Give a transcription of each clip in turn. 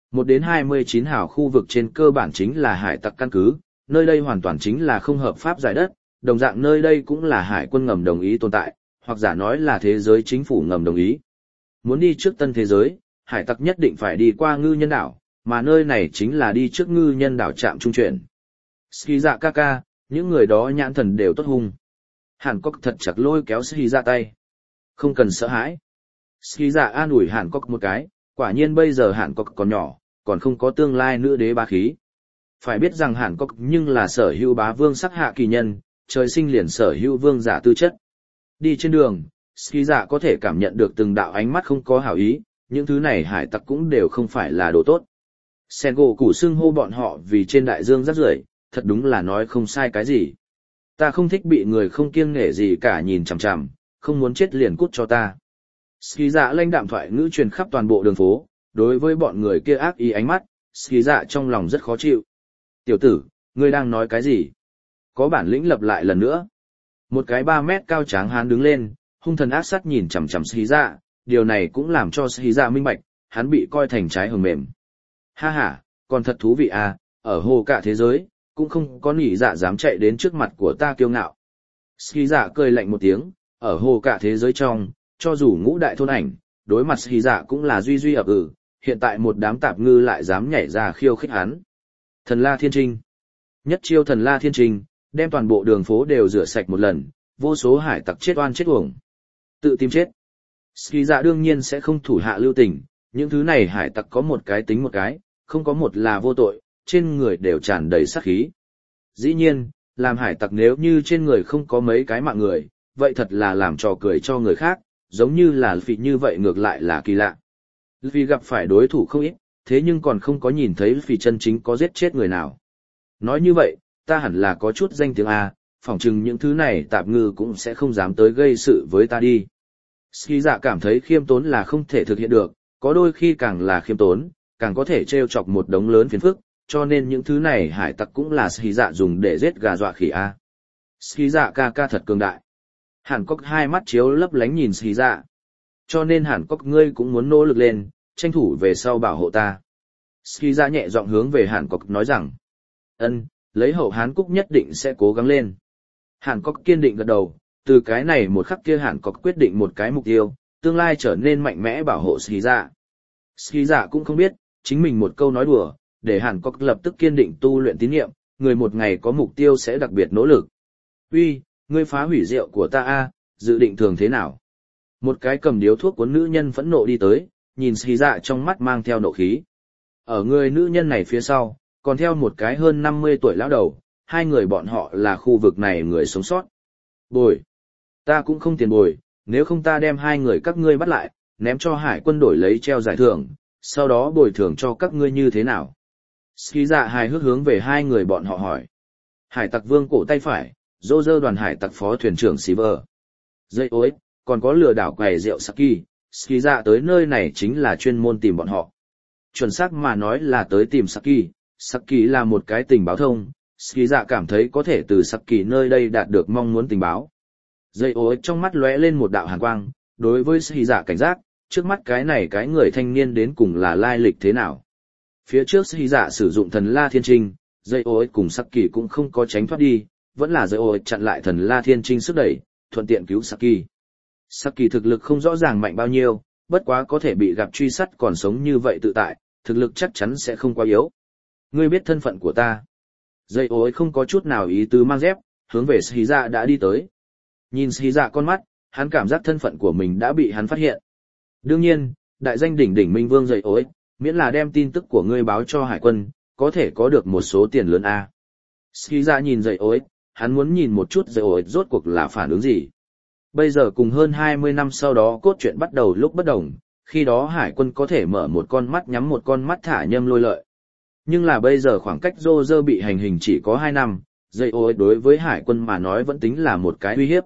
1 đến 29 hào khu vực trên cơ bản chính là hải tặc căn cứ, nơi đây hoàn toàn chính là không hợp pháp giải đất, đồng dạng nơi đây cũng là hải quân ngầm đồng ý tồn tại, hoặc giả nói là thế giới chính phủ ngầm đồng ý. Muốn đi trước tân thế giới, hải tặc nhất định phải đi qua ngư nhân đảo, mà nơi này chính là đi trước ngư nhân đảo trạm trung chuyển. Ski dạ ca ca, những người đó nhãn thần đều tốt hung. Hàn Cốc thật chặt lôi kéo Ski dạ tay. Không cần sợ hãi. Ski dạ an ủi Hàn Cốc một cái, quả nhiên bây giờ Hàn Cốc còn nhỏ, còn không có tương lai nữ đế bá khí. Phải biết rằng Hàn Cốc nhưng là sở hữu bá vương sắc hạ kỳ nhân, trời sinh liền sở hữu vương giả tư chất. Đi trên đường, Ski dạ có thể cảm nhận được từng đạo ánh mắt không có hảo ý, những thứ này hải tặc cũng đều không phải là đồ tốt. Sen gỗ củ xưng hô bọn họ vì trên đại dương rác rưởi, thật đúng là nói không sai cái gì. Ta không thích bị người không kiêng nể gì cả nhìn chằm chằm, không muốn chết liền cút cho ta. Ski dạ lãnh đạm thoại ngữ truyền khắp toàn bộ đường phố, đối với bọn người kia ác ý ánh mắt, Ski dạ trong lòng rất khó chịu. Tiểu tử, ngươi đang nói cái gì? Có bản lĩnh lập lại lần nữa. Một cái 3 mét cao tráng hán đứng lên, hung thần ác sát nhìn chằm chằm Ski dạ, điều này cũng làm cho Ski dạ minh bạch, hắn bị coi thành trái hồng mềm. Ha ha, còn thật thú vị à, ở hồ cả thế giới, cũng không có nỉ dạ dám chạy đến trước mặt của ta kiêu ngạo. Ski dạ cười lạnh một tiếng, ở hồ cả thế giới trong, cho dù ngũ đại thôn ảnh, đối mặt Ski dạ cũng là duy duy ập hiện tại một đám tạp ngư lại dám nhảy ra khiêu khích hắn. Thần La Thiên Trinh. Nhất chiêu Thần La Thiên Trinh, đem toàn bộ đường phố đều rửa sạch một lần, vô số hải tặc chết oan chết uổng. Tự tìm chết. Ski dạ đương nhiên sẽ không thủ hạ lưu tình, những thứ này hải tặc có một cái tính một cái, không có một là vô tội, trên người đều tràn đầy sát khí. Dĩ nhiên, làm hải tặc nếu như trên người không có mấy cái mạng người, vậy thật là làm trò cười cho người khác, giống như là Luffy như vậy ngược lại là kỳ lạ. Luffy gặp phải đối thủ không ít, thế nhưng còn không có nhìn thấy Luffy chân chính có giết chết người nào. Nói như vậy, ta hẳn là có chút danh tiếng A, phỏng chừng những thứ này tạp ngư cũng sẽ không dám tới gây sự với ta đi. Ski dạ cảm thấy khiêm tốn là không thể thực hiện được, có đôi khi càng là khiêm tốn, càng có thể trêu chọc một đống lớn phiền phức, cho nên những thứ này hải tặc cũng là Ski dạ dùng để giết gà dọa khỉ A. Ski dạ ca ca thật cường đại. Hàn Cốc hai mắt chiếu lấp lánh nhìn Ski dạ. Cho nên Hàn Cốc ngươi cũng muốn nỗ lực lên, tranh thủ về sau bảo hộ ta. Ski dạ nhẹ giọng hướng về Hàn Cốc nói rằng, ân, lấy hậu Hán Cúc nhất định sẽ cố gắng lên. Hàn Cốc kiên định gật đầu, từ cái này một khắc kia Hàn Cốc quyết định một cái mục tiêu, tương lai trở nên mạnh mẽ bảo hộ Ski dạ. Ski dạ cũng không biết, chính mình một câu nói đùa, để Hàn Cốc lập tức kiên định tu luyện tín niệm, người một ngày có mục tiêu sẽ đặc biệt nỗ lực. Uy, ngươi phá hủy rượu của ta a, dự định thường thế nào? Một cái cầm điếu thuốc cuốn nữ nhân phẫn nộ đi tới, nhìn Ski dạ trong mắt mang theo nộ khí. Ở người nữ nhân này phía sau, còn theo một cái hơn 50 tuổi lão đầu, hai người bọn họ là khu vực này người sống sót. Bồi. Ta cũng không tiền bồi, nếu không ta đem hai người các ngươi bắt lại, ném cho hải quân đổi lấy treo giải thưởng, sau đó bồi thường cho các ngươi như thế nào? Ski dạ hài hước hướng về hai người bọn họ hỏi. Hải tặc vương cổ tay phải, dô dơ đoàn hải tặc phó thuyền trưởng Silver. Dây ối, còn có lừa đảo quầy rượu Saki, Ski dạ tới nơi này chính là chuyên môn tìm bọn họ. Chuẩn xác mà nói là tới tìm Saki, Saki là một cái tình báo thông, Ski dạ cảm thấy có thể từ Saki nơi đây đạt được mong muốn tình báo. Dây ối trong mắt lóe lên một đạo hàn quang, đối với Ski dạ cảnh giác, trước mắt cái này cái người thanh niên đến cùng là lai lịch thế nào. Phía trước Ski dạ sử dụng thần La Thiên Trinh, dây ối cùng Saki cũng không có tránh thoát đi, vẫn là dây ối chặn lại thần La Thiên Trinh sức đẩy, thuận tiện cứu Saki. Saki thực lực không rõ ràng mạnh bao nhiêu, bất quá có thể bị gặp truy sát còn sống như vậy tự tại, thực lực chắc chắn sẽ không quá yếu. Ngươi biết thân phận của ta. Dây ối không có chút nào ý tứ mang dép, hướng về Ski dạ đã đi tới. Nhìn Ski dạ con mắt, hắn cảm giác thân phận của mình đã bị hắn phát hiện. Đương nhiên, đại danh đỉnh đỉnh minh vương dây ối, miễn là đem tin tức của ngươi báo cho hải quân, có thể có được một số tiền lớn a. Ski dạ nhìn dây ối, hắn muốn nhìn một chút dây ối rốt cuộc là phản ứng gì. Bây giờ cùng hơn 20 năm sau đó cốt truyện bắt đầu lúc bất đồng, khi đó hải quân có thể mở một con mắt nhắm một con mắt thả nhâm lôi lợi. Nhưng là bây giờ khoảng cách Roger bị hành hình chỉ có 2 năm, dây ối đối với hải quân mà nói vẫn tính là một cái uy hiếp.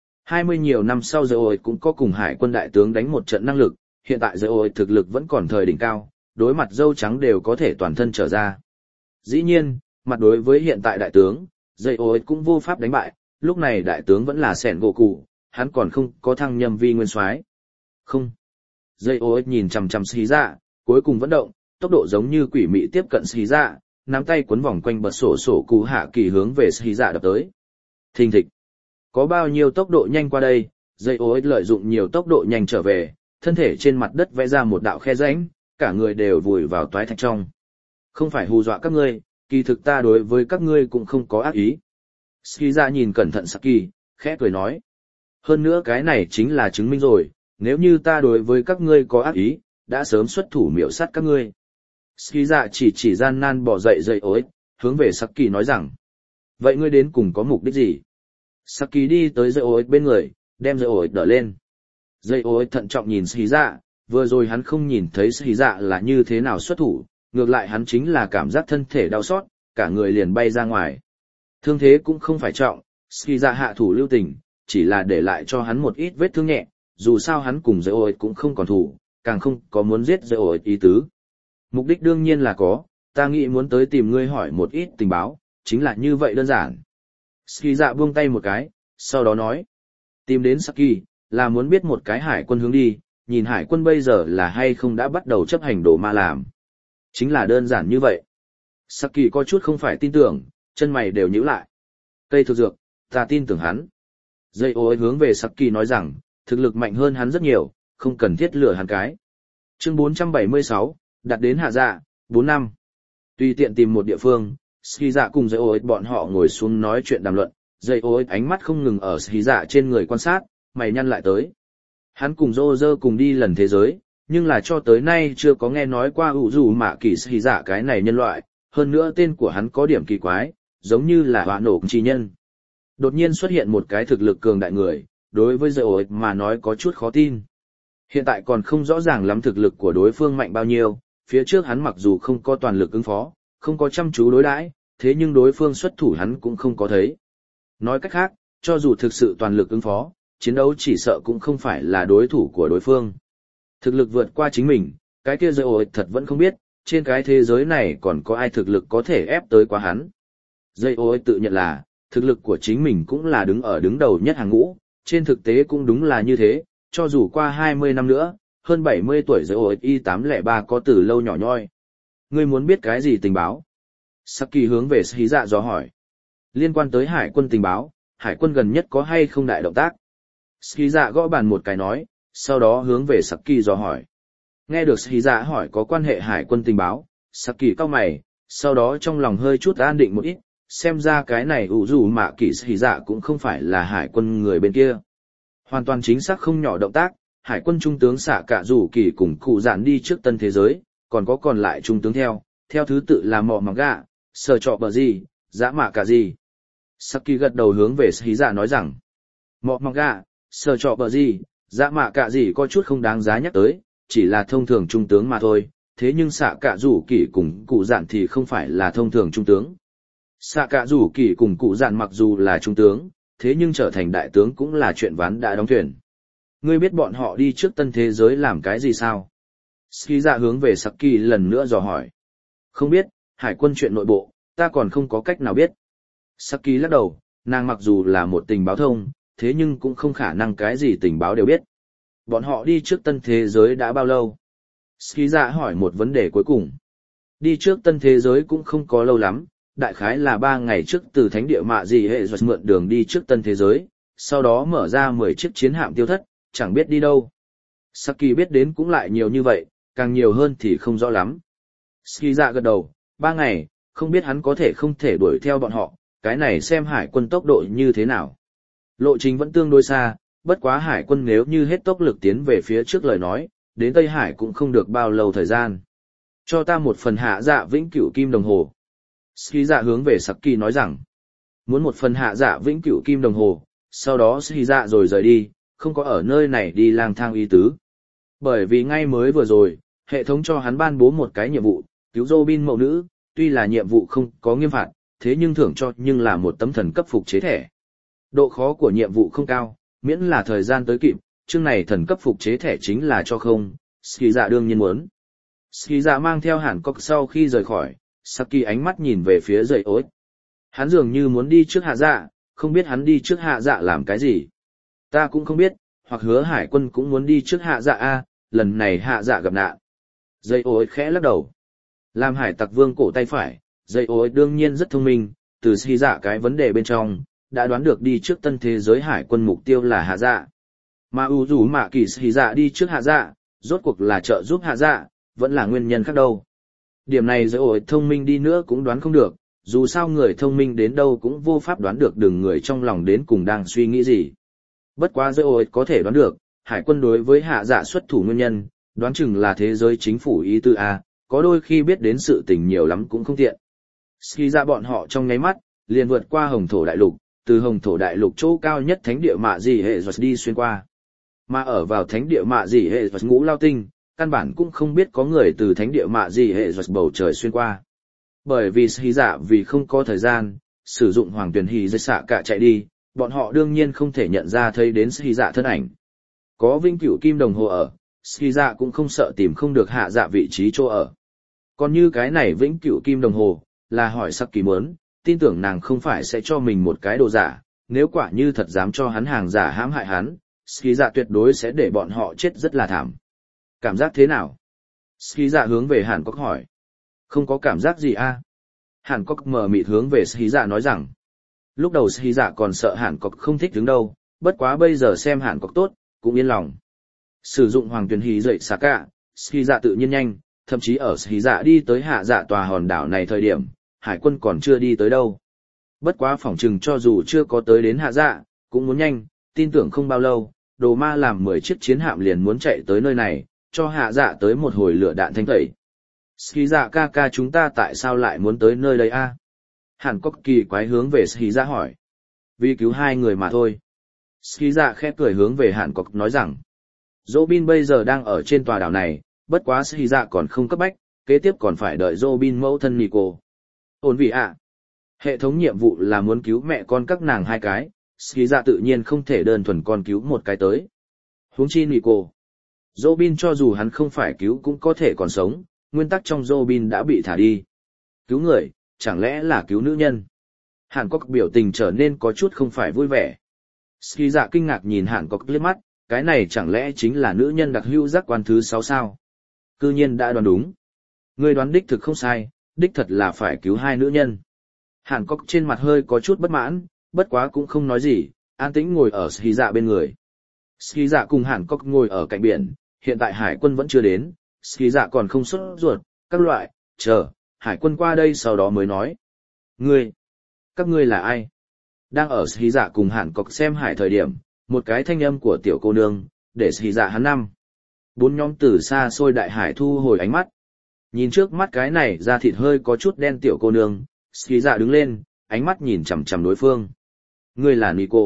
20 nhiều năm sau dây ối cũng có cùng hải quân đại tướng đánh một trận năng lực, hiện tại dây ối thực lực vẫn còn thời đỉnh cao, đối mặt dâu trắng đều có thể toàn thân trở ra. Dĩ nhiên, mặt đối với hiện tại đại tướng, dây ối cũng vô pháp đánh bại, lúc này đại tướng vẫn là Sẻn Gỗ Cụ, hắn còn không có thăng nhâm vi nguyên soái. Không. Dây ối nhìn chằm chằm Ski dạ, cuối cùng vẫn động, tốc độ giống như quỷ mị tiếp cận Sĩ Dạ, nắm tay cuốn vòng quanh bật sổ sổ cụ hạ kỳ hướng về Sĩ Dạ đập tới. Thình thịch. Có bao nhiêu tốc độ nhanh qua đây, dây ô ích lợi dụng nhiều tốc độ nhanh trở về, thân thể trên mặt đất vẽ ra một đạo khe rãnh, cả người đều vùi vào toái thạch trong. Không phải hù dọa các ngươi, kỳ thực ta đối với các ngươi cũng không có ác ý. Sĩ Dạ nhìn cẩn thận Saki, khẽ cười nói. Hơn nữa cái này chính là chứng minh rồi, nếu như ta đối với các ngươi có ác ý, đã sớm xuất thủ miểu sát các ngươi. Ski Dạ chỉ gian nan bỏ dậy dậy ối, hướng về Saki nói rằng. Vậy ngươi đến cùng có mục đích gì? Saki đi tới dậy ối bên người, đem dậy ối đỡ lên. Dậy ối thận trọng nhìn Ski Dạ, vừa rồi hắn không nhìn thấy Ski Dạ là như thế nào xuất thủ, ngược lại hắn chính là cảm giác thân thể đau xót, cả người liền bay ra ngoài. Thương thế cũng không phải trọng, Ski Dạ hạ thủ lưu tình, chỉ là để lại cho hắn một ít vết thương nhẹ, dù sao hắn cùng dậy ối cũng không còn thủ, càng không có muốn giết dậy ối ý tứ. Mục đích đương nhiên là có, ta nghĩ muốn tới tìm ngươi hỏi một ít tình báo, chính là như vậy đơn giản. Ski Dạ buông tay một cái, sau đó nói. Tìm đến Saki, là muốn biết một cái hải quân hướng đi, nhìn hải quân bây giờ là hay không đã bắt đầu chấp hành đồ ma làm. Chính là đơn giản như vậy. Saki có chút không phải tin tưởng, chân mày đều nhíu lại. Cây thực dược, ta tin tưởng hắn. Dây ối hướng về Saki nói rằng, thực lực mạnh hơn hắn rất nhiều, không cần thiết lừa hắn cái. Chương 476, đặt đến hạ dạ, 4 năm. Tùy tiện tìm một địa phương, Ski Dạ cùng dây ối bọn họ ngồi xuống nói chuyện đàm luận, dây ối ánh mắt không ngừng ở Ski Dạ trên người quan sát, mày nhăn lại tới. Hắn cùng Roger cùng đi lần thế giới, nhưng là cho tới nay chưa có nghe nói qua ủ dù mạ kỳ Ski Dạ cái này nhân loại, hơn nữa tên của hắn có điểm kỳ quái, giống như là họa nổ chi nhân. Đột nhiên xuất hiện một cái thực lực cường đại người, đối với dây ối mà nói có chút khó tin. Hiện tại còn không rõ ràng lắm thực lực của đối phương mạnh bao nhiêu, phía trước hắn mặc dù không có toàn lực ứng phó, không có chăm chú đối đãi, thế nhưng đối phương xuất thủ hắn cũng không có thấy. Nói cách khác, cho dù thực sự toàn lực ứng phó, chiến đấu chỉ sợ cũng không phải là đối thủ của đối phương. Thực lực vượt qua chính mình, cái kia dây ối thật vẫn không biết, trên cái thế giới này còn có ai thực lực có thể ép tới quá hắn. Dây ối tự nhận là, thực lực của chính mình cũng là đứng đầu nhất hàng ngũ, trên thực tế cũng đúng là như thế, cho dù qua 20 năm nữa, hơn 70 tuổi dây ối Y803 có từ lâu nhỏ nhoi. Ngươi muốn biết cái gì tình báo? Saki hướng về Ski Dạ dò hỏi. Liên quan tới hải quân tình báo, hải quân gần nhất có hay không đại động tác? Ski Dạ gõ bàn một cái nói, sau đó hướng về Saki dò hỏi. Nghe được Ski Dạ hỏi có quan hệ hải quân tình báo, Saki cau mày, sau đó trong lòng hơi chút an định một ít, xem ra cái này ủ dù mạ kỳ Ski Dạ cũng không phải là hải quân người bên kia. Hoàn toàn chính xác không nhỏ động tác, hải quân trung tướng xạ cả rủ kỳ cùng cụ dạn đi trước tân thế giới, còn có còn lại trung tướng theo thứ tự là mọ mặc gạ, sờ trọ bờ gì, dã mạ cả gì. Saki gật đầu hướng về Ski Dạ nói rằng, mọ mặc gạ, sờ trọ bờ gì, dã mạ cả gì có chút không đáng giá nhắc tới, chỉ là thông thường trung tướng mà thôi, thế nhưng xạ cả rủ kỳ cùng cụ dạn thì không phải là thông thường trung tướng. Xạ cả rủ kỳ cùng cụ dạn mặc dù là trung tướng, thế nhưng trở thành đại tướng cũng là chuyện ván đã đóng thuyền. Ngươi biết bọn họ đi trước tân thế giới làm cái gì sao? Ski Dạ hướng về Saki lần nữa dò hỏi. Không biết, hải quân chuyện nội bộ, ta còn không có cách nào biết. Saki lắc đầu, nàng mặc dù là một tình báo thông, thế nhưng cũng không khả năng cái gì tình báo đều biết. Bọn họ đi trước tân thế giới đã bao lâu? Ski Dạ hỏi một vấn đề cuối cùng. Đi trước tân thế giới cũng không có lâu lắm, đại khái là 3 ngày trước từ thánh địa mạ gì hệ rồi mượn đường đi trước tân thế giới, sau đó mở ra 10 chiếc chiến hạm tiêu thất, chẳng biết đi đâu. Saki biết đến cũng lại nhiều như vậy, càng nhiều hơn thì không rõ lắm. Ski Dạ gật đầu, 3 ngày, không biết hắn có thể không thể đuổi theo bọn họ, cái này xem hải quân tốc độ như thế nào. Lộ trình vẫn tương đối xa, bất quá hải quân nếu như hết tốc lực tiến về phía trước lời nói, đến Tây Hải cũng không được bao lâu thời gian. Cho ta một phần hạ dạ vĩnh cửu kim đồng hồ. Ski Dạ hướng về Saki nói rằng, muốn một phần hạ dạ vĩnh cửu kim đồng hồ, sau đó Ski Dạ rồi rời đi, không có ở nơi này đi lang thang ý tứ. Bởi vì ngay mới vừa rồi, hệ thống cho hắn ban bố một cái nhiệm vụ, cứu Robin mẫu nữ, tuy là nhiệm vụ không có nghiêm phạt, thế nhưng thưởng cho nhưng là một tấm thần cấp phục chế thẻ. Độ khó của nhiệm vụ không cao, miễn là thời gian tới kịp, chương này thần cấp phục chế thẻ chính là cho không, Ski Dạ đương nhiên muốn. Ski Dạ mang theo Hàn Cốc sau khi rời khỏi, Saki ánh mắt nhìn về phía dậy ối. Hắn dường như muốn đi trước hạ dạ, không biết hắn đi trước hạ dạ làm cái gì. Ta cũng không biết, hoặc hứa hải quân cũng muốn đi trước hạ dạ a, lần này hạ dạ gặp nạn. Dậy ối khẽ lắc đầu, Làm hải tặc vương cổ tay phải, dây ối đương nhiên rất thông minh, từ suy dạ cái vấn đề bên trong, đã đoán được đi trước tân thế giới hải quân mục tiêu là hạ dạ. Mà ủ rủ mạ kỳ suy dạ đi trước hạ dạ, rốt cuộc là trợ giúp hạ dạ, vẫn là nguyên nhân khác đâu. Điểm này dây ối thông minh đi nữa cũng đoán không được, dù sao người thông minh đến đâu cũng vô pháp đoán được đường người trong lòng đến cùng đang suy nghĩ gì. Bất quá dây ối có thể đoán được, hải quân đối với hạ dạ xuất thủ nguyên nhân, đoán chừng là thế giới chính phủ ý tư A, có đôi khi biết đến sự tình nhiều lắm cũng không tiện. Ski ra bọn họ trong nháy mắt, liền vượt qua hồng thổ đại lục, từ hồng thổ đại lục chỗ cao nhất thánh địa mạ dị hệ giọt đi xuyên qua. Mà ở vào thánh địa mạ dị hệ giọt ngũ lao tinh, căn bản cũng không biết có người từ thánh địa mạ dị hệ giọt bầu trời xuyên qua. Bởi vì Ski dạ vì không có thời gian, sử dụng hoàng tuyển hì dây xạ cả chạy đi, bọn họ đương nhiên không thể nhận ra thấy đến Ski dạ thân ảnh. Có vinh cửu kim đồng hồ ở, Ski dạ cũng không sợ tìm không được hạ dạ vị trí chỗ ở. Còn như cái này vĩnh cửu kim đồng hồ, là hỏi sắc kỳ mớn, tin tưởng nàng không phải sẽ cho mình một cái đồ giả, nếu quả như thật dám cho hắn hàng giả hãm hại hắn, Ski dạ tuyệt đối sẽ để bọn họ chết rất là thảm. Cảm giác thế nào? Ski dạ hướng về Hàn Quốc hỏi. Không có cảm giác gì a? Hàn Quốc mờ mịt hướng về Ski dạ nói rằng. Lúc đầu Ski dạ còn sợ Hàn Quốc không thích đứng đâu, bất quá bây giờ xem Hàn Quốc tốt, cũng yên lòng. Sử dụng hoàng tuyển hì dậy xà cả, Ski dạ tự nhiên nhanh, thậm chí ở Ski dạ đi tới hạ dạ tòa hòn đảo này thời điểm, hải quân còn chưa đi tới đâu. Bất quá phỏng chừng cho dù chưa có tới đến hạ dạ, cũng muốn nhanh, tin tưởng không bao lâu, đồ ma làm 10 chiếc chiến hạm liền muốn chạy tới nơi này, cho hạ dạ tới một hồi lửa đạn thanh tẩy. Ski dạ ca ca chúng ta tại sao lại muốn tới nơi đây a? Hàn Quốc kỳ quái hướng về Ski dạ hỏi. Vì cứu 2 người mà thôi. Ski dạ khẽ cười hướng về Hàn Quốc nói rằng. Robin bây giờ đang ở trên tòa đảo này, bất quá Ski dạ còn không cấp bách, kế tiếp còn phải đợi Robin mẫu thân Nico. Ổn vị ạ. Hệ thống nhiệm vụ là muốn cứu mẹ con các nàng 2 cái, Ski dạ tự nhiên không thể đơn thuần con cứu một cái tới. Huống chi Nico. Robin cho dù hắn không phải cứu cũng có thể còn sống, nguyên tắc trong Robin đã bị thả đi. Cứu người, chẳng lẽ là cứu nữ nhân? Hàn Quốc biểu tình trở nên có chút không phải vui vẻ. Ski dạ kinh ngạc nhìn Hàn Quốc liếc mắt, cái này chẳng lẽ chính là nữ nhân đặc hữu giác quan thứ 6 sao? Cư nhiên đã đoán đúng. Ngươi đoán đích thực không sai, đích thật là phải cứu 2 nữ nhân. Hàn Quốc trên mặt hơi có chút bất mãn, bất quá cũng không nói gì, an tĩnh ngồi ở Ski dạ bên người. Ski dạ cùng Hàn Quốc ngồi ở cạnh biển, hiện tại hải quân vẫn chưa đến, Ski dạ còn không sốt ruột, các loại, chờ, hải quân qua đây sau đó mới nói. Các ngươi là ai? Đang ở Ski dạ cùng Hàn Quốc xem hải thời điểm, một cái thanh âm của tiểu cô nương, để Ski dạ hắn năm. 4 nhóm từ xa xôi đại hải thu hồi ánh mắt. Nhìn trước mắt cái này da thịt hơi có chút đen tiểu cô nương, Ski dạ đứng lên, ánh mắt nhìn chằm chằm đối phương. Ngươi là Nico.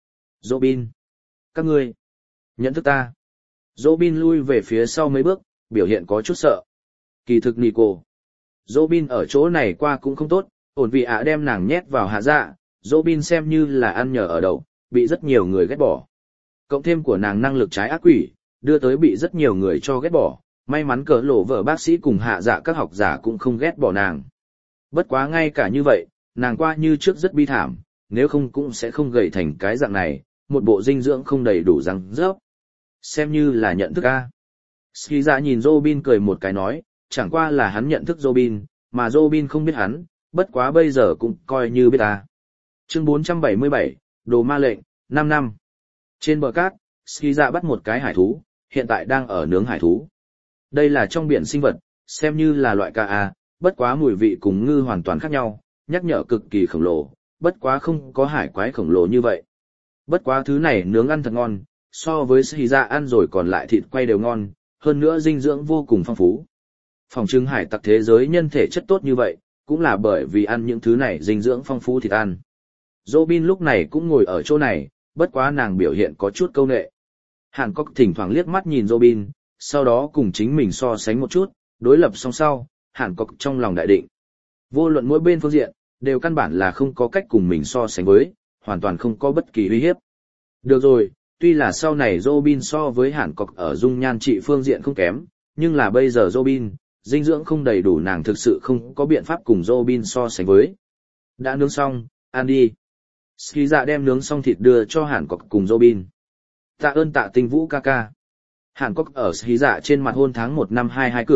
Robin. Các ngươi. Nhận thức ta. Robin lui về phía sau mấy bước, biểu hiện có chút sợ. Kỳ thực Nico. Robin ở chỗ này qua cũng không tốt, ổn vì ạ đem nàng nhét vào hạ dạ, Robin xem như là ăn nhờ ở đậu, bị rất nhiều người ghét bỏ. Cộng thêm của nàng năng lực trái ác quỷ, đưa tới bị rất nhiều người cho ghét bỏ, may mắn cỡ lộ vợ bác sĩ cùng hạ dạ các học giả cũng không ghét bỏ nàng. Bất quá ngay cả như vậy, nàng qua như trước rất bi thảm, nếu không cũng sẽ không gầy thành cái dạng này, một bộ dinh dưỡng không đầy đủ răng rớp. Xem như là nhận thức a. Ski dạ nhìn Robin cười một cái nói, chẳng qua là hắn nhận thức Robin, mà Robin không biết hắn, bất quá bây giờ cũng coi như biết ta. Chương 477, Đồ ma lệnh, 5 năm. Trên bờ cát, Ski dạ bắt một cái hải thú, hiện tại đang ở nướng hải thú. Đây là trong biển sinh vật, xem như là loại ca, bất quá mùi vị cùng ngư hoàn toàn khác nhau, nhắc nhở cực kỳ khổng lồ, bất quá không có hải quái khổng lồ như vậy. Bất quá thứ này nướng ăn thật ngon, so với Ski dạ ăn rồi còn lại thịt quay đều ngon, hơn nữa dinh dưỡng vô cùng phong phú. Phòng trưng hải tặc thế giới nhân thể chất tốt như vậy, cũng là bởi vì ăn những thứ này dinh dưỡng phong phú thịt ăn. Robin lúc này cũng ngồi ở chỗ này, bất quá nàng biểu hiện có chút câu nệ. Hàn Quốc thỉnh thoảng liếc mắt nhìn Robin, sau đó cùng chính mình so sánh một chút, đối lập song sau, Hàn Quốc trong lòng đại định. Vô luận mỗi bên phương diện, đều căn bản là không có cách cùng mình so sánh với, hoàn toàn không có bất kỳ uy hiếp. Được rồi, tuy là sau này Robin so với Hàn Quốc ở dung nhan trị phương diện không kém, nhưng là bây giờ Robin, dinh dưỡng không đầy đủ nàng thực sự không có biện pháp cùng Robin so sánh với. Đã nướng xong, ăn đi. Ski dạ đem nướng xong thịt đưa cho Hàn Quốc cùng Robin. Tạ ơn Tạ Tinh Vũ ca ca. Hàn Quốc ở Ski dạ trên mặt hôn tháng 1 năm 22 cửa,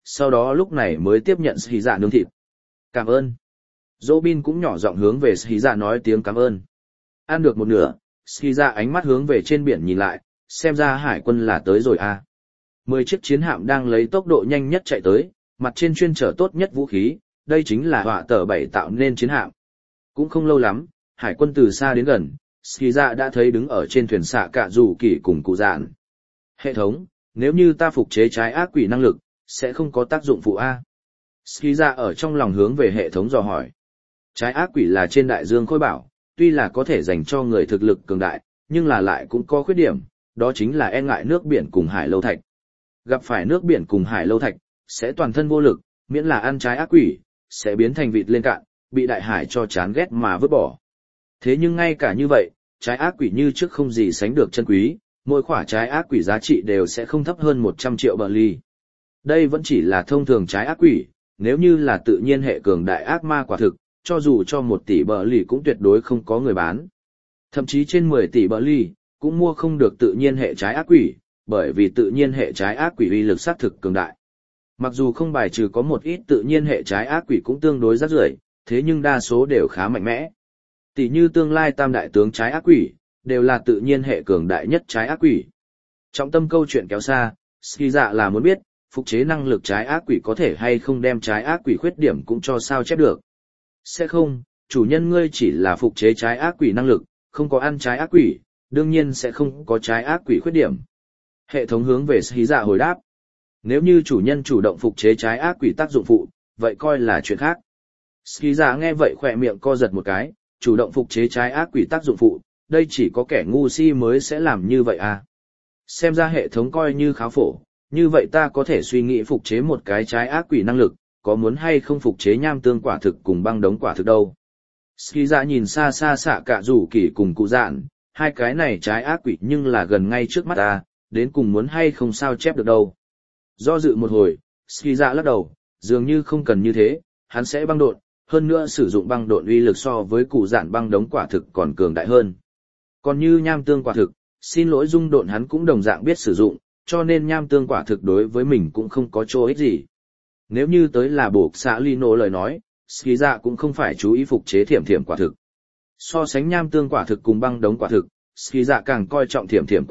sau đó lúc này mới tiếp nhận Sĩ Dạ nướng thịt. Cảm ơn. Robin cũng nhỏ giọng hướng về Sĩ Dạ nói tiếng cảm ơn. Ăn được một nửa, Sĩ Dạ ánh mắt hướng về trên biển nhìn lại, xem ra hải quân là tới rồi à. 10 chiếc chiến hạm đang lấy tốc độ nhanh nhất chạy tới, mặt trên chuyên chở tốt nhất vũ khí, đây chính là họa tờ 7 tạo nên chiến hạm. Cũng không lâu lắm, hải quân từ xa đến gần, Sĩ Dạ đã thấy đứng ở trên thuyền xạ cả rủ kỳ cùng cụ dạn. Hệ thống, nếu như ta phục chế trái ác quỷ năng lực, sẽ không có tác dụng phụ A. Sĩ Dạ ở trong lòng hướng về hệ thống dò hỏi. Trái ác quỷ là trên đại dương khôi bảo, tuy là có thể dành cho người thực lực cường đại, nhưng là lại cũng có khuyết điểm, đó chính là e ngại nước biển cùng hải lâu thạch. Gặp phải nước biển cùng hải lâu thạch, sẽ toàn thân vô lực, miễn là ăn trái ác quỷ, sẽ biến thành vịt lên cạn, bị đại hải cho chán ghét mà vứt bỏ. Thế nhưng ngay cả như vậy, trái ác quỷ như trước không gì sánh được chân quý, mỗi quả trái ác quỷ giá trị đều sẽ không thấp hơn 100 triệu bờ ly. Đây vẫn chỉ là thông thường trái ác quỷ, nếu như là tự nhiên hệ cường đại ác ma quả thực, cho dù cho 1 tỷ bờ ly cũng tuyệt đối không có người bán. Thậm chí trên 10 tỷ bờ ly, cũng mua không được tự nhiên hệ trái ác quỷ, bởi vì tự nhiên hệ trái ác quỷ uy lực sát thực cường đại. Mặc dù không bài trừ có một ít tự nhiên hệ trái ác quỷ cũng tương đối rác rưởi, thế nhưng đa số đều khá mạnh mẽ. Tỷ như tương lai tam đại tướng trái ác quỷ, đều là tự nhiên hệ cường đại nhất trái ác quỷ. Trọng tâm câu chuyện kéo xa, Ski Dạ là muốn biết, phục chế năng lực trái ác quỷ có thể hay không đem trái ác quỷ khuyết điểm cũng cho sao chép được. Sẽ không, chủ nhân ngươi chỉ là phục chế trái ác quỷ năng lực, không có ăn trái ác quỷ, đương nhiên sẽ không có trái ác quỷ khuyết điểm. Hệ thống hướng về Ski Dạ hồi đáp. Nếu như chủ nhân chủ động phục chế trái ác quỷ tác dụng phụ, vậy coi là chuyện khác. Ski Dạ nghe vậy khỏe miệng co giật một cái, chủ động phục chế trái ác quỷ tác dụng phụ, đây chỉ có kẻ ngu si mới sẽ làm như vậy à. Xem ra hệ thống coi như khá phổ, như vậy ta có thể suy nghĩ phục chế một cái trái ác quỷ năng lực, có muốn hay không phục chế nham tương quả thực cùng băng đống quả thực đâu. Ski Dạ nhìn xa xa xạ cả rủ kỳ cùng cụ dạn, hai cái này trái ác quỷ nhưng là gần ngay trước mắt ta, đến cùng muốn hay không sao chép được đâu. Do dự một hồi, Ski Dạ lắc đầu, dường như không cần như thế, hắn sẽ băng độn, hơn nữa sử dụng băng độn uy lực so với cụ dạn băng đống quả thực còn cường đại hơn. Còn như nham tương quả thực, xin lỗi dung độn hắn cũng đồng dạng biết sử dụng, cho nên nham tương quả thực đối với mình cũng không có chỗ ích gì. Nếu như tới là bổ xạ Lino lời nói, Ski Dạ cũng không phải chú ý phục chế thiểm thiểm quả thực. So sánh nham tương quả thực cùng băng đống quả thực, Ski Dạ càng coi trọng thiểm thiểm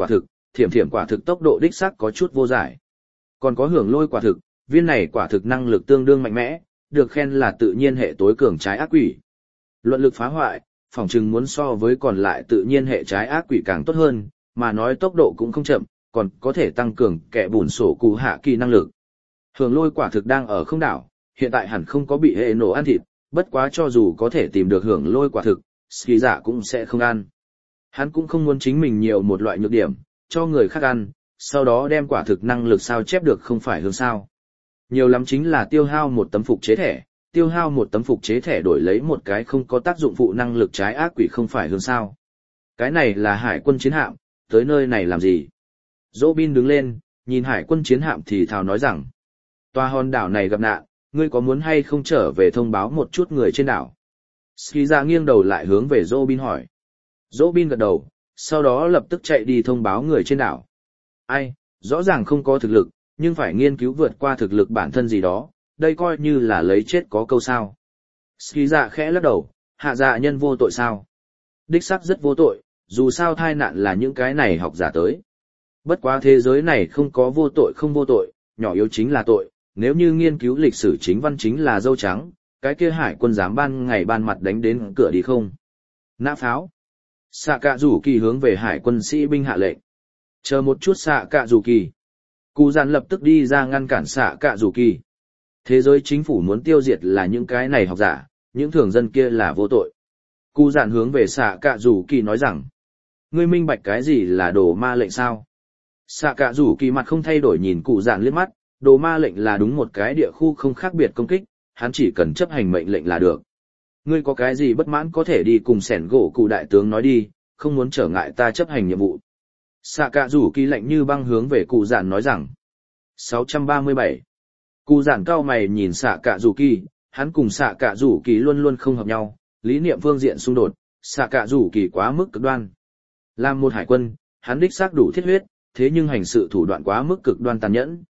quả thực tốc độ đích xác có chút vô giải. Còn có hưởng lôi quả thực, viên này quả thực năng lực tương đương mạnh mẽ, được khen là tự nhiên hệ tối cường trái ác quỷ. Luận lực phá hoại, phỏng chừng muốn so với còn lại tự nhiên hệ trái ác quỷ càng tốt hơn, mà nói tốc độ cũng không chậm, còn có thể tăng cường kẻ bùn sổ cụ hạ kỳ năng lực. Hưởng lôi quả thực đang ở không đảo, hiện tại hẳn không có bị hệ nổ ăn thịt, bất quá cho dù có thể tìm được hưởng lôi quả thực, Ski Dạ cũng sẽ không ăn. Hắn cũng không muốn chính mình nhiều một loại nhược điểm, cho người khác ăn, sau đó đem quả thực năng lực sao chép được không phải hướng sao. Nhiều lắm chính là tiêu hao một tấm phục chế thẻ đổi lấy một cái không có tác dụng phụ năng lực trái ác quỷ không phải hướng sao. Cái này là hải quân chiến hạm, tới nơi này làm gì? Robin đứng lên, nhìn hải quân chiến hạm thì thào nói rằng, tòa hòn đảo này gặp nạn, ngươi có muốn hay không trở về thông báo một chút người trên đảo? Ski Dạ nghiêng đầu lại hướng về Robin hỏi. Robin gật đầu, sau đó lập tức chạy đi thông báo người trên đảo. Ai, rõ ràng không có thực lực, nhưng phải nghiên cứu vượt qua thực lực bản thân gì đó, đây coi như là lấy chết có câu sao. Ski Dạ khẽ lắc đầu, hạ dạ nhân vô tội sao? Đích xác rất vô tội, dù sao tai nạn là những cái này học giả tới. Bất quá thế giới này không có vô tội không vô tội, nhỏ yếu chính là tội, nếu như nghiên cứu lịch sử chính văn chính là dâu trắng, cái kia hải quân dám ban ngày ban mặt đánh đến cửa đi không? Nã pháo. Xạ cạ rủ kỳ hướng về hải quân sĩ binh hạ lệnh. Chờ một chút xạ cạ rủ kỳ. Cụ dàn lập tức đi ra ngăn cản xạ cạ rủ kỳ. Thế giới chính phủ muốn tiêu diệt là những cái này học giả, những thường dân kia là vô tội. Cụ dàn hướng về xạ cạ rủ kỳ nói rằng, ngươi minh bạch cái gì là đồ ma lệnh sao? Xạ cạ rủ kỳ mặt không thay đổi nhìn cụ dàn liếc mắt, đồ ma lệnh là đúng một cái địa khu không khác biệt công kích, hắn chỉ cần chấp hành mệnh lệnh là được. Ngươi có cái gì bất mãn có thể đi cùng sẻn gỗ cụ đại tướng nói đi, không muốn trở ngại ta chấp hành nhiệm vụ. Xạ cạ rủ kỳ lạnh như băng hướng về cụ dàn nói rằng. 637. Cụ dàn cao mày nhìn xạ cạ rủ kỳ, hắn cùng xạ cạ rủ kỳ luôn luôn không hợp nhau, lý niệm phương diện xung đột, xạ cạ rủ kỳ quá mức cực đoan. Làm một hải quân, hắn đích xác đủ thiết huyết, thế nhưng hành sự thủ đoạn quá mức cực đoan tàn nhẫn,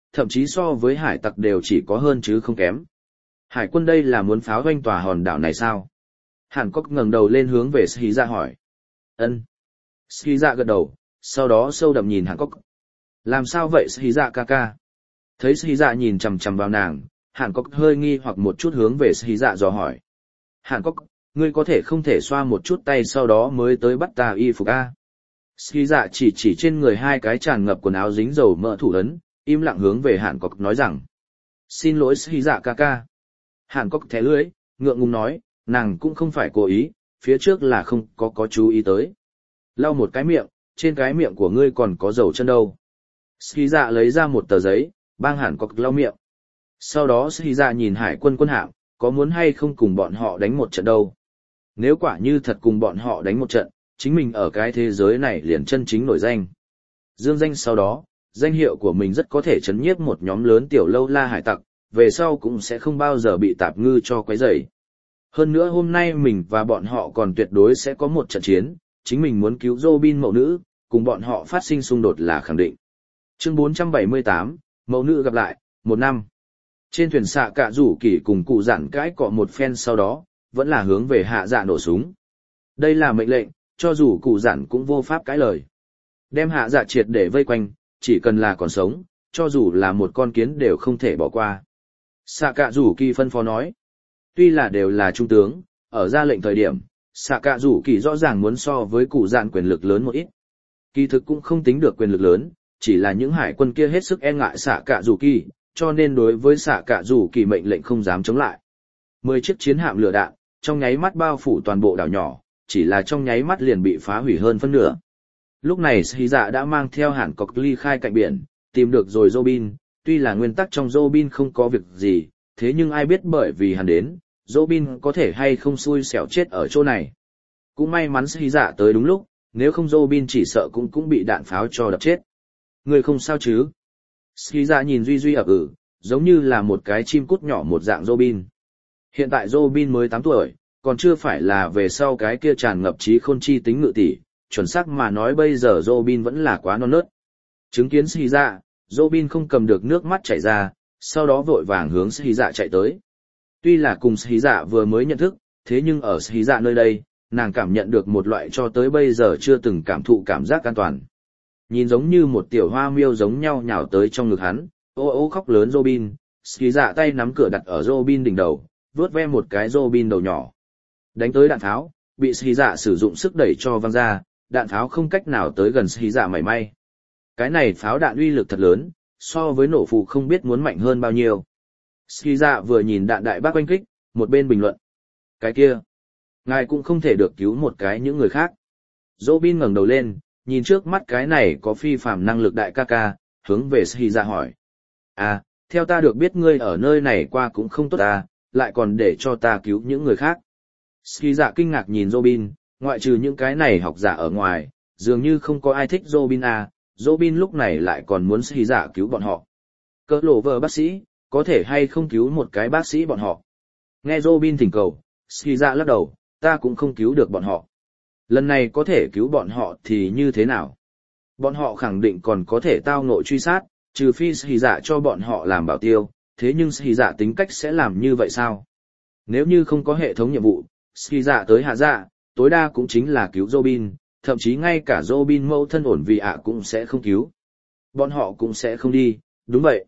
thậm chí so với hải tặc đều chỉ có hơn chứ không kém. Hải quân đây là muốn pháo doanh tòa hòn đảo này sao? Hàn Cốc ngẩng đầu lên hướng về Ski Dạ hỏi. Ân. Ski Dạ gật đầu, sau đó sâu đậm nhìn Hàn Cốc. Làm sao vậy Ski Dạ ca ca? Thấy Ski Dạ nhìn chằm chằm vào nàng, Hàn Cốc hơi nghi hoặc một chút hướng về Ski Dạ dò hỏi. Hàn Cốc, ngươi có thể không thể xoa một chút tay sau đó mới tới bắt ta y phục a? Ski Dạ chỉ trên người hai cái tràn ngập quần áo dính dầu mỡ thủ ấn, im lặng hướng về Hàn Cốc nói rằng. Xin lỗi Ski Dạ ca ca. Hàn Cốc thẻ lưỡi, ngượng ngùng nói, nàng cũng không phải cố ý, phía trước là không có chú ý tới. Lau một cái miệng, trên cái miệng của ngươi còn có dầu chân đâu. Ski Dạ lấy ra một tờ giấy, bang Hàn Cốc lau miệng. Sau đó Ski Dạ nhìn hải quân quân hạm, có muốn hay không cùng bọn họ đánh một trận đâu. Nếu quả như thật cùng bọn họ đánh một trận, chính mình ở cái thế giới này liền chân chính nổi danh. Dương danh sau đó, danh hiệu của mình rất có thể chấn nhiếp một nhóm lớn tiểu lâu la hải tặc, về sau cũng sẽ không bao giờ bị tạp ngư cho quấy rầy. Hơn nữa hôm nay mình và bọn họ còn tuyệt đối sẽ có một trận chiến, chính mình muốn cứu Robin mẫu nữ, cùng bọn họ phát sinh xung đột là khẳng định. Chương 478, mẫu nữ gặp lại, 1 năm. Trên thuyền xạ cạ rủ kỳ cùng cụ giản cãi cọ một phen sau đó, vẫn là hướng về hạ dạ nổ súng. Đây là mệnh lệnh, cho dù cụ giản cũng vô pháp cãi lời. Đem hạ dạ triệt để vây quanh, chỉ cần là còn sống, cho dù là một con kiến đều không thể bỏ qua. Xạ cạ rủ kỳ phân phó nói. Tuy là đều là trung tướng, ở ra lệnh thời điểm, xạ cạ rủ kỳ rõ ràng muốn so với cụ dạn quyền lực lớn một ít. Kỳ thực cũng không tính được quyền lực lớn, chỉ là những hải quân kia hết sức e ngại xạ cạ rủ kỳ, cho nên đối với xạ cạ rủ kỳ mệnh lệnh không dám chống lại. 10 chiếc chiến hạm lửa đạn, trong nháy mắt bao phủ toàn bộ đảo nhỏ, chỉ là trong nháy mắt liền bị phá hủy hơn phân nửa. Lúc này Sĩ Dạ đã mang theo Hàn Cốc ly khai cạnh biển, tìm được rồi Robin, tuy là nguyên tắc trong Robin không có việc gì, thế nhưng ai biết bởi vì hắn đến, Robin có thể hay không xui xẻo chết ở chỗ này. Cũng may mắn Sĩ Dạ tới đúng lúc, nếu không Robin chỉ sợ cũng bị đạn pháo cho đập chết. Người không sao chứ? Sĩ Dạ nhìn Duy ấp giống như là một cái chim cút nhỏ một dạng Robin. Hiện tại Robin mới 8 tuổi, còn chưa phải là về sau cái kia tràn ngập trí khôn chi tính ngự tỷ, chuẩn xác mà nói bây giờ Robin vẫn là quá non nớt. Chứng kiến Sĩ Dạ, Robin không cầm được nước mắt chảy ra, sau đó vội vàng hướng Sĩ Dạ chạy tới. Tuy là cùng Sĩ Dạ vừa mới nhận thức, thế nhưng ở Sĩ Dạ nơi đây, nàng cảm nhận được một loại cho tới bây giờ chưa từng cảm thụ cảm giác an toàn. Nhìn giống như một tiểu hoa miêu giống nhau nhào tới trong ngực hắn, ô ô khóc lớn Robin, Sĩ Dạ tay nắm cửa đặt ở Robin đỉnh đầu, vuốt ve một cái Robin đầu nhỏ. Đánh tới đạn tháo, bị Sĩ Dạ sử dụng sức đẩy cho văng ra, đạn pháo không cách nào tới gần Sĩ Dạ mảy may. Cái này pháo đạn uy lực thật lớn, so với nổ phụ không biết muốn mạnh hơn bao nhiêu. Sĩ Dạ vừa nhìn đạn đại bác oanh kích, một bên bình luận. Cái kia, ngài cũng không thể được cứu một cái những người khác. Robin ngẩng đầu lên, nhìn trước mắt cái này có phi phàm năng lực đại ca ca, hướng về Sĩ Dạ hỏi. À, theo ta được biết ngươi ở nơi này qua cũng không tốt à, lại còn để cho ta cứu những người khác. Sĩ Dạ kinh ngạc nhìn Robin, ngoại trừ những cái này học giả ở ngoài, dường như không có ai thích Robin à, Robin lúc này lại còn muốn Sĩ Dạ cứu bọn họ. Cỡ lộ vợ bác sĩ, có thể hay không cứu một cái bác sĩ bọn họ. Nghe Robin thỉnh cầu, Sĩ Dạ lắc đầu, ta cũng không cứu được bọn họ. Lần này có thể cứu bọn họ thì như thế nào? Bọn họ khẳng định còn có thể tao ngộ truy sát, trừ phi Sĩ Dạ cho bọn họ làm bảo tiêu, thế nhưng Sĩ Dạ tính cách sẽ làm như vậy sao? Nếu như không có hệ thống nhiệm vụ, Sĩ Dạ tới hạ dạ, tối đa cũng chính là cứu Robin, thậm chí ngay cả Robin mẫu thân ổn vì cũng sẽ không cứu. Bọn họ cũng sẽ không đi, đúng vậy.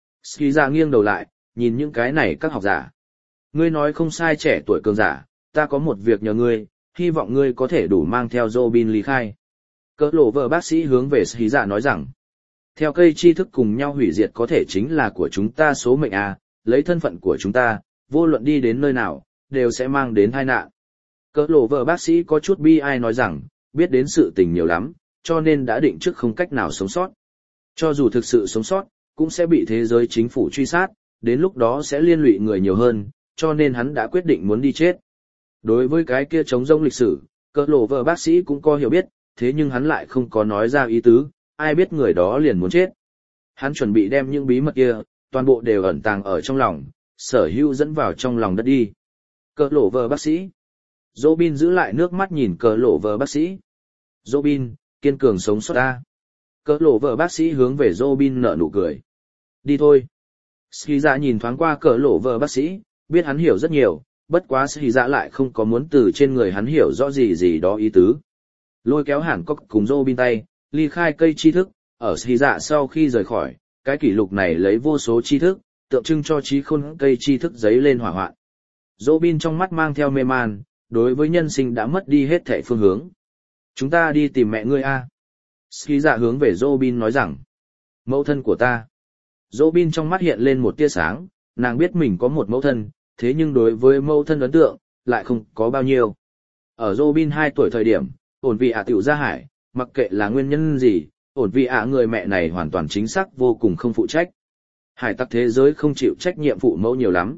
Sĩ Dạ nghiêng đầu lại, nhìn những cái này các học giả. Ngươi nói không sai trẻ tuổi cường giả, ta có một việc nhờ ngươi, hy vọng ngươi có thể đủ mang theo Robin ly khai. Cỡ lộ vợ bác sĩ hướng về Sĩ Dạ nói rằng, theo cây tri thức cùng nhau hủy diệt có thể chính là của chúng ta số mệnh à, lấy thân phận của chúng ta, vô luận đi đến nơi nào, đều sẽ mang đến tai nạn. Cỡ lộ vợ bác sĩ có chút bi ai nói rằng, biết đến sự tình nhiều lắm, cho nên đã định trước không cách nào sống sót. Cho dù thực sự sống sót, cũng sẽ bị thế giới chính phủ truy sát, đến lúc đó sẽ liên lụy người nhiều hơn, cho nên hắn đã quyết định muốn đi chết. Đối với cái kia trống rỗng lịch sử, cỡ lộ vợ bác sĩ cũng có hiểu biết, thế nhưng hắn lại không có nói ra ý tứ, ai biết người đó liền muốn chết. Hắn chuẩn bị đem những bí mật kia, toàn bộ đều ẩn tàng ở trong lòng, sở hữu dẫn vào trong lòng đất đi. Cỡ lộ vợ bác sĩ. Robin giữ lại nước mắt nhìn cỡ lộ vợ bác sĩ. Robin, kiên cường sống sót ta. Cỡ lộ vợ bác sĩ hướng về Robin nở nụ cười. Đi thôi. Ski dạ nhìn thoáng qua cỡ lộ vợ bác sĩ, biết hắn hiểu rất nhiều, bất quá Ski dạ lại không có muốn từ trên người hắn hiểu rõ gì gì đó ý tứ. Lôi kéo Hàn Cốc cùng Robin tay, ly khai cây tri thức, ở Ski dạ sau khi rời khỏi, cái kỷ lục này lấy vô số tri thức, tượng trưng cho trí khôn cây tri thức giấy lên hỏa hoạn. Robin trong mắt mang theo mê man, đối với nhân sinh đã mất đi hết thảy phương hướng. Chúng ta đi tìm mẹ ngươi a. Ski dạ hướng về Robin nói rằng, mẫu thân của ta. Robin trong mắt hiện lên một tia sáng, nàng biết mình có một mẫu thân, thế nhưng đối với mẫu thân ấn tượng, lại không có bao nhiêu. Ở Robin 2 tuổi thời điểm, ổn vị tiểu ra hải, mặc kệ là nguyên nhân gì, ổn vị người mẹ này hoàn toàn chính xác vô cùng không phụ trách. Hải tặc thế giới không chịu trách nhiệm phụ mẫu nhiều lắm.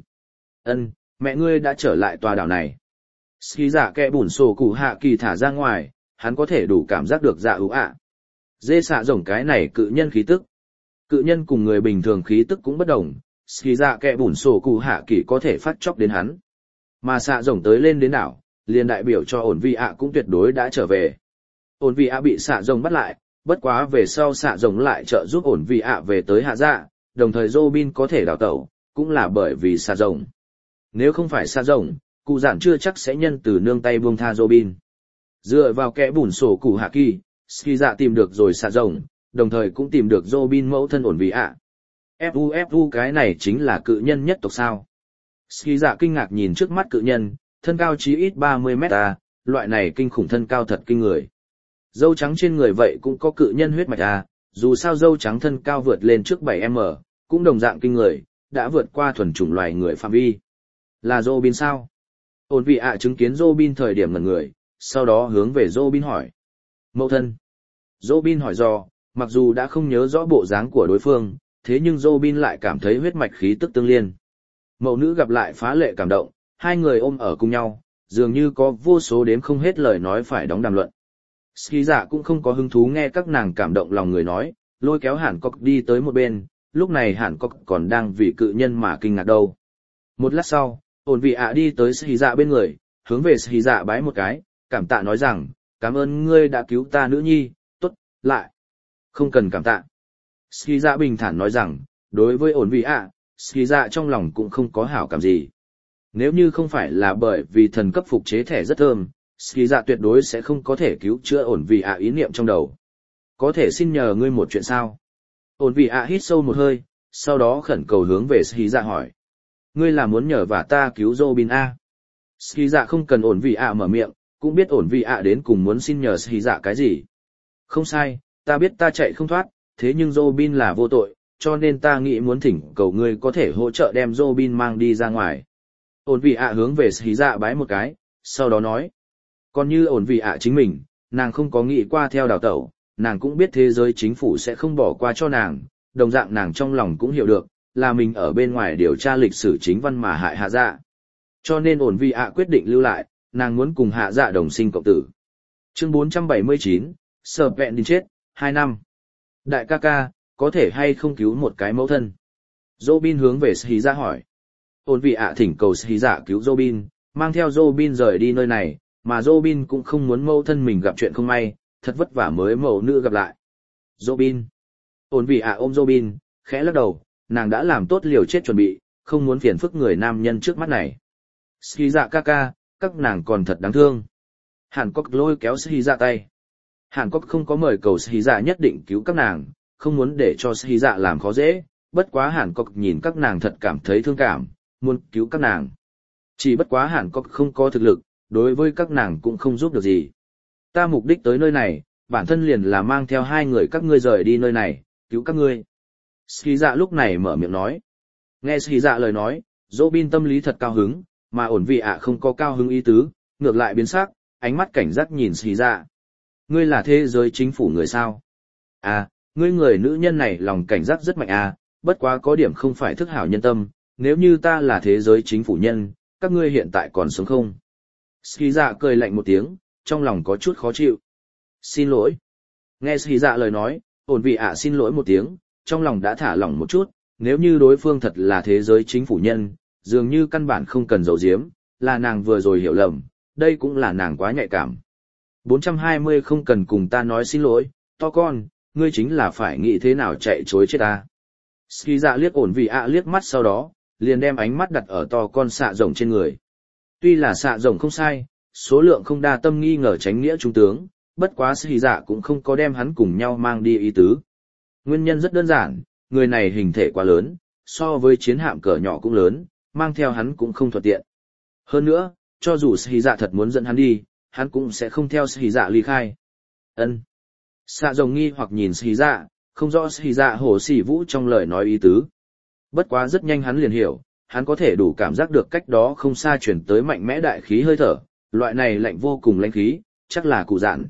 Mẹ ngươi đã trở lại tòa đảo này. Ski dạ kẹ bùn sổ cụ hạ kỳ thả ra ngoài, hắn có thể đủ cảm giác được dạ ưu ạ. Dê xạ rồng cái này cự nhân khí tức. Cự nhân cùng người bình thường khí tức cũng bất đồng, ski dạ kẹ bùn sổ cụ hạ kỳ có thể phát chóc đến hắn. Mà xạ rồng tới lên đến đảo, liền đại biểu cho ổn vị ạ cũng tuyệt đối đã trở về. Ổn vị ạ bị xạ rồng bắt lại, bất quá về sau xạ rồng lại trợ giúp ổn vị ạ về tới hạ dạ, đồng thời Robin có thể đào tẩu, cũng là bởi vì xạ rồng. Nếu không phải xạ rồng, cụ giản chưa chắc sẽ nhân từ nương tay buông tha Robin. Dựa vào kẽ bùn sổ cụ hạ kỳ, ski dạ tìm được rồi xạ rồng, đồng thời cũng tìm được Robin mẫu thân ổn vị ạ. Fu cái này chính là cự nhân nhất tộc sao. Ski dạ kinh ngạc nhìn trước mắt cự nhân, thân cao chí ít 30 mét à, loại này kinh khủng thân cao thật kinh người. Dâu trắng trên người vậy cũng có cự nhân huyết mạch à, dù sao dâu trắng thân cao vượt lên trước 7m, cũng đồng dạng kinh người, đã vượt qua thuần chủng loài người phạm vi. Là Robin sao? Ổn vị ạ chứng kiến Robin thời điểm ngẩn người, sau đó hướng về Robin hỏi. Mẫu thân. Robin hỏi do, mặc dù đã không nhớ rõ bộ dáng của đối phương, thế nhưng Robin lại cảm thấy huyết mạch khí tức tương liên. Mẫu nữ gặp lại phá lệ cảm động, hai người ôm ở cùng nhau, dường như có vô số đếm không hết lời nói phải đóng đàm luận. Ski dạ cũng không có hứng thú nghe các nàng cảm động lòng người nói, lôi kéo Hàn Cốc đi tới một bên, lúc này Hàn Cốc còn đang vì cự nhân mà kinh ngạc đâu. Một lát sau, ổn vị ạ đi tới Ski dạ bên người, hướng về Ski dạ bái một cái, cảm tạ nói rằng, cảm ơn ngươi đã cứu ta nữ nhi, tốt, lại. Không cần cảm tạ. Ski dạ bình thản nói rằng, đối với ổn vị ạ, Ski dạ trong lòng cũng không có hảo cảm gì. Nếu như không phải là bởi vì thần cấp phục chế thẻ rất thơm, Ski dạ tuyệt đối sẽ không có thể cứu chữa ổn vị ạ ý niệm trong đầu. Có thể xin nhờ ngươi một chuyện sao? Ổn vị ạ hít sâu một hơi, sau đó khẩn cầu hướng về Ski dạ hỏi. Ngươi là muốn nhờ và ta cứu Robin A. Ski dạ không cần ổn vị ạ mở miệng, cũng biết ổn vị ạ đến cùng muốn xin nhờ Ski dạ cái gì. Không sai, ta biết ta chạy không thoát, thế nhưng Robin là vô tội, cho nên ta nghĩ muốn thỉnh cầu ngươi có thể hỗ trợ đem Robin mang đi ra ngoài. Ổn vị ạ hướng về Ski dạ bái một cái, sau đó nói. Còn như ổn vị ạ chính mình, nàng không có nghĩ qua theo đào tẩu, nàng cũng biết thế giới chính phủ sẽ không bỏ qua cho nàng, đồng dạng nàng trong lòng cũng hiểu được, là mình ở bên ngoài điều tra lịch sử chính văn mà hại hạ dạ. Cho nên ổn vị ạ quyết định lưu lại, nàng muốn cùng hạ dạ đồng sinh cộng tử. Chương 479, Sở Vẹn Đình chết, 2 năm. Đại ca ca, có thể hay không cứu một cái mẫu thân? Robin hướng về Ski dạ hỏi. Ổn vị ạ thỉnh cầu Ski dạ cứu Robin, mang theo Robin rời đi nơi này, mà Robin cũng không muốn mẫu thân mình gặp chuyện không may, thật vất vả mới mẫu nữ gặp lại. Robin. Ổn vị ạ ôm Robin, khẽ lắc đầu, nàng đã làm tốt liều chết chuẩn bị, không muốn phiền phức người nam nhân trước mắt này. Ski dạ ca ca, các nàng còn thật đáng thương. Hàn Cốc lôi kéo Ski dạ tay. Hàn Cốc không có mời cầu Ski dạ nhất định cứu các nàng, không muốn để cho Ski dạ làm khó dễ, bất quá Hàn Cốc nhìn các nàng thật cảm thấy thương cảm, muốn cứu các nàng. Chỉ bất quá Hàn Cốc không có thực lực, đối với các nàng cũng không giúp được gì. Ta mục đích tới nơi này, bản thân liền là mang theo hai người các ngươi rời đi nơi này, cứu các ngươi. Ski dạ lúc này mở miệng nói. Nghe Ski dạ lời nói, Robin tâm lý thật cao hứng, mà ổn vị ạ không có cao hứng ý tứ, ngược lại biến sắc, ánh mắt cảnh giác nhìn Ski dạ. Ngươi là thế giới chính phủ người sao? À, ngươi người nữ nhân này lòng cảnh giác rất mạnh à, bất quá có điểm không phải thức hảo nhân tâm, nếu như ta là thế giới chính phủ nhân, các ngươi hiện tại còn sống không? Ski dạ cười lạnh một tiếng, trong lòng có chút khó chịu. Xin lỗi. Nghe Ski dạ lời nói, ổn vị ạ xin lỗi một tiếng, trong lòng đã thả lỏng một chút, nếu như đối phương thật là thế giới chính phủ nhân, dường như căn bản không cần giấu giếm, là nàng vừa rồi hiểu lầm, đây cũng là nàng quá nhạy cảm. 420 không cần cùng ta nói xin lỗi, to con, ngươi chính là phải nghĩ thế nào chạy chối chết ta. Ski dạ liếc ổn vì ạ liếc mắt sau đó, liền đem ánh mắt đặt ở to con xạ rồng trên người. Tuy là xạ rồng không sai, số lượng không đa tâm nghi ngờ tránh nghĩa trung tướng, bất quá Ski dạ cũng không có đem hắn cùng nhau mang đi ý tứ. Nguyên nhân rất đơn giản, người này hình thể quá lớn, so với chiến hạm cỡ nhỏ cũng lớn, mang theo hắn cũng không thuận tiện. Hơn nữa, cho dù Ski dạ thật muốn dẫn hắn đi, hắn cũng sẽ không theo Ski dạ ly khai. Ân. Xạ rồng nghi hoặc nhìn Ski dạ, không rõ Ski dạ hồ xỉ vũ trong lời nói ý tứ. Bất quá rất nhanh hắn liền hiểu, hắn có thể đủ cảm giác được cách đó không xa chuyển tới mạnh mẽ đại khí hơi thở, loại này lạnh vô cùng lãnh khí, chắc là cụ dạn.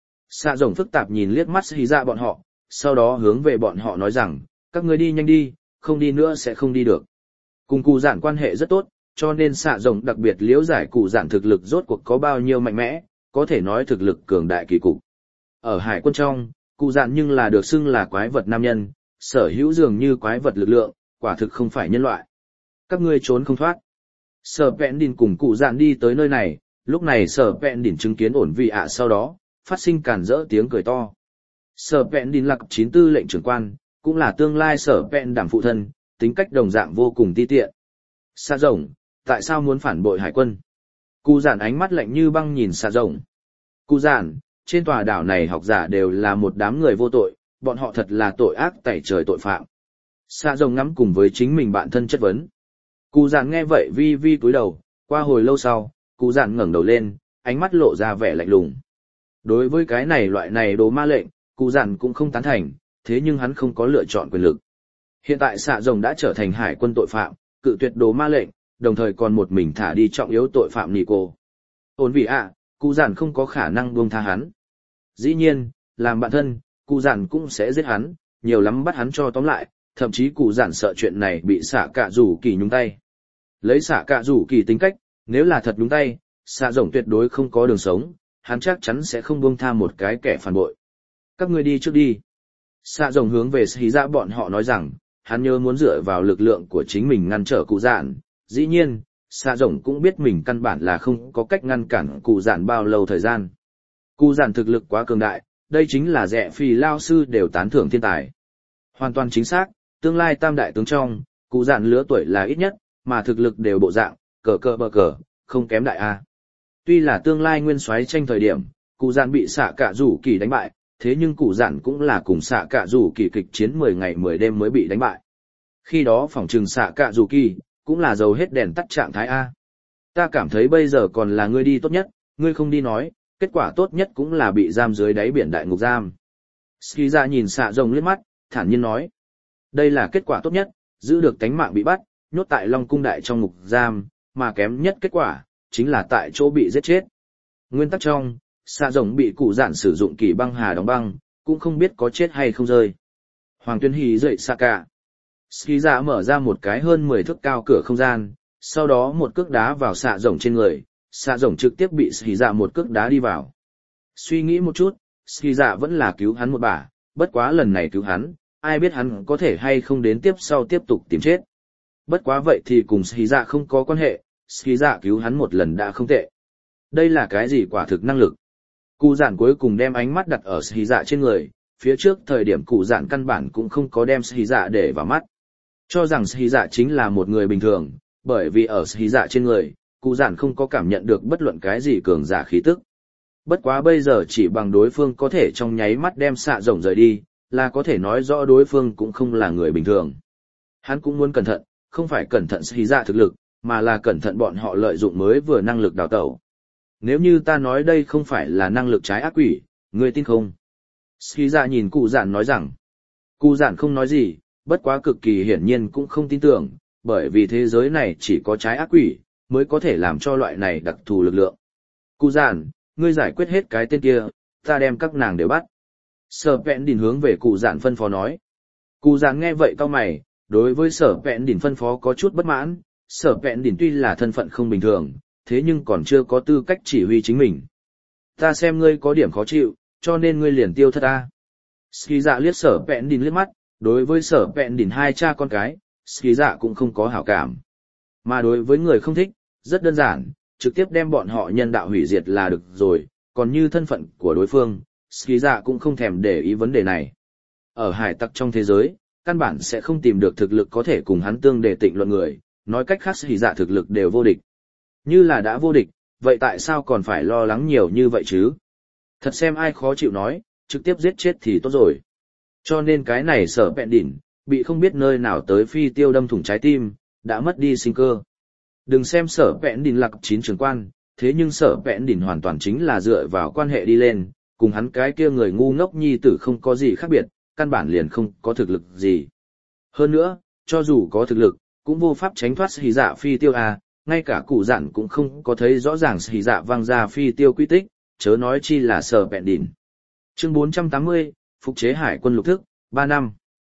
Xạ rồng phức tạp nhìn liếc mắt Ski dạ bọn họ, sau đó hướng về bọn họ nói rằng, các ngươi đi nhanh đi, không đi nữa sẽ không đi được. Cùng cụ dạn quan hệ rất tốt, cho nên xạ rồng đặc biệt liễu giải cụ dạn thực lực rốt cuộc có bao nhiêu mạnh mẽ, có thể nói thực lực cường đại kỳ cục. Ở hải quân trong, cụ dạn nhưng là được xưng là quái vật nam nhân, sở hữu dường như quái vật lực lượng, quả thực không phải nhân loại. Các ngươi trốn không thoát. Sở Vẹn Đỉnh cùng cụ dạn đi tới nơi này, lúc này Sở Vẹn Đỉnh chứng kiến ổn vị ạ sau đó, phát sinh càn rỡ tiếng cười to. Sở Vẹn Đỉnh là 94 lệnh trưởng quan, cũng là tương lai Sở Vẹn đảm phụ thân, tính cách đồng dạng vô cùng ti tiện. Xạ rồng, tại sao muốn phản bội hải quân? Cụ dạn ánh mắt lạnh như băng nhìn xạ rồng. Cụ dạn, trên tòa đảo này học giả đều là một đám người vô tội, bọn họ thật là tội ác tẩy trời tội phạm. Xạ rồng ngắm cùng với chính mình bạn thân chất vấn. Cụ dạn nghe vậy vi vi cúi đầu, qua hồi lâu sau, cụ dạn ngẩng đầu lên, ánh mắt lộ ra vẻ lạnh lùng. Đối với cái này loại này đồ ma lệnh, cụ dạn cũng không tán thành, thế nhưng hắn không có lựa chọn quyền lực. Hiện tại xạ rồng đã trở thành hải quân tội phạm, cự tuyệt đồ ma lệnh, đồng thời còn một mình thả đi trọng yếu tội phạm Nico. Ổn vì ạ, cụ dạn không có khả năng buông tha hắn. Dĩ nhiên, làm bạn thân, cụ dạn cũng sẽ giết hắn, nhiều lắm bắt hắn cho tóm lại, thậm chí cụ dạn sợ chuyện này bị xạ cạ rủ kỳ nhúng tay. Lấy xạ cạ rủ kỳ tính cách, nếu là thật nhúng tay, xạ rồng tuyệt đối không có đường sống, hắn chắc chắn sẽ không buông tha một cái kẻ phản bội. Các ngươi đi trước đi. Xạ rồng hướng về xí ra bọn họ nói rằng, hắn nhớ muốn dựa vào lực lượng của chính mình ngăn trở cụ dạn. Dĩ nhiên, xạ rồng cũng biết mình căn bản là không có cách ngăn cản cụ dạn bao lâu thời gian. Cụ dạn thực lực quá cường đại, đây chính là rẻ phi lao sư đều tán thưởng thiên tài. Hoàn toàn chính xác, tương lai tam đại tướng trong, cụ dạn lứa tuổi là ít nhất, mà thực lực đều bộ dạng, cờ bờ cờ, không kém đại A. Tuy là tương lai nguyên soái tranh thời điểm, cụ dạn bị xạ cạ rủ kỳ đánh bại, thế nhưng cụ dạn cũng là cùng xạ cạ rủ kỳ kịch chiến 10 ngày 10 đêm mới bị đánh bại. Khi đó phỏng trừng xạ cạ rủ kỳ, cũng là dầu hết đèn tắt trạng thái A. Ta cảm thấy bây giờ còn là ngươi đi tốt nhất, ngươi không đi nói, kết quả tốt nhất cũng là bị giam dưới đáy biển đại ngục giam. Ski ra nhìn xạ rồng liếc mắt, thản nhiên nói. Đây là kết quả tốt nhất, giữ được tánh mạng bị bắt, nhốt tại Long Cung Đại trong ngục giam, mà kém nhất kết quả, chính là tại chỗ bị giết chết. Nguyên tắc trong, xạ rồng bị cụ dạn sử dụng kỳ băng hà đóng băng, cũng không biết có chết hay không rơi. Hoàng Tuyên Hí dậy xạ cả. Ski ra mở ra một cái hơn 10 thước cao cửa không gian, sau đó một cước đá vào xạ rồng trên người, xạ rồng trực tiếp bị Ski ra một cước đá đi vào. Suy nghĩ một chút, Ski ra vẫn là cứu hắn một bả, bất quá lần này cứu hắn, ai biết hắn có thể hay không đến tiếp sau tiếp tục tìm chết. Bất quá vậy thì cùng Ski ra không có quan hệ, Ski ra cứu hắn một lần đã không tệ. Đây là cái gì quả thực năng lực? Cụ dạn cuối cùng đem ánh mắt đặt ở Ski dạ trên người, phía trước thời điểm cụ dạn căn bản cũng không có đem Ski dạ để vào mắt. Cho rằng Ski dạ chính là một người bình thường, bởi vì ở Ski dạ trên người, cụ dạn không có cảm nhận được bất luận cái gì cường giả khí tức. Bất quá bây giờ chỉ bằng đối phương có thể trong nháy mắt đem xạ rồng rời đi, là có thể nói rõ đối phương cũng không là người bình thường. Hắn cũng muốn cẩn thận, không phải cẩn thận Ski dạ thực lực, mà là cẩn thận bọn họ lợi dụng mới vừa năng lực đào tẩu. Nếu như ta nói đây không phải là năng lực trái ác quỷ, ngươi tin không? Ski dạ nhìn cụ dạn nói rằng, cụ dạn không nói gì, bất quá cực kỳ hiển nhiên cũng không tin tưởng, bởi vì thế giới này chỉ có trái ác quỷ, mới có thể làm cho loại này đặc thù lực lượng. Cụ dạn, ngươi giải quyết hết cái tên kia, ta đem các nàng đều bắt. Sở Vẹn Đỉnh hướng về cụ dạn phân phó nói. Cụ dạn nghe vậy cau mày, đối với Sở Vẹn Đỉnh phân phó có chút bất mãn. Sở Vẹn Đỉnh tuy là thân phận không bình thường, thế nhưng còn chưa có tư cách chỉ huy chính mình. Ta xem ngươi có điểm khó chịu, cho nên ngươi liền tiêu thất ta. Ski dạ liếc Sở Vẹn Đỉnh liếc mắt, đối với Sở Vẹn Đỉnh hai cha con cái, Ski dạ cũng không có hảo cảm. Mà đối với người không thích, rất đơn giản, trực tiếp đem bọn họ nhân đạo hủy diệt là được rồi, còn như thân phận của đối phương, Ski dạ cũng không thèm để ý vấn đề này. Ở hải tặc trong thế giới, căn bản sẽ không tìm được thực lực có thể cùng hắn tương đề tịnh luận người, nói cách khác Sĩ Dạ thực lực đều vô địch. Như là đã vô địch, vậy tại sao còn phải lo lắng nhiều như vậy chứ? Thật xem ai khó chịu nói, trực tiếp giết chết thì tốt rồi. Cho nên cái này Sở Vẹn Đỉnh, bị không biết nơi nào tới phi tiêu đâm thủng trái tim, đã mất đi sinh cơ. Đừng xem Sở Vẹn Đỉnh là 9 trưởng quan, thế nhưng Sở Vẹn Đỉnh hoàn toàn chính là dựa vào quan hệ đi lên, cùng hắn cái kia người ngu ngốc nhi tử không có gì khác biệt, căn bản liền không có thực lực gì. Hơn nữa, cho dù có thực lực, cũng vô pháp tránh thoát Sĩ Dạ phi tiêu à, ngay cả cụ dặn cũng không có thấy rõ ràng Sĩ Dạ văng ra phi tiêu quy tích, chớ nói chi là Sở Vẹn Đỉnh. Chương 480, phục chế hải quân lục thức, 3 năm.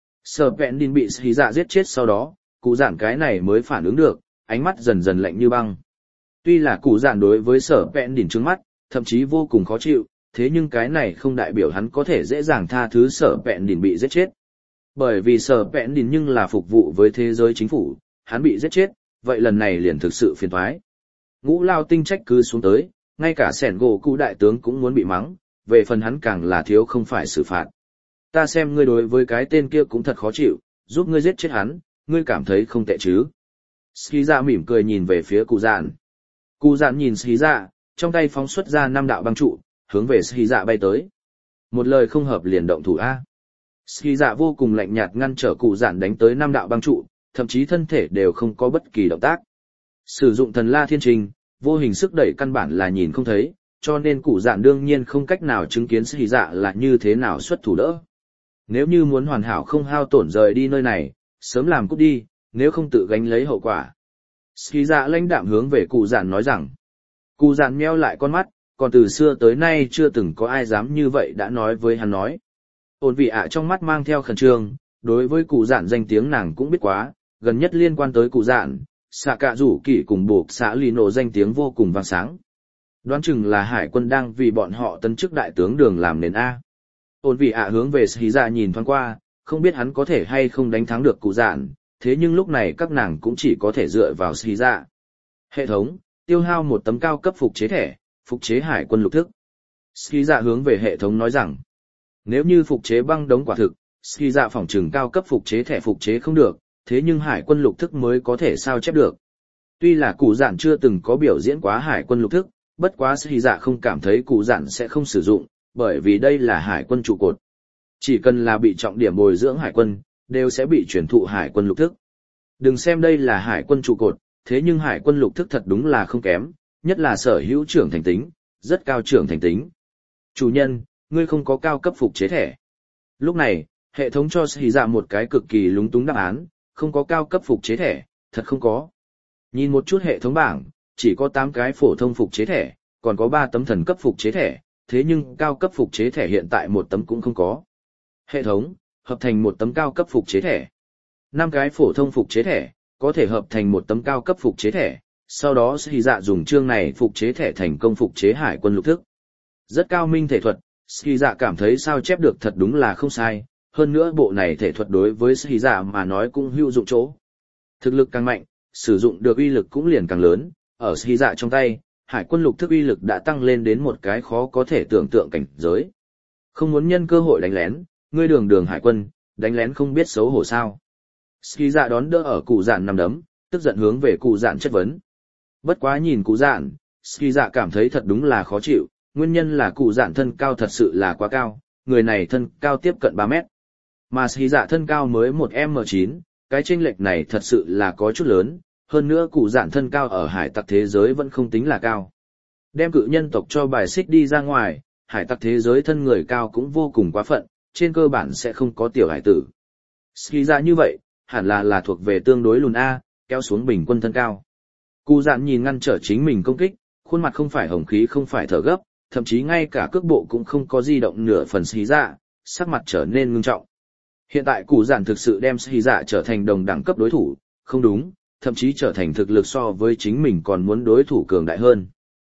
Sở Vẹn Đỉnh bị Sĩ Dạ giết chết sau đó, cụ dặn cái này mới phản ứng được, ánh mắt dần dần lạnh như băng. Tuy là cụ dặn đối với Sở Vẹn Đỉnh trướng mắt, thậm chí vô cùng khó chịu, thế nhưng cái này không đại biểu hắn có thể dễ dàng tha thứ Sở Vẹn Đỉnh bị giết chết. Bởi vì Sở Vẹn Đỉnh nhưng là phục vụ với thế giới chính phủ, hắn bị giết chết, vậy lần này liền thực sự phiền toái. Ngũ Lao Tinh trách cứ xuống tới, ngay cả Sẻn Gỗ Cụ đại tướng cũng muốn bị mắng, về phần hắn càng là thiếu không phải xử phạt. Ta xem ngươi đối với cái tên kia cũng thật khó chịu, giúp ngươi giết chết hắn, ngươi cảm thấy không tệ chứ? Ski Dạ mỉm cười nhìn về phía Cụ Dạn. Cụ Dạn nhìn Ski Dạ, trong tay phóng xuất ra 5 đạo băng trụ, hướng về Ski Dạ bay tới. Một lời không hợp liền động thủ a. Ski Dạ vô cùng lạnh nhạt ngăn trở Cụ Dạn đánh tới 5 đạo băng trụ, thậm chí thân thể đều không có bất kỳ động tác. Sử dụng thần la thiên trình, vô hình sức đẩy căn bản là nhìn không thấy, cho nên Cụ Dạn đương nhiên không cách nào chứng kiến Ski Dạ là như thế nào xuất thủ đỡ. Nếu như muốn hoàn hảo không hao tổn rời đi nơi này, sớm làm cút đi, nếu không tự gánh lấy hậu quả. Ski Dạ lãnh đạm hướng về Cụ Dạn nói rằng. Cụ Dạn meo lại con mắt, còn từ xưa tới nay chưa từng có ai dám như vậy đã nói với hắn nói. Ôn vị ạ trong mắt mang theo khẩn trương, đối với Cụ Dạn danh tiếng nàng cũng biết quá, gần nhất liên quan tới Cụ Dạn, xạ cạ rủ kỷ cùng buộc xã lì nổ danh tiếng vô cùng vang sáng. Đoán chừng là hải quân đang vì bọn họ tân chức đại tướng đường làm nền A. Ôn vị ạ hướng về Sĩ Dạ nhìn thoáng qua, không biết hắn có thể hay không đánh thắng được Cụ Dạn, thế nhưng lúc này các nàng cũng chỉ có thể dựa vào Sĩ Dạ. Hệ thống, tiêu hao 1 tấm cao cấp phục chế thẻ, phục chế hải quân lục thức. Sĩ Dạ hướng về hệ thống nói rằng, nếu như phục chế băng đống quả thực, Sĩ Dạ phỏng chừng cao cấp phục chế thẻ phục chế không được, thế nhưng hải quân lục thức mới có thể sao chép được. Tuy là Cụ Dạn chưa từng có biểu diễn quá hải quân lục thức, bất quá Sĩ Dạ không cảm thấy Cụ Dạn sẽ không sử dụng, bởi vì đây là hải quân trụ cột. Chỉ cần là bị trọng điểm bồi dưỡng hải quân, đều sẽ bị chuyển thụ hải quân lục thức. Đừng xem đây là hải quân trụ cột, thế nhưng hải quân lục thức thật đúng là không kém, nhất là sở hữu trưởng thành tính, rất cao trưởng thành tính. Chủ nhân, ngươi không có cao cấp phục chế thẻ. Lúc này, hệ thống cho Sĩ Dạ một cái cực kỳ lúng túng đáp án, không có cao cấp phục chế thẻ, thật không có. Nhìn một chút hệ thống bảng, chỉ có 8 cái phổ thông phục chế thẻ, còn có 3 tấm thần cấp phục chế thẻ, thế nhưng cao cấp phục chế thẻ hiện tại 1 tấm cũng không có. Hệ thống, hợp thành 1 tấm cao cấp phục chế thẻ. 5 cái phổ thông phục chế thẻ, có thể hợp thành 1 tấm cao cấp phục chế thẻ, sau đó Sĩ Dạ dùng chương này phục chế thẻ thành công phục chế hải quân lục thức. Rất cao minh thể thuật, Sĩ Dạ cảm thấy sao chép được thật đúng là không sai, hơn nữa bộ này thể thuật đối với Sĩ Dạ mà nói cũng hữu dụng chỗ. Thực lực càng mạnh, sử dụng được uy lực cũng liền càng lớn, ở Sĩ Dạ trong tay, hải quân lục thức uy lực đã tăng lên đến một cái khó có thể tưởng tượng cảnh giới. Không muốn nhân cơ hội đánh lén, ngươi đường hải quân, đánh lén không biết xấu hổ sao. Sĩ Dạ đón đỡ ở Cụ Dạn nằm đấm, tức giận hướng về Cụ Dạn chất vấn. Bất quá nhìn Cụ Dạn, Sĩ Dạ cảm thấy thật đúng là khó chịu, nguyên nhân là Cụ Dạn thân cao thật sự là quá cao, người này thân cao tiếp cận 3 mét. Mà Sĩ Dạ thân cao mới 1m9, cái chênh lệch này thật sự là có chút lớn, hơn nữa Cụ Dạn thân cao ở hải tặc thế giới vẫn không tính là cao. Đem cự nhân tộc cho bài xích đi ra ngoài, hải tặc thế giới thân người cao cũng vô cùng quá phận, trên cơ bản sẽ không có tiểu hải tử. Sĩ Dạ như vậy, hẳn là thuộc về tương đối lùn A, kéo xuống bình quân thân cao. Cụ Dạn nhìn ngăn trở chính mình công kích, khuôn mặt không phải hồng khí không phải thở gấp, thậm chí ngay cả cước bộ cũng không có di động nửa phần. Sĩ Dạ, sắc mặt trở nên ngưng trọng. Hiện tại Cụ Dạn thực sự đem Sĩ Dạ trở thành đồng đẳng cấp đối thủ, không đúng, thậm chí trở thành thực lực so với chính mình còn muốn đối thủ cường đại hơn.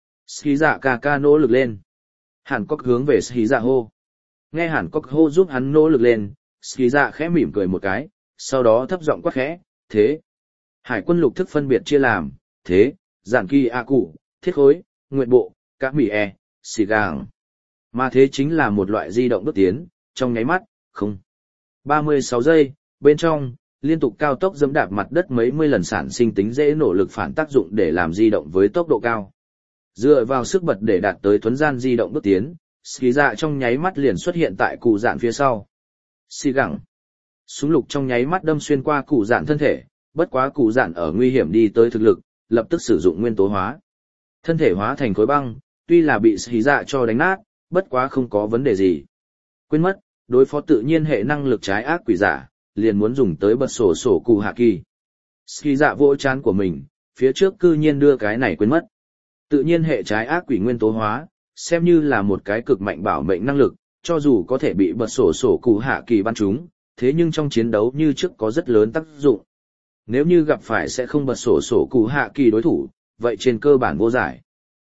Sĩ Dạ ca nỗ lực lên. Hàn Cốc hướng về Sĩ Dạ hô. Nghe Hàn Cốc hô giúp hắn nỗ lực lên, Sĩ Dạ khẽ mỉm cười một cái, sau đó thấp giọng quát khẽ, thế. Hải quân lục thức phân biệt chia làm, thế, giản kỳ a cụ, thiết khối, nguyện bộ, các mỉ xì gàng. Mà thế chính là một loại di động bước tiến, trong nháy mắt, không. 36 giây, bên trong, liên tục cao tốc giẫm đạp mặt đất mấy mươi lần sản sinh tính dễ nổ lực phản tác dụng để làm di động với tốc độ cao. Dựa vào sức bật để đạt tới thuấn gian di động bước tiến, Ski Dạ trong nháy mắt liền xuất hiện tại cụ dạn phía sau. Xì gẳng. Súng lục trong nháy mắt đâm xuyên qua cụ dạn thân thể, bất quá cụ dạn ở nguy hiểm đi tới thực lực, lập tức sử dụng nguyên tố hóa. Thân thể hóa thành khối băng, tuy là bị Ski Dạ cho đánh nát, bất quá không có vấn đề gì. Quên mất, đối phó tự nhiên hệ năng lực trái ác quỷ giả, liền muốn dùng tới bật sổ sổ cụ hạ kỳ. Ski Dạ vỗ trán của mình, phía trước cư nhiên đưa cái này quên mất. Tự nhiên hệ trái ác quỷ nguyên tố hóa, xem như là một cái cực mạnh bảo mệnh năng lực, cho dù có thể bị bật sổ sổ cụ hạ kỳ bắn trúng, thế nhưng trong chiến đấu như trước có rất lớn tác dụng. Nếu như gặp phải sẽ không bật sổ sổ cụ hạ kỳ đối thủ, vậy trên cơ bản vô giải.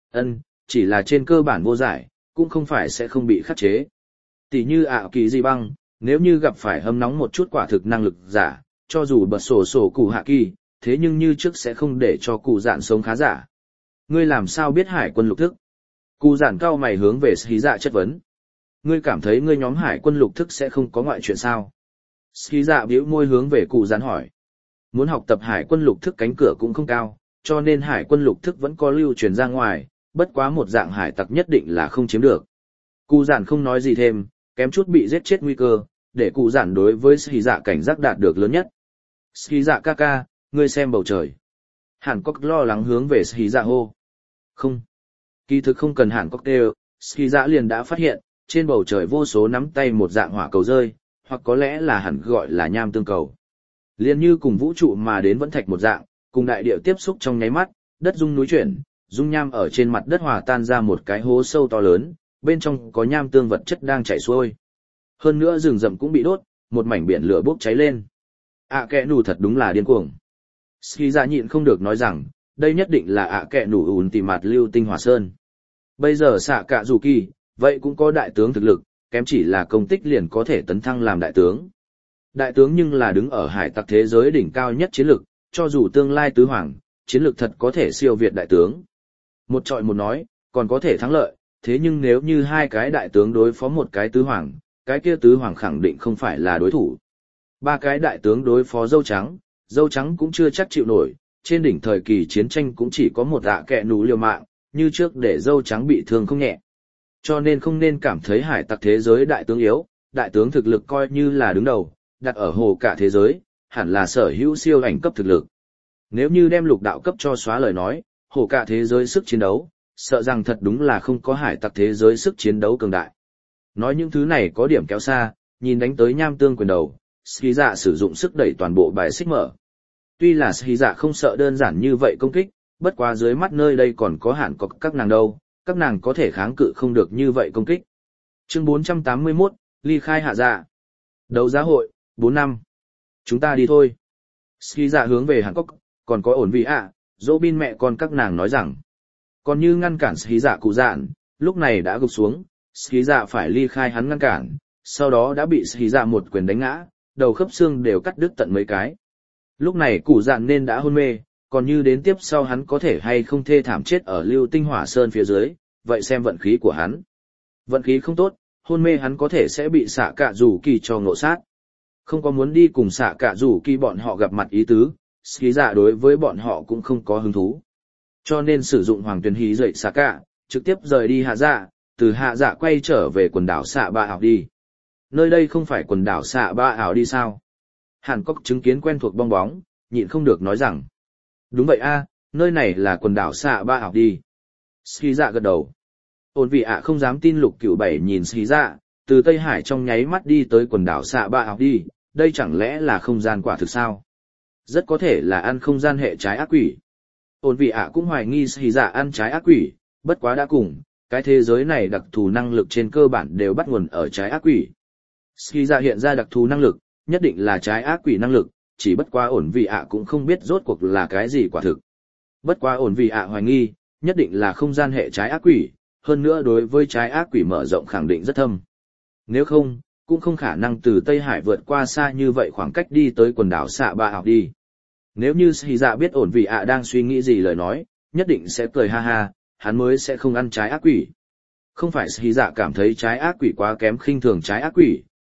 Chỉ là trên cơ bản vô giải, cũng không phải sẽ không bị khắc chế. Tỷ như ảo kỳ di băng, nếu như gặp phải hâm nóng một chút quả thực năng lực giả, cho dù bật sổ sổ cụ hạ kỳ, thế nhưng như trước sẽ không để cho cụ dạn sống khá giả. Ngươi làm sao biết hải quân lục thức? Cụ dạn cao mày hướng về Ski Dạ chất vấn. Ngươi cảm thấy ngươi nhóm hải quân lục thức sẽ không có ngoại chuyện sao? Ski Dạ bĩu môi hướng về cụ dạn hỏi. Muốn học tập hải quân lục thức cánh cửa cũng không cao, cho nên hải quân lục thức vẫn có lưu truyền ra ngoài, bất quá một dạng hải tặc nhất định là không chiếm được. Cụ dạn không nói gì thêm, kém chút bị giết chết nguy cơ, để cụ dạn đối với Ski Dạ cảnh giác đạt được lớn nhất. Ski Dạ ca ca, ngươi xem bầu trời. Hàn Cốc lo lắng hướng về Ski Dạ hô. Không. Kỳ thực không cần Hàn Cốc đều, Ski Dạ liền đã phát hiện, trên bầu trời vô số nắm tay một dạng hỏa cầu rơi, hoặc có lẽ là hẳn gọi là nham tương cầu. Liền như cùng vũ trụ mà đến vẫn thạch một dạng, cùng đại địa tiếp xúc trong nháy mắt, đất rung núi chuyển, dung nham ở trên mặt đất hòa tan ra một cái hố sâu to lớn, bên trong có nham tương vật chất đang chảy xuôi. Hơn nữa rừng rậm cũng bị đốt, một mảnh biển lửa bốc cháy lên. Kẻ nù thật đúng là điên cuồng. Ski Dạ nhịn không được nói rằng, đây nhất định là kẻ nù ùn tìm mặt lưu tinh hỏa sơn. Bây giờ xạ cả dù kỳ, vậy cũng có đại tướng thực lực, kém chỉ là công tích liền có thể tấn thăng làm đại tướng. Đại tướng nhưng là đứng ở hải tặc thế giới đỉnh cao nhất chiến lực, cho dù tương lai tứ hoàng, chiến lực thật có thể siêu việt đại tướng. Một trọi một nói, còn có thể thắng lợi, thế nhưng nếu như hai cái đại tướng đối phó một cái tứ hoàng, cái kia tứ hoàng khẳng định không phải là đối thủ. Ba cái đại tướng đối phó dâu trắng cũng chưa chắc chịu nổi, trên đỉnh thời kỳ chiến tranh cũng chỉ có một kẻ nú liều mạng, như trước để dâu trắng bị thương không nhẹ. Cho nên không nên cảm thấy hải tặc thế giới đại tướng yếu, đại tướng thực lực coi như là đứng đầu, đặt ở hồ cả thế giới, hẳn là sở hữu siêu ảnh cấp thực lực. Nếu như đem lục đạo cấp cho xóa lời nói, hồ cả thế giới sức chiến đấu, sợ rằng thật đúng là không có hải tặc thế giới sức chiến đấu cường đại. Nói những thứ này có điểm kéo xa, nhìn đánh tới nham tương quyền đầu, Ski Dạ sử dụng sức đẩy toàn bộ bài xích mở. Tuy là Ski Dạ không sợ đơn giản như vậy công kích, bất quá dưới mắt nơi đây còn có Hàn Cốc các nàng đâu, các nàng có thể kháng cự không được như vậy công kích. Chương 481, ly khai hạ dạ. Đấu giá hội, 4 năm. Chúng ta đi thôi. Ski Dạ hướng về Hàn Cốc, còn có ổn vị dỗ bin mẹ con các nàng nói rằng. Còn như ngăn cản Ski Dạ cụ dạn, lúc này đã gục xuống, Ski Dạ phải ly khai hắn ngăn cản, sau đó đã bị Ski Dạ một quyền đánh ngã, đầu khớp xương đều cắt đứt tận mấy cái. Lúc này cụ dạn nên đã hôn mê, còn như đến tiếp sau hắn có thể hay không thê thảm chết ở lưu tinh hỏa sơn phía dưới, vậy xem vận khí của hắn. Vận khí không tốt, hôn mê hắn có thể sẽ bị xạ cạ rủ kỳ cho ngộ sát. Không có muốn đi cùng xạ cạ rủ kỳ bọn họ gặp mặt ý tứ, Ski Dạ đối với bọn họ cũng không có hứng thú. Cho nên sử dụng hoàng tuyển hí dậy xạ cạ, trực tiếp rời đi hạ dạ, từ hạ dạ quay trở về quần đảo xạ ba ảo đi. Nơi đây không phải quần đảo xạ ba ảo đi sao? Hàn Cốc chứng kiến quen thuộc bong bóng, nhịn không được nói rằng. Đúng vậy nơi này là quần đảo xạ ba ảo đi. Ski Dạ gật đầu. Ôn vị không dám tin Lục Cửu Bảy nhìn Ski Dạ, từ Tây Hải trong nháy mắt đi tới quần đảo xạ ba ảo đi, đây chẳng lẽ là không gian quả thực sao? Rất có thể là ăn không gian hệ trái ác quỷ. Ôn vị cũng hoài nghi Ski Dạ ăn trái ác quỷ, bất quá đã cùng, cái thế giới này đặc thù năng lực trên cơ bản đều bắt nguồn ở trái ác quỷ. Ski Dạ hiện ra đặc thù năng lực, nhất định là trái ác quỷ năng lực, chỉ bất quá ổn vị cũng không biết rốt cuộc là cái gì quả thực. Bất quá ổn vị hoài nghi, nhất định là không gian hệ trái ác quỷ, hơn nữa đối với trái ác quỷ mở rộng khẳng định rất thâm. Nếu không, cũng không khả năng từ Tây Hải vượt qua xa như vậy khoảng cách đi tới quần đảo xạ ba ảo đi. Nếu như Ski Dạ biết ổn vị đang suy nghĩ gì lời nói, nhất định sẽ cười ha ha, hắn mới sẽ không ăn trái ác quỷ. Không phải Ski Dạ cảm thấy trái ác quỷ quá kém khinh thường trái ác quỷ,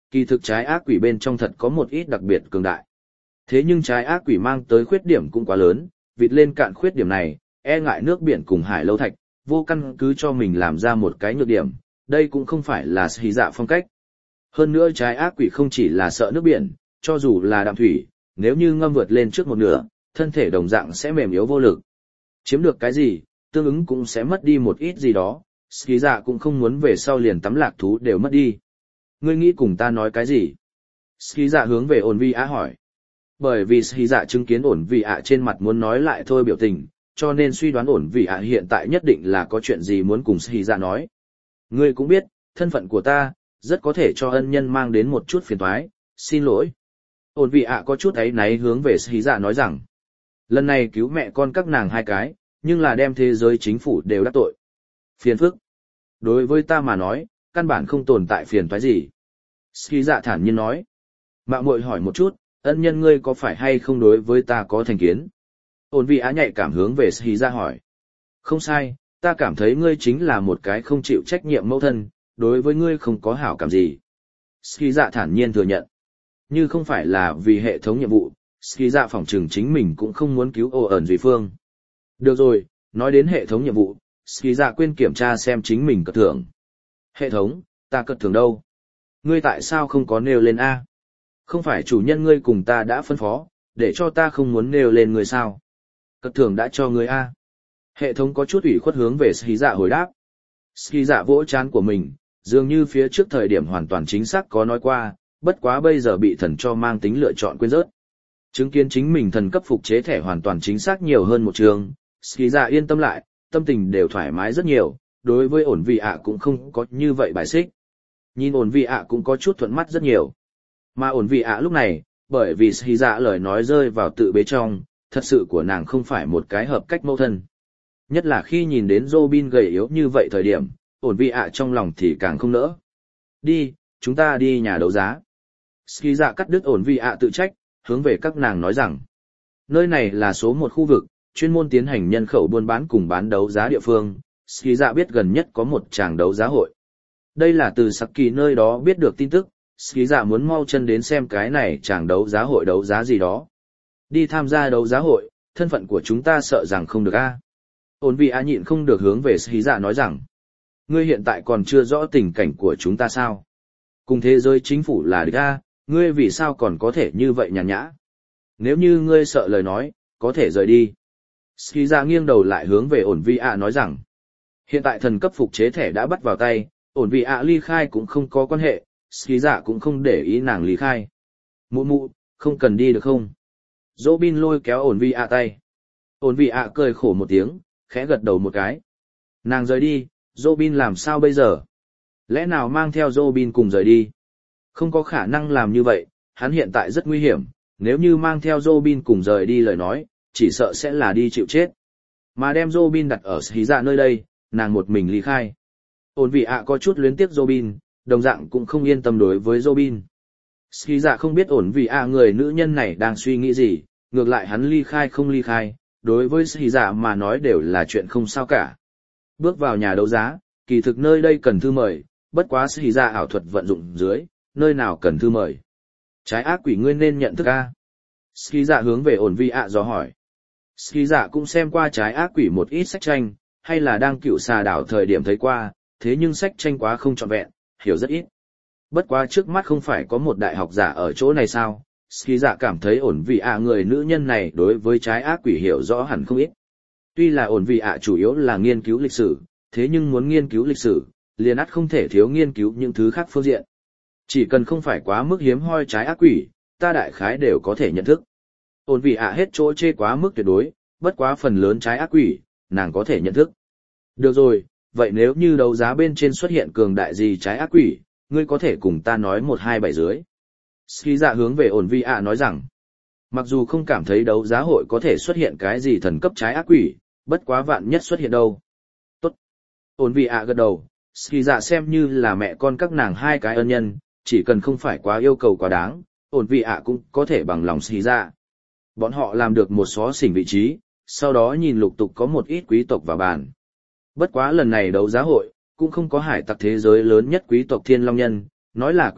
kỳ thực trái ác quỷ bên trong thật có một ít đặc biệt cường đại. Thế nhưng trái ác quỷ mang tới khuyết điểm cũng quá lớn, vịt lên cạn khuyết điểm này, e ngại nước biển cùng hải lâu thạch, vô căn cứ cho mình làm ra một cái nhược điểm, đây cũng không phải là Shì Dạ phong cách. Hơn nữa trái ác quỷ không chỉ là sợ nước biển, cho dù là đạm thủy, nếu như ngâm vượt lên trước một nửa, thân thể đồng dạng sẽ mềm yếu vô lực. Chiếm được cái gì, tương ứng cũng sẽ mất đi một ít gì đó, Shì Dạ cũng không muốn về sau liền tắm lạc thú đều mất đi. Ngươi nghĩ cùng ta nói cái gì? Shì Dạ hướng về ổn vi ạ hỏi. Bởi vì Shì Dạ chứng kiến ổn vi ạ trên mặt muốn nói lại thôi biểu tình, cho nên suy đoán ổn vi ạ hiện tại nhất định là có chuyện gì muốn cùng Shì Dạ nói. Ngươi cũng biết, thân phận của ta, rất có thể cho ân nhân mang đến một chút phiền toái, xin lỗi. Ổn vi ạ có chút áy náy hướng về Shì Dạ nói rằng, lần này cứu mẹ con các nàng hai cái, nhưng là đem thế giới chính phủ đều đắc tội. Phiền phức. Đối với ta mà nói, căn bản không tồn tại phiền toái gì. Shì Dạ thản nhiên nói. Mạo muội hỏi một chút, ân nhân ngươi có phải hay không đối với ta có thành kiến? Ổn vị á nhạy cảm hướng về Shì Dạ hỏi. Không sai, ta cảm thấy ngươi chính là một cái không chịu trách nhiệm mẫu thân, đối với ngươi không có hảo cảm gì. Shì Dạ thản nhiên thừa nhận. Như không phải là vì hệ thống nhiệm vụ, Shì Dạ phỏng chừng chính mình cũng không muốn cứu ổ ẩn Duy Phương. Được rồi, nói đến hệ thống nhiệm vụ, Shì Dạ quên kiểm tra xem chính mình cất thưởng. Hệ thống, ta cất thưởng đâu? Ngươi tại sao không có nêu lên A? Không phải chủ nhân ngươi cùng ta đã phân phó, để cho ta không muốn nêu lên người sao? Cất thưởng đã cho ngươi A. Hệ thống có chút ủy khuất hướng về Shì Dạ hồi đáp. Shì Dạ vỗ trán của mình, dường như phía trước thời điểm hoàn toàn chính xác có nói qua, bất quá bây giờ bị thần cho mang tính lựa chọn quên rớt. Chứng kiến chính mình thần cấp phục chế thẻ hoàn toàn chính xác nhiều hơn một trường, Shì Dạ yên tâm lại, tâm tình đều thoải mái rất nhiều, đối với ổn vị ạ cũng không có như vậy bài xích. Nhìn ổn vị ạ cũng có chút thuận mắt rất nhiều. Mà ổn vị ạ lúc này, bởi vì Shì Dạ lời nói rơi vào tự bế trong, thật sự của nàng không phải một cái hợp cách mẫu thân. Nhất là khi nhìn đến Robin gầy yếu như vậy thời điểm, ổn vị ạ trong lòng thì càng không nỡ. Đi, chúng ta đi nhà đấu giá. Shì Dạ cắt đứt ổn vị ạ tự trách, hướng về các nàng nói rằng, nơi này là số một khu vực, chuyên môn tiến hành nhân khẩu buôn bán cùng bán đấu giá địa phương, Shì Dạ biết gần nhất có một tràng đấu giá hội. Đây là từ Saki nơi đó biết được tin tức, Shì Dạ muốn mau chân đến xem cái này tràng đấu giá hội đấu giá gì đó. Đi tham gia đấu giá hội, thân phận của chúng ta sợ rằng không được a. Ổn vị á nhịn không được hướng về Shì Dạ nói rằng, ngươi hiện tại còn chưa rõ tình cảnh của chúng ta sao? Cùng thế giới chính phủ là địch a, ngươi vì sao còn có thể như vậy nhàn nhã? Nếu như ngươi sợ lời nói, có thể rời đi. Shì Dạ nghiêng đầu lại hướng về ổn vị ạ nói rằng, hiện tại thần cấp phục chế thẻ đã bắt vào tay, ổn vị ạ ly khai cũng không có quan hệ, Shì Dạ cũng không để ý nàng ly khai. Mụ mụ, không cần đi được không? Robin lôi kéo ổn vị ạ tay. Ổn vị ạ cười khổ một tiếng, khẽ gật đầu một cái. Nàng rời đi, Robin làm sao bây giờ? Lẽ nào mang theo Robin cùng rời đi? Không có khả năng làm như vậy, hắn hiện tại rất nguy hiểm, nếu như mang theo Robin cùng rời đi lời nói, chỉ sợ sẽ là đi chịu chết. Mà đem Robin đặt ở Shì Dạ nơi đây, nàng một mình ly khai. Ổn vị ạ có chút luyến tiếc Robin, đồng dạng cũng không yên tâm đối với Robin. Shì Dạ không biết ổn vị ạ người nữ nhân này đang suy nghĩ gì, ngược lại hắn ly khai không ly khai, đối với Shì Dạ mà nói đều là chuyện không sao cả. Bước vào nhà đấu giá, kỳ thực nơi đây cần thư mời, bất quá Shì Dạ ảo thuật vận dụng dưới, nơi nào cần thư mời. Trái ác quỷ ngươi nên nhận thức a. Shì Dạ hướng về ổn vị ạ dò hỏi. Shì Dạ cũng xem qua trái ác quỷ một ít sách tranh, hay là đang cựu xà đảo thời điểm thấy qua, thế nhưng sách tranh quá không trọn vẹn, hiểu rất ít. Bất quá trước mắt không phải có một đại học giả ở chỗ này sao, Shì Dạ cảm thấy ổn vị ạ người nữ nhân này đối với trái ác quỷ hiểu rõ hẳn không ít. Tuy là ổn vị ạ chủ yếu là nghiên cứu lịch sử, thế nhưng muốn nghiên cứu lịch sử, liền ắt không thể thiếu nghiên cứu những thứ khác phương diện. Chỉ cần không phải quá mức hiếm hoi trái ác quỷ, ta đại khái đều có thể nhận thức. Ổn vị ạ hết chỗ chê quá mức tuyệt đối, bất quá phần lớn trái ác quỷ, nàng có thể nhận thức. Được rồi, vậy nếu như đấu giá bên trên xuất hiện cường đại gì trái ác quỷ, ngươi có thể cùng ta nói 127 dưới. Shì Dạ hướng về ổn vị ạ nói rằng, mặc dù không cảm thấy đấu giá hội có thể xuất hiện cái gì thần cấp trái ác quỷ, bất quá vạn nhất xuất hiện đâu. Tốt. Ổn vị ạ gật đầu, Shì Dạ xem như là mẹ con các nàng hai cái ân nhân, chỉ cần không phải quá yêu cầu quá đáng, ổn vị ạ cũng có thể bằng lòng Shì Dạ. Bọn họ làm được một xó xỉnh vị trí, sau đó nhìn lục tục có một ít quý tộc vào bàn. Bất quá lần này đấu giá hội, cũng không có hải tặc thế giới lớn nhất quý tộc Thiên Long Nhân, nói là quý tộc,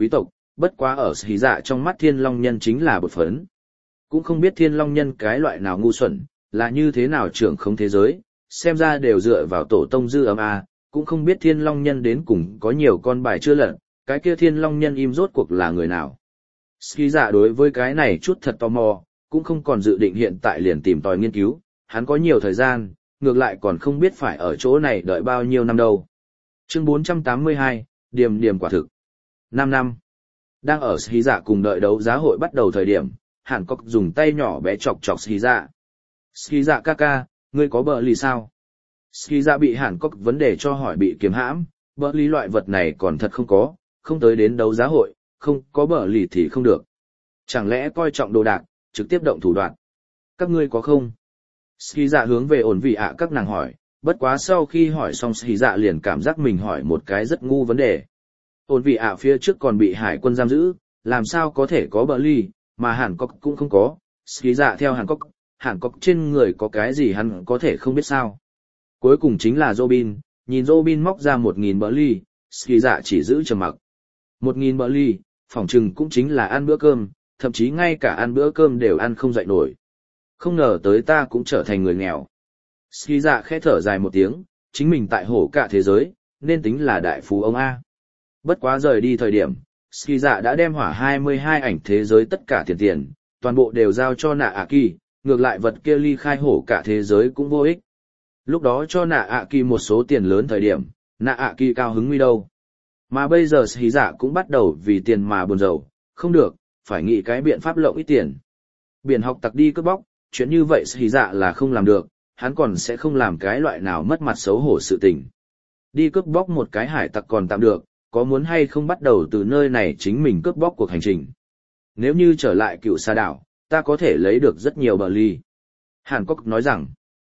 bất quá ở Hí Dạ trong mắt Thiên Long Nhân chính là bột phấn. Cũng không biết Thiên Long Nhân cái loại nào ngu xuẩn, là như thế nào trưởng không thế giới, xem ra đều dựa vào tổ tông dư âm a, cũng không biết Thiên Long Nhân đến cùng có nhiều con bài chưa lật, cái kia Thiên Long Nhân im rốt cuộc là người nào. Hí Dạ đối với cái này chút thật tò mò, cũng không còn dự định hiện tại liền tìm tòi nghiên cứu, hắn có nhiều thời gian, ngược lại còn không biết phải ở chỗ này đợi bao nhiêu năm đâu. Chương 482, Điềm Điềm quả thực. 5 năm. Đang ở Hí Dạ cùng đợi đấu giá hội bắt đầu thời điểm, Hàn Cốc dùng tay nhỏ bé chọc chọc Hí Dạ. Hí Dạ ca ca, ngươi có bờ lì sao? Hí Dạ bị Hàn Cốc vấn đề cho hỏi bị kiềm hãm, bờ lì loại vật này còn thật không có, không tới đến đấu giá hội, không có bờ lì thì không được. Chẳng lẽ coi trọng đồ đạc, trực tiếp động thủ đoạn? Các ngươi có không? Hí Dạ hướng về ổn vị ạ các nàng hỏi, bất quá sau khi hỏi xong Hí Dạ liền cảm giác mình hỏi một cái rất ngu vấn đề. Ổn vị ạ phía trước còn bị hải quân giam giữ, làm sao có thể có bờ ly, mà Hàn Cốc cũng không có. Hí Dạ theo Hàn Cốc trên người có cái gì hắn có thể không biết sao. Cuối cùng chính là Robin, nhìn Robin móc ra 1.000 bờ ly, Hí Dạ chỉ giữ trầm mặc. 1.000 bờ ly, phỏng chừng cũng chính là ăn bữa cơm, thậm chí ngay cả ăn bữa cơm đều ăn không dậy nổi. Không ngờ tới ta cũng trở thành người nghèo. Hí Dạ khẽ thở dài một tiếng, chính mình tại hổ cả thế giới, nên tính là đại phú ông A. Bất quá rời đi thời điểm, Hí Dạ đã đem hỏa 22 ảnh thế giới tất cả tiền, toàn bộ đều giao cho Nạ ạ kỳ, ngược lại vật kia ly khai hổ cả thế giới cũng vô ích. Lúc đó cho Nạ ạ kỳ một số tiền lớn thời điểm, Nạ ạ kỳ cao hứng nguy đâu. Mà bây giờ Hí Dạ cũng bắt đầu vì tiền mà buồn rầu, không được, phải nghĩ cái biện pháp lộng ít tiền. Biển học tặc đi cướp bóc, chuyện như vậy Hí Dạ là không làm được, hắn còn sẽ không làm cái loại nào mất mặt xấu hổ sự tình. Đi cướp bóc một cái hải tặc còn tạm được, có muốn hay không bắt đầu từ nơi này chính mình cướp bóc cuộc hành trình. Nếu như trở lại Cựu Sa đảo, ta có thể lấy được rất nhiều bờ ly. Hàn Cốc nói rằng,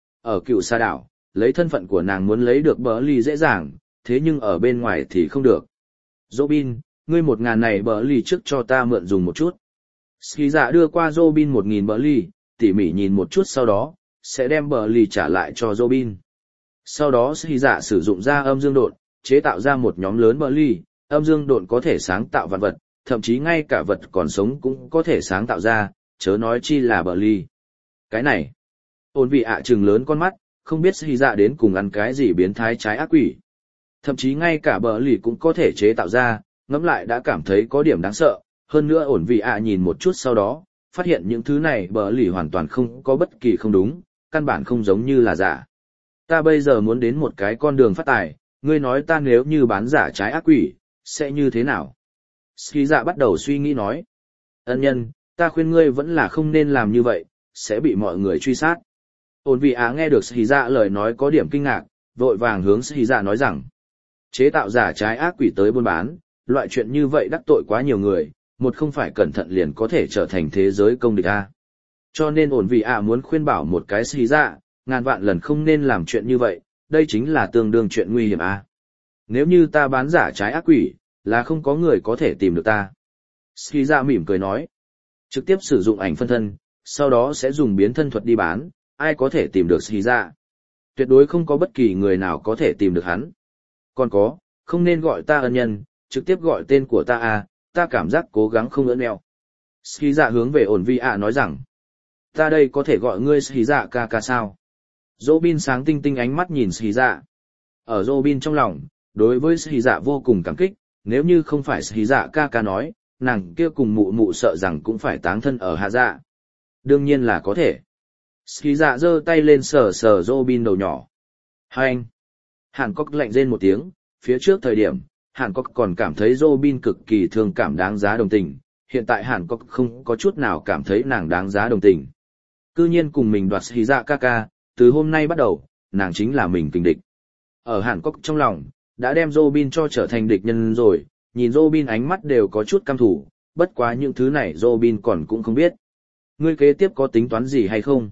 ở Cựu Sa đảo, lấy thân phận của nàng muốn lấy được bờ ly dễ dàng, thế nhưng ở bên ngoài thì không được. Robin, ngươi 1.000 này bờ ly trước cho ta mượn dùng một chút. Hí Dạ đưa qua Robin 1.000 bờ ly, tỉ mỉ nhìn một chút sau đó, sẽ đem bờ ly trả lại cho Robin. Sau đó Hí Dạ sử dụng ra âm dương độn, chế tạo ra một nhóm lớn bờ ly, âm dương độn có thể sáng tạo vạn vật, thậm chí ngay cả vật còn sống cũng có thể sáng tạo ra, chớ nói chi là bờ ly. Cái này, ôn vị ạ trừng lớn con mắt, không biết Hí Dạ đến cùng ăn cái gì biến thái trái ác quỷ. Thậm chí ngay cả bờ ly cũng có thể chế tạo ra, ngẫm lại đã cảm thấy có điểm đáng sợ, hơn nữa ổn vị ạ nhìn một chút sau đó, phát hiện những thứ này bờ ly hoàn toàn không có bất kỳ không đúng, căn bản không giống như là giả. Ta bây giờ muốn đến một cái con đường phát tài, ngươi nói ta nếu như bán giả trái ác quỷ, sẽ như thế nào? Hí Dạ bắt đầu suy nghĩ nói. Ân nhân, ta khuyên ngươi vẫn là không nên làm như vậy, sẽ bị mọi người truy sát. Ôn vị á nghe được Hí Dạ lời nói có điểm kinh ngạc, vội vàng hướng Hí Dạ nói rằng, chế tạo giả trái ác quỷ tới buôn bán, loại chuyện như vậy đắc tội quá nhiều người, một không phải cẩn thận liền có thể trở thành thế giới công địch a. Cho nên ổn vị á muốn khuyên bảo một cái Hí Dạ, ngàn vạn lần không nên làm chuyện như vậy, đây chính là tương đương chuyện nguy hiểm a. Nếu như ta bán giả trái ác quỷ, là không có người có thể tìm được ta. Hí Dạ mỉm cười nói, trực tiếp sử dụng ảnh phân thân, sau đó sẽ dùng biến thân thuật đi bán, ai có thể tìm được Hí Dạ? Tuyệt đối không có bất kỳ người nào có thể tìm được hắn. Còn có, không nên gọi ta ân nhân, trực tiếp gọi tên của ta a, ta cảm giác cố gắng không ưỡn eo. Hí Dạ hướng về ổn vi ạ nói rằng, ta đây có thể gọi ngươi Hí Dạ ca ca sao? Robin sáng tinh tinh ánh mắt nhìn Hí Dạ. Ở Robin trong lòng, đối với Hí Dạ vô cùng cảm kích, nếu như không phải Hí Dạ ca ca nói, nàng kia cùng mụ mụ sợ rằng cũng phải táng thân ở hạ dạ. Đương nhiên là có thể. Hí Dạ giơ tay lên sờ sờ Robin đầu nhỏ. Hành! Hàn Cốc lạnh rên một tiếng, phía trước thời điểm, Hàn Cốc còn cảm thấy Robin cực kỳ thương cảm đáng giá đồng tình, hiện tại Hàn Cốc không có chút nào cảm thấy nàng đáng giá đồng tình. Cư nhiên cùng mình đoạt Hí Dạ ca ca, từ hôm nay bắt đầu, nàng chính là mình kình địch. Ở Hàn Cốc trong lòng, đã đem Robin cho trở thành địch nhân rồi, nhìn Robin ánh mắt đều có chút căm thủ, bất quá những thứ này Robin còn cũng không biết. Ngươi kế tiếp có tính toán gì hay không?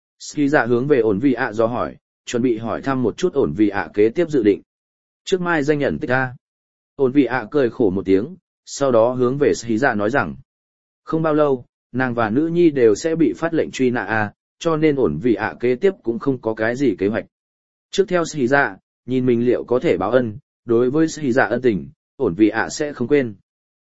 Hí Dạ hướng về ổn vị ạ do hỏi, chuẩn bị hỏi thăm một chút ổn vị ạ kế tiếp dự định. Trước mai danh nhận tích a. Ổn vị ạ cười khổ một tiếng, sau đó hướng về Hí Dạ nói rằng, không bao lâu, nàng và nữ nhi đều sẽ bị phát lệnh truy nã a, cho nên ổn vị ạ kế tiếp cũng không có cái gì kế hoạch. Trước theo Hí Dạ, nhìn mình liệu có thể báo ân, đối với Hí Dạ ân tình, ổn vị ạ sẽ không quên.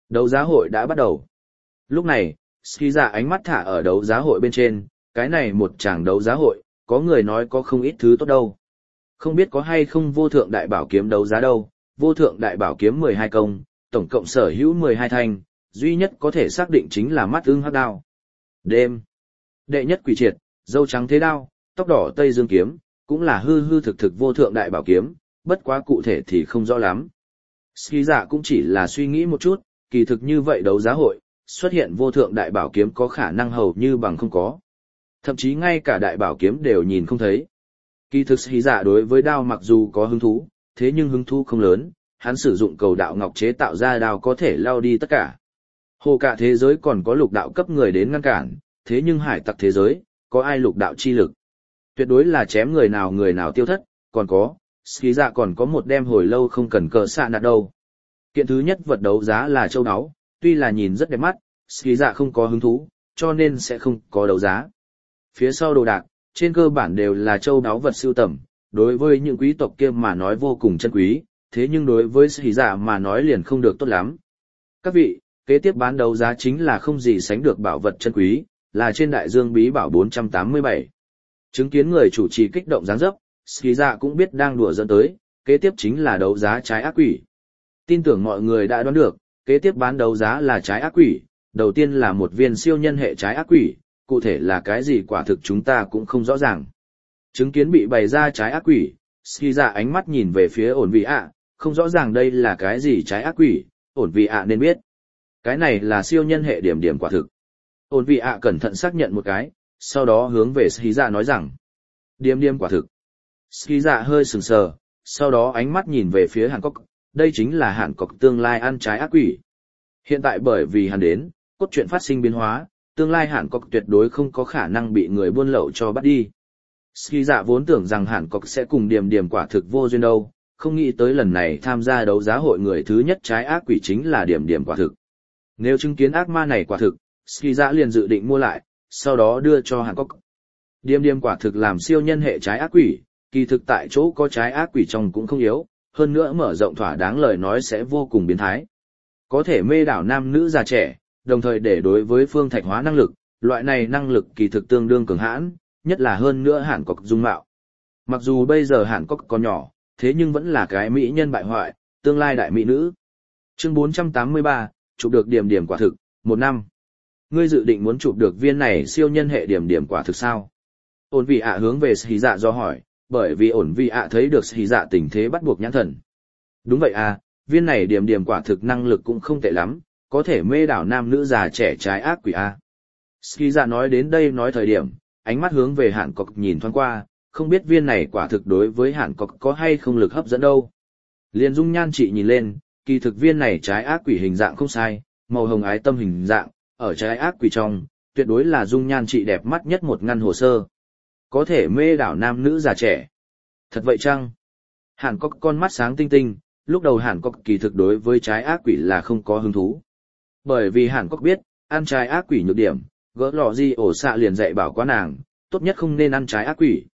Đấu giá hội đã bắt đầu. Lúc này, Ski Dạ ánh mắt thả ở đấu giá hội bên trên, cái này một tràng đấu giá hội, có người nói có không ít thứ tốt đâu. Không biết có hay không vô thượng đại bảo kiếm đấu giá đâu, vô thượng đại bảo kiếm 12 công, tổng cộng sở hữu 12 thanh, duy nhất có thể xác định chính là mắt ưng hắc đao. Đêm. Đệ nhất quỷ triệt, dâu trắng thế đao, tóc đỏ tây dương kiếm, cũng là hư hư thực thực vô thượng đại bảo kiếm, bất quá cụ thể thì không rõ lắm. Ski Dạ cũng chỉ là suy nghĩ một chút, kỳ thực như vậy đấu giá hội, xuất hiện vô thượng đại bảo kiếm có khả năng hầu như bằng không có. Thậm chí ngay cả đại bảo kiếm đều nhìn không thấy. Kỳ thực Ski Dạ đối với đao mặc dù có hứng thú, thế nhưng hứng thú không lớn, hắn sử dụng cầu đạo ngọc chế tạo ra đao có thể lao đi tất cả. Hồ cả thế giới còn có lục đạo cấp người đến ngăn cản, thế nhưng hải tặc thế giới, có ai lục đạo chi lực. Tuyệt đối là chém người nào tiêu thất, còn có, Ski Dạ còn có một đem hồi lâu không cần cờ xạ nạt đâu. Kiện thứ nhất vật đấu giá là châu áo, tuy là nhìn rất đẹp mắt, Ski Dạ không có hứng thú, cho nên sẽ không có đấu giá. Phía sau đồ đạc, trên cơ bản đều là châu áo vật sưu tầm, đối với những quý tộc kia mà nói vô cùng chân quý, thế nhưng đối với Ski Dạ mà nói liền không được tốt lắm. Các vị, kế tiếp bán đấu giá chính là không gì sánh được bảo vật chân quý, là trên đại dương bí bảo 487. Chứng kiến người chủ trì kích động dáng dấp, Ski Dạ cũng biết đang đùa dẫn tới, kế tiếp chính là đấu giá trái ác quỷ. Tin tưởng mọi người đã đoán được, kế tiếp bán đấu giá là trái ác quỷ, đầu tiên là một viên siêu nhân hệ trái ác quỷ, cụ thể là cái gì quả thực chúng ta cũng không rõ ràng. Chứng kiến bị bày ra trái ác quỷ, Ski Dạ ánh mắt nhìn về phía ổn vị ạ, không rõ ràng đây là cái gì trái ác quỷ, ổn vị ạ nên biết. Cái này là siêu nhân hệ điểm điểm quả thực. Ổn vị ạ cẩn thận xác nhận một cái, sau đó hướng về Ski Dạ nói rằng, điểm điểm quả thực. Ski Dạ hơi sừng sờ, sau đó ánh mắt nhìn về phía Hàn Cốc, đây chính là Hàn Cốc tương lai ăn trái ác quỷ. Hiện tại bởi vì hắn đến, cốt truyện phát sinh biến hóa, tương lai Hàn Cốc tuyệt đối không có khả năng bị người buôn lậu cho bắt đi. Ski Dạ vốn tưởng rằng Hàn Cốc sẽ cùng điểm điểm quả thực vô duyên đâu, không nghĩ tới lần này tham gia đấu giá hội người thứ nhất trái ác quỷ chính là điểm điểm quả thực. Nếu chứng kiến ác ma này quả thực, Ski Dạ liền dự định mua lại, sau đó đưa cho Hàn Cốc. Điểm điểm quả thực làm siêu nhân hệ trái ác quỷ, kỳ thực tại chỗ có trái ác quỷ trong cũng không yếu, hơn nữa mở rộng thỏa đáng lời nói sẽ vô cùng biến thái. Có thể mê đảo nam nữ già trẻ, đồng thời để đối với phương thạch hóa năng lực, loại này năng lực kỳ thực tương đương cường hãn, nhất là hơn nữa Hàn Cốc dung mạo. Mặc dù bây giờ Hàn Cốc còn nhỏ, thế nhưng vẫn là cái mỹ nhân bại hoại, tương lai đại mỹ nữ. Chương 483, chụp được điểm điểm quả thực, 1 năm. Ngươi dự định muốn chụp được viên này siêu nhân hệ điểm điểm quả thực sao? Ổn vị ạ hướng về Ski Dạ do hỏi, bởi vì ổn vị ạ thấy được Ski Dạ tình thế bắt buộc nhãn thần. Đúng vậy à, viên này điểm điểm quả thực năng lực cũng không tệ lắm, có thể mê đảo nam nữ già trẻ trái ác quỷ a. Ski Dạ nói đến đây nói thời điểm, ánh mắt hướng về Hàn Cốc nhìn thoáng qua, không biết viên này quả thực đối với Hàn Cốc có hay không lực hấp dẫn đâu. Liên dung nhan chị nhìn lên, kỳ thực viên này trái ác quỷ hình dạng không sai, màu hồng ái tâm hình dạng, ở trái ác quỷ trong, tuyệt đối là dung nhan chị đẹp mắt nhất một ngăn hồ sơ. Có thể mê đảo nam nữ già trẻ. Thật vậy chăng? Hàn Cốc con mắt sáng tinh tinh, lúc đầu Hàn Cốc kỳ thực đối với trái ác quỷ là không có hứng thú. Bởi vì Hàn Cốc biết, ăn trái ác quỷ nhược điểm, gỡ lọ gì ổ xạ liền dạy bảo quá nàng, tốt nhất không nên ăn trái ác quỷ.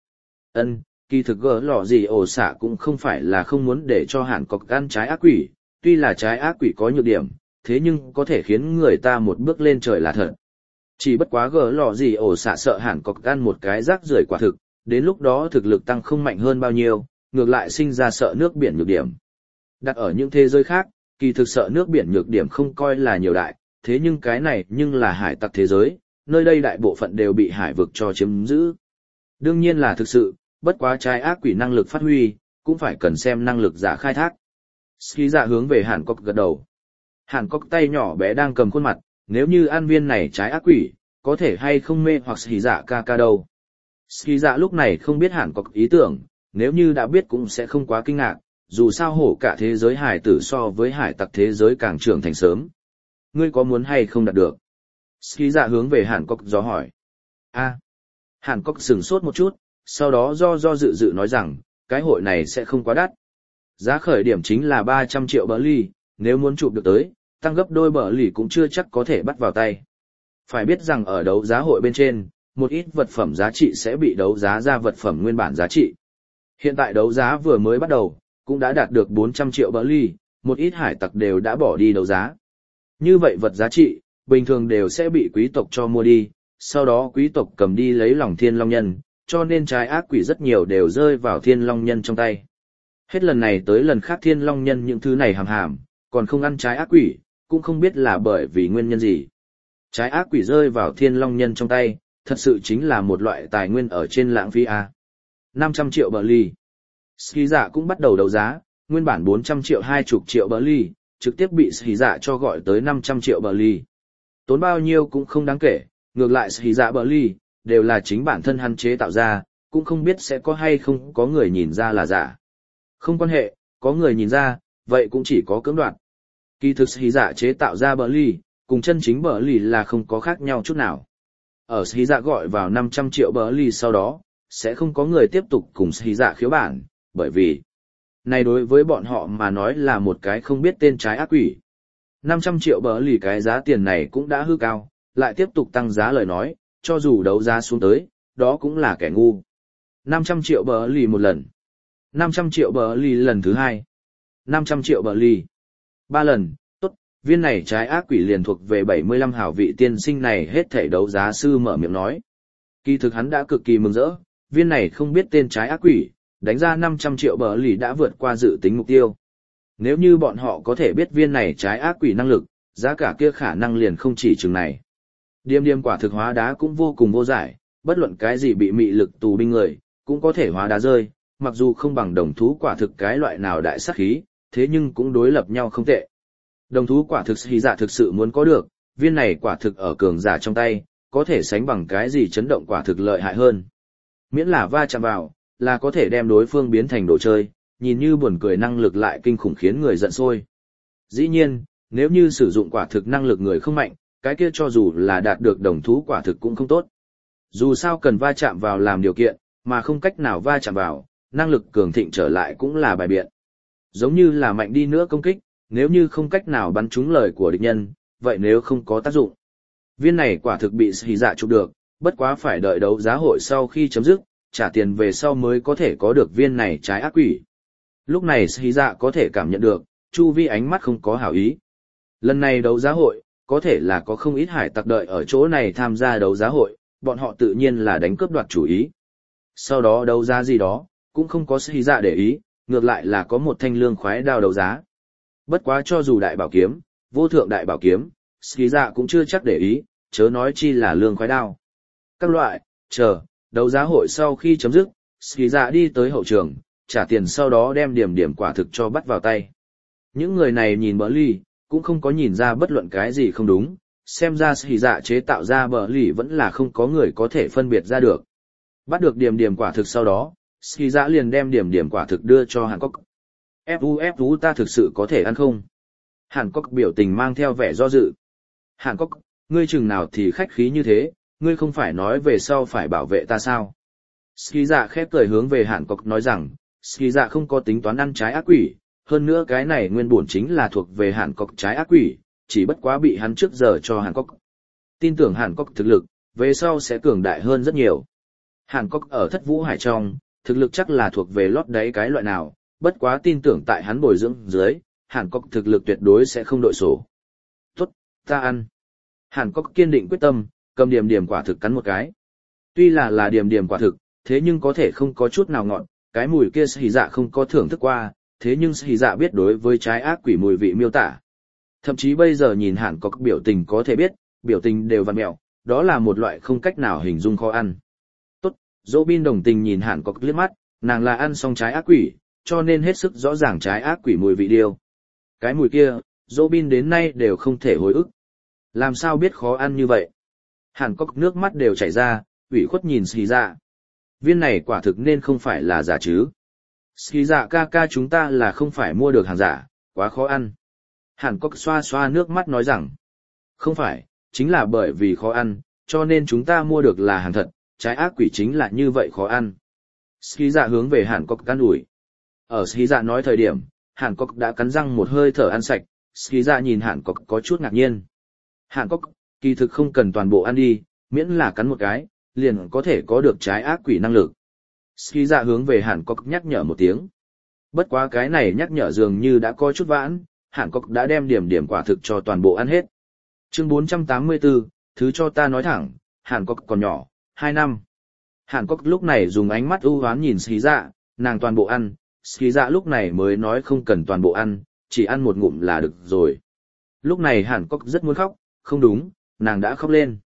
Kỳ thực gỡ lọ gì ổ xạ cũng không phải là không muốn để cho Hàn Cốc ăn trái ác quỷ, tuy là trái ác quỷ có nhược điểm, thế nhưng có thể khiến người ta một bước lên trời là thật. Chỉ bất quá gỡ lọ gì ổ xạ sợ Hàn Cốc ăn một cái rác rưởi quả thực, đến lúc đó thực lực tăng không mạnh hơn bao nhiêu, ngược lại sinh ra sợ nước biển nhược điểm. Đặt ở những thế giới khác, kỳ thực sợ nước biển nhược điểm không coi là nhiều đại, thế nhưng cái này nhưng là hải tặc thế giới, nơi đây đại bộ phận đều bị hải vực cho chiếm giữ. Đương nhiên là thực sự, bất quá trái ác quỷ năng lực phát huy, cũng phải cần xem năng lực giả khai thác. Ski Dạ hướng về Hàn Cốc gật đầu. Hàn Cốc tay nhỏ bé đang cầm khuôn mặt, nếu như ăn viên này trái ác quỷ, có thể hay không mê hoặc Ski Dạ ca đâu. Ski Dạ lúc này không biết Hàn Cốc ý tưởng, nếu như đã biết cũng sẽ không quá kinh ngạc, dù sao hổ cả thế giới hải tử so với hải tặc thế giới càng trưởng thành sớm. Ngươi có muốn hay không đạt được? Ski Dạ hướng về Hàn Cốc do hỏi. Hàn Cốc sửng sốt một chút, sau đó do dự nói rằng, cái hội này sẽ không quá đắt. Giá khởi điểm chính là 300 triệu bờ ly, nếu muốn chụp được tới, tăng gấp đôi bờ ly cũng chưa chắc có thể bắt vào tay. Phải biết rằng ở đấu giá hội bên trên, một ít vật phẩm giá trị sẽ bị đấu giá ra vật phẩm nguyên bản giá trị. Hiện tại đấu giá vừa mới bắt đầu, cũng đã đạt được 400 triệu bờ ly, một ít hải tặc đều đã bỏ đi đấu giá. Như vậy vật giá trị, bình thường đều sẽ bị quý tộc cho mua đi, sau đó quý tộc cầm đi lấy lòng thiên long nhân, cho nên trái ác quỷ rất nhiều đều rơi vào thiên long nhân trong tay. Hết lần này tới lần khác thiên long nhân những thứ này hàm hàm, còn không ăn trái ác quỷ, cũng không biết là bởi vì nguyên nhân gì. Trái ác quỷ rơi vào thiên long nhân trong tay, thật sự chính là một loại tài nguyên ở trên lãng phí A. 500 triệu bờ ly. Ski dạ cũng bắt đầu đấu giá, nguyên bản 400 triệu 20 triệu bờ ly, trực tiếp bị Ski dạ cho gọi tới 500 triệu bờ ly. Tốn bao nhiêu cũng không đáng kể, ngược lại Ski dạ bờ ly, đều là chính bản thân hắn chế tạo ra, cũng không biết sẽ có hay không có người nhìn ra là giả. Không quan hệ, có người nhìn ra, vậy cũng chỉ có cưỡng đoạt. Kỳ thực Ski dạ chế tạo ra bờ ly, cùng chân chính bờ ly là không có khác nhau chút nào. Ở Ski dạ gọi vào 500 triệu bờ ly sau đó, sẽ không có người tiếp tục cùng Ski dạ khiếu bản, bởi vì này đối với bọn họ mà nói là một cái không biết tên trái ác quỷ. 500 triệu bờ ly cái giá tiền này cũng đã hư cao, lại tiếp tục tăng giá lời nói, cho dù đấu giá xuống tới, đó cũng là kẻ ngu. 500 triệu bờ ly một lần. 500 triệu bờ ly lần thứ hai. 500 triệu bờ ly. 3 lần, tốt, viên này trái ác quỷ liền thuộc về 75 hảo vị tiên sinh này hết thảy đấu giá sư mở miệng nói. Kỳ thực hắn đã cực kỳ mừng rỡ, viên này không biết tên trái ác quỷ, đánh ra 500 triệu bờ ly đã vượt qua dự tính mục tiêu. Nếu như bọn họ có thể biết viên này trái ác quỷ năng lực, giá cả kia khả năng liền không chỉ chừng này. Điềm điềm quả thực hóa đá cũng vô cùng vô giải, bất luận cái gì bị mị lực tù binh người, cũng có thể hóa đá rơi, mặc dù không bằng đồng thú quả thực cái loại nào đại sát khí, thế nhưng cũng đối lập nhau không tệ. Đồng thú quả thực hy dạ thực sự muốn có được, viên này quả thực ở cường giả trong tay, có thể sánh bằng cái gì chấn động quả thực lợi hại hơn. Miễn là va chạm vào, là có thể đem đối phương biến thành đồ chơi, nhìn như buồn cười năng lực lại kinh khủng khiến người giận sôi. Dĩ nhiên, nếu như sử dụng quả thực năng lực người không mạnh, cái kia cho dù là đạt được đồng thú quả thực cũng không tốt. Dù sao cần va chạm vào làm điều kiện, mà không cách nào va chạm vào, năng lực cường thịnh trở lại cũng là bài biện. Giống như là mạnh đi nữa công kích, nếu như không cách nào bắn trúng lời của địch nhân, vậy nếu không có tác dụng. Viên này quả thực bị Hỉ Dạ chụp được, bất quá phải đợi đấu giá hội sau khi chấm dứt, trả tiền về sau mới có thể có được viên này trái ác quỷ. Lúc này Hỉ Dạ có thể cảm nhận được, chu vi ánh mắt không có hảo ý. Lần này đấu giá hội, có thể là có không ít hải tặc đợi ở chỗ này tham gia đấu giá hội, bọn họ tự nhiên là đánh cướp đoạt chủ ý. Sau đó đấu giá gì đó, cũng không có Hỉ Dạ để ý, ngược lại là có một thanh lương khoái đao đấu giá. Bất quá cho dù đại bảo kiếm, vô thượng đại bảo kiếm, Hỉ Dạ cũng chưa chắc để ý, chớ nói chi là lương khoái đao. Các loại, chờ, đấu giá hội sau khi chấm dứt, Hỉ Dạ đi tới hậu trường, trả tiền sau đó đem điểm điểm quả thực cho bắt vào tay. Những người này nhìn bờ ly, cũng không có nhìn ra bất luận cái gì không đúng, xem ra Hỉ Dạ chế tạo ra bờ ly vẫn là không có người có thể phân biệt ra được. Bắt được điểm điểm quả thực sau đó, Hỉ Dạ liền đem điểm điểm quả thực đưa cho Hàn Cốc. Fu ta thực sự có thể ăn không? Hàn Cốc biểu tình mang theo vẻ do dự. Hàn Cốc, ngươi chừng nào thì khách khí như thế, ngươi không phải nói về sau phải bảo vệ ta sao? Hỉ Dạ khép cười hướng về Hàn Cốc nói rằng, Hỉ Dạ không có tính toán ăn trái ác quỷ, hơn nữa cái này nguyên bổn chính là thuộc về Hàn Cốc trái ác quỷ, chỉ bất quá bị hắn trước giờ cho Hàn Cốc. Tin tưởng Hàn Cốc thực lực, về sau sẽ cường đại hơn rất nhiều. Hàn Cốc ở Thất Vũ Hải trong, thực lực chắc là thuộc về lót đáy cái loại nào, bất quá tin tưởng tại hắn bồi dưỡng dưới, Hàn Cốc thực lực tuyệt đối sẽ không đội sổ. Tốt, ta ăn. Hàn Cốc kiên định quyết tâm, cầm điểm điểm quả thực cắn một cái. Tuy là điểm điểm quả thực, thế nhưng có thể không có chút nào ngọt, cái mùi kia Hỉ Dạ không có thưởng thức qua, thế nhưng Hỉ Dạ biết đối với trái ác quỷ mùi vị miêu tả. Thậm chí bây giờ nhìn Hàn Cốc biểu tình có thể biết, biểu tình đều vặn mẹo, đó là một loại không cách nào hình dung khó ăn. Tốt, Robin đồng tình nhìn Hàn Cốc liếc mắt, nàng là ăn xong trái ác quỷ, cho nên hết sức rõ ràng trái ác quỷ mùi vị điều. Cái mùi kia, Robin đến nay đều không thể hồi ức. Làm sao biết khó ăn như vậy? Hàn Cốc nước mắt đều chảy ra, ủy khuất nhìn Hỉ Dạ. Viên này quả thực nên không phải là giả chứ? Hỉ Dạ ca chúng ta là không phải mua được hàng giả, quá khó ăn. Hàn Cốc xoa xoa nước mắt nói rằng, không phải, chính là bởi vì khó ăn, cho nên chúng ta mua được là hàng thật, trái ác quỷ chính là như vậy khó ăn. Hỉ Dạ hướng về Hàn Cốc can ủi. Ở Hỉ Dạ nói thời điểm, Hàn Cốc đã cắn răng một hơi thở ăn sạch, Hỉ Dạ nhìn Hàn Cốc có chút ngạc nhiên. Hàn Cốc, kỳ thực không cần toàn bộ ăn đi, miễn là cắn một cái, liền có thể có được trái ác quỷ năng lực. Hỉ Dạ hướng về Hàn Cốc nhắc nhở một tiếng. Bất quá cái này nhắc nhở dường như đã có chút vãn, Hàn Cốc đã đem điểm quả thực cho toàn bộ ăn hết. Chương 484, thứ cho ta nói thẳng, Hàn Cốc còn nhỏ, 2 năm. Hàn Cốc lúc này dùng ánh mắt ưu hoán nhìn Ski Dạ, nàng toàn bộ ăn, Ski Dạ lúc này mới nói không cần toàn bộ ăn, chỉ ăn một ngụm là được rồi. Lúc này Hàn Cốc rất muốn khóc, không đúng, nàng đã khóc lên.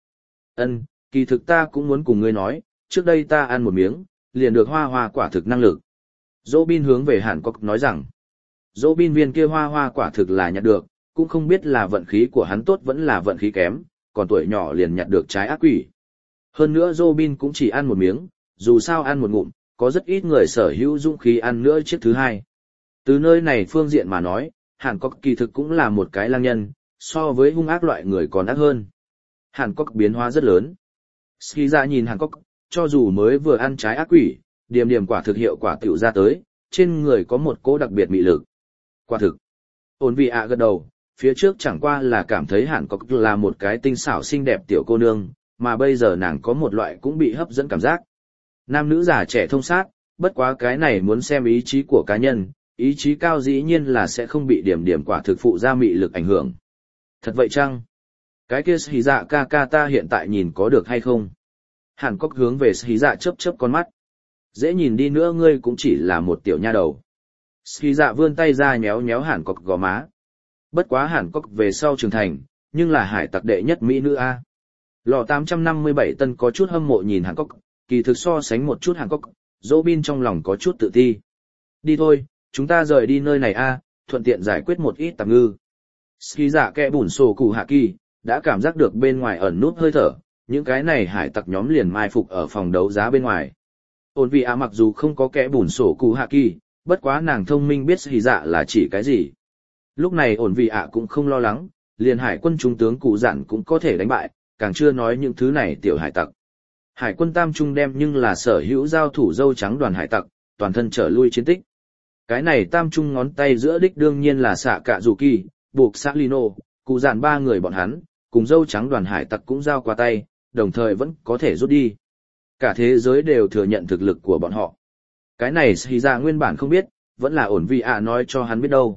Kỳ thực ta cũng muốn cùng ngươi nói, trước đây ta ăn một miếng, liền được hoa quả thực năng lực. Dỗ Bin hướng về Hàn Cốc nói rằng, Dỗ Bin viên kia hoa quả thực là nhặt được, cũng không biết là vận khí của hắn tốt vẫn là vận khí kém, còn tuổi nhỏ liền nhặt được trái ác quỷ. Hơn nữa Dỗ Bin cũng chỉ ăn một miếng, dù sao ăn một ngụm, có rất ít người sở hữu dũng khí ăn nữa chiếc thứ hai. Từ nơi này phương diện mà nói, Hàn Cốc kỳ thực cũng là một cái lang nhân, so với hung ác loại người còn ác hơn. Hàn Cốc biến hóa rất lớn. Ski Dạ nhìn Hàn Cốc, cho dù mới vừa ăn trái ác quỷ, điểm quả thực hiệu quả tiểu ra tới, trên người có một cỗ đặc biệt mị lực. Quả thực. Ổn vị ạ gật đầu, phía trước chẳng qua là cảm thấy Hàn Cốc là một cái tinh xảo xinh đẹp tiểu cô nương, mà bây giờ nàng có một loại cũng bị hấp dẫn cảm giác. Nam nữ già trẻ thông sát, bất quá cái này muốn xem ý chí của cá nhân, ý chí cao dĩ nhiên là sẽ không bị điểm quả thực phụ ra mị lực ảnh hưởng. Thật vậy chăng? Cái kia Ski Dạ ca ca ta hiện tại nhìn có được hay không? Hàn Cốc hướng về Ski Dạ chớp con mắt. Dễ nhìn đi nữa ngươi cũng chỉ là một tiểu nha đầu. Ski Dạ vươn tay ra nhéo Hàn Cốc gò má. Bất quá Hàn Cốc về sau trưởng thành, nhưng là hải tặc đệ nhất mỹ nữ a. Lò 857 tân có chút hâm mộ nhìn Hàn Cốc, kỳ thực so sánh một chút Hàn Cốc, Dỗ Bin trong lòng có chút tự ti. Đi thôi, chúng ta rời đi nơi này a, thuận tiện giải quyết một ít tạp ngư. Ski Dạ kẽ bùn sổ cụ hạ kỳ, đã cảm giác được bên ngoài ẩn nút hơi thở, những cái này hải tặc nhóm liền mai phục ở phòng đấu giá bên ngoài. Ổn vị ạ mặc dù không có kẽ bùn sổ cụ hạ kỳ, bất quá nàng thông minh biết Ski Dạ là chỉ cái gì. Lúc này ổn vị ạ cũng không lo lắng, liền hải quân trung tướng cụ dặn cũng có thể đánh bại, càng chưa nói những thứ này tiểu hải tặc. Hải quân tam trung đem nhưng là sở hữu giao thủ dâu trắng đoàn hải tặc, toàn thân trở lui chiến tích. Cái này tam trung ngón tay giữa đích đương nhiên là xạ cạ dù kỳ, buộc xã Lino, cụ dặn ba người bọn hắn, cùng dâu trắng đoàn hải tặc cũng giao qua tay, đồng thời vẫn có thể rút đi. Cả thế giới đều thừa nhận thực lực của bọn họ. Cái này Ski Dạ nguyên bản không biết, vẫn là ổn vị ạ nói cho hắn biết đâu.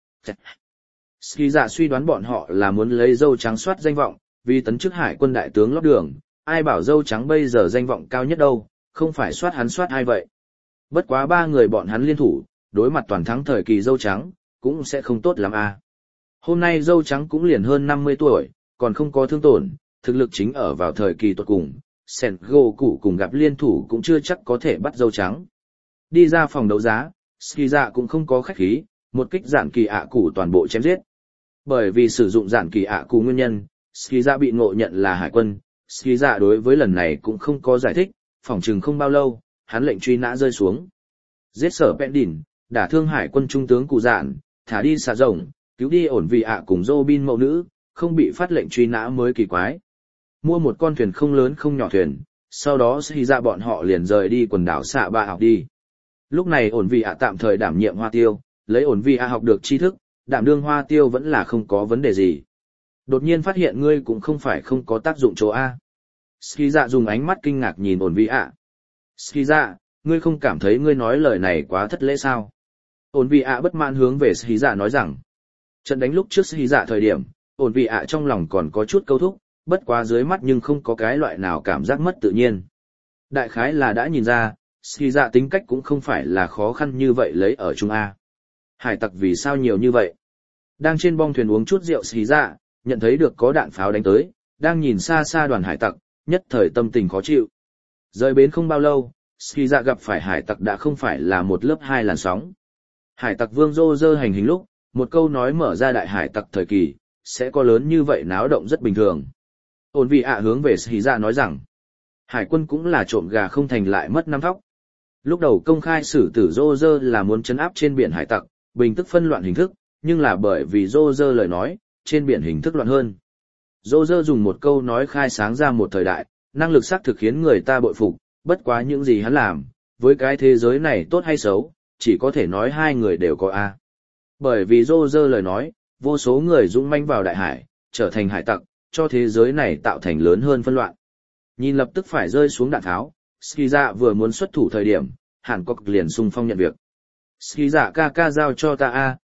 Ski Dạ suy đoán bọn họ là muốn lấy dâu trắng soát danh vọng, vì tấn chức hải quân đại tướng lót đường, ai bảo dâu trắng bây giờ danh vọng cao nhất đâu, không phải soát hắn soát ai vậy. Bất quá ba người bọn hắn liên thủ, đối mặt toàn thắng thời kỳ dâu trắng, cũng sẽ không tốt lắm à. Hôm nay dâu trắng cũng liền hơn 50 tuổi, còn không có thương tổn, thực lực chính ở vào thời kỳ tuột cùng, Sen gỗ cụ cùng gặp liên thủ cũng chưa chắc có thể bắt dâu trắng. Đi ra phòng đấu giá, Ski Dạ cũng không có khách khí, một kích giản kỳ ạ cụ toàn bộ chém giết. Bởi vì sử dụng giản kỳ ạ cụ nguyên nhân, Ski Dạ bị ngộ nhận là hải quân, Ski Dạ đối với lần này cũng không có giải thích, phỏng chừng không bao lâu, hắn lệnh truy nã rơi xuống. Giết sở Pendin, đả thương hải quân trung tướng cụ dạn, thả đi xạ rồng, cứu đi ổn vị ạ cùng Robin mẫu nữ, không bị phát lệnh truy nã mới kỳ quái. Mua một con thuyền không lớn không nhỏ thuyền, sau đó Ski Dạ bọn họ liền rời đi quần đảo xạ bạ học đi. Lúc này ổn vị ạ tạm thời đảm nhiệm hoa tiêu, lấy ổn vị ạ học được tri thức, đảm đương hoa tiêu vẫn là không có vấn đề gì. Đột nhiên phát hiện ngươi cũng không phải không có tác dụng chỗ A. Ski Dạ dùng ánh mắt kinh ngạc nhìn ổn vị ạ. Ski Dạ, ngươi không cảm thấy ngươi nói lời này quá thất lễ sao? Ổn vị ạ bất mãn hướng về Ski Dạ nói rằng, trận đánh lúc trước Ski Dạ thời điểm, ổn vị ạ trong lòng còn có chút câu thúc, bất quá dưới mắt nhưng không có cái loại nào cảm giác mất tự nhiên. Đại khái là đã nhìn ra, Ski Dạ tính cách cũng không phải là khó khăn như vậy lấy ở Trung A. Hải tặc vì sao nhiều như vậy? Đang trên bong thuyền uống chút rượu Ski Dạ, nhận thấy được có đạn pháo đánh tới, đang nhìn xa xa đoàn hải tặc, nhất thời tâm tình khó chịu. Rời bến không bao lâu, Ski Dạ gặp phải hải tặc đã không phải là một lớp hai làn sóng. Hải tặc Vương Rô Rơ hành hình lúc, một câu nói mở ra đại hải tặc thời kỳ, sẽ có lớn như vậy náo động rất bình thường. Ổn vị ạ hướng về Ski Dạ nói rằng, hải quân cũng là trộm gà không thành lại mất năm thóc. Lúc đầu công khai xử tử Rô Rơ là muốn trấn áp trên biển hải tặc, bình tức phân loạn hình thức, nhưng là bởi vì Rô Rơ lời nói, trên biển hình thức loạn hơn. Rô Rơ dùng một câu nói khai sáng ra một thời đại, năng lực xác thực khiến người ta bội phục, bất quá những gì hắn làm, với cái thế giới này tốt hay xấu, chỉ có thể nói hai người đều có A. Bởi vì Rô Rơ lời nói, vô số người dũng manh vào đại hải, trở thành hải tặc, cho thế giới này tạo thành lớn hơn phân loạn. Nhìn lập tức phải rơi xuống đạn tháo, Ski Dạ vừa muốn xuất thủ thời điểm, Hàn Cốc liền xung phong nhận việc. Ski Dạ ca ca giao cho ta A,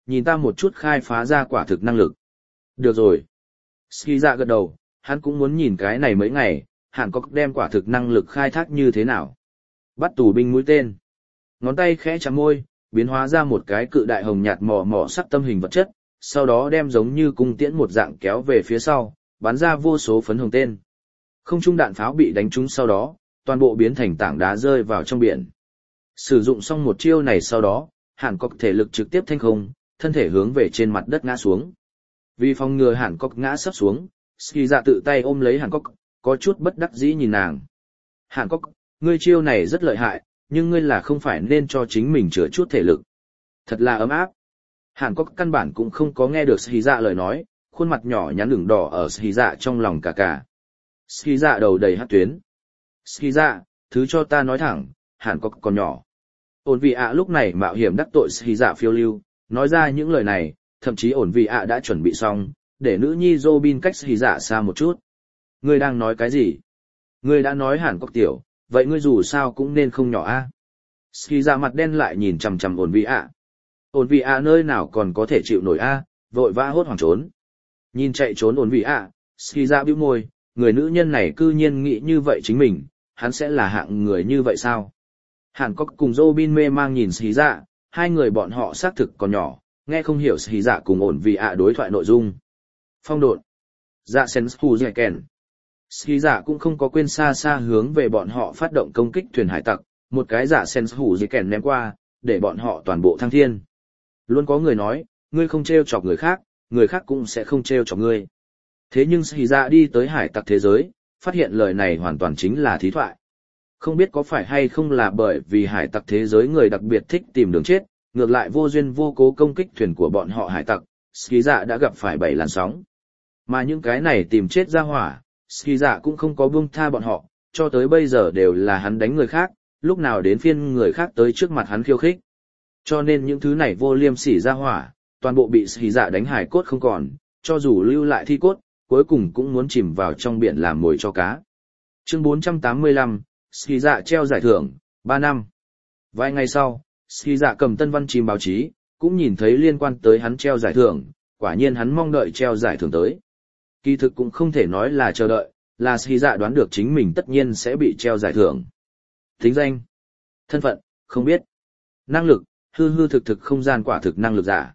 nhìn ta một chút khai phá ra quả thực năng lực. Được rồi. Ski dạ gật đầu, hắn cũng muốn nhìn cái này mấy ngày, Hàn Quốc đem quả thực năng lực khai thác như thế nào. Bắt tù binh mũi tên. Ngón tay khẽ chạm môi, biến hóa ra một cái cự đại hồng nhạt mỏ mỏ sắc tâm hình vật chất, sau đó đem giống như cung tiễn một dạng kéo về phía sau, bắn ra vô số phấn hồng tên. Không trung đạn pháo bị đánh trúng sau đó, toàn bộ biến thành tảng đá rơi vào trong biển. Sử dụng xong một chiêu này sau đó, Hàn Quốc thể lực trực tiếp thanh không, thân thể hướng về trên mặt đất ngã xuống. Vì phòng ngừa Hàn Quốc ngã sấp xuống, Ski Dạ tự tay ôm lấy Hàn Quốc, có chút bất đắc dĩ nhìn nàng. Hàn Quốc, ngươi chiêu này rất lợi hại, nhưng ngươi là không phải nên cho chính mình chữa chút thể lực. Thật là ấm áp. Hàn Quốc căn bản cũng không có nghe được Ski Dạ lời nói, khuôn mặt nhỏ nhắn ửng đỏ ở Ski Dạ trong lòng cả cả. Ski Dạ đầu đầy hắc tuyến. Ski Dạ, thứ cho ta nói thẳng, Hàn Quốc còn nhỏ. Ổn vị ạ lúc này mạo hiểm đắc tội Ski Dạ phiêu lưu, nói ra những lời này, thậm chí ổn vị ạ đã chuẩn bị xong, để nữ nhi Robin cách Ski Dạ xa một chút. Ngươi đang nói cái gì? Ngươi đã nói Hàn Quốc tiểu, vậy ngươi dù sao cũng nên không nhỏ a. Ski Dạ mặt đen lại nhìn chằm chằm ổn vị ạ. Ổn vị ạ nơi nào còn có thể chịu nổi a, vội vã hốt hoảng trốn. Nhìn chạy trốn ổn vị ạ, Ski Dạ bĩu môi, người nữ nhân này cư nhiên nghĩ như vậy chính mình, hắn sẽ là hạng người như vậy sao? Hàn Quốc cùng Robin mê mang nhìn Ski Dạ, hai người bọn họ xác thực còn nhỏ, nghe không hiểu Ski Dạ cùng ổn vị ạ đối thoại nội dung. Phong độn. Dạ sen hù dẻ kèn. Ski Dạ cũng không có quên xa xa hướng về bọn họ phát động công kích thuyền hải tặc, một cái dạ sen hù dẻ kèn ném qua, để bọn họ toàn bộ thăng thiên. Luôn có người nói, ngươi không trêu chọc người khác cũng sẽ không trêu chọc ngươi. Thế nhưng Ski Dạ đi tới hải tặc thế giới, phát hiện lời này hoàn toàn chính là thí thoại. Không biết có phải hay không là bởi vì hải tặc thế giới người đặc biệt thích tìm đường chết, ngược lại vô duyên vô cố công kích thuyền của bọn họ hải tặc, Ski Dạ đã gặp phải 7 làn sóng. Mà những cái này tìm chết ra hỏa, Ski Dạ cũng không có buông tha bọn họ, cho tới bây giờ đều là hắn đánh người khác, lúc nào đến phiên người khác tới trước mặt hắn khiêu khích. Cho nên những thứ này vô liêm sỉ ra hỏa, toàn bộ bị Ski Dạ đánh hải cốt không còn, cho dù lưu lại thi cốt, cuối cùng cũng muốn chìm vào trong biển làm mồi cho cá. Chương 485, Ski Dạ treo giải thưởng, 3 năm. Vài ngày sau, Ski Dạ cầm tân văn chìm báo chí, cũng nhìn thấy liên quan tới hắn treo giải thưởng, quả nhiên hắn mong đợi treo giải thưởng tới. Kỳ thực cũng không thể nói là chờ đợi, là Ski Dạ đoán được chính mình tất nhiên sẽ bị treo giải thưởng. Tính danh, thân phận, không biết. Năng lực, hư hư thực thực không gian quả thực năng lực giả.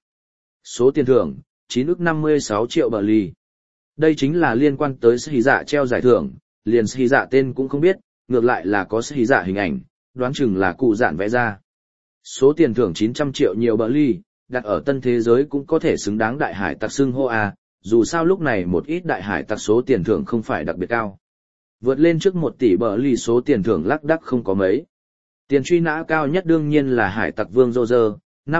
Số tiền thưởng, 9,56 triệu bờ ly. Đây chính là liên quan tới Ski Dạ treo giải thưởng, liền Ski Dạ tên cũng không biết, ngược lại là có Ski Dạ hình ảnh, đoán chừng là cụ dạn vẽ ra. Số tiền thưởng 900 triệu nhiều bờ ly, đặt ở tân thế giới cũng có thể xứng đáng đại hải tặc xưng hô a, dù sao lúc này một ít đại hải tặc số tiền thưởng không phải đặc biệt cao. Vượt lên trước 1 tỷ bờ ly số tiền thưởng lác đác không có mấy. Tiền truy nã cao nhất đương nhiên là hải tặc vương Roger,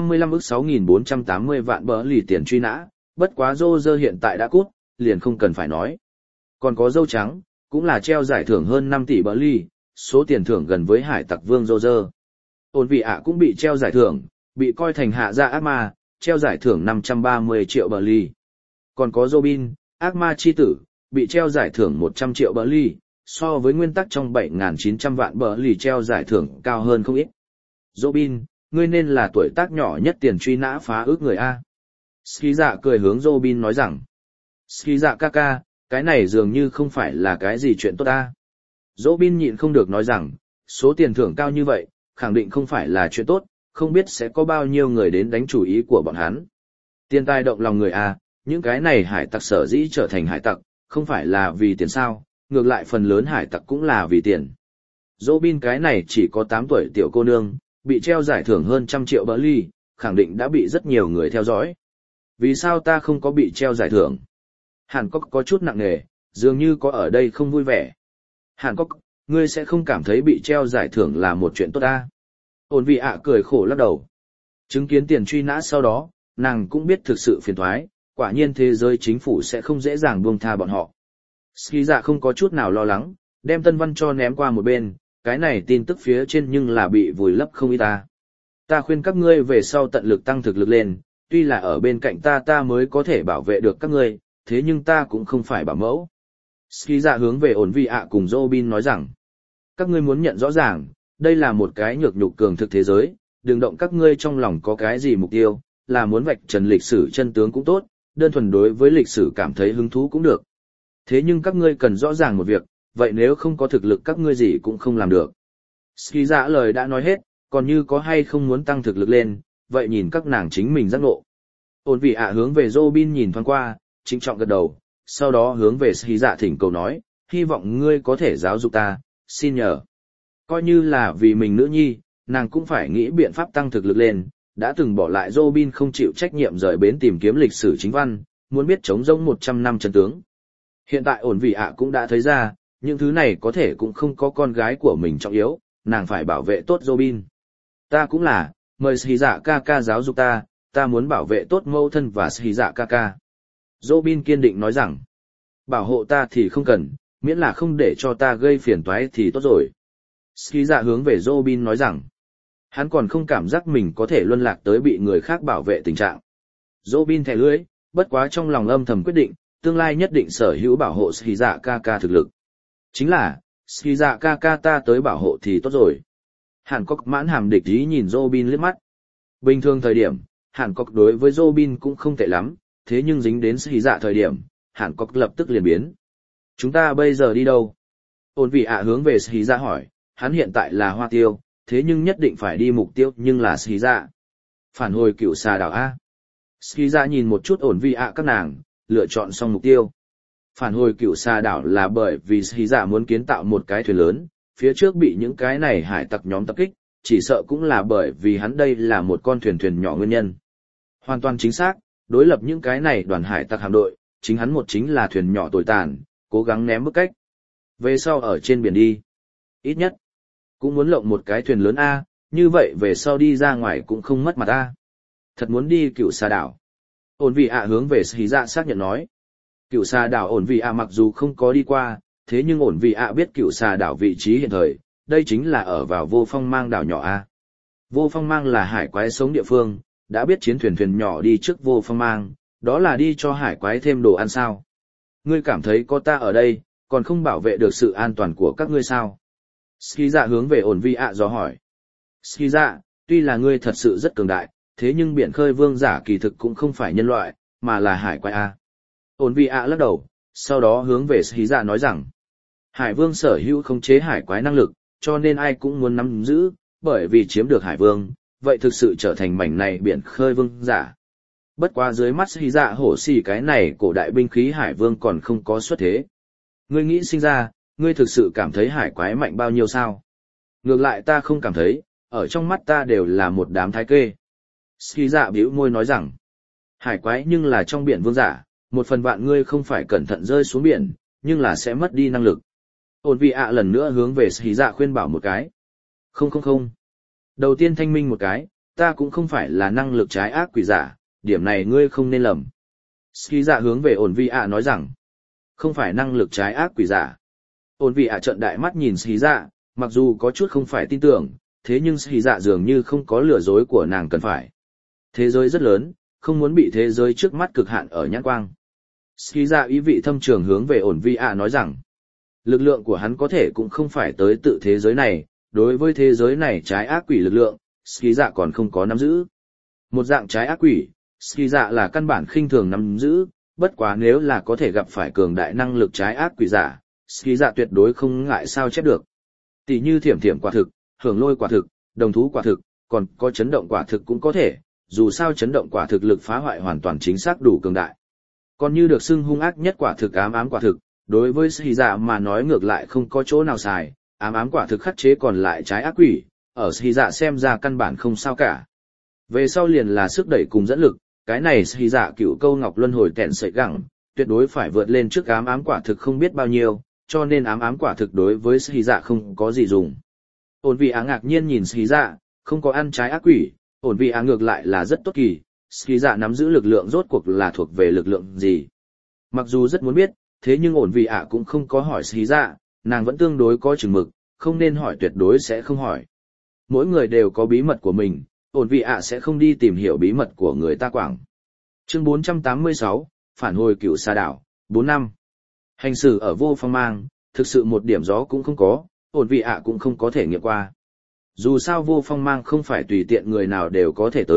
55,6480 vạn bờ ly tiền truy nã, bất quá Roger hiện tại đã cút, liền không cần phải nói. Còn có dâu trắng, cũng là treo giải thưởng hơn 5 tỷ bờ ly, số tiền thưởng gần với hải tặc vương Roger. Ổn vị ạ cũng bị treo giải thưởng, bị coi thành hạ gia ác ma, treo giải thưởng 530 triệu bờ ly. Còn có Robin, ác ma chi tử, bị treo giải thưởng 100 triệu bờ ly, so với nguyên tắc trong 7.900 vạn bờ ly treo giải thưởng cao hơn không ít. Robin, ngươi nên là tuổi tác nhỏ nhất tiền truy nã phá ước người A. Ski Dạ cười hướng Robin nói rằng, Ski Dạ ca ca, cái này dường như không phải là cái gì chuyện tốt A. Robin nhịn không được nói rằng, số tiền thưởng cao như vậy, khẳng định không phải là chuyện tốt, không biết sẽ có bao nhiêu người đến đánh chủ ý của bọn hắn. Tiền tài động lòng người A, những cái này hải tặc sở dĩ trở thành hải tặc, không phải là vì tiền sao, ngược lại phần lớn hải tặc cũng là vì tiền. Robin cái này chỉ có 8 tuổi tiểu cô nương, bị treo giải thưởng hơn 100 triệu bờ ly, khẳng định đã bị rất nhiều người theo dõi. Vì sao ta không có bị treo giải thưởng? Hàn Quốc có chút nặng nề, dường như có ở đây không vui vẻ. Hàn Quốc, ngươi sẽ không cảm thấy bị treo giải thưởng là một chuyện tốt ta? Ổn vị ạ cười khổ lắc đầu. Chứng kiến tiền truy nã sau đó, nàng cũng biết thực sự phiền toái, quả nhiên thế giới chính phủ sẽ không dễ dàng buông tha bọn họ. Ski Dạ không có chút nào lo lắng, đem tân văn cho ném qua một bên, cái này tin tức phía trên nhưng là bị vùi lấp không ít ta. Ta khuyên các ngươi về sau tận lực tăng thực lực lên, tuy là ở bên cạnh ta mới có thể bảo vệ được các ngươi, thế nhưng ta cũng không phải bảo mẫu. Ski Dạ hướng về ổn vị ạ cùng Robin nói rằng, các ngươi muốn nhận rõ ràng, đây là một cái nhược nhục cường thực thế giới, đừng động các ngươi trong lòng có cái gì mục tiêu, là muốn vạch trần lịch sử chân tướng cũng tốt, đơn thuần đối với lịch sử cảm thấy hứng thú cũng được. Thế nhưng các ngươi cần rõ ràng một việc, vậy nếu không có thực lực các ngươi gì cũng không làm được. Ski dạ lời đã nói hết, còn như có hay không muốn tăng thực lực lên, vậy nhìn các nàng chính mình giác ngộ. Ổn vị ạ hướng về Robin nhìn thoáng qua, trịnh trọng gật đầu, sau đó hướng về Ski dạ thỉnh cầu nói, hy vọng ngươi có thể giáo dục ta, xin nhờ. Coi như là vì mình nữ nhi, nàng cũng phải nghĩ biện pháp tăng thực lực lên, đã từng bỏ lại Robin không chịu trách nhiệm rời bến tìm kiếm lịch sử chính văn, muốn biết chống rỗng 100 năm chân tướng. Hiện tại ổn vị ạ cũng đã thấy ra, những thứ này có thể cũng không có con gái của mình trọng yếu, nàng phải bảo vệ tốt Robin. Ta cũng là, mời Sĩ Dạ ca ca giáo dục ta, ta muốn bảo vệ tốt mẫu thân và Sĩ Dạ ca ca. Robin kiên định nói rằng, bảo hộ ta thì không cần, miễn là không để cho ta gây phiền toái thì tốt rồi. Sĩ Dạ hướng về Robin nói rằng, hắn còn không cảm giác mình có thể luân lạc tới bị người khác bảo vệ tình trạng. Robin thẻ lưỡi, bất quá trong lòng âm thầm quyết định, tương lai nhất định sở hữu bảo hộ Sĩ Dạ ca ca thực lực. Chính là, Sĩ Dạ ca ca ta tới bảo hộ thì tốt rồi. Hàn Cốc mãn hàm địch ý nhìn Robin liếc mắt. Bình thường thời điểm, Hàn Cốc đối với Robin cũng không tệ lắm, thế nhưng dính đến Sĩ Dạ thời điểm, Hàn Cốc lập tức liền biến. Chúng ta bây giờ đi đâu? Ôn vị ạ hướng về Sĩ Dạ hỏi, hắn hiện tại là Hoa Tiêu, thế nhưng nhất định phải đi mục tiêu nhưng là Sĩ Dạ. Phản hồi Cựu Xà đảo A. Sĩ Dạ nhìn một chút ổn vị ạ các nàng, lựa chọn xong mục tiêu. Phản hồi Cựu Xà đảo là bởi vì Sĩ Dạ muốn kiến tạo một cái thuyền lớn, phía trước bị những cái này hải tặc nhóm tập kích, chỉ sợ cũng là bởi vì hắn đây là một con thuyền nhỏ nguyên nhân. Hoàn toàn chính xác, đối lập những cái này đoàn hải tặc hạm đội, chính hắn một chính là thuyền nhỏ tồi tàn, cố gắng ném bức cách. Về sau ở trên biển đi. Ít nhất, cũng muốn lộng một cái thuyền lớn A, như vậy về sau đi ra ngoài cũng không mất mặt A. Thật muốn đi Cựu Xà đảo. Ổn vị ạ hướng về Sĩ Dạ xác nhận nói. Cựu Xà đảo ổn vị ạ mặc dù không có đi qua, thế nhưng ổn vị ạ biết Cựu Xà đảo vị trí hiện thời, đây chính là ở vào Vô Phong Mang đảo nhỏ A. Vô Phong Mang là hải quái sống địa phương, đã biết chiến thuyền nhỏ đi trước Vô Phong Mang, đó là đi cho hải quái thêm đồ ăn sao. Ngươi cảm thấy có ta ở đây, còn không bảo vệ được sự an toàn của các ngươi sao? Ski Dạ hướng về ổn vị ạ dò hỏi. Ski Dạ, tuy là ngươi thật sự rất cường đại, thế nhưng biển khơi vương giả kỳ thực cũng không phải nhân loại, mà là hải quái A. Ổn vị ạ lắc đầu, sau đó hướng về Ski Dạ nói rằng, hải vương sở hữu khống chế hải quái năng lực, cho nên ai cũng muốn nắm giữ, bởi vì chiếm được hải vương, vậy thực sự trở thành mảnh này biển khơi vương giả. Bất quá dưới mắt Ski Dạ hổ xì cái này cổ đại binh khí hải vương còn không có xuất thế. Ngươi nghĩ sinh ra, ngươi thực sự cảm thấy hải quái mạnh bao nhiêu sao? Ngược lại ta không cảm thấy, ở trong mắt ta đều là một đám thái kê. Ski Dạ bĩu môi nói rằng, hải quái nhưng là trong biển vương giả, một phần vạn ngươi không phải cẩn thận rơi xuống biển, nhưng là sẽ mất đi năng lực. Ổn vị ạ lần nữa hướng về Ski Dạ khuyên bảo một cái. Không. Đầu tiên thanh minh một cái, ta cũng không phải là năng lực trái ác quỷ giả, điểm này ngươi không nên lầm. Ski Dạ hướng về ổn vị ạ nói rằng, không phải năng lực trái ác quỷ giả. Ổn vị ạ trợn đại mắt nhìn Ski Dạ, mặc dù có chút không phải tin tưởng, thế nhưng Ski Dạ dường như không có lừa dối của nàng cần phải. Thế giới rất lớn, không muốn bị thế giới trước mắt cực hạn ở nhãn quang. Ski Dạ ý vị thâm trường hướng về ổn vị ạ nói rằng, lực lượng của hắn có thể cũng không phải tới tự thế giới này, đối với thế giới này trái ác quỷ lực lượng, Ski Dạ còn không có nắm giữ. Một dạng trái ác quỷ, Ski Dạ là căn bản khinh thường nắm giữ, bất quá nếu là có thể gặp phải cường đại năng lực trái ác quỷ giả, Ski Dạ tuyệt đối không ngại sao chép được. Tỷ như thiểm thiểm quả thực, hưởng lôi quả thực, đồng thú quả thực, còn có chấn động quả thực cũng có thể, dù sao chấn động quả thực lực phá hoại hoàn toàn chính xác đủ cường đại. Còn như được xưng hung ác nhất quả thực ám ám quả thực, đối với Ski Dạ mà nói ngược lại không có chỗ nào xài, ám ám quả thực khắc chế còn lại trái ác quỷ, ở Ski Dạ xem ra căn bản không sao cả. Về sau liền là sức đẩy cùng dẫn lực, cái này Ski Dạ cựu câu ngọc luân hồi tẹn sợi gẳng, tuyệt đối phải vượt lên trước ám ám quả thực không biết bao nhiêu, cho nên ám ám quả thực đối với Ski Dạ không có gì dùng. Ổn vị á ngạc nhiên nhìn Ski Dạ, không có ăn trái ác quỷ, ổn vị á ngược lại là rất tốt kỳ, Ski Dạ nắm giữ lực lượng rốt cuộc là thuộc về lực lượng gì. Mặc dù rất muốn biết, thế nhưng ổn vị ạ cũng không có hỏi Ski Dạ, nàng vẫn tương đối có chừng mực, không nên hỏi tuyệt đối sẽ không hỏi. Mỗi người đều có bí mật của mình, ổn vị ạ sẽ không đi tìm hiểu bí mật của người ta quảng. Chương 486, phản hồi Cựu Xà đảo, 4 năm. Hành xử ở Vô Phong Mang, thực sự một điểm gió cũng không có, ổn vị ạ cũng không có thể nghiệm qua. Dù sao Vô Phong Mang không phải tùy tiện người nào đều có thể tới,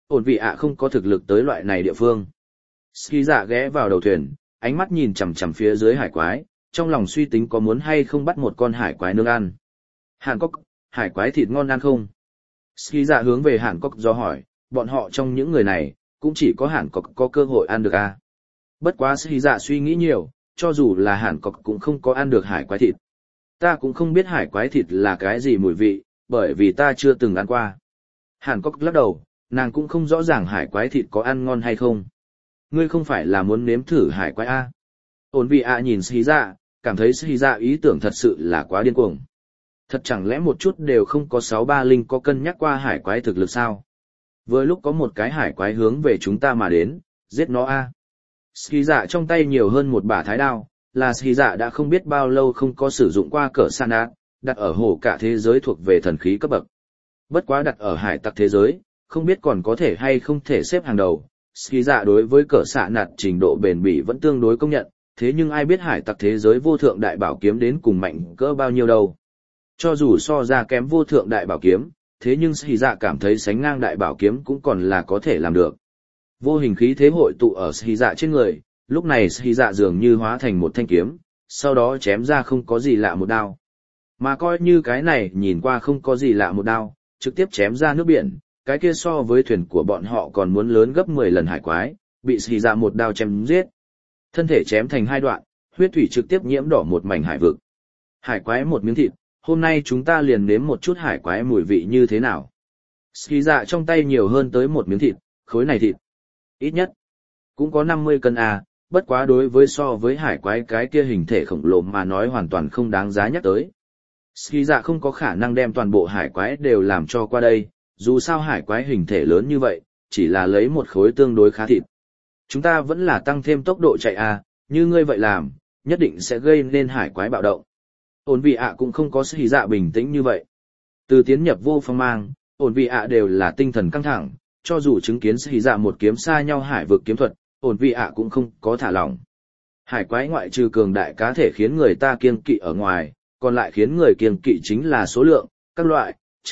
ổn vị ạ không có thực lực tới loại này địa phương. Ski dạ ghé vào đầu thuyền, ánh mắt nhìn chằm chằm phía dưới hải quái, trong lòng suy tính có muốn hay không bắt một con hải quái nướng ăn. Hàn Cốc, hải quái thịt ngon ăn không? Ski dạ hướng về Hàn Cốc do hỏi, bọn họ trong những người này, cũng chỉ có Hàn Cốc có cơ hội ăn được à. Bất quá Ski dạ suy nghĩ nhiều, cho dù là Hàn Cốc cũng không có ăn được hải quái thịt. Ta cũng không biết hải quái thịt là cái gì mùi vị, bởi vì ta chưa từng ăn qua. Hàn Cốc lắc đầu, nàng cũng không rõ ràng hải quái thịt có ăn ngon hay không. Ngươi không phải là muốn nếm thử hải quái A. Ổn vị ạ nhìn Ski dạ, cảm thấy Ski dạ ý tưởng thật sự là quá điên cuồng. Thật chẳng lẽ một chút đều không có 630 có cân nhắc qua hải quái thực lực sao? Vừa lúc có một cái hải quái hướng về chúng ta mà đến, giết nó A. Ski dạ trong tay nhiều hơn một bả thái đao, là Ski dạ đã không biết bao lâu không có sử dụng qua cỡ san át, đặt ở hồ cả thế giới thuộc về thần khí cấp bậc. Bất quá đặt ở hải tặc thế giới, không biết còn có thể hay không thể xếp hàng đầu. Ski dạ đối với cỡ xạ nạt trình độ bền bỉ vẫn tương đối công nhận, thế nhưng ai biết hải tặc thế giới vô thượng đại bảo kiếm đến cùng mạnh cỡ bao nhiêu đâu. Cho dù so ra kém vô thượng đại bảo kiếm, thế nhưng Ski dạ cảm thấy sánh ngang đại bảo kiếm cũng còn là có thể làm được. Vô hình khí thế hội tụ ở Ski dạ trên người, lúc này Ski dạ dường như hóa thành một thanh kiếm, sau đó chém ra không có gì lạ một đao. Mà coi như cái này nhìn qua không có gì lạ một đao, trực tiếp chém ra nước biển, cái kia so với thuyền của bọn họ còn muốn lớn gấp 10 lần hải quái, bị Ski dạ một đao chém giết. Thân thể chém thành hai đoạn, huyết thủy trực tiếp nhiễm đỏ một mảnh hải vực. Hải quái một miếng thịt, hôm nay chúng ta liền nếm một chút hải quái mùi vị như thế nào. Ski dạ trong tay nhiều hơn tới một miếng thịt, khối này thịt. Ít nhất, cũng có 50 cân à, bất quá đối với so với hải quái cái kia hình thể khổng lồ mà nói hoàn toàn không đáng giá nhắc tới. Ski dạ không có khả năng đem toàn bộ hải quái đều làm cho qua đây, dù sao hải quái hình thể lớn như vậy, chỉ là lấy một khối tương đối khá thịt. Chúng ta vẫn là tăng thêm tốc độ chạy à, như ngươi vậy làm, nhất định sẽ gây nên hải quái bạo động. Ổn vị ạ cũng không có Ski dạ bình tĩnh như vậy. Từ tiến nhập vô phong mang, ổn vị ạ đều là tinh thần căng thẳng, cho dù chứng kiến Ski dạ một kiếm xa nhau hải vực kiếm thuật, ổn vị ạ cũng không có thả lỏng. Hải quái ngoại trừ cường đại cá thể khiến người ta kiêng kỵ ở ngoài, còn lại khiến người kiêng kỵ chính là số lượng, các loại,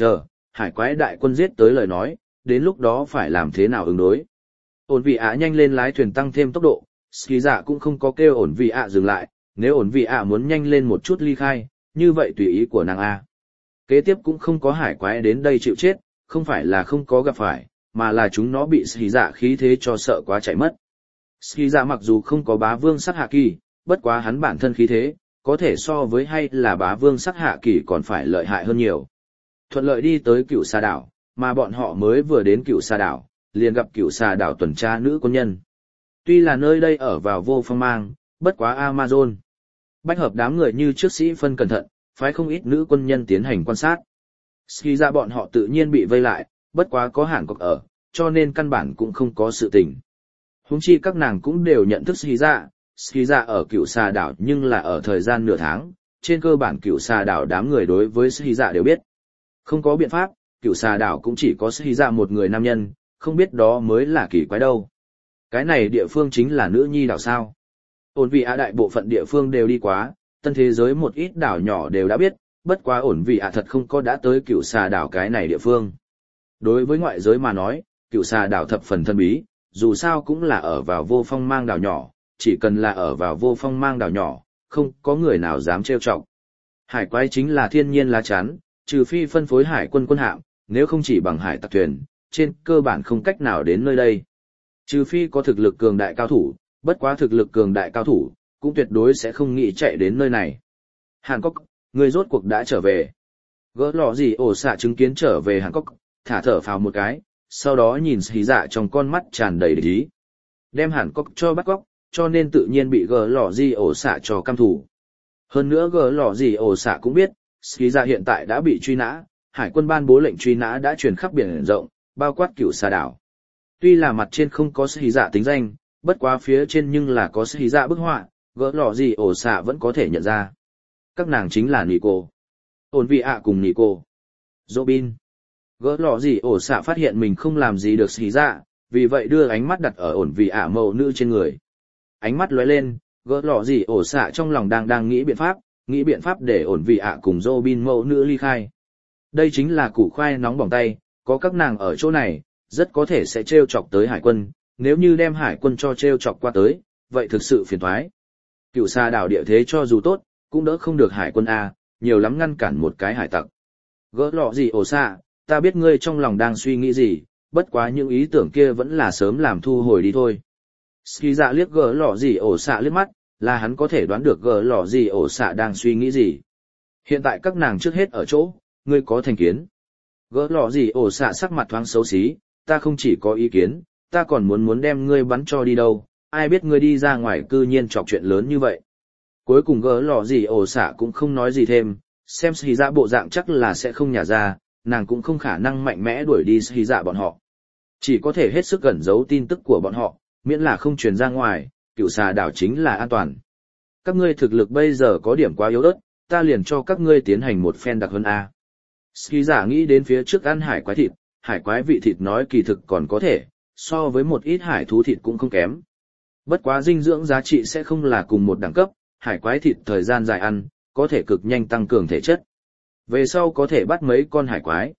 hải quái đại quân giết tới lời nói, đến lúc đó phải làm thế nào ứng đối. Ổn vị ạ nhanh lên lái thuyền tăng thêm tốc độ, Ski dạ cũng không có kêu ổn vị ạ dừng lại, nếu ổn vị ạ muốn nhanh lên một chút ly khai, như vậy tùy ý của nàng A. Kế tiếp cũng không có hải quái đến đây chịu chết, không phải là không có gặp phải, mà là chúng nó bị Ski dạ khí thế cho sợ quá chạy mất. Ski dạ mặc dù không có bá vương sắc hạ kỳ, bất quá hắn bản thân khí thế, có thể so với hay là bá vương sắc hạ kỳ còn phải lợi hại hơn nhiều. Thuận lợi đi tới Cựu Xà đảo, mà bọn họ mới vừa đến Cựu Xà đảo, liền gặp Cựu Xà đảo tuần tra nữ quân nhân. Tuy là nơi đây ở vào vô phong mang, bất quá Amazon. Bách hợp đám người như trước sĩ phân cẩn thận, phái không ít nữ quân nhân tiến hành quan sát. Ski dạ bọn họ tự nhiên bị vây lại, bất quá có Hàn Cốc ở, cho nên căn bản cũng không có sự tình. Huống chi các nàng cũng đều nhận thức Ski dạ ở Cựu Xà đảo nhưng là ở thời gian nửa tháng, trên cơ bản Cựu Xà đảo đám người đối với Ski dạ đều biết. Không có biện pháp, Cựu Xà đảo cũng chỉ có Ski dạ một người nam nhân, không biết đó mới là kỳ quái đâu. Cái này địa phương chính là nữ nhi đảo sao. Ổn vị ạ đại bộ phận địa phương đều đi quá, tân thế giới một ít đảo nhỏ đều đã biết, bất quá ổn vị ạ thật không có đã tới Cựu Xà đảo cái này địa phương. Đối với ngoại giới mà nói, Cựu Xà đảo thập phần thân bí, dù sao cũng là ở vào vô phong mang đảo nhỏ, chỉ cần là ở vào vô phong mang đảo nhỏ, không có người nào dám trêu chọc. Hải quái chính là thiên nhiên lá chắn, trừ phi phân phối hải quân quân hạm, nếu không chỉ bằng hải tặc thuyền, trên cơ bản không cách nào đến nơi đây. Trừ phi có thực lực cường đại cao thủ, bất quá thực lực cường đại cao thủ, cũng tuyệt đối sẽ không nghĩ chạy đến nơi này. Hàn Cốc, người rốt cuộc đã trở về. Gỡ lọ gì ổ xạ chứng kiến trở về Hàn Cốc, thả thở phào một cái, sau đó nhìn Ski dạ trong con mắt tràn đầy địch ý. Đem Hàn Cốc cho bắt cóc, cho nên tự nhiên bị gỡ lọ gì ổ xạ cho căm thù. Hơn nữa gỡ lọ gì ổ xạ cũng biết, Ski dạ hiện tại đã bị truy nã, hải quân ban bố lệnh truy nã đã truyền khắp biển rộng, bao quát Cựu Xà đảo. Tuy là mặt trên không có Ski dạ tính danh, bất quá phía trên nhưng là có Ski dạ bức họa, gỡ lọ gì ổ xạ vẫn có thể nhận ra. Các nàng chính là Nico, ổn vị ạ cùng Nico, Robin. Gỡ lọ gì ổ xạ phát hiện mình không làm gì được Ski dạ, vì vậy đưa ánh mắt đặt ở ổn vị ạ mẫu nữ trên người. Ánh mắt lóe lên, gỡ lọ gì ổ xạ trong lòng đang nghĩ biện pháp để ổn vị ạ cùng Robin mẫu nữ ly khai. Đây chính là củ khoai nóng bỏng tay, có các nàng ở chỗ này, rất có thể sẽ trêu chọc tới hải quân, nếu như đem hải quân cho trêu chọc qua tới, vậy thực sự phiền toái. Cựu xà đảo địa thế cho dù tốt, cũng đỡ không được hải quân A, nhiều lắm ngăn cản một cái hải tặc. Gỡ lọ gì ổ xạ, ta biết ngươi trong lòng đang suy nghĩ gì, bất quá những ý tưởng kia vẫn là sớm làm thu hồi đi thôi. Ski dạ liếc gỡ lọ gì ổ xạ liếc mắt, là hắn có thể đoán được gỡ lọ gì ổ xạ đang suy nghĩ gì. Hiện tại các nàng trước hết ở chỗ, ngươi có thành kiến. Gỡ lọ gì ổ xạ sắc mặt thoáng xấu xí, ta không chỉ có ý kiến, ta còn muốn đem ngươi bắn cho đi đâu, ai biết ngươi đi ra ngoài cư nhiên chọc chuyện lớn như vậy. Cuối cùng gỡ lọ gì ổ xạ cũng không nói gì thêm, xem Ski dạ bộ dạng chắc là sẽ không nhả ra, nàng cũng không khả năng mạnh mẽ đuổi đi Ski dạ bọn họ. Chỉ có thể hết sức ẩn giấu tin tức của bọn họ, miễn là không truyền ra ngoài, cựu xà đảo chính là an toàn. Các ngươi thực lực bây giờ có điểm quá yếu ớt, ta liền cho các ngươi tiến hành một phen đặc hơn A. Ski giả nghĩ đến phía trước ăn hải quái vị thịt nói kỳ thực còn có thể, so với một ít hải thú thịt cũng không kém. Bất quá dinh dưỡng giá trị sẽ không là cùng một đẳng cấp, hải quái thịt thời gian dài ăn, có thể cực nhanh tăng cường thể chất. Về sau có thể bắt mấy con hải quái,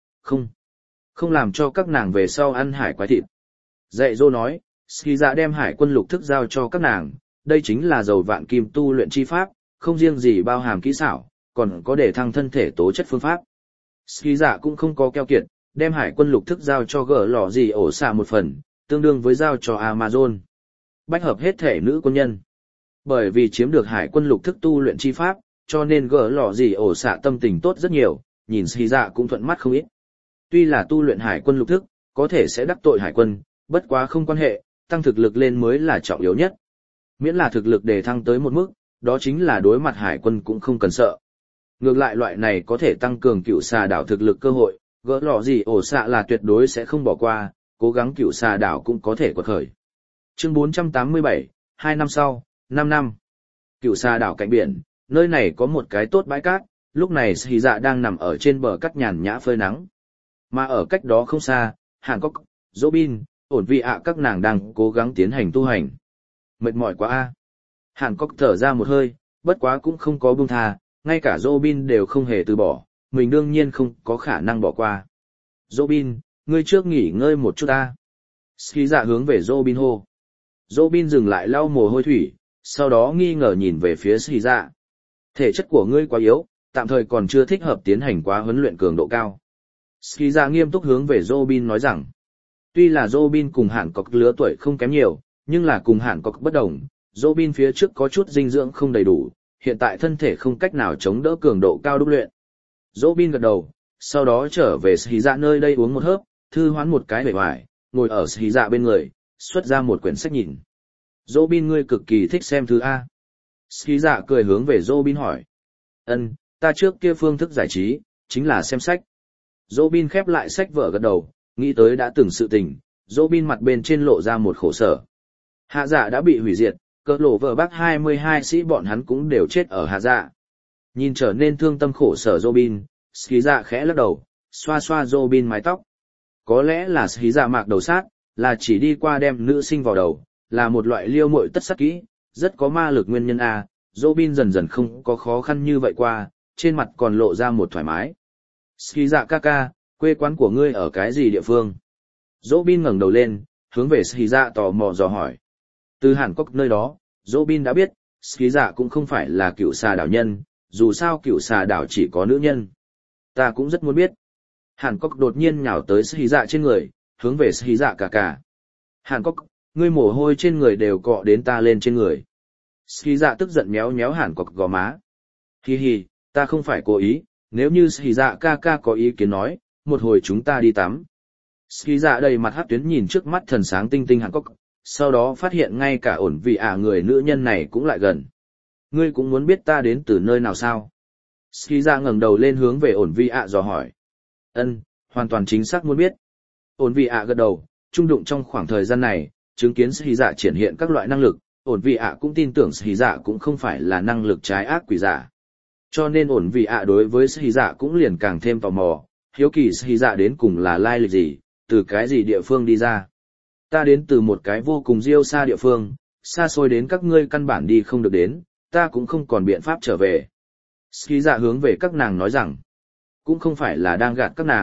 không làm cho các nàng về sau ăn hải quái thịt. Dạy dô nói, Ski dạ đem hải quân lục thức giao cho các nàng, đây chính là dầu vạn kim tu luyện chi pháp, không riêng gì bao hàm kỹ xảo, còn có để thăng thân thể tố chất phương pháp. Ski dạ cũng không có keo kiệt, đem hải quân lục thức giao cho gỡ lò gì ổ xạ một phần, tương đương với giao cho Amazon. Bách hợp hết thể nữ quân nhân. Bởi vì chiếm được hải quân lục thức tu luyện chi pháp, cho nên gỡ lò gì ổ xạ tâm tình tốt rất nhiều, nhìn Ski dạ cũng thuận mắt không ít. Tuy là tu luyện hải quân lục thức, có thể sẽ đắc tội hải quân, bất quá không quan hệ, tăng thực lực lên mới là trọng yếu nhất. Miễn là thực lực để thăng tới một mức, đó chính là đối mặt hải quân cũng không cần sợ. Ngược lại loại này có thể tăng cường cựu xà đảo thực lực cơ hội, gỡ lọ gì ổ xạ là tuyệt đối sẽ không bỏ qua, cố gắng cựu xà đảo cũng có thể quật khởi. Chương 487, 2 năm sau, 5 năm. Cựu xà đảo cạnh biển, nơi này có một cái tốt bãi cát, lúc này Sĩ Dạ đang nằm ở trên bờ cát nhàn nhã phơi nắng. Mà ở cách đó không xa, Hàn Cốc, Robin, ổn vị ạ các nàng đang cố gắng tiến hành tu hành. Mệt mỏi quá a. Hàn Cốc thở ra một hơi, bất quá cũng không có buông tha, ngay cả Robin đều không hề từ bỏ, mình đương nhiên không có khả năng bỏ qua. Robin, ngươi trước nghỉ ngơi một chút ta. Ski dạ hướng về Robin hô. Robin dừng lại lau mồ hôi thủy, sau đó nghi ngờ nhìn về phía Ski dạ. Thể chất của ngươi quá yếu, tạm thời còn chưa thích hợp tiến hành quá huấn luyện cường độ cao. Ski dạ nghiêm túc hướng về Robin nói rằng, tuy là Robin cùng Hàn Cốc lứa tuổi không kém nhiều, nhưng là cùng Hàn Cốc bất đồng, Robin phía trước có chút dinh dưỡng không đầy đủ, hiện tại thân thể không cách nào chống đỡ cường độ cao đúc luyện. Robin gật đầu, sau đó trở về Sĩ Dạ nơi đây uống một hớp, thư hoán một cái bề ngoài, ngồi ở Sĩ Dạ bên người, xuất ra một quyển sách nhìn. Robin ngươi cực kỳ thích xem thư A. Sĩ Dạ cười hướng về Robin hỏi. Ta trước kia phương thức giải trí, chính là xem sách. Robin khép lại sách vở gật đầu, nghĩ tới đã từng sự tình, Robin mặt bên trên lộ ra một khổ sở. Hạ dạ đã bị hủy diệt, cỡ lộ vợ bác 22 sĩ bọn hắn cũng đều chết ở hạ dạ. Nhìn trở nên thương tâm khổ sở Robin, Ski dạ khẽ lắc đầu, xoa xoa Robin mái tóc. Có lẽ là Ski dạ mạc đầu sát, là chỉ đi qua đem nữ sinh vào đầu, là một loại liêu muội tất sắc kỹ, rất có ma lực nguyên nhân A. Robin dần dần không có khó khăn như vậy qua, trên mặt còn lộ ra một thoải mái. Ski dạ ca ca, quê quán của ngươi ở cái gì địa phương? Robin ngẩng đầu lên, hướng về Ski dạ tò mò dò hỏi. Từ Hàn Quốc nơi đó, Robin đã biết, Ski dạ cũng không phải là cựu xà đảo nhân, dù sao cựu xà đảo chỉ có nữ nhân. Ta cũng rất muốn biết. Hàn Quốc đột nhiên nhào tới Ski dạ trên người, hướng về Ski dạ cả cả. Hàn Quốc, ngươi mồ hôi trên người đều cọ đến ta lên trên người. Ski dạ tức giận méo méo Hàn Quốc gò má. Hi hi, ta không phải cố ý, nếu như Ski dạ ca ca có ý kiến nói, một hồi chúng ta đi tắm. Ski dạ đầy mặt hắc tuyến nhìn trước mắt thần sáng tinh tinh Hàn Quốc, sau đó phát hiện ngay cả ổn vị người nữ nhân này cũng lại gần. Ngươi cũng muốn biết ta đến từ nơi nào sao? Ski dạ ngẩng đầu lên hướng về ổn vị dò hỏi. Hoàn toàn chính xác muốn biết. Ổn vị gật đầu, trung đụng trong khoảng thời gian này, chứng kiến Ski dạ triển hiện các loại năng lực, ổn vị cũng tin tưởng Ski dạ cũng không phải là năng lực trái ác quỷ giả. Cho nên ổn vị đối với Ski dạ cũng liền càng thêm tò mò, hiếu kỳ Ski dạ đến cùng là lai lịch gì, từ cái gì địa phương đi ra. Ta đến từ một cái vô cùng diêu xa địa phương, xa xôi đến các ngươi căn bản đi không được đến, ta cũng không còn biện pháp trở về. Ski dạ hướng về các nàng nói rằng, cũng không phải là đang gạt các nàng,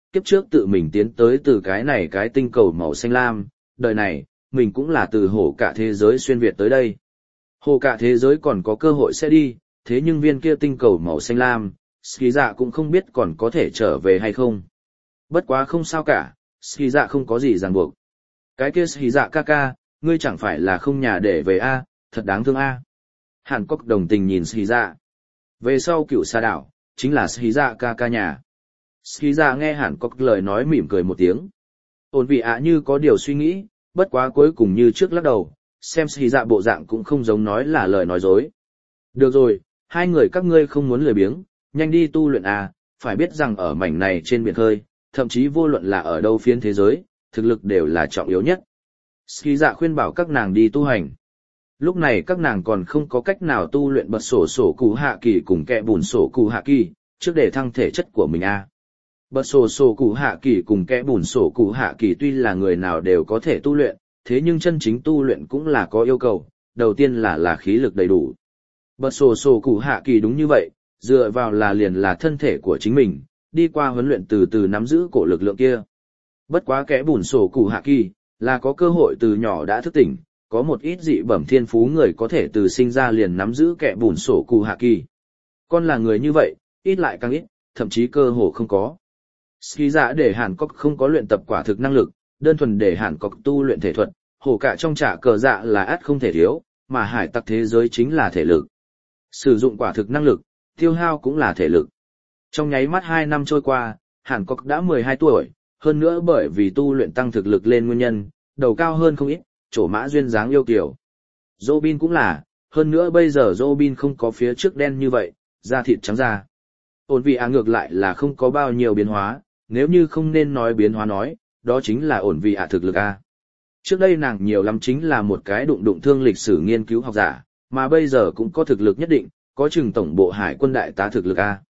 kiếp trước tự mình tiến tới từ cái này cái tinh cầu màu xanh lam, đời này, mình cũng là từ hổ cả thế giới xuyên Việt tới đây. Hồ cả thế giới còn có cơ hội sẽ đi, thế nhưng viên kia tinh cầu màu xanh lam, Ski Dạ cũng không biết còn có thể trở về hay không. Bất quá không sao cả, Ski Dạ không có gì ràng buộc. Cái kia Ski Dạ ca ca, ngươi chẳng phải là không nhà để về a, thật đáng thương a. Hàn Cốc đồng tình nhìn Ski Dạ. Về sau cựu xa đảo, chính là Ski Dạ ca ca nhà. Ski Dạ nghe Hàn Cốc lời nói mỉm cười một tiếng. Ổn vị ạ như có điều suy nghĩ, bất quá cuối cùng như trước lắc đầu, xem Ski Dạ bộ dạng cũng không giống nói là lời nói dối. Được rồi, hai người các ngươi không muốn lười biếng, nhanh đi tu luyện à, phải biết rằng ở mảnh này trên biển khơi, thậm chí vô luận là ở đâu phiến thế giới, thực lực đều là trọng yếu nhất. Ski Dạ khuyên bảo các nàng đi tu hành. Lúc này các nàng còn không có cách nào tu luyện bật sổ cụ hạ kỳ cùng kẹ bùn sổ cụ hạ kỳ, trước để thăng thể chất của mình à. Bật sổ cụ hạ kỳ cùng kẽ bùn sổ cụ hạ kỳ tuy là người nào đều có thể tu luyện, thế nhưng chân chính tu luyện cũng là có yêu cầu, đầu tiên là khí lực đầy đủ. Bật sổ cụ hạ kỳ đúng như vậy, dựa vào là liền là thân thể của chính mình, đi qua huấn luyện từ từ nắm giữ cổ lực lượng kia. Bất quá kẽ bùn sổ cụ hạ kỳ, là có cơ hội từ nhỏ đã thức tỉnh, có một ít dị bẩm thiên phú người có thể từ sinh ra liền nắm giữ kẽ bùn sổ cụ hạ kỳ. Con là người như vậy, ít lại càng ít, thậm chí cơ hồ không có. Ski Dạ để Hàn Cốc không có luyện tập quả thực năng lực, đơn thuần để Hàn Cốc tu luyện thể thuật, hổ cả trong trả cờ dạ là ắt không thể thiếu, mà hải tặc thế giới chính là thể lực. Sử dụng quả thực năng lực, tiêu hao cũng là thể lực. Trong nháy mắt 2 năm trôi qua, Hàn Cốc đã 12 tuổi, hơn nữa bởi vì tu luyện tăng thực lực lên nguyên nhân, đầu cao hơn không ít, trổ mã duyên dáng yêu kiều. Robin cũng là, hơn nữa bây giờ Robin không có phía trước đen như vậy, da thịt trắng da. Ổn vị ngược lại là không có bao nhiêu biến hóa, nếu như không nên nói biến hóa nói, đó chính là ổn vị thực lực a. Trước đây nàng nhiều lắm chính là một cái đụng thương lịch sử nghiên cứu học giả, mà bây giờ cũng có thực lực nhất định, có chừng tổng bộ hải quân đại tá thực lực a.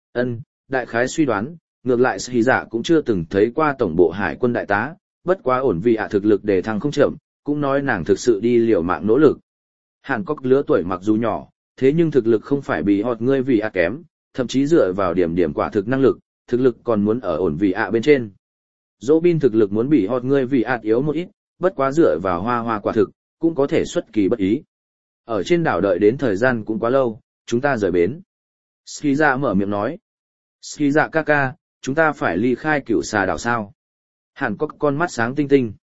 Đại khái suy đoán, ngược lại Sĩ Dạ cũng chưa từng thấy qua tổng bộ hải quân đại tá, bất quá ổn vị thực lực đề thăng không chậm, cũng nói nàng thực sự đi liều mạng nỗ lực. Hàn Cốc lứa tuổi mặc dù nhỏ, thế nhưng thực lực không phải bị họt ngươi vì kém, thậm chí dựa vào điểm quả thực năng lực, thực lực còn muốn ở ổn vị bên trên. Robin thực lực muốn bị họt ngươi vì yếu một ít, bất quá dựa vào hoa quả thực, cũng có thể xuất kỳ bất ý. Ở trên đảo đợi đến thời gian cũng quá lâu, chúng ta rời bến. Ski Dạ mở miệng nói. Ski Dạ ca ca, chúng ta phải ly khai cựu xà đảo sao? Hàn Cốc con mắt sáng tinh tinh.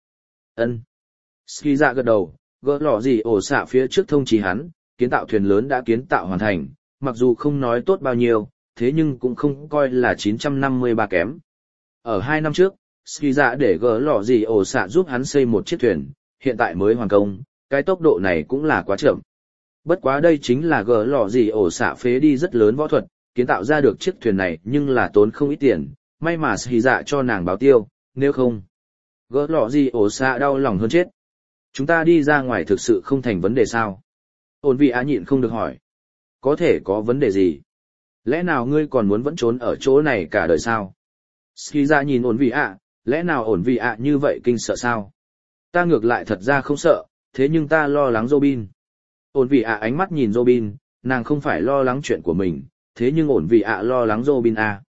Ski Dạ gật đầu, gỡ lọ gì ổ xạ phía trước thông chí hắn, kiến tạo thuyền lớn đã kiến tạo hoàn thành, mặc dù không nói tốt bao nhiêu, thế nhưng cũng không coi là 953 kém. Ở 2 năm trước, Ski Dạ để gỡ lọ gì ổ xạ giúp hắn xây một chiếc thuyền, hiện tại mới hoàn công, cái tốc độ này cũng là quá chậm. Bất quá đây chính là gỡ lọ gì ổ xạ phế đi rất lớn võ thuật, kiến tạo ra được chiếc thuyền này nhưng là tốn không ít tiền, may mà Ski Dạ cho nàng báo tiêu, nếu không. Gỡ lọ gì ổ xạ đau lòng hơn chết. Chúng ta đi ra ngoài thực sự không thành vấn đề sao? Ổn vị nhịn không được hỏi. Có thể có vấn đề gì? Lẽ nào ngươi còn muốn vẫn trốn ở chỗ này cả đời sao? Ski Dạ nhìn ổn vị lẽ nào ổn vị như vậy kinh sợ sao? Ta ngược lại thật ra không sợ, thế nhưng ta lo lắng Robin. Ổn vị ánh mắt nhìn Robin, nàng không phải lo lắng chuyện của mình, thế nhưng ổn vị lo lắng Robin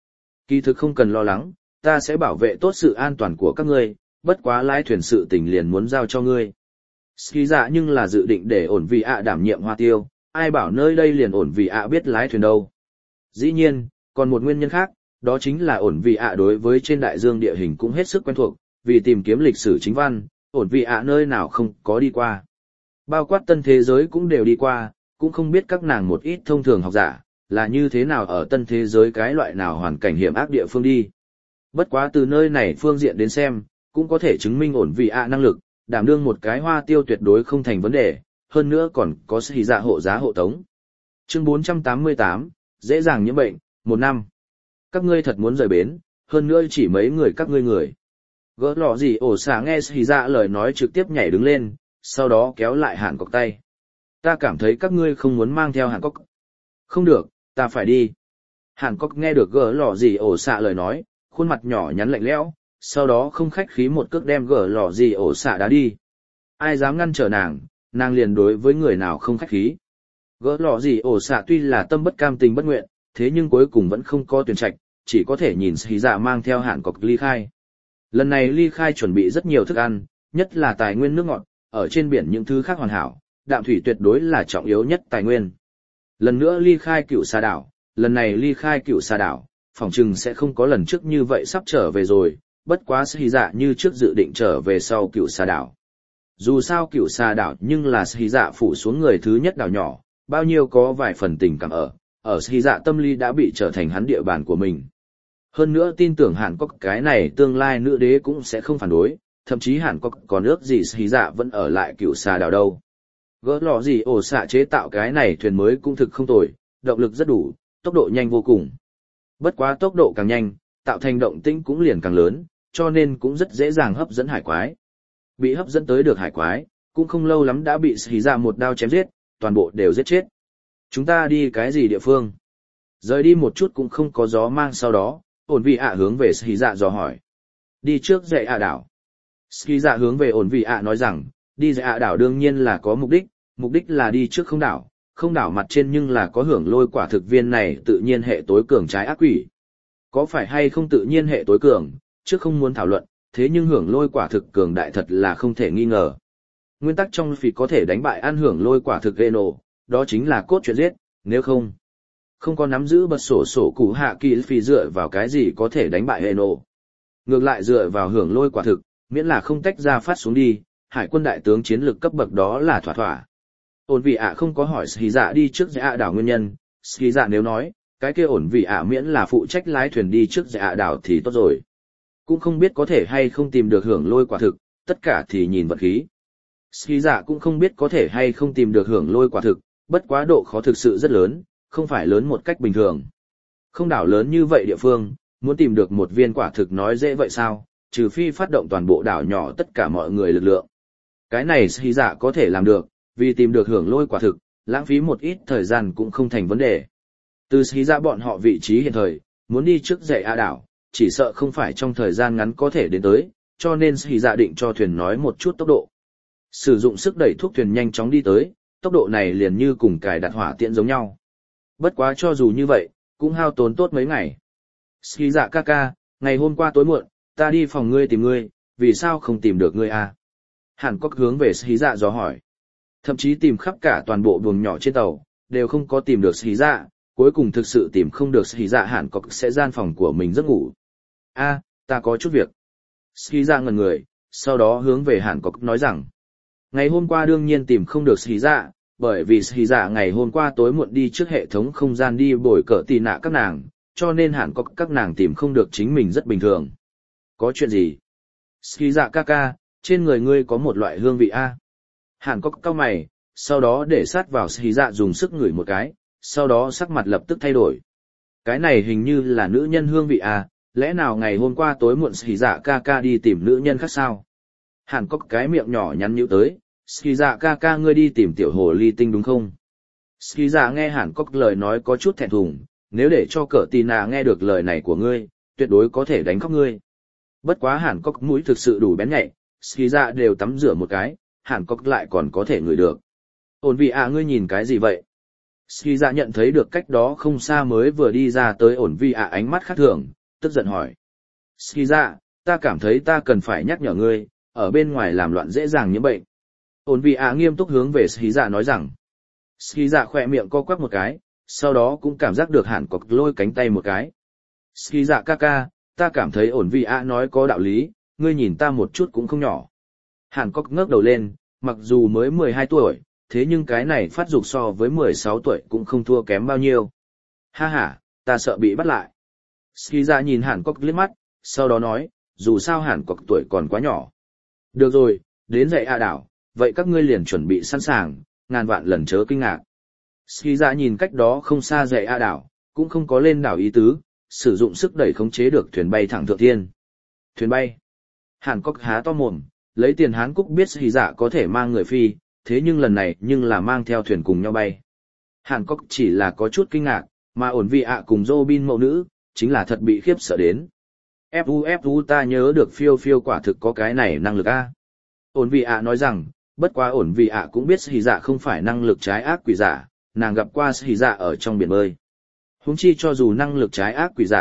Kỳ thực không cần lo lắng, ta sẽ bảo vệ tốt sự an toàn của các ngươi, bất quá lái thuyền sự tình liền muốn giao cho ngươi. Ski Dạ nhưng là dự định để ổn vị đảm nhiệm hoa tiêu, ai bảo nơi đây liền ổn vị biết lái thuyền đâu. Dĩ nhiên, còn một nguyên nhân khác, đó chính là ổn vị đối với trên đại dương địa hình cũng hết sức quen thuộc, vì tìm kiếm lịch sử chính văn, ổn vị nơi nào không có đi qua. Bao quát tân thế giới cũng đều đi qua, cũng không biết các nàng một ít thông thường học giả, là như thế nào ở tân thế giới cái loại nào hoàn cảnh hiểm ác địa phương đi. Bất quá từ nơi này phương diện đến xem, cũng có thể chứng minh ổn vị năng lực, đảm đương một cái hoa tiêu tuyệt đối không thành vấn đề, hơn nữa còn có Sĩ Dạ hộ giá hộ tống. Chương 488, dễ dàng nhiễm bệnh, 1 năm. Các ngươi thật muốn rời bến, hơn nữa chỉ mấy người các ngươi người. Gỡ lọ gì ổ xả nghe Sĩ Dạ lời nói trực tiếp nhảy đứng lên, sau đó kéo lại Hàn Cốc tay. Ta cảm thấy các ngươi không muốn mang theo Hàn Cốc. Không được, ta phải đi. Hàn Cốc nghe được gỡ lọ gì ổ xả lời nói, khuôn mặt nhỏ nhắn lạnh lẽo, sau đó không khách khí một cước đem gỡ lọ gì ổ xả đá đi. Ai dám ngăn trở nàng liền đối với người nào không khách khí. Gỡ lọ gì ổ xả tuy là tâm bất cam tình bất nguyện, thế nhưng cuối cùng vẫn không có tuyển trạch, chỉ có thể nhìn Hí Dạ mang theo Hàn Cốc ly khai. Lần này ly khai chuẩn bị rất nhiều thức ăn, nhất là tài nguyên nước ngọt, ở trên biển những thứ khác hoàn hảo, đạm thủy tuyệt đối là trọng yếu nhất tài nguyên. Lần nữa ly khai Cựu Xà đảo, lần này ly khai Cựu Xà đảo, phỏng chừng sẽ không có lần trước như vậy sắp trở về rồi, bất quá Hí Dạ như trước dự định trở về sau Cựu Xà đảo. Dù sao Cựu Xà đảo nhưng là Hí Dạ phủ xuống người thứ nhất đảo nhỏ, bao nhiêu có vài phần tình cảm ở Hí Dạ tâm lý đã bị trở thành hắn địa bàn của mình. Hơn nữa tin tưởng Hàn Quốc cái này tương lai nữ đế cũng sẽ không phản đối, thậm chí Hàn Quốc còn ước gì Hí Dạ vẫn ở lại Cựu Xà đảo đâu. Gỡ lọ gì ổ xạ chế tạo cái này thuyền mới cũng thực không tồi, động lực rất đủ, tốc độ nhanh vô cùng. Bất quá tốc độ càng nhanh, tạo thành động tĩnh cũng liền càng lớn, cho nên cũng rất dễ dàng hấp dẫn hải quái. Bị hấp dẫn tới được hải quái, cũng không lâu lắm đã bị Hí Dạ một đao chém giết, toàn bộ đều giết chết. Chúng ta đi cái gì địa phương? Rời đi một chút cũng không có gió mang sau đó, ổn vị ạ hướng về Hí Dạ dò hỏi. Đi trước dạy ạ đảo. Hí Dạ hướng về ổn vị ạ nói rằng, đi dạy ạ đảo đương nhiên là có mục đích là đi trước không đảo mặt trên nhưng là có hưởng lôi quả thực viên này tự nhiên hệ tối cường trái ác quỷ. Có phải hay không tự nhiên hệ tối cường, trước không muốn thảo luận, thế nhưng hưởng lôi quả thực cường đại thật là không thể nghi ngờ. Nguyên tắc trong phỉ có thể đánh bại ăn hưởng lôi quả thực Geno, đó chính là cốt truyện giết, nếu không có nắm giữ bật sổ cụ hạ kỳ phỉ dựa vào cái gì có thể đánh bại Geno. Ngược lại dựa vào hưởng lôi quả thực, miễn là không tách ra phát xuống đi, hải quân đại tướng chiến lược cấp bậc đó là thỏa thỏa. Ổn vị ạ không có hỏi Hí Dạ đi trước dạy ạ đảo nguyên nhân, Hí Dạ nếu nói, cái kia ổn vị ạ miễn là phụ trách lái thuyền đi trước dạy ạ đảo thì tốt rồi. Cũng không biết có thể hay không tìm được hưởng lôi quả thực, tất cả thì nhìn vận khí. Hí Dạ cũng không biết có thể hay không tìm được hưởng lôi quả thực, bất quá độ khó thực sự rất lớn, không phải lớn một cách bình thường. Không đảo lớn như vậy địa phương, muốn tìm được một viên quả thực nói dễ vậy sao, trừ phi phát động toàn bộ đảo nhỏ tất cả mọi người lực lượng. Cái này Hí Dạ có thể làm được, vì tìm được hưởng lôi quả thực, lãng phí một ít thời gian cũng không thành vấn đề. Từ Hí Dạ bọn họ vị trí hiện thời, muốn đi trước dãy A đảo, chỉ sợ không phải trong thời gian ngắn có thể đến tới, cho nên Hí Dạ định cho thuyền nói một chút tốc độ. Sử dụng sức đẩy thuốc thuyền nhanh chóng đi tới, tốc độ này liền như cùng cài đặt hỏa tiễn giống nhau. Bất quá cho dù như vậy, cũng hao tốn tốt mấy ngày. Hí Dạ ca ca, ngày hôm qua tối muộn, ta đi phòng ngươi tìm ngươi, vì sao không tìm được ngươi à? Hàn Quốc hướng về Hí Dạ dò hỏi. Thậm chí tìm khắp cả toàn bộ buồng nhỏ trên tàu, đều không có tìm được Hí Dạ, cuối cùng thực sự tìm không được Hí Dạ Hàn Quốc sẽ gian phòng của mình giấc ngủ. A, ta có chút việc. Hí Dạ ngẩn người, sau đó hướng về Hàn Quốc nói rằng, ngày hôm qua đương nhiên tìm không được Hí Dạ, bởi vì Hí Dạ ngày hôm qua tối muộn đi trước hệ thống không gian đi bồi cỡ tì nạ các nàng, cho nên Hàn Quốc các nàng tìm không được chính mình rất bình thường. Có chuyện gì? Hí Dạ ca ca, trên người ngươi có một loại hương vị A. Hàn Quốc cau mày, sau đó để sát vào Hí Dạ dùng sức ngửi một cái, sau đó sắc mặt lập tức thay đổi. Cái này hình như là nữ nhân hương vị A, lẽ nào ngày hôm qua tối muộn Hí Dạ ca ca đi tìm nữ nhân khác sao? Hàn Quốc cái miệng nhỏ nhắn nhíu tới, Hí Dạ ca ca ngươi đi tìm tiểu hồ ly tinh đúng không? Hí Dạ nghe Hàn Quốc lời nói có chút thẹn thùng, nếu để cho cỡ tì nạ nghe được lời này của ngươi, tuyệt đối có thể đánh khóc ngươi. Bất quá Hàn Quốc mũi thực sự đủ bén nhạy, Hí Dạ đều tắm rửa một cái, Hàn Quốc lại còn có thể ngửi được. Ổn vị ạ ngươi nhìn cái gì vậy? Hí Dạ nhận thấy được cách đó không xa mới vừa đi ra tới ổn vị ạ ánh mắt khác thường, tức giận hỏi. Hí Dạ, ta cảm thấy ta cần phải nhắc nhở ngươi, ở bên ngoài làm loạn dễ dàng nhiễm bệnh. Ổn vị ạ nghiêm túc hướng về Hí Dạ nói rằng. Hí Dạ khỏe miệng co quắp một cái, sau đó cũng cảm giác được Hàn Quốc lôi cánh tay một cái. Hí Dạ ca ca, ta cảm thấy ổn vị ạ nói có đạo lý, ngươi nhìn ta một chút cũng không nhỏ. Hàn Quốc ngước đầu lên, mặc dù mới 12 tuổi, thế nhưng cái này phát dục so với 16 tuổi cũng không thua kém bao nhiêu. Ha ha, ta sợ bị bắt lại. Hí Dạ nhìn Hàn Quốc liếc mắt, sau đó nói, dù sao Hàn Quốc tuổi còn quá nhỏ. Được rồi, đến dạy A đảo, vậy các ngươi liền chuẩn bị sẵn sàng, ngàn vạn lần chớ kinh ngạc. Hí Dạ nhìn cách đó không xa dạy A đảo, cũng không có lên đảo ý tứ, sử dụng sức đẩy khống chế được thuyền bay thẳng thượng thiên. Thuyền bay. Hàn Quốc há to mồm, lấy tiền Hán Quốc biết Hí Dạ có thể mang người phi, thế nhưng lần này nhưng là mang theo thuyền cùng nhau bay. Hàn Quốc chỉ là có chút kinh ngạc, mà ổn vị ạ cùng Robin mẫu nữ, chính là thật bị khiếp sợ đến. Fu ta nhớ được phiêu phiêu quả thực có cái này năng lực a. Ổn vị ạ nói rằng, bất quá ổn vị ạ cũng biết Hí Dạ không phải năng lực trái ác quỷ giả, nàng gặp qua Hí Dạ ở trong biển bơi. Huống chi cho dù năng lực trái ác quỷ giả,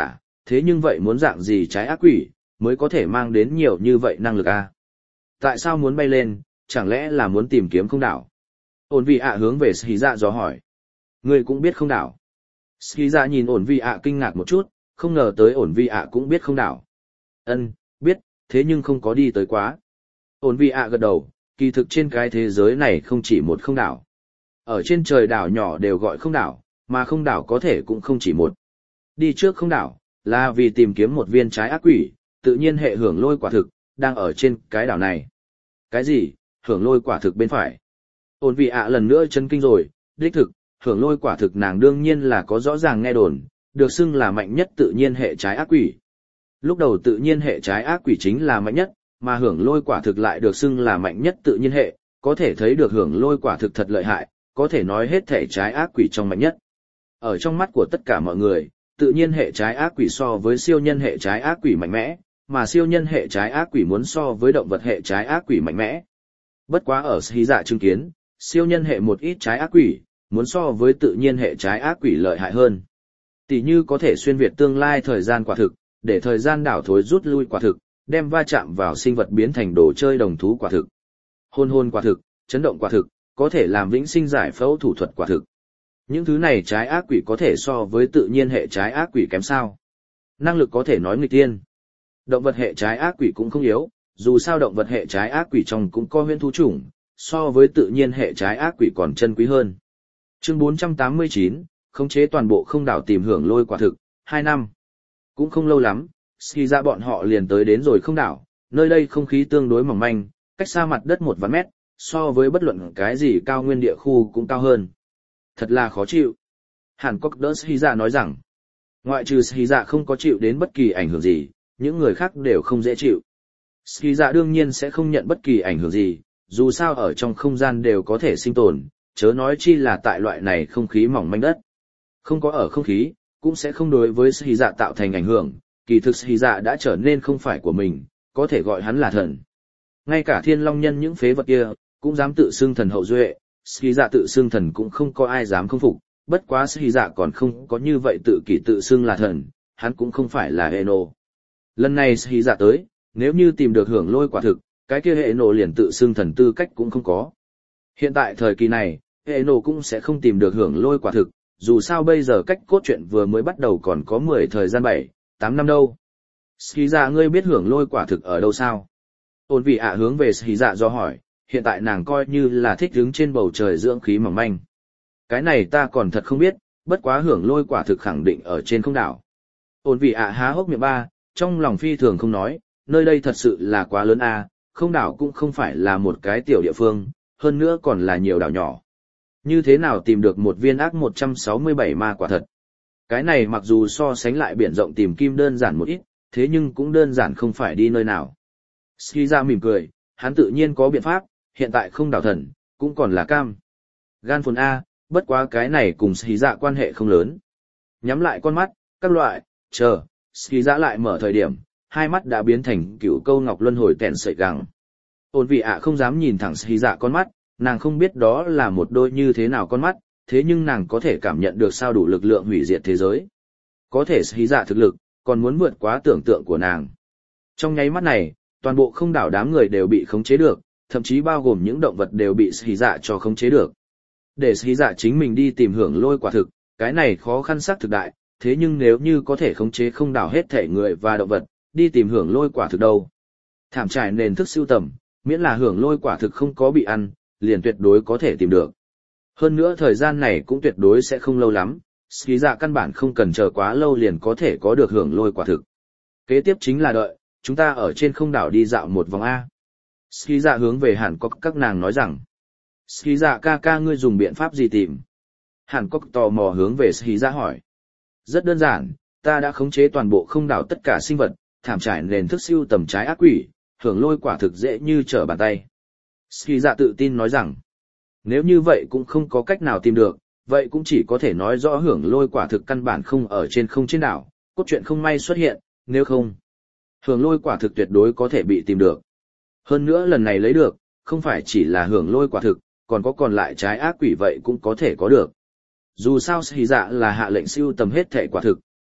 thế nhưng vậy muốn dạng gì trái ác quỷ, mới có thể mang đến nhiều như vậy năng lực a? Tại sao muốn bay lên, chẳng lẽ là muốn tìm kiếm không đảo? Ổn vị ạ hướng về Ski Dạ dò hỏi. Ngươi cũng biết không đảo. Ski Dạ nhìn ổn vị ạ kinh ngạc một chút, không ngờ tới ổn vị ạ cũng biết không đảo. Ân, biết, thế nhưng không có đi tới quá. Ổn vị ạ gật đầu, kỳ thực trên cái thế giới này không chỉ một không đảo. Ở trên trời đảo nhỏ đều gọi không đảo, mà không đảo có thể cũng không chỉ một. Đi trước không đảo, là vì tìm kiếm một viên trái ác quỷ, tự nhiên hệ hưởng lôi quả thực, đang ở trên cái đảo này. Cái gì, hưởng lôi quả thực bên phải? Ổn vị ạ lần nữa chấn kinh rồi, đích thực, hưởng lôi quả thực nàng đương nhiên là có rõ ràng nghe đồn, được xưng là mạnh nhất tự nhiên hệ trái ác quỷ. Lúc đầu tự nhiên hệ trái ác quỷ chính là mạnh nhất, mà hưởng lôi quả thực lại được xưng là mạnh nhất tự nhiên hệ, có thể thấy được hưởng lôi quả thực thật lợi hại, có thể nói hết thể trái ác quỷ trong mạnh nhất. Ở trong mắt của tất cả mọi người, tự nhiên hệ trái ác quỷ so với siêu nhân hệ trái ác quỷ mạnh mẽ, mà siêu nhân hệ trái ác quỷ muốn so với động vật hệ trái ác quỷ mạnh mẽ. Bất quá ở Ski Dạ chứng kiến, siêu nhân hệ một ít trái ác quỷ, muốn so với tự nhiên hệ trái ác quỷ lợi hại hơn. Tỷ như có thể xuyên việt tương lai thời gian quả thực, để thời gian đảo thối rút lui quả thực, đem va chạm vào sinh vật biến thành đồ chơi đồng thú quả thực. Hôn hôn quả thực, chấn động quả thực, có thể làm vĩnh sinh giải phẫu thủ thuật quả thực. Những thứ này trái ác quỷ có thể so với tự nhiên hệ trái ác quỷ kém sao. Năng lực có thể nói nghịch tiên. Động vật hệ trái ác quỷ cũng không yếu, dù sao động vật hệ trái ác quỷ trong cũng có huyễn thú chủng, so với tự nhiên hệ trái ác quỷ còn chân quý hơn. Chương 489, khống chế toàn bộ không đảo tìm hưởng lôi quả thực, 2 năm. Cũng không lâu lắm, Ski Dạ bọn họ liền tới đến rồi không đảo, nơi đây không khí tương đối mỏng manh, cách xa mặt đất 1 vạn mét, so với bất luận cái gì cao nguyên địa khu cũng cao hơn. Thật là khó chịu. Hàn Quốc đỡ Ski Dạ nói rằng, ngoại trừ Ski Dạ không có chịu đến bất kỳ ảnh hưởng gì, những người khác đều không dễ chịu. Ski Dạ đương nhiên sẽ không nhận bất kỳ ảnh hưởng gì, dù sao ở trong không gian đều có thể sinh tồn, chớ nói chi là tại loại này không khí mỏng manh đất. Không có ở không khí, cũng sẽ không đối với Ski Dạ tạo thành ảnh hưởng, kỳ thực Ski Dạ đã trở nên không phải của mình, có thể gọi hắn là thần. Ngay cả Thiên Long Nhân những phế vật kia, cũng dám tự xưng thần hậu duệ, Ski Dạ tự xưng thần cũng không có ai dám không phục, bất quá Ski Dạ còn không có như vậy tự kỷ tự xưng là thần, hắn cũng không phải là Eno. Lần này Ski Dạ tới, nếu như tìm được hưởng lôi quả thực, cái kia Eno liền tự xưng thần tư cách cũng không có. Hiện tại thời kỳ này, Eno cũng sẽ không tìm được hưởng lôi quả thực, dù sao bây giờ cách cốt truyện vừa mới bắt đầu còn có 10 thời gian 7, 8 năm đâu. Ski Dạ ngươi biết hưởng lôi quả thực ở đâu sao? Ôn vị ạ hướng về Ski Dạ do hỏi, hiện tại nàng coi như là thích đứng trên bầu trời dưỡng khí mỏng manh. Cái này ta còn thật không biết, bất quá hưởng lôi quả thực khẳng định ở trên không đảo. Ôn vị ạ há hốc miệng ba, trong lòng phi thường không nói, nơi đây thật sự là quá lớn a, không đảo cũng không phải là một cái tiểu địa phương, hơn nữa còn là nhiều đảo nhỏ. Như thế nào tìm được một viên ác 167 ma quả thật? Cái này mặc dù so sánh lại biển rộng tìm kim đơn giản một ít, thế nhưng cũng đơn giản không phải đi nơi nào. Ski Dạ mỉm cười, hắn tự nhiên có biện pháp, hiện tại không đảo thần, cũng còn là cam. Gan phồn A, bất quá cái này cùng Ski Dạ quan hệ không lớn. Nhắm lại con mắt, các loại, chờ, Ski Dạ lại mở thời điểm, hai mắt đã biến thành cựu câu ngọc luân hồi tèn sợi găng. Ôn vị ạ không dám nhìn thẳng Ski Dạ con mắt, nàng không biết đó là một đôi như thế nào con mắt, thế nhưng nàng có thể cảm nhận được sao đủ lực lượng hủy diệt thế giới. Có thể Ski Dạ thực lực, còn muốn vượt quá tưởng tượng của nàng. Trong nháy mắt này, toàn bộ không đảo đám người đều bị khống chế được, thậm chí bao gồm những động vật đều bị Ski Dạ cho khống chế được. Để Ski Dạ chính mình đi tìm hưởng lôi quả thực, cái này khó khăn xác thực đại, thế nhưng nếu như có thể khống chế không đảo hết thể người và động vật, đi tìm hưởng lôi quả thực đâu. Thảm trải nền thức sưu tầm, miễn là hưởng lôi quả thực không có bị ăn, liền tuyệt đối có thể tìm được. Hơn nữa thời gian này cũng tuyệt đối sẽ không lâu lắm, Ski Dạ căn bản không cần chờ quá lâu liền có thể có được hưởng lôi quả thực. Kế tiếp chính là đợi, chúng ta ở trên không đảo đi dạo một vòng A. Ski Dạ hướng về Hàn Quốc các nàng nói rằng, Ski Dạ ca ca ngươi dùng biện pháp gì tìm? Hàn Quốc tò mò hướng về Ski Dạ hỏi. Rất đơn giản, ta đã khống chế toàn bộ không đảo tất cả sinh vật, thảm trải nền thức siêu tầm trái ác quỷ, hưởng lôi quả thực dễ như trở bàn tay. Ski Dạ tự tin nói rằng, nếu như vậy cũng không có cách nào tìm được, vậy cũng chỉ có thể nói rõ hưởng lôi quả thực căn bản không ở trên không trên đảo, cốt truyện không may xuất hiện, nếu không, hưởng lôi quả thực tuyệt đối có thể bị tìm được. Hơn nữa lần này lấy được, không phải chỉ là hưởng lôi quả thực, còn có còn lại trái ác quỷ vậy cũng có thể có được. Dù sao Ski Dạ là hạ lệnh siêu tầm hết thể quả thực,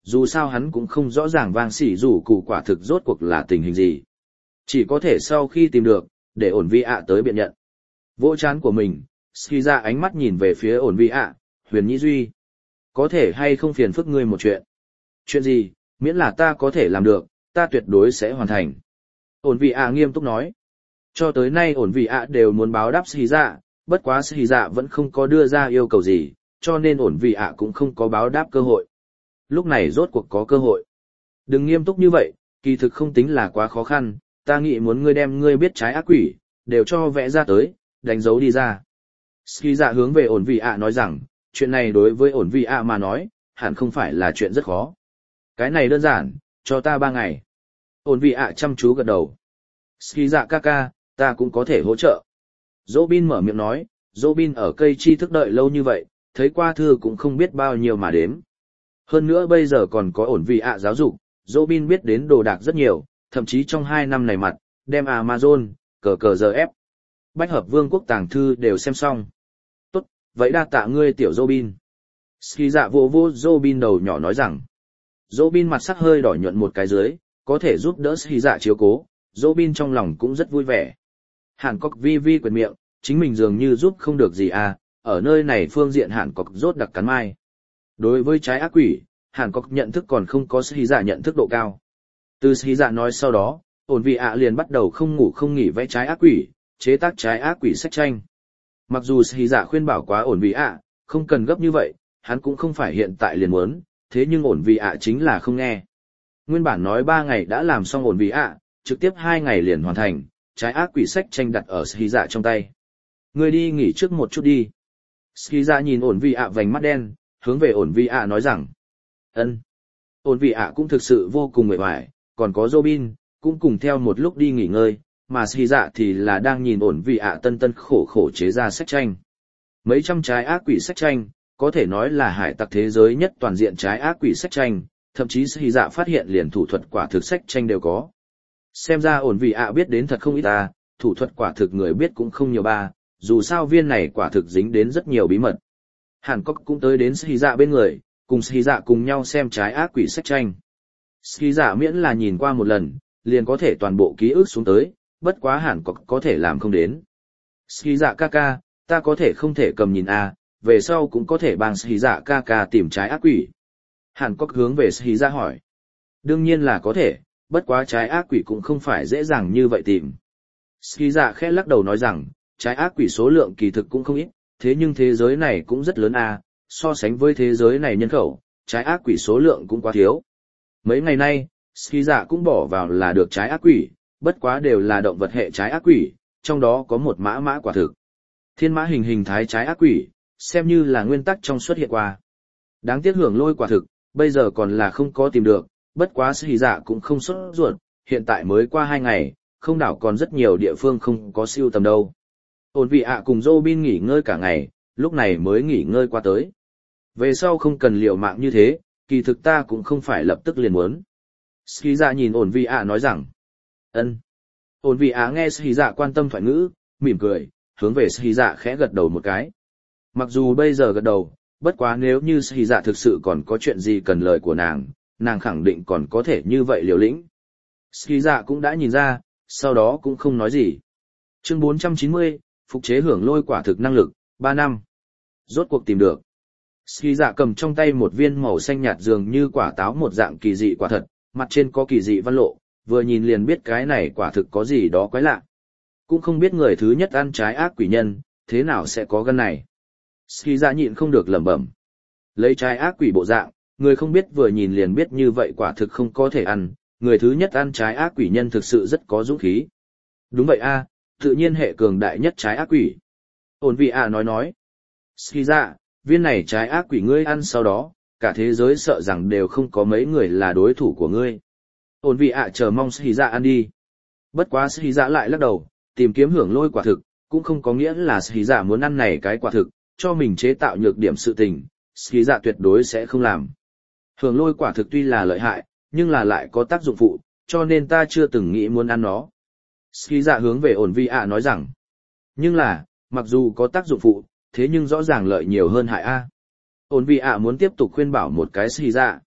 dù sao hắn cũng không rõ ràng vang sỉ rủ cụ quả thực rốt cuộc là tình hình gì. Chỉ có thể sau khi tìm được, để ổn vi ạ tới biện nhận. Vỗ chán của mình, Ski ra ánh mắt nhìn về phía ổn vi ạ, Huyền Nhĩ Duy. Có thể hay không phiền phức ngươi một chuyện? Chuyện gì, miễn là ta có thể làm được, ta tuyệt đối sẽ hoàn thành. Ổn vi ạ nghiêm túc nói. Cho tới nay ổn vi ạ đều muốn báo đáp Ski ra, bất quá Ski ra vẫn không có đưa ra yêu cầu gì, cho nên ổn vi ạ cũng không có báo đáp cơ hội. Lúc này rốt cuộc có cơ hội. Đừng nghiêm túc như vậy, kỳ thực không tính là quá khó khăn, ta nghĩ muốn ngươi đem ngươi biết trái ác quỷ, đều cho vẽ ra tới, đánh dấu đi ra. Ski dạ hướng về ổn vị ạ nói rằng, chuyện này đối với ổn vị ạ mà nói, hẳn không phải là chuyện rất khó. Cái này đơn giản, cho ta 3 ngày. Ổn vị ạ chăm chú gật đầu. Ski dạ ca ca, ta cũng có thể hỗ trợ. Robin mở miệng nói, Robin ở cây tri thức đợi lâu như vậy, thấy qua thư cũng không biết bao nhiêu mà đếm. Hơn nữa bây giờ còn có ổn vị ạ giáo dục, Robin biết đến đồ đạc rất nhiều, thậm chí trong 2 năm này mặt, đem Amazon, cờ giờ ép. Bách hợp vương quốc tàng thư đều xem xong. Tốt, vậy đa tạ ngươi tiểu Robin. Ski dạ vô Robin đầu nhỏ nói rằng. Robin mặt sắc hơi đỏ nhuận một cái dưới, có thể giúp đỡ Ski dạ chiếu cố, Robin trong lòng cũng rất vui vẻ. Hàn Cốc vi quyệt miệng, chính mình dường như giúp không được gì à, ở nơi này phương diện Hàn Cốc rốt đặc cắn mai. Đối với trái ác quỷ, Hàn Cốc nhận thức còn không có Ski dạ nhận thức độ cao. Từ Ski dạ nói sau đó, ổn vị ạ liền bắt đầu không ngủ không nghỉ vẽ trái ác quỷ, chế tác trái ác quỷ sách tranh. Mặc dù Ski dạ khuyên bảo quá ổn vị ạ, không cần gấp như vậy, hắn cũng không phải hiện tại liền muốn, thế nhưng ổn vị ạ chính là không nghe. Nguyên bản nói 3 ngày đã làm xong ổn vị ạ, trực tiếp 2 ngày liền hoàn thành, trái ác quỷ sách tranh đặt ở Ski dạ trong tay. Ngươi đi nghỉ trước một chút đi. Ski dạ nhìn ổn vị ạ vành mắt đen, hướng về ổn vị ạ nói rằng. Ân. Ổn vị ạ cũng thực sự vô cùng mệt mỏi, còn có Robin, cũng cùng theo một lúc đi nghỉ ngơi, mà Ski dạ thì là đang nhìn ổn vị ạ tân khổ chế ra sách tranh. Mấy trăm trái ác quỷ sách tranh, có thể nói là hải tặc thế giới nhất toàn diện trái ác quỷ sách tranh, thậm chí Ski dạ phát hiện liền thủ thuật quả thực sách tranh đều có. Xem ra ổn vị ạ biết đến thật không ít ta, thủ thuật quả thực người biết cũng không nhiều ba, dù sao viên này quả thực dính đến rất nhiều bí mật. Hàn Cốc cũng tới đến Ski dạ bên người, cùng Ski dạ cùng nhau xem trái ác quỷ sách tranh. Ski dạ miễn là nhìn qua một lần, liền có thể toàn bộ ký ức xuống tới, bất quá Hàn Cốc có thể làm không đến. Ski dạ ca ca, ta có thể không thể cầm nhìn a, về sau cũng có thể bằng Ski dạ ca ca tìm trái ác quỷ. Hàn Cốc hướng về Ski dạ hỏi. Đương nhiên là có thể, bất quá trái ác quỷ cũng không phải dễ dàng như vậy tìm. Ski dạ khẽ lắc đầu nói rằng, trái ác quỷ số lượng kỳ thực cũng không ít, thế nhưng thế giới này cũng rất lớn a, so sánh với thế giới này nhân khẩu, trái ác quỷ số lượng cũng quá thiếu. Mấy ngày nay, Ski dạ cũng bỏ vào là được trái ác quỷ, bất quá đều là động vật hệ trái ác quỷ, trong đó có một mã quả thực. Thiên mã hình thái trái ác quỷ, xem như là nguyên tắc trong xuất hiện qua. Đáng tiếc hưởng lôi quả thực, bây giờ còn là không có tìm được, bất quá Ski dạ cũng không sốt ruột, hiện tại mới qua 2 ngày, không đảo còn rất nhiều địa phương không có siêu tầm đâu. Ổn vị ạ cùng Robin nghỉ ngơi cả ngày, lúc này mới nghỉ ngơi qua tới. Về sau không cần liều mạng như thế, kỳ thực ta cũng không phải lập tức liền muốn. Ski dạ nhìn ổn vị ạ nói rằng. Ân. Ổn vị ạ nghe Ski dạ quan tâm thoại ngữ, mỉm cười, hướng về Ski dạ khẽ gật đầu một cái. Mặc dù bây giờ gật đầu, bất quá nếu như Ski dạ thực sự còn có chuyện gì cần lời của nàng khẳng định còn có thể như vậy liều lĩnh. Ski dạ cũng đã nhìn ra, sau đó cũng không nói gì. Chương 490, phục chế hưởng lôi quả thực năng lực, 3 năm. Rốt cuộc tìm được. Ski dạ cầm trong tay một viên màu xanh nhạt dường như quả táo một dạng kỳ dị quả thật, mặt trên có kỳ dị văn lộ, vừa nhìn liền biết cái này quả thực có gì đó quái lạ. Cũng không biết người thứ nhất ăn trái ác quỷ nhân, thế nào sẽ có gân này. Ski dạ nhịn không được lẩm bẩm. Lấy trái ác quỷ bộ dạng, người không biết vừa nhìn liền biết như vậy quả thực không có thể ăn, người thứ nhất ăn trái ác quỷ nhân thực sự rất có dũng khí. Đúng vậy a, tự nhiên hệ cường đại nhất trái ác quỷ. Ổn vị a nói. Ski dạ, viên này trái ác quỷ ngươi ăn sau đó, cả thế giới sợ rằng đều không có mấy người là đối thủ của ngươi. Ổn vị ạ chờ mong Ski dạ ăn đi. Bất quá Ski dạ lại lắc đầu, tìm kiếm hưởng lôi quả thực, cũng không có nghĩa là Ski dạ muốn ăn này cái quả thực, cho mình chế tạo nhược điểm sự tình, Ski dạ tuyệt đối sẽ không làm. Hưởng lôi quả thực tuy là lợi hại, nhưng là lại có tác dụng phụ, cho nên ta chưa từng nghĩ muốn ăn nó. Ski dạ hướng về ổn vị ạ nói rằng, nhưng là, mặc dù có tác dụng phụ, thế nhưng rõ ràng lợi nhiều hơn hại a. Ổn vị ạ muốn tiếp tục khuyên bảo một cái Ski dạ.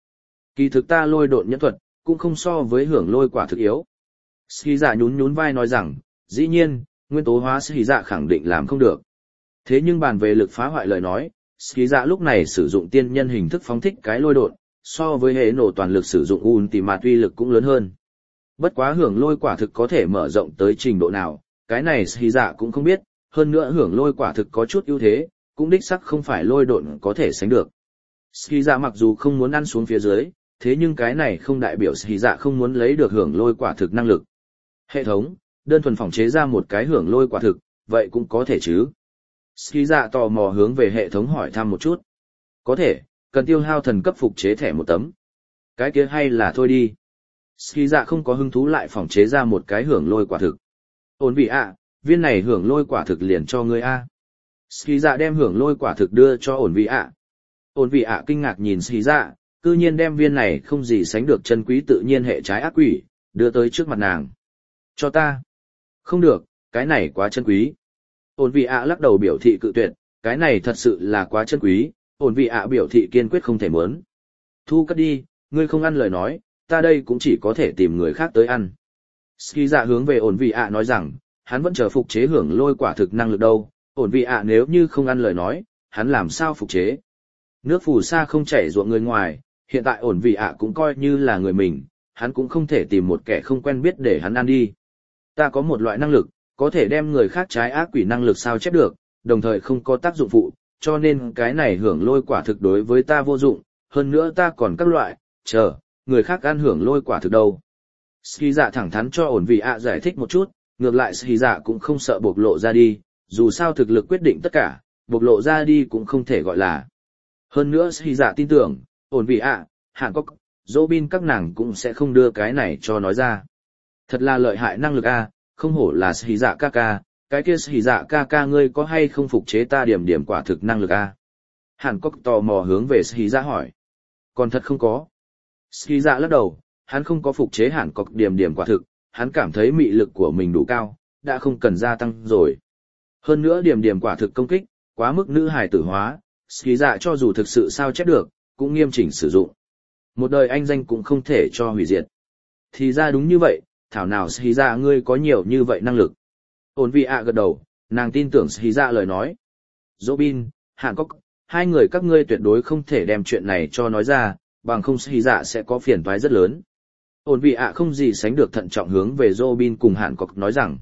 Kỳ thực ta lôi độn nhẫn thuật, cũng không so với hưởng lôi quả thực yếu. Ski dạ nhún nhún vai nói rằng, dĩ nhiên, nguyên tố hóa Ski dạ khẳng định làm không được. Thế nhưng bàn về lực phá hoại lời nói, Ski dạ lúc này sử dụng tiên nhân hình thức phóng thích cái lôi độn, so với hệ nổ toàn lực sử dụng Ultimate uy lực cũng lớn hơn. Bất quá hưởng lôi quả thực có thể mở rộng tới trình độ nào, cái này Ski dạ cũng không biết, hơn nữa hưởng lôi quả thực có chút ưu thế, cũng đích sắc không phải lôi độn có thể sánh được. Ski dạ mặc dù không muốn ăn xuống phía dưới, thế nhưng cái này không đại biểu Ski dạ không muốn lấy được hưởng lôi quả thực năng lực. Hệ thống, đơn thuần phỏng chế ra một cái hưởng lôi quả thực, vậy cũng có thể chứ? Ski dạ tò mò hướng về hệ thống hỏi thăm một chút. Có thể, cần tiêu hao thần cấp phục chế thẻ một tấm. Cái kia hay là thôi đi. Ski dạ không có hứng thú lại phỏng chế ra một cái hưởng lôi quả thực. Ổn vị ạ, viên này hưởng lôi quả thực liền cho ngươi a. Ski dạ đem hưởng lôi quả thực đưa cho ổn vị ạ. Ổn vị ạ kinh ngạc nhìn Ski dạ, cư nhiên đem viên này không gì sánh được chân quý tự nhiên hệ trái ác quỷ, đưa tới trước mặt nàng. Cho ta. Không được, cái này quá chân quý. Ổn vị ạ lắc đầu biểu thị cự tuyệt, cái này thật sự là quá chân quý, ổn vị ạ biểu thị kiên quyết không thể muốn. Thu cất đi, ngươi không ăn lời nói, ta đây cũng chỉ có thể tìm người khác tới ăn. Ski dạ hướng về ổn vị ạ nói rằng, hắn vẫn chờ phục chế hưởng lôi quả thực năng lực đâu, ổn vị ạ nếu như không ăn lời nói, hắn làm sao phục chế. Nước phù sa không chảy ruộng người ngoài, hiện tại ổn vị ạ cũng coi như là người mình, hắn cũng không thể tìm một kẻ không quen biết để hắn ăn đi. Ta có một loại năng lực, có thể đem người khác trái ác quỷ năng lực sao chép được, đồng thời không có tác dụng phụ, cho nên cái này hưởng lôi quả thực đối với ta vô dụng, hơn nữa ta còn các loại, người khác ăn hưởng lôi quả thực đâu. Ski dạ thẳng thắn cho ổn vị ạ giải thích một chút, ngược lại Ski dạ cũng không sợ bộc lộ ra đi, dù sao thực lực quyết định tất cả, bộc lộ ra đi cũng không thể gọi là. Hơn nữa Ski dạ tin tưởng, ổn vị ạ, Hàn Quốc, Robin các nàng cũng sẽ không đưa cái này cho nói ra. Thật là lợi hại năng lực a, không hổ là Ski dạ ca ca, cái kia Ski dạ ca ca ngươi có hay không phục chế ta điểm quả thực năng lực a? Hàn Quốc tò mò hướng về Ski dạ hỏi. Còn thật không có. Ski dạ lắc đầu, hắn không có phục chế Hàn Quốc điểm quả thực, hắn cảm thấy mị lực của mình đủ cao, đã không cần gia tăng rồi. Hơn nữa điểm quả thực công kích, quá mức nữ hài tử hóa, Ski dạ cho dù thực sự sao chép được, cũng nghiêm chỉnh sử dụng. Một đời anh danh cũng không thể cho hủy diệt. Thì ra đúng như vậy, thảo nào Ski dạ ngươi có nhiều như vậy năng lực. Ổn vị ạ gật đầu, nàng tin tưởng Ski dạ lời nói. Robin, Hàn Quốc, hai người các ngươi tuyệt đối không thể đem chuyện này cho nói ra, bằng không Ski dạ sẽ có phiền toái rất lớn. Ổn vị ạ không gì sánh được thận trọng hướng về Robin cùng Hàn Quốc nói rằng.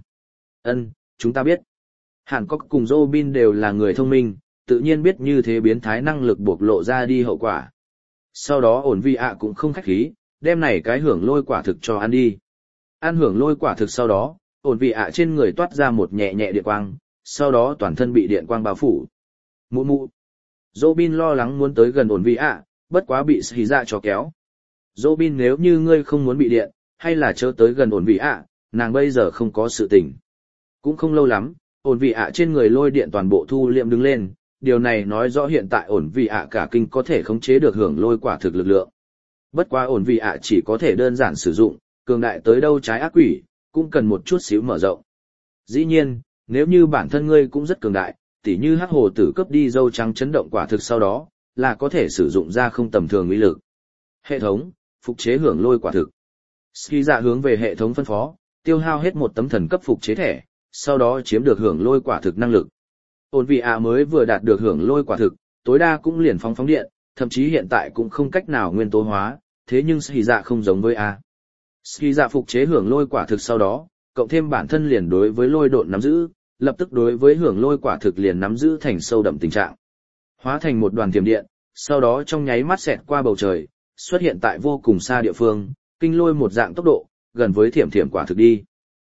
Chúng ta biết. Hàn Quốc cùng Robin đều là người thông minh, tự nhiên biết như thế biến thái năng lực bộc lộ ra đi hậu quả. Sau đó ổn vị ạ cũng không khách khí, đem này cái hưởng lôi quả thực cho ăn đi. Ăn hưởng lôi quả thực sau đó, ổn vị ạ trên người toát ra một nhẹ nhẹ điện quang, sau đó toàn thân bị điện quang bao phủ. Mụ mụ. Robin lo lắng muốn tới gần ổn vị ạ, bất quá bị Ski dạ cho kéo. Robin nếu như ngươi không muốn bị điện, hay là chớ tới gần ổn vị ạ, nàng bây giờ không có sự tình. Cũng không lâu lắm, ổn vị ạ trên người lôi điện toàn bộ thu liệm đứng lên, điều này nói rõ hiện tại ổn vị ạ cả kinh có thể khống chế được hưởng lôi quả thực lực lượng. Bất quá ổn vị ạ chỉ có thể đơn giản sử dụng, cường đại tới đâu trái ác quỷ, cũng cần một chút xíu mở rộng. Dĩ nhiên, nếu như bản thân ngươi cũng rất cường đại, tỉ như hắc hồ tử cướp đi dâu trắng chấn động quả thực sau đó, là có thể sử dụng ra không tầm thường uy lực. Hệ thống, phục chế hưởng lôi quả thực. Ski dạ hướng về hệ thống phân phó, tiêu hao hết một tấm thần cấp phục chế thẻ, sau đó chiếm được hưởng lôi quả thực năng lực. Ổn vị ạ mới vừa đạt được hưởng lôi quả thực, tối đa cũng liền phóng điện, thậm chí hiện tại cũng không cách nào nguyên tố hóa, thế nhưng Ski dạ không giống với A. Ski dạ phục chế hưởng lôi quả thực sau đó, cộng thêm bản thân liền đối với lôi độn nắm giữ, lập tức đối với hưởng lôi quả thực liền nắm giữ thành sâu đậm tình trạng. Hóa thành một đoàn thiểm điện, sau đó trong nháy mắt xẹt qua bầu trời, xuất hiện tại vô cùng xa địa phương, kinh lôi một dạng tốc độ, gần với thiểm quả thực đi.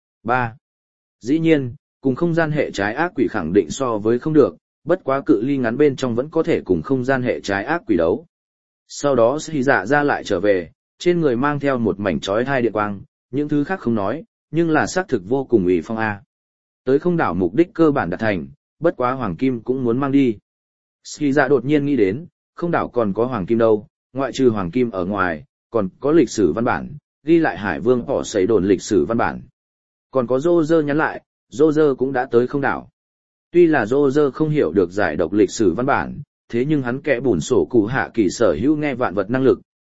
3. Dĩ nhiên, cùng không gian hệ trái ác quỷ khẳng định so với không được, bất quá cự ly ngắn bên trong vẫn có thể cùng không gian hệ trái ác quỷ đấu. Sau đó Ski dạ ra lại trở về, trên người mang theo một mảnh chói hai điện quang, những thứ khác không nói, nhưng là xác thực vô cùng uy phong A. Tới không đảo mục đích cơ bản đạt thành, bất quá hoàng kim cũng muốn mang đi. Ski dạ đột nhiên nghĩ đến, không đảo còn có hoàng kim đâu, ngoại trừ hoàng kim ở ngoài, còn có lịch sử văn bản, ghi lại Hải Vương họ xảy đồn lịch sử văn bản. Còn có Roger nhắn lại, Roger cũng đã tới không đảo. Tuy là Roger không hiểu được giải độc lịch sử văn bản, thế nhưng hắn kẽ bùn sổ cụ hạ kỳ sở hữu nghe vạn vật năng lực,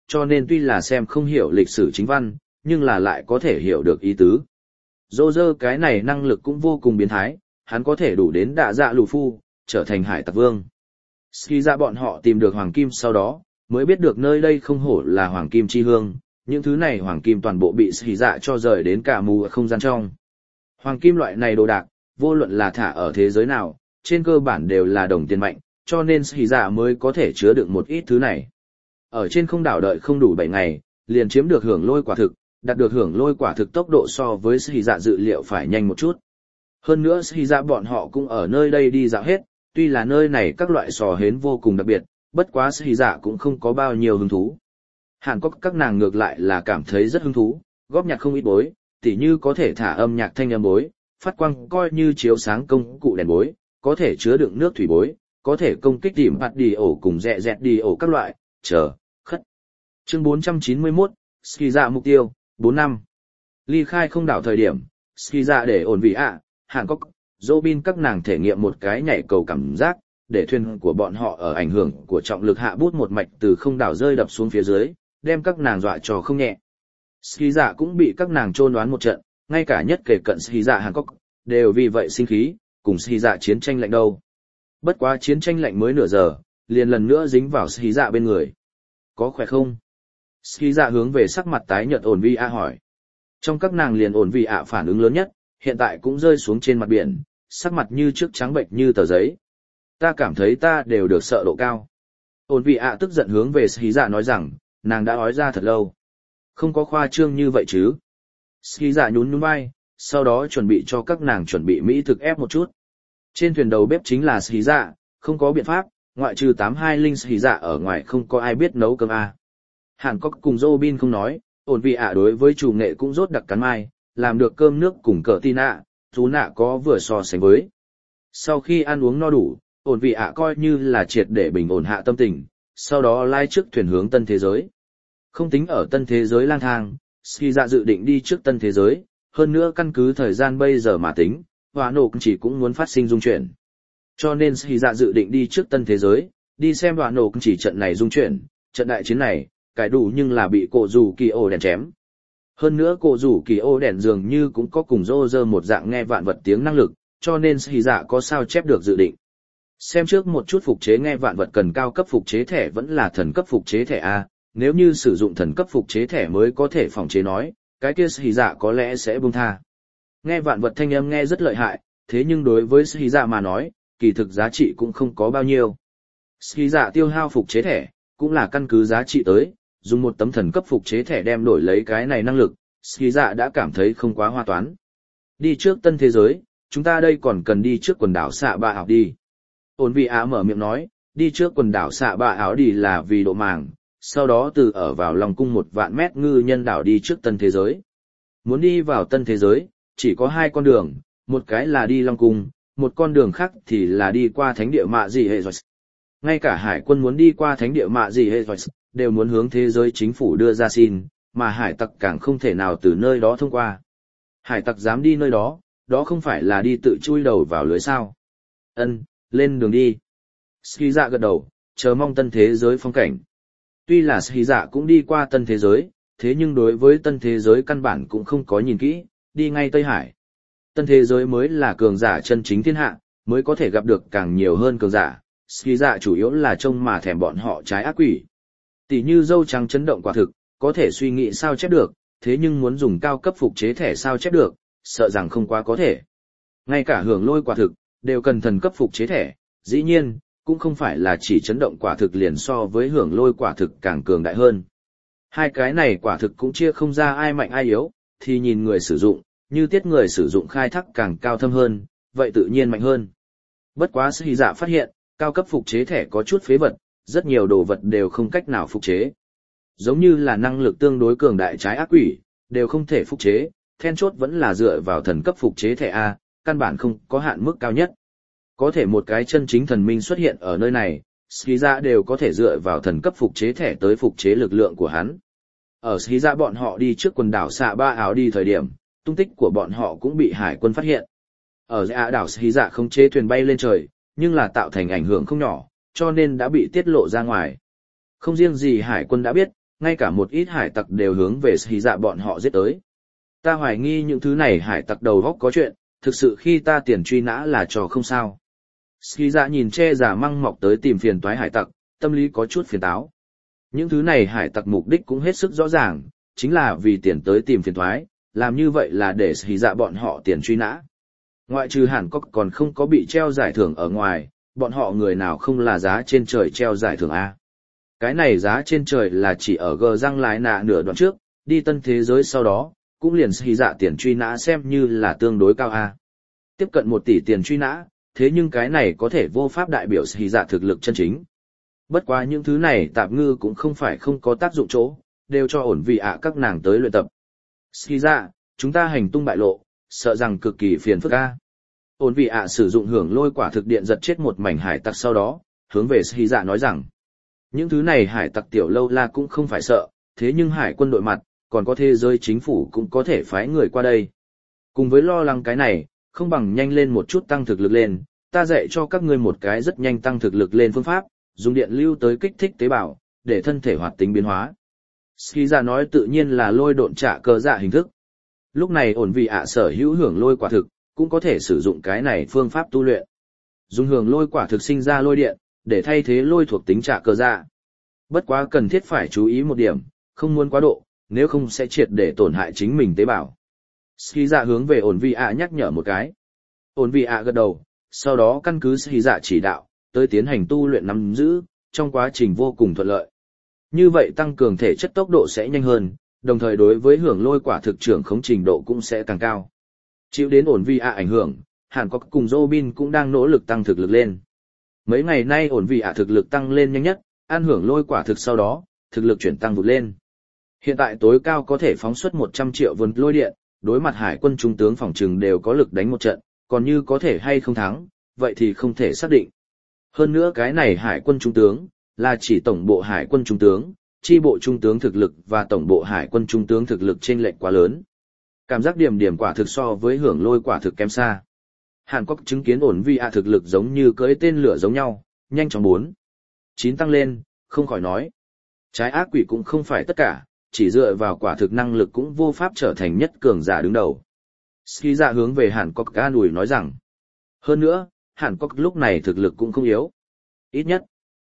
cho nên tuy là xem không hiểu lịch sử chính văn, nhưng là lại có thể hiểu được ý tứ. Dô dơ cái này năng lực cũng vô cùng biến thái, hắn có thể đủ đến đạ dạ lù phu, trở thành hải tặc vương. Ski ra bọn họ tìm được hoàng kim sau đó, mới biết được nơi đây không hổ là hoàng kim chi hương, những thứ này hoàng kim toàn bộ bị Ski dạ cho rời đến cả mù ở không gian trong. Hoàng kim loại này đồ đạc, vô luận là thả ở thế giới nào, trên cơ bản đều là đồng tiền mạnh, cho nên Ski dạ mới có thể chứa đựng một ít thứ này. Ở trên không đảo đợi không đủ 7 ngày, liền chiếm được hưởng lôi quả thực, đạt được hưởng lôi quả thực tốc độ so với Ski dạ dự liệu phải nhanh một chút. Hơn nữa Ski dạ bọn họ cũng ở nơi đây đi dạo hết, tuy là nơi này các loại sò hến vô cùng đặc biệt, bất quá Ski dạ cũng không có bao nhiêu hứng thú. Hàn Quốc các nàng ngược lại là cảm thấy rất hứng thú, góp nhặt không ít bối, tỉ như có thể thả âm nhạc thanh âm bối, phát quang coi như chiếu sáng công cụ đèn bối, có thể chứa đựng nước thủy bối, có thể công kích điểm bạt đi ổ cùng dẹ dẹt đi ổ các loại, khất. Chương 491, Ski dạ mục tiêu, 4 năm. Ly khai không đảo thời điểm, Ski dạ để ổn vị Hàn Quốc, Robin các nàng thể nghiệm một cái nhảy cầu cảm giác, để thuyền của bọn họ ở ảnh hưởng của trọng lực hạ bút một mạch từ không đảo rơi đập xuống phía dưới, đem các nàng dọa cho không nhẹ. Ski dạ cũng bị các nàng trôn đoán một trận, ngay cả nhất kể cận Ski dạ Hàn Quốc, đều vì vậy sinh khí, cùng Ski dạ chiến tranh lạnh đâu. Bất quá chiến tranh lạnh mới nửa giờ, liền lần nữa dính vào Ski dạ bên người. Có khỏe không? Ski dạ hướng về sắc mặt tái nhợt ổn vi hỏi. Trong các nàng liền ổn vi phản ứng lớn nhất, hiện tại cũng rơi xuống trên mặt biển, sắc mặt như trước trắng bệnh như tờ giấy. Ta cảm thấy ta đều được sợ độ cao. Ổn vi tức giận hướng về Ski dạ nói rằng, nàng đã ói ra thật lâu. Không có khoa trương như vậy chứ. Ski dạ nhún nhún vai, sau đó chuẩn bị cho các nàng chuẩn bị mỹ thực ép một chút. Trên thuyền đầu bếp chính là Ski dạ, không có biện pháp, ngoại trừ 820 Ski dạ ở ngoài không có ai biết nấu cơm Hàn Quốc cùng Robin không nói, ổn vị đối với chủ nghệ cũng rốt đặc cắn mai, làm được cơm nước cùng cờ tin chú nạ có vừa so sánh với. Sau khi ăn uống no đủ, ổn vị coi như là triệt để bình ổn hạ tâm tình, sau đó lai trước thuyền hướng tân thế giới. Không tính ở tân thế giới lang thang, Ski dạ dự định đi trước tân thế giới, hơn nữa căn cứ thời gian bây giờ mà tính, Hỏa nổ chỉ cũng muốn phát sinh dung chuyển. Cho nên Ski dạ dự định đi trước tân thế giới, đi xem Hỏa nổ chỉ trận này dung chuyển, trận đại chiến này, cải đủ nhưng là bị cổ rủ kỳ ô đèn chém. Hơn nữa cổ rủ kỳ ô đèn dường như cũng có cùng rô rơ một dạng nghe vạn vật tiếng năng lực, cho nên Ski dạ có sao chép được dự định. Xem trước một chút phục chế nghe vạn vật cần cao cấp phục chế thẻ vẫn là thần cấp phục chế thẻ A, nếu như sử dụng thần cấp phục chế thẻ mới có thể phòng chế nói, cái kia Ski dạ có lẽ sẽ buông tha. Nghe vạn vật thanh âm nghe rất lợi hại, thế nhưng đối với Ski dạ mà nói, kỳ thực giá trị cũng không có bao nhiêu. Ski dạ tiêu hao phục chế thẻ, cũng là căn cứ giá trị tới, dùng một tấm thần cấp phục chế thẻ đem đổi lấy cái này năng lực, Ski dạ đã cảm thấy không quá hoa toán. Đi trước tân thế giới, chúng ta đây còn cần đi trước quần đảo xạ ba ảo đi. Ổn vị mở miệng nói, đi trước quần đảo xạ ba ảo đi là vì độ màng, sau đó từ ở vào lòng cung 1.000 mét ngư nhân đảo đi trước tân thế giới. Muốn đi vào tân thế giới, chỉ có 2 con đường, một cái là đi Long Cung, một con đường khác thì là đi qua thánh địa mạ gì hệ rồi. Ngay cả hải quân muốn đi qua thánh địa mạ gì hệ rồi, đều muốn hướng thế giới chính phủ đưa ra xin, mà hải tặc càng không thể nào từ nơi đó thông qua. Hải tặc dám đi nơi đó, đó không phải là đi tự chui đầu vào lưới sao. Lên đường đi. Ski dạ gật đầu, chờ mong tân thế giới phong cảnh. Tuy là Ski dạ cũng đi qua tân thế giới, thế nhưng đối với tân thế giới căn bản cũng không có nhìn kỹ, đi ngay Tây Hải. Tân thế giới mới là cường giả chân chính thiên hạ, mới có thể gặp được càng nhiều hơn cường giả. Ski dạ chủ yếu là trông mà thèm bọn họ trái ác quỷ. Tỷ như dâu trắng chấn động quả thực, có thể suy nghĩ sao chép được, thế nhưng muốn dùng cao cấp phục chế thẻ sao chép được, sợ rằng không quá có thể. Ngay cả hưởng lôi quả thực, đều cần thần cấp phục chế thẻ, dĩ nhiên, cũng không phải là chỉ chấn động quả thực liền so với hưởng lôi quả thực càng cường đại hơn. Hai cái này quả thực cũng chia không ra ai mạnh ai yếu, thì nhìn người sử dụng, như tiết người sử dụng khai thác càng cao thâm hơn, vậy tự nhiên mạnh hơn. Bất quá Ski dạ phát hiện, cao cấp phục chế thẻ có chút phế vật, rất nhiều đồ vật đều không cách nào phục chế. Giống như là năng lực tương đối cường đại trái ác quỷ, đều không thể phục chế, then chốt vẫn là dựa vào thần cấp phục chế thẻ A, căn bản không có hạn mức cao nhất. Có thể một cái chân chính thần minh xuất hiện ở nơi này, Ski dạ đều có thể dựa vào thần cấp phục chế thẻ tới phục chế lực lượng của hắn. Ở Ski dạ bọn họ đi trước quần đảo xạ ba áo đi thời điểm, tung tích của bọn họ cũng bị hải quân phát hiện. Ở đảo Ski dạ không chế thuyền bay lên trời, nhưng là tạo thành ảnh hưởng không nhỏ, cho nên đã bị tiết lộ ra ngoài. Không riêng gì hải quân đã biết, ngay cả một ít hải tặc đều hướng về Ski Dạ bọn họ giết tới. Ta hoài nghi những thứ này hải tặc đầu góc có chuyện, thực sự khi ta tiền truy nã là trò không sao. Ski Dạ nhìn che giả măng mọc tới tìm phiền toái hải tặc, tâm lý có chút phiền táo. Những thứ này hải tặc mục đích cũng hết sức rõ ràng, chính là vì tiền tới tìm phiền toái, làm như vậy là để Ski Dạ bọn họ tiền truy nã. Ngoại trừ Hàn Quốc còn không có bị treo giải thưởng ở ngoài, bọn họ người nào không là giá trên trời treo giải thưởng A. Cái này giá trên trời là chỉ ở gờ răng lái nạ nửa đoạn trước, đi tân thế giới sau đó, cũng liền Ski Dạ tiền truy nã xem như là tương đối cao A. Tiếp cận 1 tỷ tiền truy nã, thế nhưng cái này có thể vô pháp đại biểu Ski Dạ thực lực chân chính. Bất quá những thứ này tạp ngư cũng không phải không có tác dụng chỗ, đều cho ổn vị ạ các nàng tới luyện tập. Ski Dạ, chúng ta hành tung bại lộ, sợ rằng cực kỳ phiền phức A. Ổn vị ạ sử dụng hưởng lôi quả thực điện giật chết một mảnh hải tặc sau đó, hướng về Ski Dạ nói rằng, những thứ này hải tặc tiểu lâu la cũng không phải sợ, thế nhưng hải quân đội mặt, còn có thế giới chính phủ cũng có thể phái người qua đây. Cùng với lo lắng cái này, không bằng nhanh lên một chút tăng thực lực lên, ta dạy cho các ngươi một cái rất nhanh tăng thực lực lên phương pháp, dùng điện lưu tới kích thích tế bào, để thân thể hoạt tính biến hóa. Ski Dạ nói tự nhiên là lôi độn trả cơ dạ hình thức. Lúc này ổn vị ạ sở hữu hưởng lôi quả thực, cũng có thể sử dụng cái này phương pháp tu luyện. Dùng hưởng lôi quả thực sinh ra lôi điện, để thay thế lôi thuộc tính trả cơ dạ. Bất quá cần thiết phải chú ý một điểm, không muốn quá độ, nếu không sẽ triệt để tổn hại chính mình tế bào. Ski Dạ hướng về ổn vị ạ nhắc nhở một cái. Ổn vị ạ gật đầu, sau đó căn cứ Ski Dạ chỉ đạo, tới tiến hành tu luyện nắm giữ, trong quá trình vô cùng thuận lợi. Như vậy tăng cường thể chất tốc độ sẽ nhanh hơn, đồng thời đối với hưởng lôi quả thực trưởng khống trình độ cũng sẽ càng cao. Chịu đến ổn vị ạ ảnh hưởng, Hàn Quốc cùng Robin cũng đang nỗ lực tăng thực lực lên. Mấy ngày nay ổn vị ạ thực lực tăng lên nhanh nhất, ăn hưởng lôi quả thực sau đó, thực lực chuyển tăng vụt lên. Hiện tại tối cao có thể phóng xuất 100 triệu vân lôi điện, đối mặt hải quân trung tướng phòng trừng đều có lực đánh một trận, còn như có thể hay không thắng, vậy thì không thể xác định. Hơn nữa cái này hải quân trung tướng, là chỉ tổng bộ hải quân trung tướng, chi bộ trung tướng thực lực và tổng bộ hải quân trung tướng thực lực chênh lệch quá lớn. Cảm giác điểm quả thực so với hưởng lôi quả thực kém xa. Hàn Quốc chứng kiến ổn vị ạ thực lực giống như cưỡi tên lửa giống nhau, nhanh chóng 9 tăng lên, không khỏi nói. Trái ác quỷ cũng không phải tất cả, chỉ dựa vào quả thực năng lực cũng vô pháp trở thành nhất cường giả đứng đầu. Ski Dạ hướng về Hàn Quốc an ủi nói rằng. Hơn nữa, Hàn Quốc lúc này thực lực cũng không yếu. Ít nhất,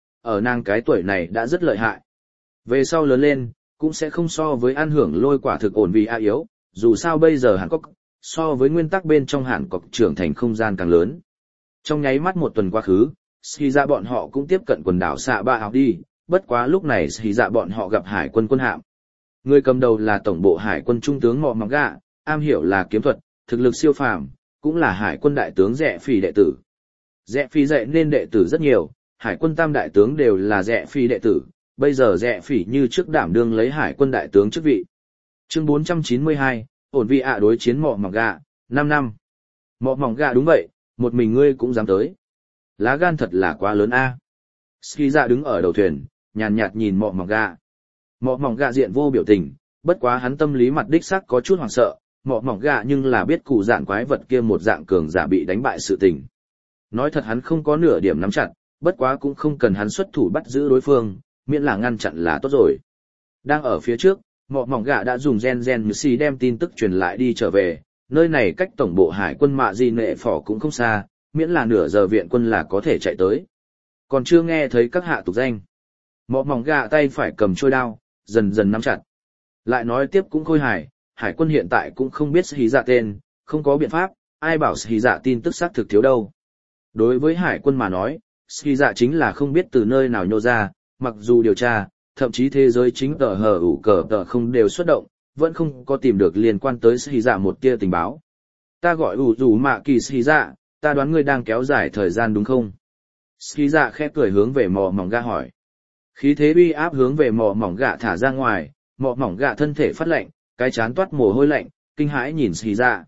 ở nàng cái tuổi này đã rất lợi hại. Về sau lớn lên, cũng sẽ không so với ăn hưởng lôi quả thực ổn vì a yếu, dù sao bây giờ Hàn Quốc, so với nguyên tắc bên trong Hàn Quốc trưởng thành không gian càng lớn. Trong nháy mắt 1 tuần quá khứ, Ski Dạ bọn họ cũng tiếp cận quần đảo Xạ Ba Áo đi, bất quá lúc này Ski Dạ bọn họ gặp hải quân quân hạm. Người cầm đầu là tổng bộ hải quân trung tướng Mọ Mỏng Gạ, am hiểu là kiếm thuật, thực lực siêu phàm, cũng là hải quân đại tướng Rẽ Phỉ đệ tử. Rẽ Phỉ dạy nên đệ tử rất nhiều, hải quân tam đại tướng đều là Rẽ Phỉ đệ tử, bây giờ Rẽ Phỉ như trước đảm đương lấy hải quân đại tướng chức vị. Chương 492, ổn vị ạ đối chiến Mọ Mỏng Gạ, 5 năm. Mọ Mỏng Gạ đúng vậy, một mình ngươi cũng dám tới. Lá gan thật là quá lớn a. Ski Dạ đứng ở đầu thuyền, nhàn nhạt nhìn Mọ Mỏng Gạ. Mọ Mỏng Gạ diện vô biểu tình, bất quá hắn tâm lý mặt đích xác có chút hoảng sợ, Mọ Mỏng Gạ nhưng là biết cụ dạng quái vật kia một dạng cường giả bị đánh bại sự tình. Nói thật hắn không có nửa điểm nắm chặt, bất quá cũng không cần hắn xuất thủ bắt giữ đối phương, miễn là ngăn chặn là tốt rồi. Đang ở phía trước, Mọ Mỏng Gạ đã dùng gen như xì đem tin tức truyền lại đi trở về, nơi này cách tổng bộ hải quân Mạ Di Nệ Phỏ cũng không xa, miễn là nửa giờ viện quân là có thể chạy tới. Còn chưa nghe thấy các hạ tục danh. Mọ Mỏng Gạ tay phải cầm trôi đao, dần dần nắm chặt. Lại nói tiếp cũng khôi hài, hải quân hiện tại cũng không biết Ski Dạ tên, không có biện pháp, ai bảo Ski Dạ tin tức xác thực thiếu đâu. Đối với hải quân mà nói, Ski Dạ chính là không biết từ nơi nào nhô ra, mặc dù điều tra, thậm chí thế giới chính tờ hờ ủ cờ tờ không đều xuất động, vẫn không có tìm được liên quan tới Ski Dạ một tia tình báo. Ta gọi ủ rủ mạ kỳ Ski Dạ, ta đoán ngươi đang kéo dài thời gian đúng không? Ski Dạ khẽ cười hướng về Mọ Mỏng Gạ hỏi. Khí thế uy áp hướng về Mọ Mỏng Gạ thả ra ngoài, Mọ Mỏng Gạ thân thể phát lạnh, cái chán toát mồ hôi lạnh, kinh hãi nhìn Ski Dạ.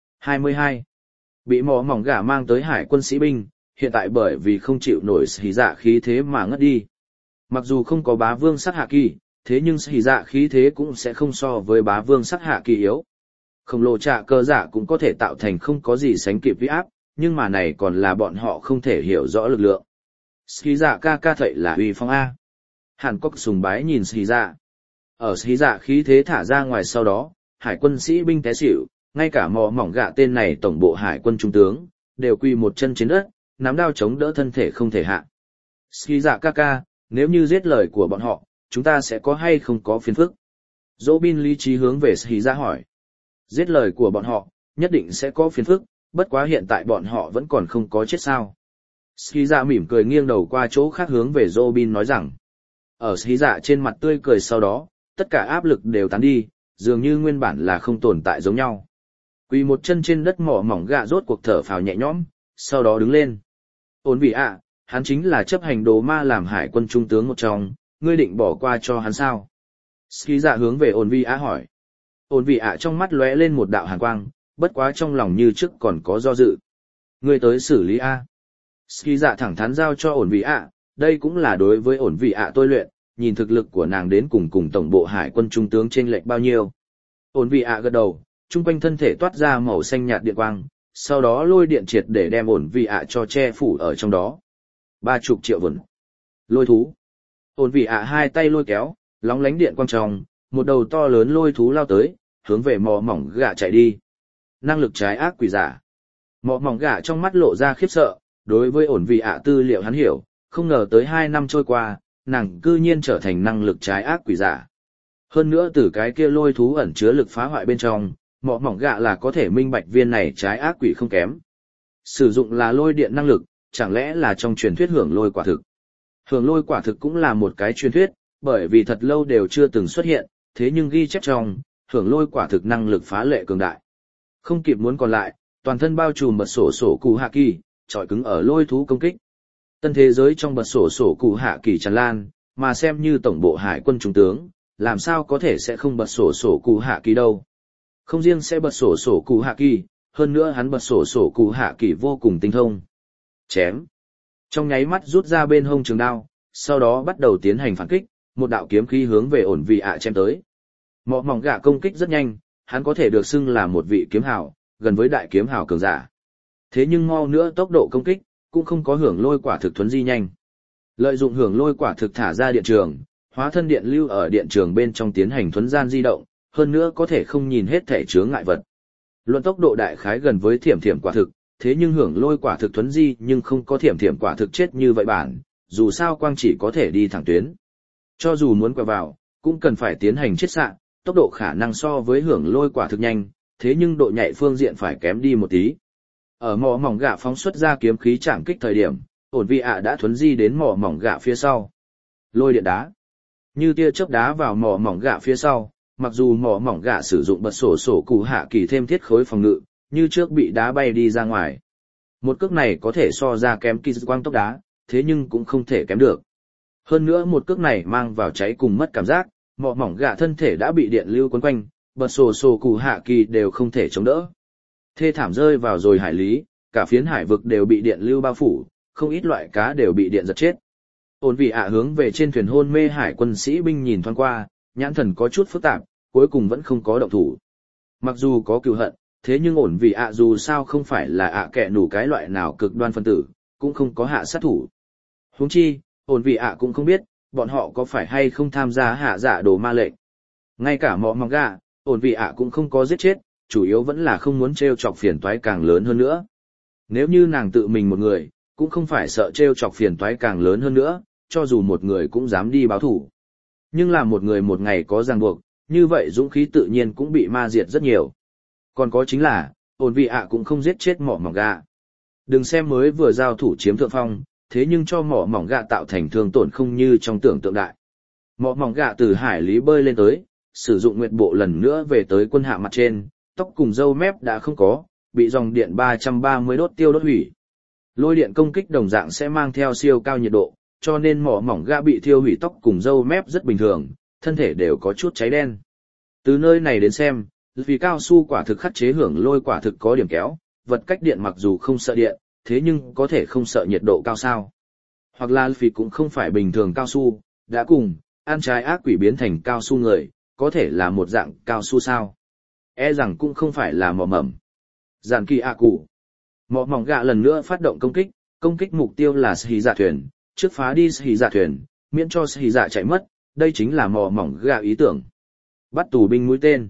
22. Bị Mọ Mỏng Gạ mang tới hải quân sĩ binh, hiện tại bởi vì không chịu nổi Ski Dạ khí thế mà ngất đi. Mặc dù không có bá vương sắc hạ kỳ, thế nhưng Ski Dạ khí thế cũng sẽ không so với bá vương sắc hạ kỳ yếu. Khổng lồ trạ cơ dạ cũng có thể tạo thành không có gì sánh kịp uy áp, nhưng mà này còn là bọn họ không thể hiểu rõ lực lượng. Ski Dạ ca ca thậy là uy phong A. Hàn Quốc sùng bái nhìn Ski Dạ. Ở xí dạ khí thế thả ra ngoài sau đó, hải quân sĩ binh té xỉu, ngay cả mỏ mỏng gạ tên này tổng bộ hải quân trung tướng, đều quỳ một chân trên đất, nắm đao chống đỡ thân thể không thể hạ. Xí dạ ca ca, nếu như giết lời của bọn họ, chúng ta sẽ có hay không có phiền phức? Dỗ bin lý trí hướng về xí dạ hỏi. Giết lời của bọn họ, nhất định sẽ có phiền phức, bất quá hiện tại bọn họ vẫn còn không có chết sao. Xí dạ mỉm cười nghiêng đầu qua chỗ khác hướng về Dỗ bin nói rằng. Ở xí dạ trên mặt tươi cười sau đó, tất cả áp lực đều tán đi, dường như nguyên bản là không tồn tại giống nhau. Quỳ một chân trên đất mỏ mỏng gạ rốt cuộc thở phào nhẹ nhõm, sau đó đứng lên. Ổn vị ạ, hắn chính là chấp hành đồ ma làm hải quân trung tướng một trong, ngươi định bỏ qua cho hắn sao? Ski dạ hướng về ổn vị ạ hỏi. Ổn vị ạ trong mắt lóe lên một đạo hàn quang, bất quá trong lòng như trước còn có do dự. Ngươi tới xử lý A. Ski dạ thẳng thắn giao cho ổn vị ạ, đây cũng là đối với ổn vị ạ tôi luyện, nhìn thực lực của nàng đến cùng tổng bộ hải quân trung tướng trên lệch bao nhiêu. Ổn vị ạ gật đầu, trung quanh thân thể toát ra màu xanh nhạt điện quang, sau đó lôi điện triệt để đem ổn vị ạ cho che phủ ở trong đó. 30 triệu vườn. Lôi thú. Ổn vị ạ hai tay lôi kéo, lóng lánh điện quang trong, một đầu to lớn lôi thú lao tới, hướng về mỏ mỏng gạ chạy đi. Năng lực trái ác quỷ giả. Mỏ mỏng gạ trong mắt lộ ra khiếp sợ, đối với ổn vị ạ tư liệu hắn hiểu, không ngờ tới 2 năm trôi qua, nàng cư nhiên trở thành năng lực trái ác quỷ giả. Hơn nữa từ cái kia lôi thú ẩn chứa lực phá hoại bên trong, mỏ mỏng gạ là có thể minh bạch viên này trái ác quỷ không kém. Sử dụng là lôi điện năng lực, chẳng lẽ là trong truyền thuyết hưởng lôi quả thực. Hưởng lôi quả thực cũng là một cái truyền thuyết, bởi vì thật lâu đều chưa từng xuất hiện, thế nhưng ghi chép trong, hưởng lôi quả thực năng lực phá lệ cường đại. Không kịp muốn còn lại, toàn thân bao trùm bật sổ cụ hạ kỳ, trọi cứng ở lôi thú công kích. Tân thế giới trong bật sổ cụ hạ kỳ tràn lan, mà xem như tổng bộ hải quân trung tướng, làm sao có thể sẽ không bật sổ cụ hạ kỳ đâu. Không riêng sẽ bật sổ cụ hạ kỳ, hơn nữa hắn bật sổ cụ hạ kỳ vô cùng tinh thông. Chém. Trong nháy mắt rút ra bên hông trường đao, sau đó bắt đầu tiến hành phản kích, một đạo kiếm khí hướng về ổn vị ạ chém tới. Mỏ mỏng gạ công kích rất nhanh, hắn có thể được xưng là một vị kiếm hào, gần với đại kiếm hào cường giả. Thế nhưng mau nữa tốc độ công kích, cũng không có hưởng lôi quả thực thuấn di nhanh. Lợi dụng hưởng lôi quả thực thả ra điện trường, hóa thân điện lưu ở điện trường bên trong tiến hành thuấn gian di động, hơn nữa có thể không nhìn hết thể chướng ngại vật. Luận tốc độ đại khái gần với thiểm thiểm quả thực, thế nhưng hưởng lôi quả thực thuấn di nhưng không có thiểm thiểm quả thực chết như vậy bản, dù sao quang chỉ có thể đi thẳng tuyến. Cho dù muốn quẹo vào, cũng cần phải tiến hành chiết xạ, tốc độ khả năng so với hưởng lôi quả thực nhanh, thế nhưng độ nhạy phương diện phải kém đi một tí. Ở mỏ mỏng gạ phóng xuất ra kiếm khí chạm kích thời điểm, ổn vị ạ đã thuấn di đến mỏ mỏng gạ phía sau. Lôi điện đá. Như tia chớp đá vào mỏ mỏng gạ phía sau, mặc dù mỏ mỏng gạ sử dụng bật sổ cụ hạ kỳ thêm thiết khối phòng ngự, như trước bị đá bay đi ra ngoài. Một cước này có thể so ra kém kỳ quang tốc đá, thế nhưng cũng không thể kém được. Hơn nữa một cước này mang vào cháy cùng mất cảm giác, mỏ mỏng gạ thân thể đã bị điện lưu quấn quanh, bật sổ cụ hạ kỳ đều không thể chống đỡ. Thê thảm rơi vào rồi hải lý, cả phiến hải vực đều bị điện lưu bao phủ, không ít loại cá đều bị điện giật chết. Ổn vị ạ hướng về trên thuyền hôn mê hải quân sĩ binh nhìn thoáng qua, nhãn thần có chút phức tạp, cuối cùng vẫn không có động thủ. Mặc dù có cừu hận, thế nhưng ổn vị ạ dù sao không phải là ạ kẻ nủ cái loại nào cực đoan phân tử, cũng không có hạ sát thủ. Huống chi, ổn vị ạ cũng không biết, bọn họ có phải hay không tham gia hạ dạ đồ ma lệnh. Ngay cả mỏ mỏng gạ, ổn vị ạ cũng không có giết chết, chủ yếu vẫn là không muốn trêu chọc phiền toái càng lớn hơn nữa. Nếu như nàng tự mình một người, cũng không phải sợ trêu chọc phiền toái càng lớn hơn nữa, cho dù một người cũng dám đi báo thủ. Nhưng là một người một ngày có ràng buộc, như vậy dũng khí tự nhiên cũng bị ma diệt rất nhiều. Còn có chính là, ổn vị ạ cũng không giết chết mỏ mỏng gạ. Đừng xem mới vừa giao thủ chiếm thượng phong, thế nhưng cho mỏ mỏng gạ tạo thành thương tổn không như trong tưởng tượng đại. Mỏ mỏng gạ từ hải lý bơi lên tới, sử dụng nguyệt bộ lần nữa về tới quân hạ mặt trên, tóc cùng râu mép đã không có, bị dòng điện 330 đốt tiêu đốt hủy. Lôi điện công kích đồng dạng sẽ mang theo siêu cao nhiệt độ, cho nên mỏ mỏng gạ bị thiêu hủy tóc cùng râu mép rất bình thường, thân thể đều có chút cháy đen. Từ nơi này đến xem, vì cao su quả thực khắc chế hưởng lôi quả thực có điểm kéo, vật cách điện mặc dù không sợ điện, thế nhưng có thể không sợ nhiệt độ cao sao. Hoặc là vì cũng không phải bình thường cao su, đã cùng, ăn trái ác quỷ biến thành cao su người, có thể là một dạng cao su sao. E rằng cũng không phải là mỏ mẩm. Giản kỳ ạ cụ. Mỏ mỏng gạ lần nữa phát động công kích mục tiêu là Sĩ Dạ thuyền, trước phá đi Sĩ Dạ thuyền, miễn cho Sĩ Dạ chạy mất, đây chính là mỏ mỏng gạ ý tưởng. Bắt tù binh mũi tên.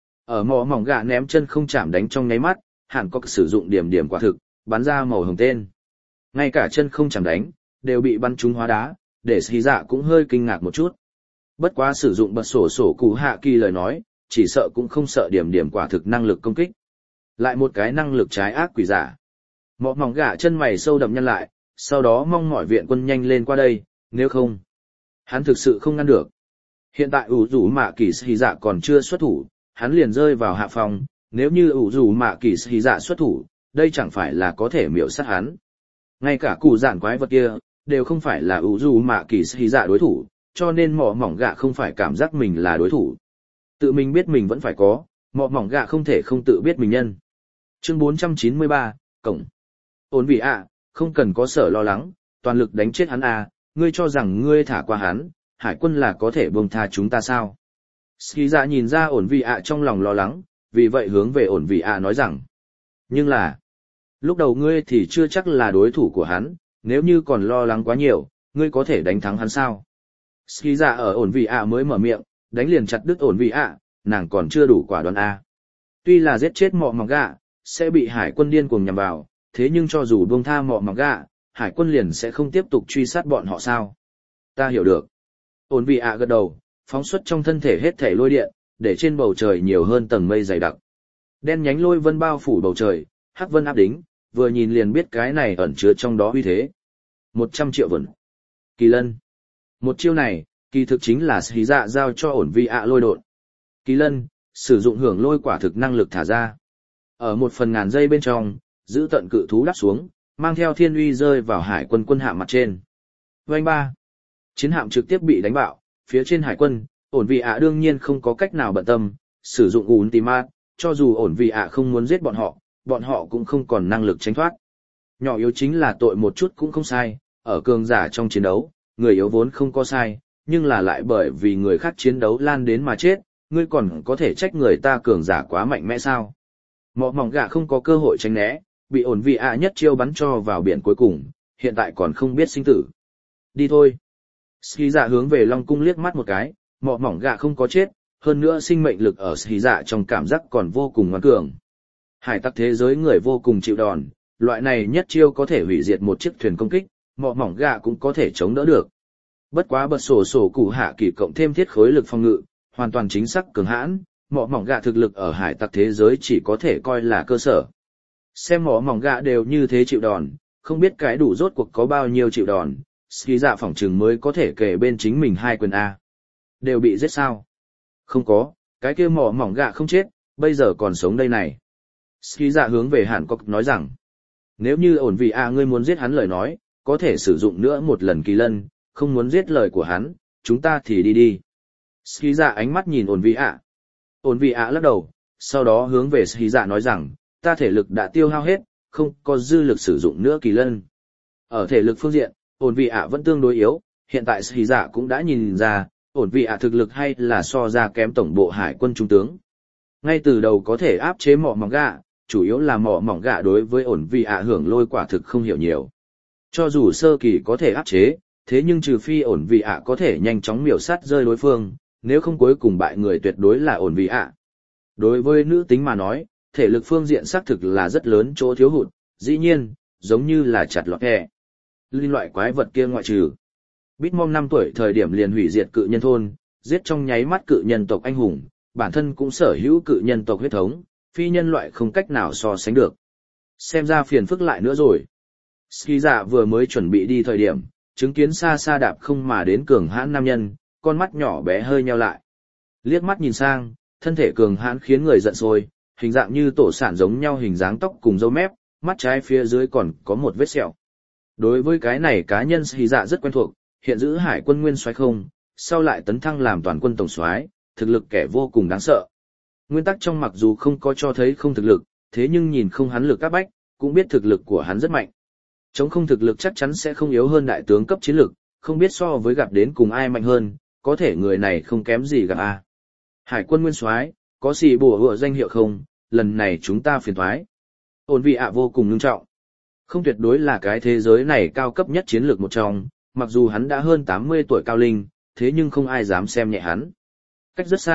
Ở mỏ mỏng gạ ném chân không chạm đánh trong nháy mắt, Hàn Quốc sử dụng điểm điểm quả thực, bắn ra màu hồng tên. Ngay cả chân không chạm đánh, đều bị bắn trúng hóa đá, để Sĩ Dạ cũng hơi kinh ngạc một chút. Bất quá sử dụng bật sổ cụ hạ kỳ lời nói, chỉ sợ cũng không sợ điểm điểm quả thực năng lực công kích. Lại một cái năng lực trái ác quỷ giả. Mỏ mỏng gạ chân mày sâu đậm nhăn lại, sau đó mong mỏi viện quân nhanh lên qua đây, nếu không, hắn thực sự không ngăn được. Hiện tại ủ rủ mạ kỳ Sĩ Dạ còn chưa xuất thủ, hắn liền rơi vào hạ phòng, nếu như ủ rủ mạ kỳ Sĩ Dạ xuất thủ, đây chẳng phải là có thể miểu sát hắn. Ngay cả cụ giản quái vật kia, đều không phải là ủ rủ mạ kỳ Sĩ Dạ đối thủ, cho nên mỏ mỏng gạ không phải cảm giác mình là đối thủ. Tự mình biết mình vẫn phải có, mỏ mỏng gạ không thể không tự biết mình nhân. Chương 493, Cổng. Ổn vị ạ, không cần có sở lo lắng, toàn lực đánh chết hắn à, ngươi cho rằng ngươi thả qua hắn, hải quân là có thể buông tha chúng ta sao? Ski dạ nhìn ra ổn vị ạ trong lòng lo lắng, vì vậy hướng về ổn vị ạ nói rằng. Nhưng là, lúc đầu ngươi thì chưa chắc là đối thủ của hắn, nếu như còn lo lắng quá nhiều, ngươi có thể đánh thắng hắn sao? Ski dạ ở ổn vị ạ mới mở miệng, đánh liền chặt đứt ổn vị ạ, nàng còn chưa đủ quả đoán à. Tuy là giết chết mọ mỏng gạ, sẽ bị hải quân điên cuồng nhằm vào, thế nhưng cho dù buông tha mọ mỏng gạ, hải quân liền sẽ không tiếp tục truy sát bọn họ sao? Ta hiểu được. Ổn vị ạ gật đầu, phóng xuất trong thân thể hết thể lôi điện, để trên bầu trời nhiều hơn tầng mây dày đặc. Đen nhánh lôi vân bao phủ bầu trời, hắc vân áp đính, vừa nhìn liền biết cái này ẩn chứa trong đó uy thế. 100 triệu vẩn. Kỳ lân. Một chiêu này, kỳ thực chính là Sĩ Dạ giao cho ổn vị ạ lôi độn. Kỳ lân, sử dụng hưởng lôi quả thực năng lực thả ra. Ở một phần ngàn giây bên trong, giữ tận cự thú đáp xuống, mang theo thiên uy rơi vào hải quân quân hạm mặt trên. Vành ba. Chiến hạm trực tiếp bị đánh bạo, phía trên hải quân, ổn vị ạ đương nhiên không có cách nào bận tâm, sử dụng ultimat, cho dù ổn vị ạ không muốn giết bọn họ cũng không còn năng lực tránh thoát. Nhỏ yếu chính là tội một chút cũng không sai, ở cường giả trong chiến đấu, người yếu vốn không có sai, nhưng là lại bởi vì người khác chiến đấu lan đến mà chết, ngươi còn có thể trách người ta cường giả quá mạnh mẽ sao? Mọ mỏng gạ không có cơ hội tránh né, bị ổn vị ạ nhất chiêu bắn cho vào biển cuối cùng, hiện tại còn không biết sinh tử. Đi thôi. Ski dạ hướng về Long Cung liếc mắt một cái, mọ mỏng gạ không có chết, hơn nữa sinh mệnh lực ở Ski dạ trong cảm giác còn vô cùng ngoan cường. Hải tặc thế giới người vô cùng chịu đòn, loại này nhất chiêu có thể hủy diệt một chiếc thuyền công kích, mọ mỏng gạ cũng có thể chống đỡ được. Bất quá bật sổ cụ hạ kỳ cộng thêm thiết khối lực phòng ngự, hoàn toàn chính xác cường hãn, mọ mỏng gạ thực lực ở hải tặc thế giới chỉ có thể coi là cơ sở. Xem mọ mỏng gạ đều như thế chịu đòn, không biết cái đủ rốt cuộc có bao nhiêu chịu đòn, Ski dạ phỏng chừng mới có thể kể bên chính mình hai quyền A. Đều bị giết sao? Không có, cái kia mọ mỏng gạ không chết, bây giờ còn sống đây này. Ski dạ hướng về Hàn Quốc nói rằng, nếu như ổn vị A ngươi muốn giết hắn lời nói, có thể sử dụng nữa một lần kỳ lân, không muốn giết lời của hắn, chúng ta thì đi đi. Ski dạ ánh mắt nhìn ổn vị A. Ổn vị A lắc đầu, sau đó hướng về Ski dạ nói rằng, ta thể lực đã tiêu hao hết, không có dư lực sử dụng nữa kỳ lân. Ở thể lực phương diện, ổn vị ạ vẫn tương đối yếu, hiện tại Sĩ Dạ cũng đã nhìn ra, ổn vị ạ thực lực hay là so ra kém tổng bộ hải quân trung tướng. Ngay từ đầu có thể áp chế mỏ mỏng gạ, chủ yếu là mỏ mỏng gạ đối với ổn vị ạ hưởng lôi quả thực không hiểu nhiều. Cho dù sơ kỳ có thể áp chế, thế nhưng trừ phi ổn vị ạ có thể nhanh chóng miểu sát rơi đối phương, nếu không cuối cùng bại người tuyệt đối là ổn vị ạ. Đối với nữ tính mà nói, thể lực phương diện xác thực là rất lớn chỗ thiếu hụt, dĩ nhiên, giống như là chặt lọt hẹ. Linh loại quái vật kia ngoại trừ. Bitmom 5 tuổi thời điểm liền hủy diệt cự nhân thôn, giết trong nháy mắt cự nhân tộc anh hùng, bản thân cũng sở hữu cự nhân tộc huyết thống, phi nhân loại không cách nào so sánh được. Xem ra phiền phức lại nữa rồi. Ski dạ vừa mới chuẩn bị đi thời điểm, chứng kiến xa xa đạp không mà đến cường hãn nam nhân, con mắt nhỏ bé hơi nheo lại. Liếc mắt nhìn sang, thân thể cường hãn khiến người giận sôi, hình dạng như tổ sản giống nhau hình dáng tóc cùng râu mép, mắt trái phía dưới còn có một vết sẹo. Đối với cái này cá nhân Ski dạ rất quen thuộc, hiện giữ hải quân nguyên soái không, sau lại tấn thăng làm toàn quân tổng soái, thực lực kẻ vô cùng đáng sợ. Nguyên tắc trong mặc dù không có cho thấy không thực lực, thế nhưng nhìn không hắn lực các bách, cũng biết thực lực của hắn rất mạnh. Chống không thực lực chắc chắn sẽ không yếu hơn đại tướng cấp chiến lực, không biết so với gặp đến cùng ai mạnh hơn, có thể người này không kém gì gặp a. Hải quân nguyên soái, có gì bổ hựa danh hiệu không, lần này chúng ta phiền toái. Ổn vị ạ vô cùng nghiêm trọng. Không tuyệt đối là cái thế giới này cao cấp nhất chiến lược một trong, mặc dù hắn đã hơn 80 tuổi cao linh, thế nhưng không ai dám xem nhẹ hắn. Cách rất xa,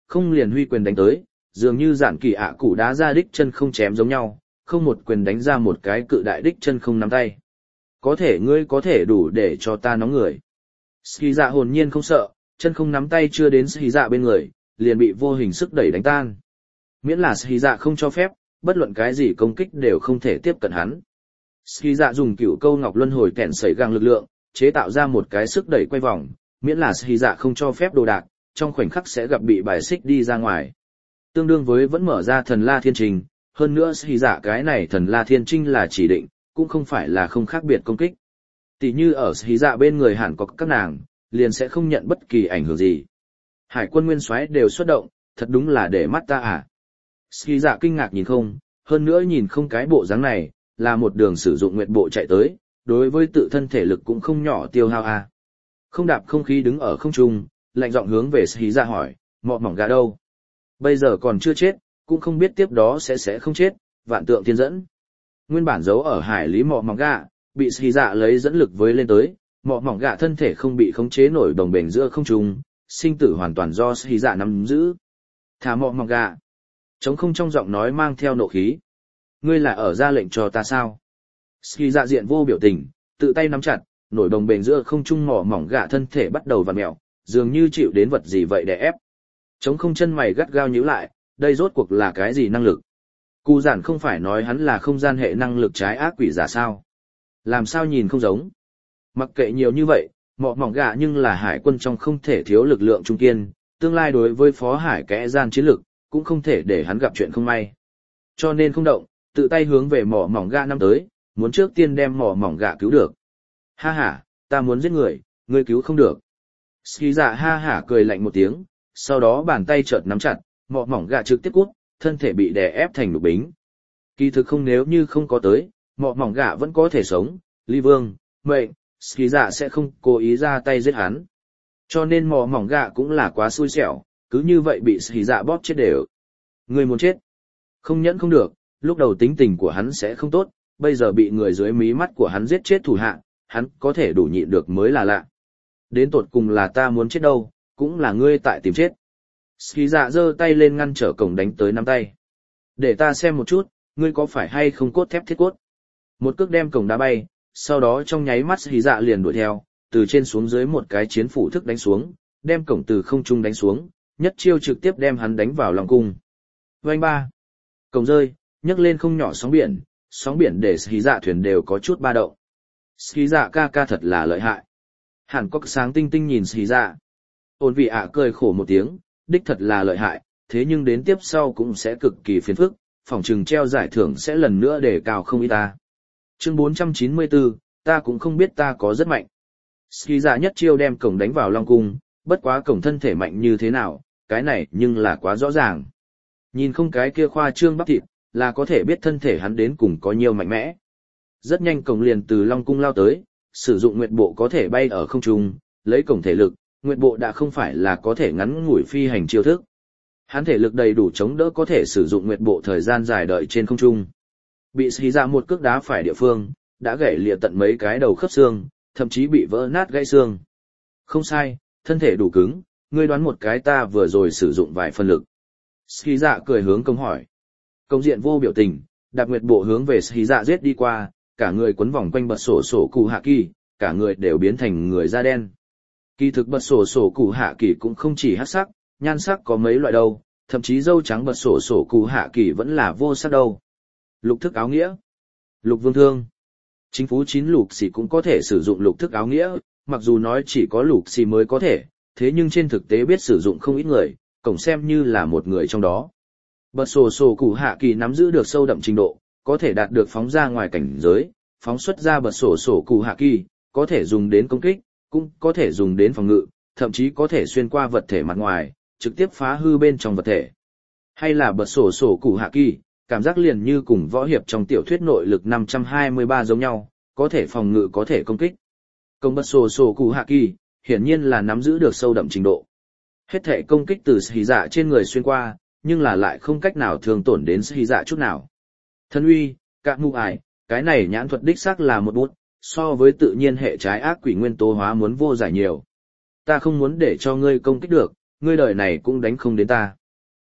không liền huy quyền đánh tới, dường như giản kỳ ạ cụ đá ra đích chân không chém giống nhau, không một quyền đánh ra một cái cự đại đích chân không nắm tay. Có thể ngươi có thể đủ để cho ta nóng người. Ski dạ hồn nhiên không sợ, chân không nắm tay chưa đến Ski dạ bên người, liền bị vô hình sức đẩy đánh tan. Miễn là Ski dạ không cho phép, bất luận cái gì công kích đều không thể tiếp cận hắn. Ski dạ dùng cửu câu ngọc luân hồi kẹn sẩy găng lực lượng, chế tạo ra một cái sức đẩy quay vòng, miễn là Ski dạ không cho phép đồ đạc, trong khoảnh khắc sẽ gặp bị bài xích đi ra ngoài. Tương đương với vẫn mở ra thần La Thiên Trình, hơn nữa Ski dạ cái này thần La Thiên Trinh là chỉ định, cũng không phải là không khác biệt công kích. Tỷ như ở Ski dạ bên người hẳn có các nàng, liền sẽ không nhận bất kỳ ảnh hưởng gì. Hải quân nguyên soái đều xuất động, thật đúng là để mắt ta à. Ski dạ kinh ngạc nhìn không, hơn nữa nhìn không cái bộ dáng này, là một đường sử dụng nguyệt bộ chạy tới, đối với tự thân thể lực cũng không nhỏ tiêu hao à. Không đạp không khí đứng ở không trung, lạnh giọng hướng về Ski dạ hỏi, mọ mỏng gà đâu? Bây giờ còn chưa chết, cũng không biết tiếp đó sẽ không chết, vạn tượng thiên dẫn. Nguyên bản giấu ở hải lý mọ mỏng gà, bị Ski dạ lấy dẫn lực với lên tới, mọ mỏng gà thân thể không bị khống chế nổi đồng bền giữa không trung, sinh tử hoàn toàn do Ski dạ nắm giữ. Thả mọ mỏng gà. Trống không trong giọng nói mang theo nộ khí. Ngươi là ở ra lệnh cho ta sao? Ski dạ diện vô biểu tình, tự tay nắm chặt, nổi đồng bền giữa không trung mỏ mỏng gạ thân thể bắt đầu vặn mèo, dường như chịu đến vật gì vậy để ép. Trống không chân mày gắt gao nhíu lại, đây rốt cuộc là cái gì năng lực? Cụ giản không phải nói hắn là không gian hệ năng lực trái ác quỷ giả sao? Làm sao nhìn không giống? Mặc kệ nhiều như vậy, mỏ mỏng gạ nhưng là hải quân trong không thể thiếu lực lượng trung kiên, tương lai đối với phó hải kẽ gian chiến lực, cũng không thể để hắn gặp chuyện không may. Cho nên không động, tự tay hướng về mỏ mỏng gạ năm tới, muốn trước tiên đem mỏ mỏng gạ cứu được. Ha ha, ta muốn giết người, ngươi cứu không được. Ski dạ ha hả cười lạnh một tiếng, sau đó bàn tay chợt nắm chặt, mỏ mỏng gạ trực tiếp cút, thân thể bị đè ép thành đục bính. Kỳ thực không, nếu như không có tới, mỏ mỏng gạ vẫn có thể sống, Ly Vương, mệnh, Ski dạ sẽ không cố ý ra tay giết hắn. Cho nên mỏ mỏng gạ cũng là quá xui xẻo, cứ như vậy bị Ski dạ bóp chết đều. Người muốn chết, không nhẫn không được, lúc đầu tính tình của hắn sẽ không tốt, bây giờ bị người dưới mí mắt của hắn giết chết thủ hạ, hắn có thể đủ nhịn được mới là lạ. Đến tột cùng là ta muốn chết đâu, cũng là ngươi tại tìm chết. Ski dạ giơ tay lên ngăn trở cổng đánh tới nắm tay. Để ta xem một chút, ngươi có phải hay không cốt thép thiết cốt. Một cước đem cổng đá bay, sau đó trong nháy mắt Ski dạ liền đuổi theo, từ trên xuống dưới một cái chiến phủ thức đánh xuống, đem cổng từ không trung đánh xuống, nhất chiêu trực tiếp đem hắn đánh vào lòng cung. Vành ba. Cổng rơi, nhấc lên không nhỏ sóng biển để Ski dạ thuyền đều có chút ba động. Ski dạ ca ca thật là lợi hại. Hàn Cốc sáng tinh tinh nhìn Ski dạ. Ôn vị ạ cười khổ một tiếng, đích thật là lợi hại, thế nhưng đến tiếp sau cũng sẽ cực kỳ phiền phức, phỏng chừng treo giải thưởng sẽ lần nữa đề cao không ít ta. Chương 494, ta cũng không biết ta có rất mạnh. Ski dạ nhất chiêu đem cổng đánh vào Long Cung, bất quá cổng thân thể mạnh như thế nào, cái này nhưng là quá rõ ràng. Nhìn không cái kia khoa trương bắp thịt, là có thể biết thân thể hắn đến cùng có nhiều mạnh mẽ. Rất nhanh cổng liền từ Long Cung lao tới, sử dụng nguyệt bộ có thể bay ở không trung, lấy cổng thể lực, nguyệt bộ đã không phải là có thể ngắn ngủi phi hành chiêu thức. Hắn thể lực đầy đủ chống đỡ có thể sử dụng nguyệt bộ thời gian dài đợi trên không trung. Bị xí ra một cước đá phải địa phương, đã gãy lìa tận mấy cái đầu khớp xương, thậm chí bị vỡ nát gãy xương. Không sai, thân thể đủ cứng, ngươi đoán một cái ta vừa rồi sử dụng vài phân lực. Ski dạ cười hướng công hỏi. Công diện vô biểu tình, đạp nguyệt bộ hướng về Ski dạ giết đi qua, cả người quấn vòng quanh bật sổ cụ hạ kỳ, cả người đều biến thành người da đen. Kỳ thực bật sổ cụ hạ kỳ cũng không chỉ hắc sắc, nhan sắc có mấy loại đâu, thậm chí dâu trắng bật sổ cụ hạ kỳ vẫn là vô sắc đâu. Lục thức áo nghĩa, lục vương thương. Chính phủ 9 lục xì cũng có thể sử dụng lục thức áo nghĩa, mặc dù nói chỉ có lục xì mới có thể, thế nhưng trên thực tế biết sử dụng không ít người, cổng xem như là một người trong đó. Bật sổ cụ hạ kỳ nắm giữ được sâu đậm trình độ, có thể đạt được phóng ra ngoài cảnh giới, phóng xuất ra bật sổ cụ hạ kỳ, có thể dùng đến công kích, cũng có thể dùng đến phòng ngự, thậm chí có thể xuyên qua vật thể mặt ngoài, trực tiếp phá hư bên trong vật thể. Hay là bật sổ cụ hạ kỳ, cảm giác liền như cùng võ hiệp trong tiểu thuyết nội lực 523 giống nhau, có thể phòng ngự có thể công kích. Công bật sổ cụ hạ kỳ, hiển nhiên là nắm giữ được sâu đậm trình độ. Hết thể công kích từ Ski dạ trên người xuyên qua, nhưng là lại không cách nào thương tổn đến Ski dạ chút nào. Thân uy, cạn ngu ải, cái này nhãn thuật đích xác là một bút, so với tự nhiên hệ trái ác quỷ nguyên tố hóa muốn vô giải nhiều. Ta không muốn để cho ngươi công kích được, ngươi đời này cũng đánh không đến ta.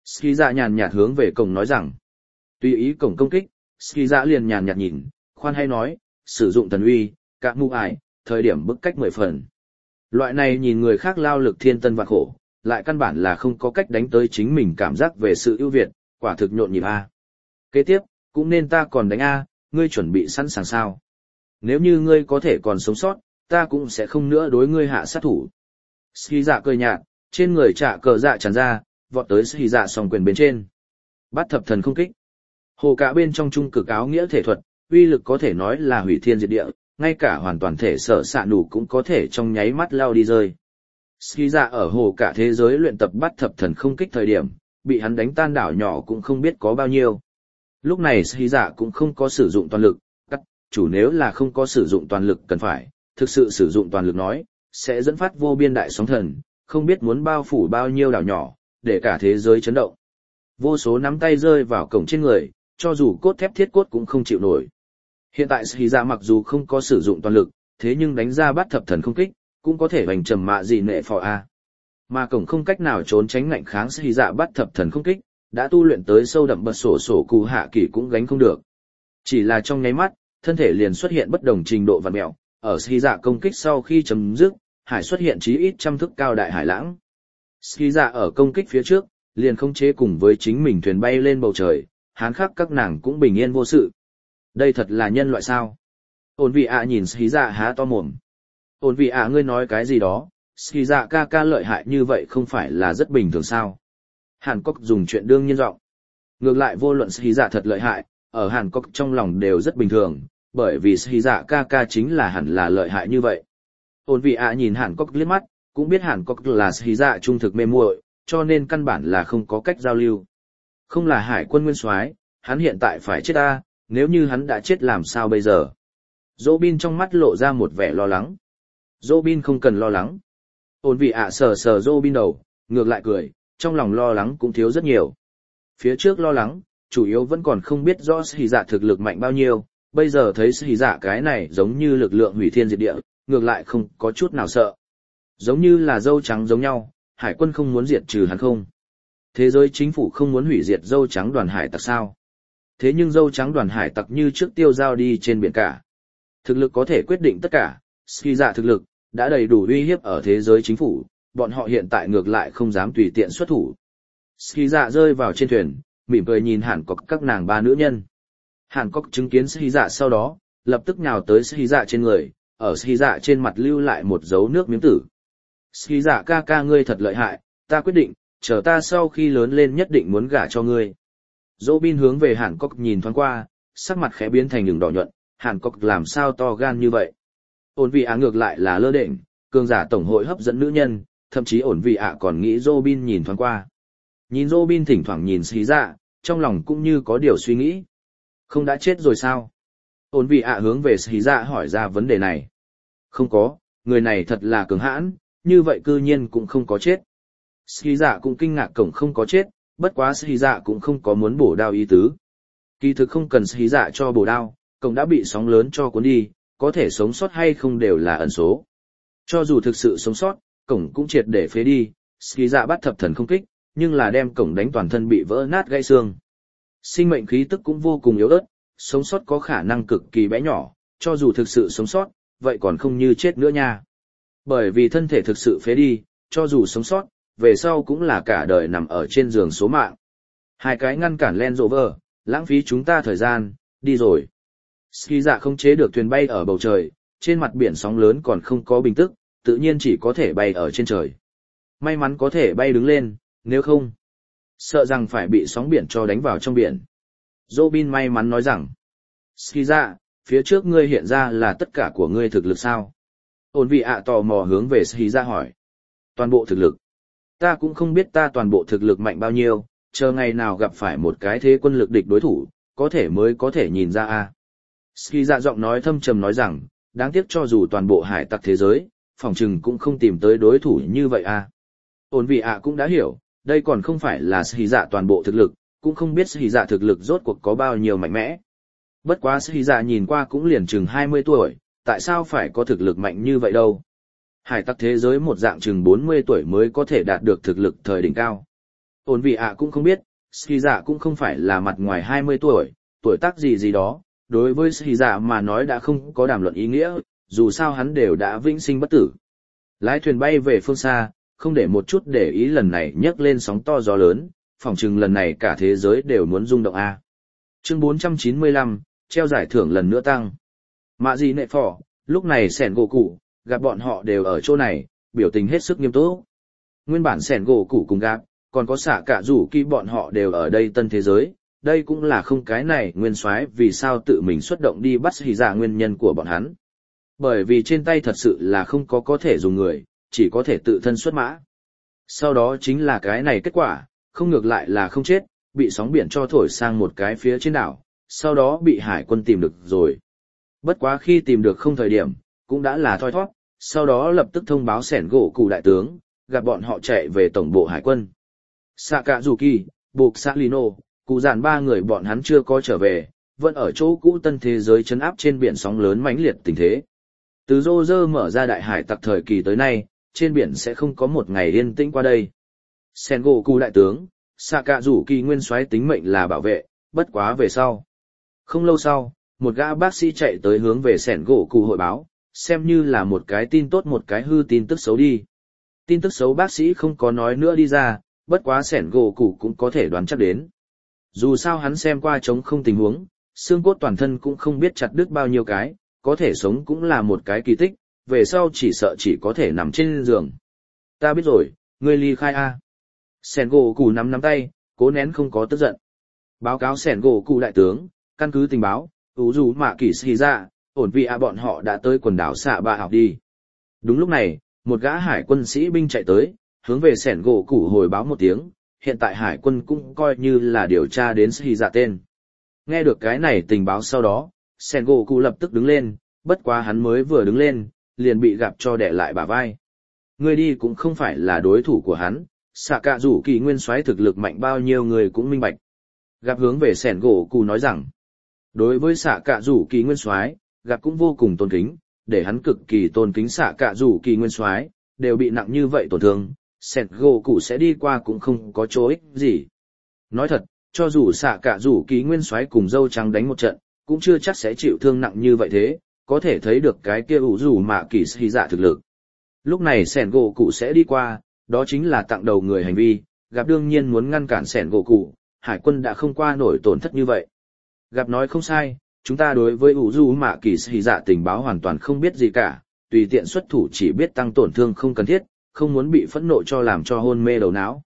Ski dạ nhàn nhạt hướng về cổng nói rằng, tùy ý cổng công kích, Ski dạ liền nhàn nhạt nhìn, khoan hay nói, sử dụng thần uy, các mưu ải, thời điểm bức cách 10 phần. Loại này nhìn người khác lao lực thiên tân vạn khổ, lại căn bản là không có cách đánh tới chính mình cảm giác về sự ưu việt, quả thực nhộn nhịp a. Kế tiếp, cũng nên ta còn đánh a, ngươi chuẩn bị sẵn sàng sao? Nếu như ngươi có thể còn sống sót, ta cũng sẽ không nữa đối ngươi hạ sát thủ. Ski dạ cười nhạt, trên người trả cờ dạ tràn ra, vọt tới Ski dạ song quyền bên trên. Bắt thập thần không kích. Hồ cả bên trong trung cực áo nghĩa thể thuật, uy lực có thể nói là hủy thiên diệt địa, ngay cả hoàn toàn thể sở xạ nủ cũng có thể trong nháy mắt lao đi rơi. Ski dạ ở hồ cả thế giới luyện tập bắt thập thần không kích thời điểm, bị hắn đánh tan đảo nhỏ cũng không biết có bao nhiêu. Lúc này Ski dạ cũng không có sử dụng toàn lực, chủ nếu là không có sử dụng toàn lực cần phải, thực sự sử dụng toàn lực nói, sẽ dẫn phát vô biên đại sóng thần, không biết muốn bao phủ bao nhiêu đảo nhỏ, để cả thế giới chấn động. Vô số nắm tay rơi vào cổng trên người, cho dù cốt thép thiết cốt cũng không chịu nổi. Hiện tại Ski dạ mặc dù không có sử dụng toàn lực, thế nhưng đánh ra bắt thập thần không kích, cũng có thể hoành trầm mạ gì nệ phò a. Mà cổng không cách nào trốn tránh ngạnh kháng Ski dạ bắt thập thần không kích, đã tu luyện tới sâu đậm bật sổ cụ hạ kỳ cũng gánh không được. Chỉ là trong nháy mắt, thân thể liền xuất hiện bất đồng trình độ vặn mẹo, ở Ski dạ công kích sau khi chấm dứt, hải xuất hiện chí ít trăm thước cao đại hải lãng. Ski dạ ở công kích phía trước, liền không chế cùng với chính mình thuyền bay lên bầu trời, hán khắc các nàng cũng bình yên vô sự. Đây thật là nhân loại sao? Ổn vị ạ nhìn Ski dạ há to mồm. Ổn vị ạ ngươi nói cái gì đó, Ski dạ ca ca lợi hại như vậy không phải là rất bình thường sao? Hàn Quốc dùng chuyện đương nhiên giọng. Ngược lại vô luận Ski dạ thật lợi hại, ở Hàn Quốc trong lòng đều rất bình thường, bởi vì Ski dạ ca ca chính là hẳn là lợi hại như vậy. Ổn vị ạ nhìn Hàn Quốc liếc mắt, cũng biết Hàn Quốc là Ski dạ trung thực mê muội, cho nên căn bản là không có cách giao lưu. Không là hải quân nguyên soái, hắn hiện tại phải chết ta, nếu như hắn đã chết làm sao bây giờ? Robin trong mắt lộ ra một vẻ lo lắng. Robin không cần lo lắng. Ổn vị ạ sờ sờ Robin đầu, ngược lại cười, trong lòng lo lắng cũng thiếu rất nhiều. Phía trước lo lắng, chủ yếu vẫn còn không biết rõ Ski dạ thực lực mạnh bao nhiêu, bây giờ thấy Ski dạ cái này giống như lực lượng hủy thiên diệt địa, ngược lại không có chút nào sợ. Giống như là dâu trắng giống nhau, hải quân không muốn diệt trừ hắn không. Thế giới chính phủ không muốn hủy diệt dâu trắng đoàn hải tặc sao. Thế nhưng dâu trắng đoàn hải tặc như trước tiêu dao đi trên biển cả. Thực lực có thể quyết định tất cả, Ski dạ thực lực, đã đầy đủ uy hiếp ở thế giới chính phủ, bọn họ hiện tại ngược lại không dám tùy tiện xuất thủ. Ski dạ rơi vào trên thuyền, mỉm cười nhìn Hàn Quốc các nàng ba nữ nhân. Hàn Quốc chứng kiến Ski dạ sau đó, lập tức nhào tới Ski dạ trên người, ở Ski dạ trên mặt lưu lại một dấu nước miếng tử. Ski dạ ca ca ngươi thật lợi hại, ta quyết định, chờ ta sau khi lớn lên nhất định muốn gả cho ngươi. Robin hướng về Hàn Quốc nhìn thoáng qua, sắc mặt khẽ biến thành đường đỏ nhuận, Hàn Quốc làm sao to gan như vậy. Ổn vị ạ ngược lại là lơ đễnh, cường giả tổng hội hấp dẫn nữ nhân, thậm chí ổn vị ạ còn nghĩ Robin nhìn thoáng qua. Nhìn Robin thỉnh thoảng nhìn Ski dạ, trong lòng cũng như có điều suy nghĩ. Không đã chết rồi sao? Ổn vị ạ hướng về Ski dạ hỏi ra vấn đề này. Không có, người này thật là cường hãn, như vậy cư nhiên cũng không có chết. Ski dạ cũng kinh ngạc cổng không có chết, bất quá Ski dạ cũng không có muốn bổ đao ý tứ. Kỳ thực không cần Ski dạ cho bổ đao, cổng đã bị sóng lớn cho cuốn đi, có thể sống sót hay không đều là ẩn số. Cho dù thực sự sống sót, cổng cũng triệt để phế đi, Ski dạ bắt thập thần không kích, nhưng là đem cổng đánh toàn thân bị vỡ nát gãy xương. Sinh mệnh khí tức cũng vô cùng yếu ớt, sống sót có khả năng cực kỳ bé nhỏ, cho dù thực sự sống sót, vậy còn không như chết nữa nha. Bởi vì thân thể thực sự phế đi, cho dù sống sót, về sau cũng là cả đời nằm ở trên giường số mạng. Hai cái ngăn cản Land Rover, lãng phí chúng ta thời gian, đi rồi. Ski dạ không chế được thuyền bay ở bầu trời, trên mặt biển sóng lớn còn không có bình tức, tự nhiên chỉ có thể bay ở trên trời. May mắn có thể bay đứng lên, nếu không, sợ rằng phải bị sóng biển cho đánh vào trong biển. Robin may mắn nói rằng, Ski dạ, phía trước ngươi hiện ra là tất cả của ngươi thực lực sao? Ổn vị ạ tò mò hướng về Ski dạ hỏi. Toàn bộ thực lực. Ta cũng không biết ta toàn bộ thực lực mạnh bao nhiêu, chờ ngày nào gặp phải một cái thế quân lực địch đối thủ, có thể mới có thể nhìn ra a. Ski dạ giọng nói thâm trầm nói rằng, đáng tiếc cho dù toàn bộ hải tặc thế giới, phòng trừng cũng không tìm tới đối thủ như vậy a. Ổn vị ạ cũng đã hiểu, đây còn không phải là Ski dạ toàn bộ thực lực, cũng không biết Ski dạ thực lực rốt cuộc có bao nhiêu mạnh mẽ. Bất quá Ski dạ nhìn qua cũng liền chừng 20 tuổi, tại sao phải có thực lực mạnh như vậy đâu? Hải tặc thế giới một dạng chừng 40 tuổi mới có thể đạt được thực lực thời đỉnh cao. Ổn vị ạ cũng không biết, Ski dạ cũng không phải là mặt ngoài 20 tuổi, tuổi tác gì gì đó, đối với Ski dạ mà nói đã không có đàm luận ý nghĩa, dù sao hắn đều đã vĩnh sinh bất tử. Lái thuyền bay về phương xa, không để một chút để ý lần này nhấc lên sóng to gió lớn, phỏng chừng lần này cả thế giới đều muốn rung động a. Chương 495, treo giải thưởng lần nữa tăng. Mạ gì nệ phỏ, lúc này Sẻn gỗ cụ, gặp bọn họ đều ở chỗ này, biểu tình hết sức nghiêm túc. Nguyên bản Sẻn gỗ cụ cùng gặp, còn có xạ cả rủ kỳ bọn họ đều ở đây tân thế giới, đây cũng là không cái này nguyên soái vì sao tự mình xuất động đi bắt hỉ dạ nguyên nhân của bọn hắn. Bởi vì trên tay thật sự là không có thể dùng người, chỉ có thể tự thân xuất mã. Sau đó chính là cái này kết quả, không ngược lại là không chết, bị sóng biển cho thổi sang một cái phía trên đảo, sau đó bị hải quân tìm được rồi. Bất quá khi tìm được không thời điểm, cũng đã là thoi thoát, sau đó lập tức thông báo Sẻn gỗ cụ đại tướng, gặp bọn họ chạy về tổng bộ hải quân. Sakazuki, Buộc Salino, cụ giản ba người bọn hắn chưa có trở về, vẫn ở chỗ cũ tân thế giới chấn áp trên biển sóng lớn mãnh liệt tình thế. Từ Roger mở ra đại hải tặc thời kỳ tới nay, trên biển sẽ không có một ngày yên tĩnh qua đây. Sengoku đại tướng, Sakazuki nguyên soái tính mệnh là bảo vệ, bất quá về sau. Không lâu sau, một gã bác sĩ chạy tới hướng về Sengoku hội báo, xem như là một cái tin tốt một cái hư tin tức xấu đi. Tin tức xấu bác sĩ không có nói nữa đi ra, bất quá Sengoku cũng có thể đoán chắc đến. Dù sao hắn xem qua trống không tình huống, xương cốt toàn thân cũng không biết chặt đứt bao nhiêu cái, có thể sống cũng là một cái kỳ tích, về sau chỉ sợ chỉ có thể nằm trên giường. Ta biết rồi, ngươi ly khai a. Sengoku nắm tay, cố nén không có tức giận. Báo cáo Sengoku đại tướng, căn cứ tình báo, dù mạ kỳ xì ra, ổn vị bọn họ đã tới quần đảo xạ ba học đi. Đúng lúc này, một gã hải quân sĩ binh chạy tới, hướng về Sengoku hồi báo một tiếng, hiện tại hải quân cũng coi như là điều tra đến xì dạ tên. Nghe được cái này tình báo sau đó, Sengoku lập tức đứng lên, bất quá hắn mới vừa đứng lên, liền bị gặp cho đè lại bả vai. Người đi cũng không phải là đối thủ của hắn, Sakazuki nguyên soái thực lực mạnh bao nhiêu người cũng minh bạch. Gặp hướng về Sengoku nói rằng, đối với Sakazuki nguyên soái, gặp cũng vô cùng tôn kính, để hắn cực kỳ tôn kính Sakazuki nguyên soái, đều bị nặng như vậy tổn thương, Sengoku sẽ đi qua cũng không có chỗ ích gì. Nói thật, cho dù Sakazuki nguyên soái cùng dâu trắng đánh một trận, cũng chưa chắc sẽ chịu thương nặng như vậy thế, có thể thấy được cái kia dù mạ kỳ xì dạ thực lực. Lúc này Sengoku sẽ đi qua, đó chính là tặng đầu người hành vi, gặp đương nhiên muốn ngăn cản Sengoku, hải quân đã không qua nổi tổn thất như vậy. Gặp nói không sai, chúng ta đối với dù mạ kỳ xì dạ tình báo hoàn toàn không biết gì cả, tùy tiện xuất thủ chỉ biết tăng tổn thương không cần thiết, không muốn bị phẫn nộ cho làm cho hôn mê đầu não.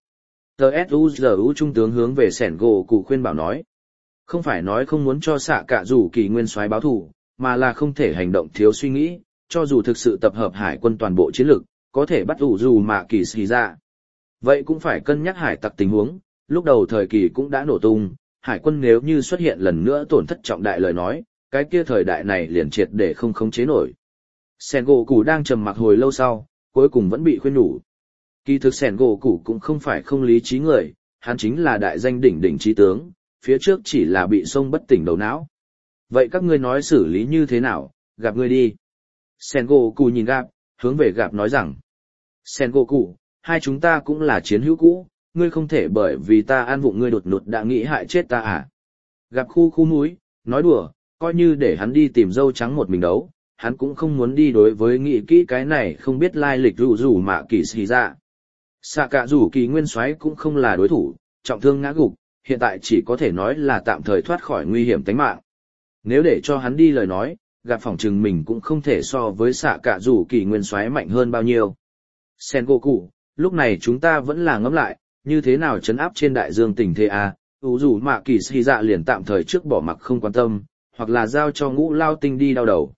TSUZU trung tướng hướng về Sengoku khuyên bảo nói, không phải nói không muốn cho Sakazuki nguyên soái báo thù, mà là không thể hành động thiếu suy nghĩ, cho dù thực sự tập hợp hải quân toàn bộ chiến lực, có thể bắt dù mạ kỳ xì ra. Vậy cũng phải cân nhắc hải tặc tình huống, lúc đầu thời kỳ cũng đã nổ tung, hải quân nếu như xuất hiện lần nữa tổn thất trọng đại lời nói, cái kia thời đại này liền triệt để không khống chế nổi. Sengoku đang trầm mặc hồi lâu sau, cuối cùng vẫn bị khuyên nhủ. Kỳ thực Sengoku cũng không phải không lý trí người, hắn chính là đại danh đỉnh đỉnh trí tướng, phía trước chỉ là bị sông bất tỉnh đầu não. Vậy các ngươi nói xử lý như thế nào, gặp ngươi đi. Sengoku nhìn gặp, hướng về gặp nói rằng. Sengoku, hai chúng ta cũng là chiến hữu cũ, ngươi không thể bởi vì ta an vụng ngươi đột ngột đã nghĩ hại chết ta à. Gặp khu mũi, nói đùa, coi như để hắn đi tìm dâu trắng một mình đấu, hắn cũng không muốn đi đối với nghị kỹ cái này không biết lai lịch rủ mạ kỳ xì ra. Sakazuki nguyên soái cũng không là đối thủ, trọng thương ngã gục, hiện tại chỉ có thể nói là tạm thời thoát khỏi nguy hiểm tính mạng. Nếu để cho hắn đi lời nói, gặp phỏng chừng mình cũng không thể so với Sakazuki nguyên soái mạnh hơn bao nhiêu. Sengoku, lúc này chúng ta vẫn là ngẫm lại, như thế nào trấn áp trên đại dương tình thế a, dù mạ kỳ xì dạ liền tạm thời trước bỏ mặc không quan tâm, hoặc là giao cho ngũ lao tinh đi đau đầu.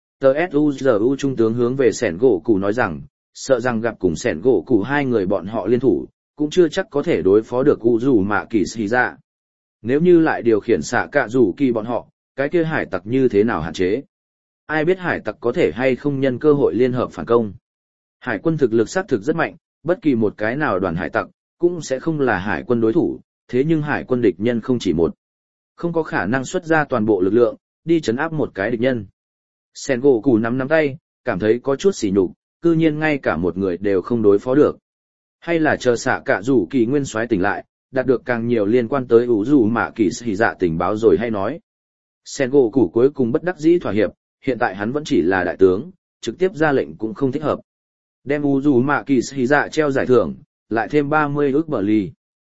TSUZU trung tướng hướng về Sengoku nói rằng, sợ rằng gặp cùng Sengoku hai người bọn họ liên thủ, cũng chưa chắc có thể đối phó được dù mạ kỳ xì dạ. Nếu như lại điều khiển Sakazuki bọn họ, cái kia hải tặc như thế nào hạn chế? Ai biết hải tặc có thể hay không nhân cơ hội liên hợp phản công? Hải quân thực lực xác thực rất mạnh, bất kỳ một cái nào đoàn hải tặc, cũng sẽ không là hải quân đối thủ, thế nhưng hải quân địch nhân không chỉ một. Không có khả năng xuất ra toàn bộ lực lượng, đi trấn áp một cái địch nhân. Sengoku nắm tay, cảm thấy có chút sỉ nhục, cư nhiên ngay cả một người đều không đối phó được. Hay là chờ Sakazuki nguyên soái tỉnh lại, đạt được càng nhiều liên quan tới ủ dù mạ kỳ xì dạ tình báo rồi hay nói. Sengoku cuối cùng bất đắc dĩ thỏa hiệp, hiện tại hắn vẫn chỉ là đại tướng, trực tiếp ra lệnh cũng không thích hợp. Đem ủ dù mạ kỳ xì dạ treo giải thưởng, lại thêm 30 ức bờ ly.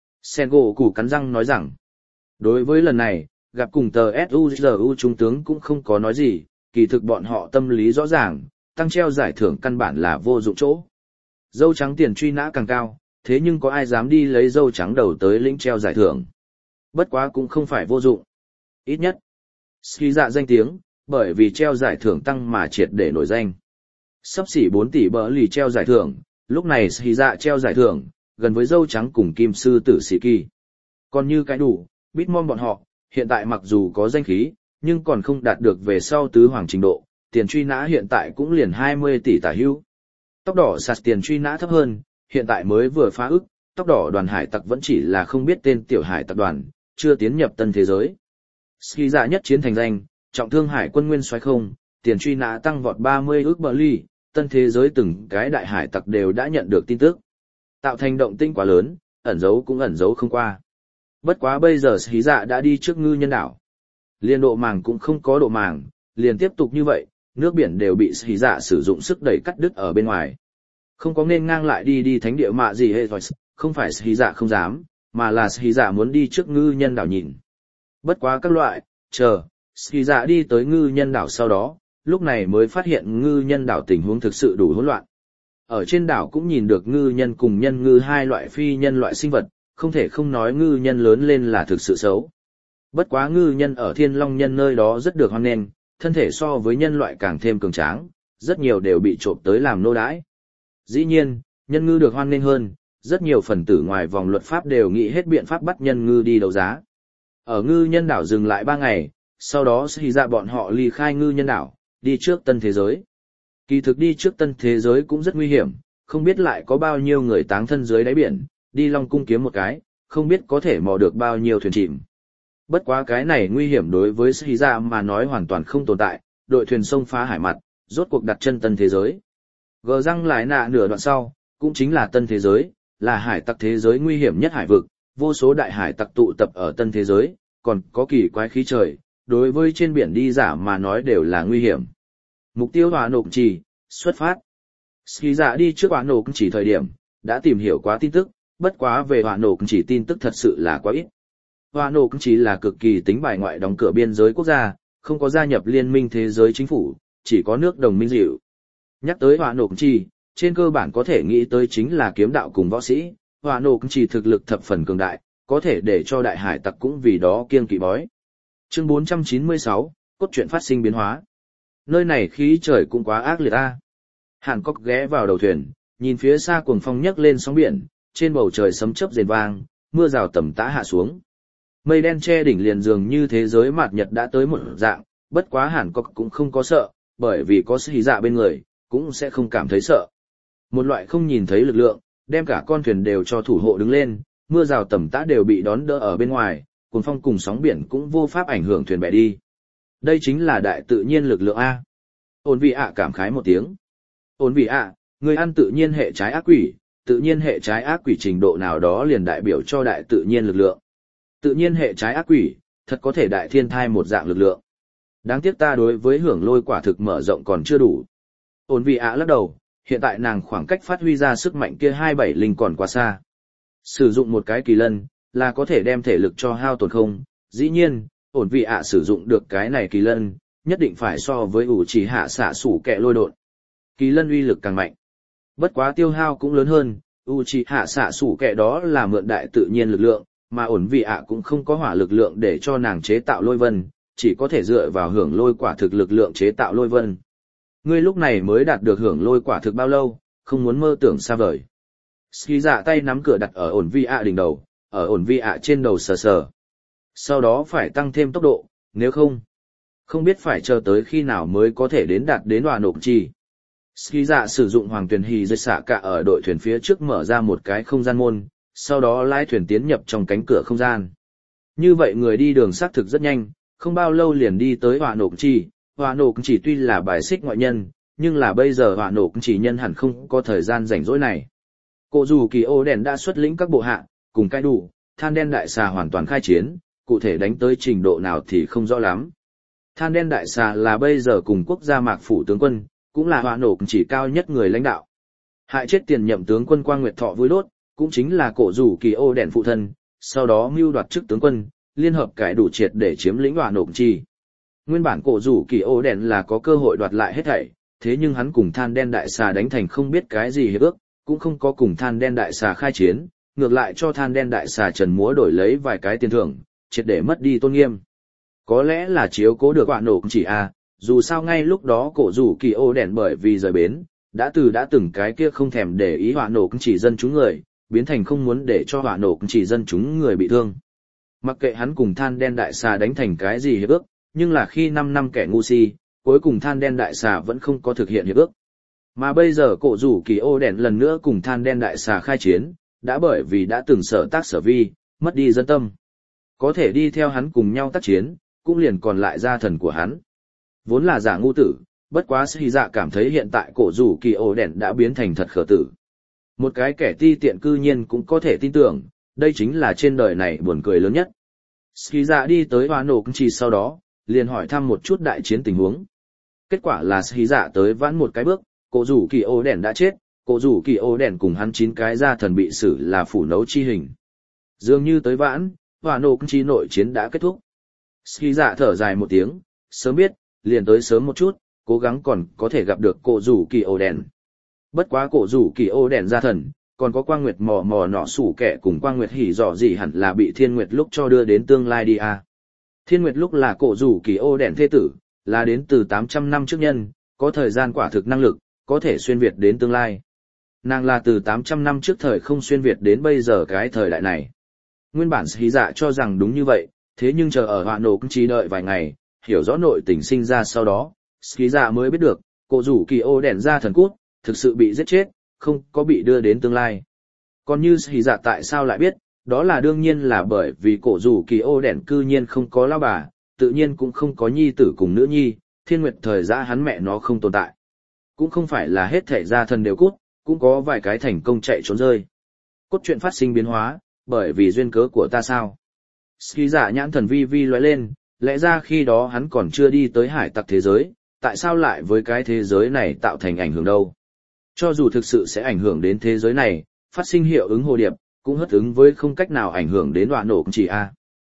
Sengoku cắn răng nói rằng, đối với lần này, gặp cùng tờ SUZU trung tướng cũng không có nói gì, kỳ thực bọn họ tâm lý rõ ràng, tăng treo giải thưởng căn bản là vô dụng chỗ. Dâu trắng tiền truy nã càng cao, thế nhưng có ai dám đi lấy dâu trắng đầu tới lĩnh treo giải thưởng. Bất quá cũng không phải vô dụng. Ít nhất, Ski dạ danh tiếng, bởi vì treo giải thưởng tăng mà triệt để nổi danh. Sắp xỉ 4 tỷ bờ lì treo giải thưởng, lúc này Ski dạ treo giải thưởng, gần với dâu trắng cùng kim sư tử sĩ kỳ. Còn như cái đủ, Bitmon bọn họ, hiện tại mặc dù có danh khí, nhưng còn không đạt được về sau tứ hoàng trình độ, tiền truy nã hiện tại cũng liền 20 tỷ tả hữu. Tóc đỏ sạt tiền truy nã thấp hơn, hiện tại mới vừa phá ức, tóc đỏ đoàn hải tặc vẫn chỉ là không biết tên tiểu hải tặc đoàn, chưa tiến nhập tân thế giới. Ski dạ nhất chiến thành danh, trọng thương hải quân nguyên soái không, tiền truy nã tăng vọt 30 ức bờ ly, tân thế giới từng cái đại hải tặc đều đã nhận được tin tức. Tạo thành động tĩnh quá lớn, ẩn giấu cũng ẩn giấu không qua. Bất quá bây giờ Ski dạ đã đi trước ngư nhân đảo. Liên độ màng cũng không có độ màng, liền tiếp tục như vậy, nước biển đều bị Ski dạ sử dụng sức đẩy cắt đứt ở bên ngoài. Không có nên ngang lại đi thánh địa mạ gì hết rồi, không phải Ski dạ không dám, mà là Ski dạ muốn đi trước ngư nhân đảo nhìn. Bất quá các loại, chờ, Ski dạ đi tới ngư nhân đảo sau đó, lúc này mới phát hiện ngư nhân đảo tình huống thực sự đủ hỗn loạn. Ở trên đảo cũng nhìn được ngư nhân cùng nhân ngư hai loại phi nhân loại sinh vật, không thể không nói ngư nhân lớn lên là thực sự xấu. Bất quá ngư nhân ở Thiên Long nhân nơi đó rất được hoan nghênh, thân thể so với nhân loại càng thêm cường tráng, rất nhiều đều bị trộm tới làm nô đãi. Dĩ nhiên, nhân ngư được hoan nghênh hơn, rất nhiều phần tử ngoài vòng luật pháp đều nghĩ hết biện pháp bắt nhân ngư đi đấu giá. Ở ngư nhân đảo dừng lại 3 ngày, sau đó sẽ ra bọn họ ly khai ngư nhân đảo, đi trước tân thế giới. Kỳ thực đi trước tân thế giới cũng rất nguy hiểm, không biết lại có bao nhiêu người táng thân dưới đáy biển, đi Long Cung kiếm một cái, không biết có thể mò được bao nhiêu thuyền chìm. Bất quá cái này nguy hiểm đối với Sĩ Gia mà nói hoàn toàn không tồn tại, đội thuyền sông phá hải mặt, rốt cuộc đặt chân tân thế giới. Gờ răng lại nạ nửa đoạn sau, cũng chính là tân thế giới, là hải tặc thế giới nguy hiểm nhất hải vực, vô số đại hải tặc tụ tập ở tân thế giới, còn có kỳ quái khí trời, đối với trên biển đi giả mà nói đều là nguy hiểm. Mục tiêu Hỏa Nộ Chỉ, xuất phát. Ski Dạ đi trước Hỏa Nộ Chỉ thời điểm, đã tìm hiểu quá tin tức, bất quá về Hỏa Nộ Chỉ tin tức thật sự là quá ít. Hỏa Nộ Chỉ là cực kỳ tính bài ngoại đóng cửa biên giới quốc gia, không có gia nhập liên minh thế giới chính phủ, chỉ có nước đồng minh dịu. Nhắc tới Hỏa Nộ Chỉ, trên cơ bản có thể nghĩ tới chính là kiếm đạo cùng võ sĩ, Hỏa Nộ Chỉ thực lực thập phần cường đại, có thể để cho đại hải tặc cũng vì đó kiêng kỵ bói. Chương 496, cốt truyện phát sinh biến hóa. Nơi này khí trời cũng quá ác liệt a. Hàn Cốc ghé vào đầu thuyền, nhìn phía xa cuồng phong nhấc lên sóng biển, trên bầu trời sấm chớp rền vang, mưa rào tầm tã hạ xuống. Mây đen che đỉnh liền dường như thế giới mạt nhật đã tới một dạng, bất quá Hàn Cốc cũng không có sợ, bởi vì có Sĩ Dạ bên người, cũng sẽ không cảm thấy sợ. Một loại không nhìn thấy lực lượng, đem cả con thuyền đều cho thủ hộ đứng lên, mưa rào tầm tã đều bị đón đỡ ở bên ngoài, cuồng phong cùng sóng biển cũng vô pháp ảnh hưởng thuyền bè đi. Đây chính là đại tự nhiên lực lượng A. Ôn vị ạ cảm khái một tiếng. Ôn vị ạ, người ăn tự nhiên hệ trái ác quỷ, tự nhiên hệ trái ác quỷ trình độ nào đó liền đại biểu cho đại tự nhiên lực lượng. Tự nhiên hệ trái ác quỷ, thật có thể đại thiên thai một dạng lực lượng. Đáng tiếc ta đối với hưởng lôi quả thực mở rộng còn chưa đủ. Ôn vị ạ lắc đầu, hiện tại nàng khoảng cách phát huy ra sức mạnh kia 27 linh còn quá xa. Sử dụng một cái kỳ lân, là có thể đem thể lực cho hao tổn không, dĩ nhiên, ổn vị ạ sử dụng được cái này kỳ lân, nhất định phải so với ủ chỉ hạ xạ sủ kẹ lôi độn. Kỳ lân uy lực càng mạnh. Bất quá tiêu hao cũng lớn hơn, ủ chỉ hạ xạ sủ kẹ đó là mượn đại tự nhiên lực lượng, mà ổn vị ạ cũng không có hỏa lực lượng để cho nàng chế tạo lôi vân, chỉ có thể dựa vào hưởng lôi quả thực lực lượng chế tạo lôi vân. Ngươi lúc này mới đạt được hưởng lôi quả thực bao lâu, không muốn mơ tưởng xa vời. Ski Dạ tay nắm cửa đặt ở ổn vi ạ đỉnh đầu, ở ổn vi ạ trên đầu sờ sờ. Sau đó phải tăng thêm tốc độ, nếu không biết phải chờ tới khi nào mới có thể đạt đến Hỏa Nộ Chỉ. Ski Dạ sử dụng hoàng thuyền hì dây xạ cả ở đội thuyền phía trước mở ra một cái không gian môn, sau đó lái thuyền tiến nhập trong cánh cửa không gian. Như vậy người đi đường xác thực rất nhanh, không bao lâu liền đi tới Hỏa Nộ Chỉ. Hỏa Nộ Chỉ tuy là bài xích ngoại nhân, nhưng là bây giờ Hỏa Nộ Chỉ nhân hẳn không có thời gian rảnh rỗi này. Cổ dù kỳ ô đèn đã xuất lĩnh các bộ hạ, cùng cai đủ, than đen đại xà hoàn toàn khai chiến, cụ thể đánh tới trình độ nào thì không rõ lắm. Than đen đại xà là bây giờ cùng quốc gia Mạc Phủ tướng quân, cũng là hỏa nổ chỉ cao nhất người lãnh đạo. Hại chết tiền nhậm tướng quân Quang Nguyệt Thọ vui đốt, cũng chính là cổ rủ kỳ ô đèn phụ thân, sau đó mưu đoạt chức tướng quân, liên hợp cải đủ triệt để chiếm lĩnh hỏa nổ chỉ. Nguyên bản cổ rủ kỳ ô đèn là có cơ hội đoạt lại hết thảy, thế nhưng hắn cùng than đen đại xà đánh thành không biết cái gì hiệp ước, cũng không có cùng than đen đại xà khai chiến, ngược lại cho than đen đại xà Trần Múa đổi lấy vài cái tiền thưởng, triệt để mất đi tôn nghiêm. Có lẽ là chiếu cố được hỏa nổ chỉ dù sao ngay lúc đó cổ rủ kỳ ô đèn bởi vì rời bến, đã từng cái kia không thèm để ý hỏa nổ chỉ dân chúng người, biến thành không muốn để cho hỏa nổ chỉ dân chúng người bị thương. Mặc kệ hắn cùng than đen đại xà đánh thành cái gì hiệp ước, nhưng là khi 5 năm kẻ ngu si, cuối cùng than đen đại xà vẫn không có thực hiện hiệp ước. Mà bây giờ cổ rủ kỳ ô đèn lần nữa cùng than đen đại xà khai chiến, đã bởi vì đã từng sở tác sở vi, mất đi dân tâm. Có thể đi theo hắn cùng nhau tác chiến, cũng liền còn lại gia thần của hắn. Vốn là giả ngu tử, bất quá Sĩ Dạ cảm thấy hiện tại cổ rủ kỳ ô đèn đã biến thành thật khờ tử. Một cái kẻ ti tiện cư nhiên cũng có thể tin tưởng, đây chính là trên đời này buồn cười lớn nhất. Sĩ Dạ đi tới Hoa Nổ Chỉ sau đó, liền hỏi thăm một chút đại chiến tình huống. Kết quả là Sĩ Dạ tới vãn một cái bước, cổ rủ kỳ ô đèn đã chết, cổ rủ kỳ ô đèn cùng hắn 9 cái gia thần bị xử là phủ nấu chi hình. Dường như tới vãn, Hoa Nổ Chỉ nội chiến đã kết thúc. Sĩ Dạ thở dài một tiếng, sớm biết, liền tới sớm một chút, cố gắng còn có thể gặp được cổ rủ kỳ ô đèn. Bất quá cổ rủ kỳ ô đèn gia thần, còn có Quang Nguyệt mò mò nọ sủ kẻ cùng Quang Nguyệt hỉ dọ gì hẳn là bị Thiên Nguyệt lúc cho đưa đến tương lai đi Thiên Nguyệt lúc là cổ rủ kỳ ô đèn thế tử, là đến từ 800 năm trước nhân, có thời gian quả thực năng lực, có thể xuyên việt đến tương lai. Nàng là từ 800 năm trước thời không xuyên việt đến bây giờ cái thời đại này. Nguyên bản Sĩ Dạ cho rằng đúng như vậy, thế nhưng chờ ở Hoa Nổ chỉ đợi vài ngày, hiểu rõ nội tình sinh ra sau đó, Sĩ Dạ mới biết được, cổ rủ kỳ ô đèn gia thần cút, thực sự bị giết chết, không có bị đưa đến tương lai. Còn như Sĩ Dạ tại sao lại biết, đó là đương nhiên là bởi vì cổ rủ kỳ ô đèn cư nhiên không có lão bà, tự nhiên cũng không có nhi tử cùng nữ nhi, Thiên Nguyệt thời giã hắn mẹ nó không tồn tại. Cũng không phải là hết thảy gia thần đều cút, cũng có vài cái thành công chạy trốn rơi. Cốt truyện phát sinh biến hóa, bởi vì duyên cớ của ta sao? Sĩ Dạ nhãn thần vi vi lóe lên, lẽ ra khi đó hắn còn chưa đi tới hải tặc thế giới, tại sao lại với cái thế giới này tạo thành ảnh hưởng đâu? Cho dù thực sự sẽ ảnh hưởng đến thế giới này, phát sinh hiệu ứng hồ điệp, cũng hất ứng với không cách nào ảnh hưởng đến Hoa Nổ chỉ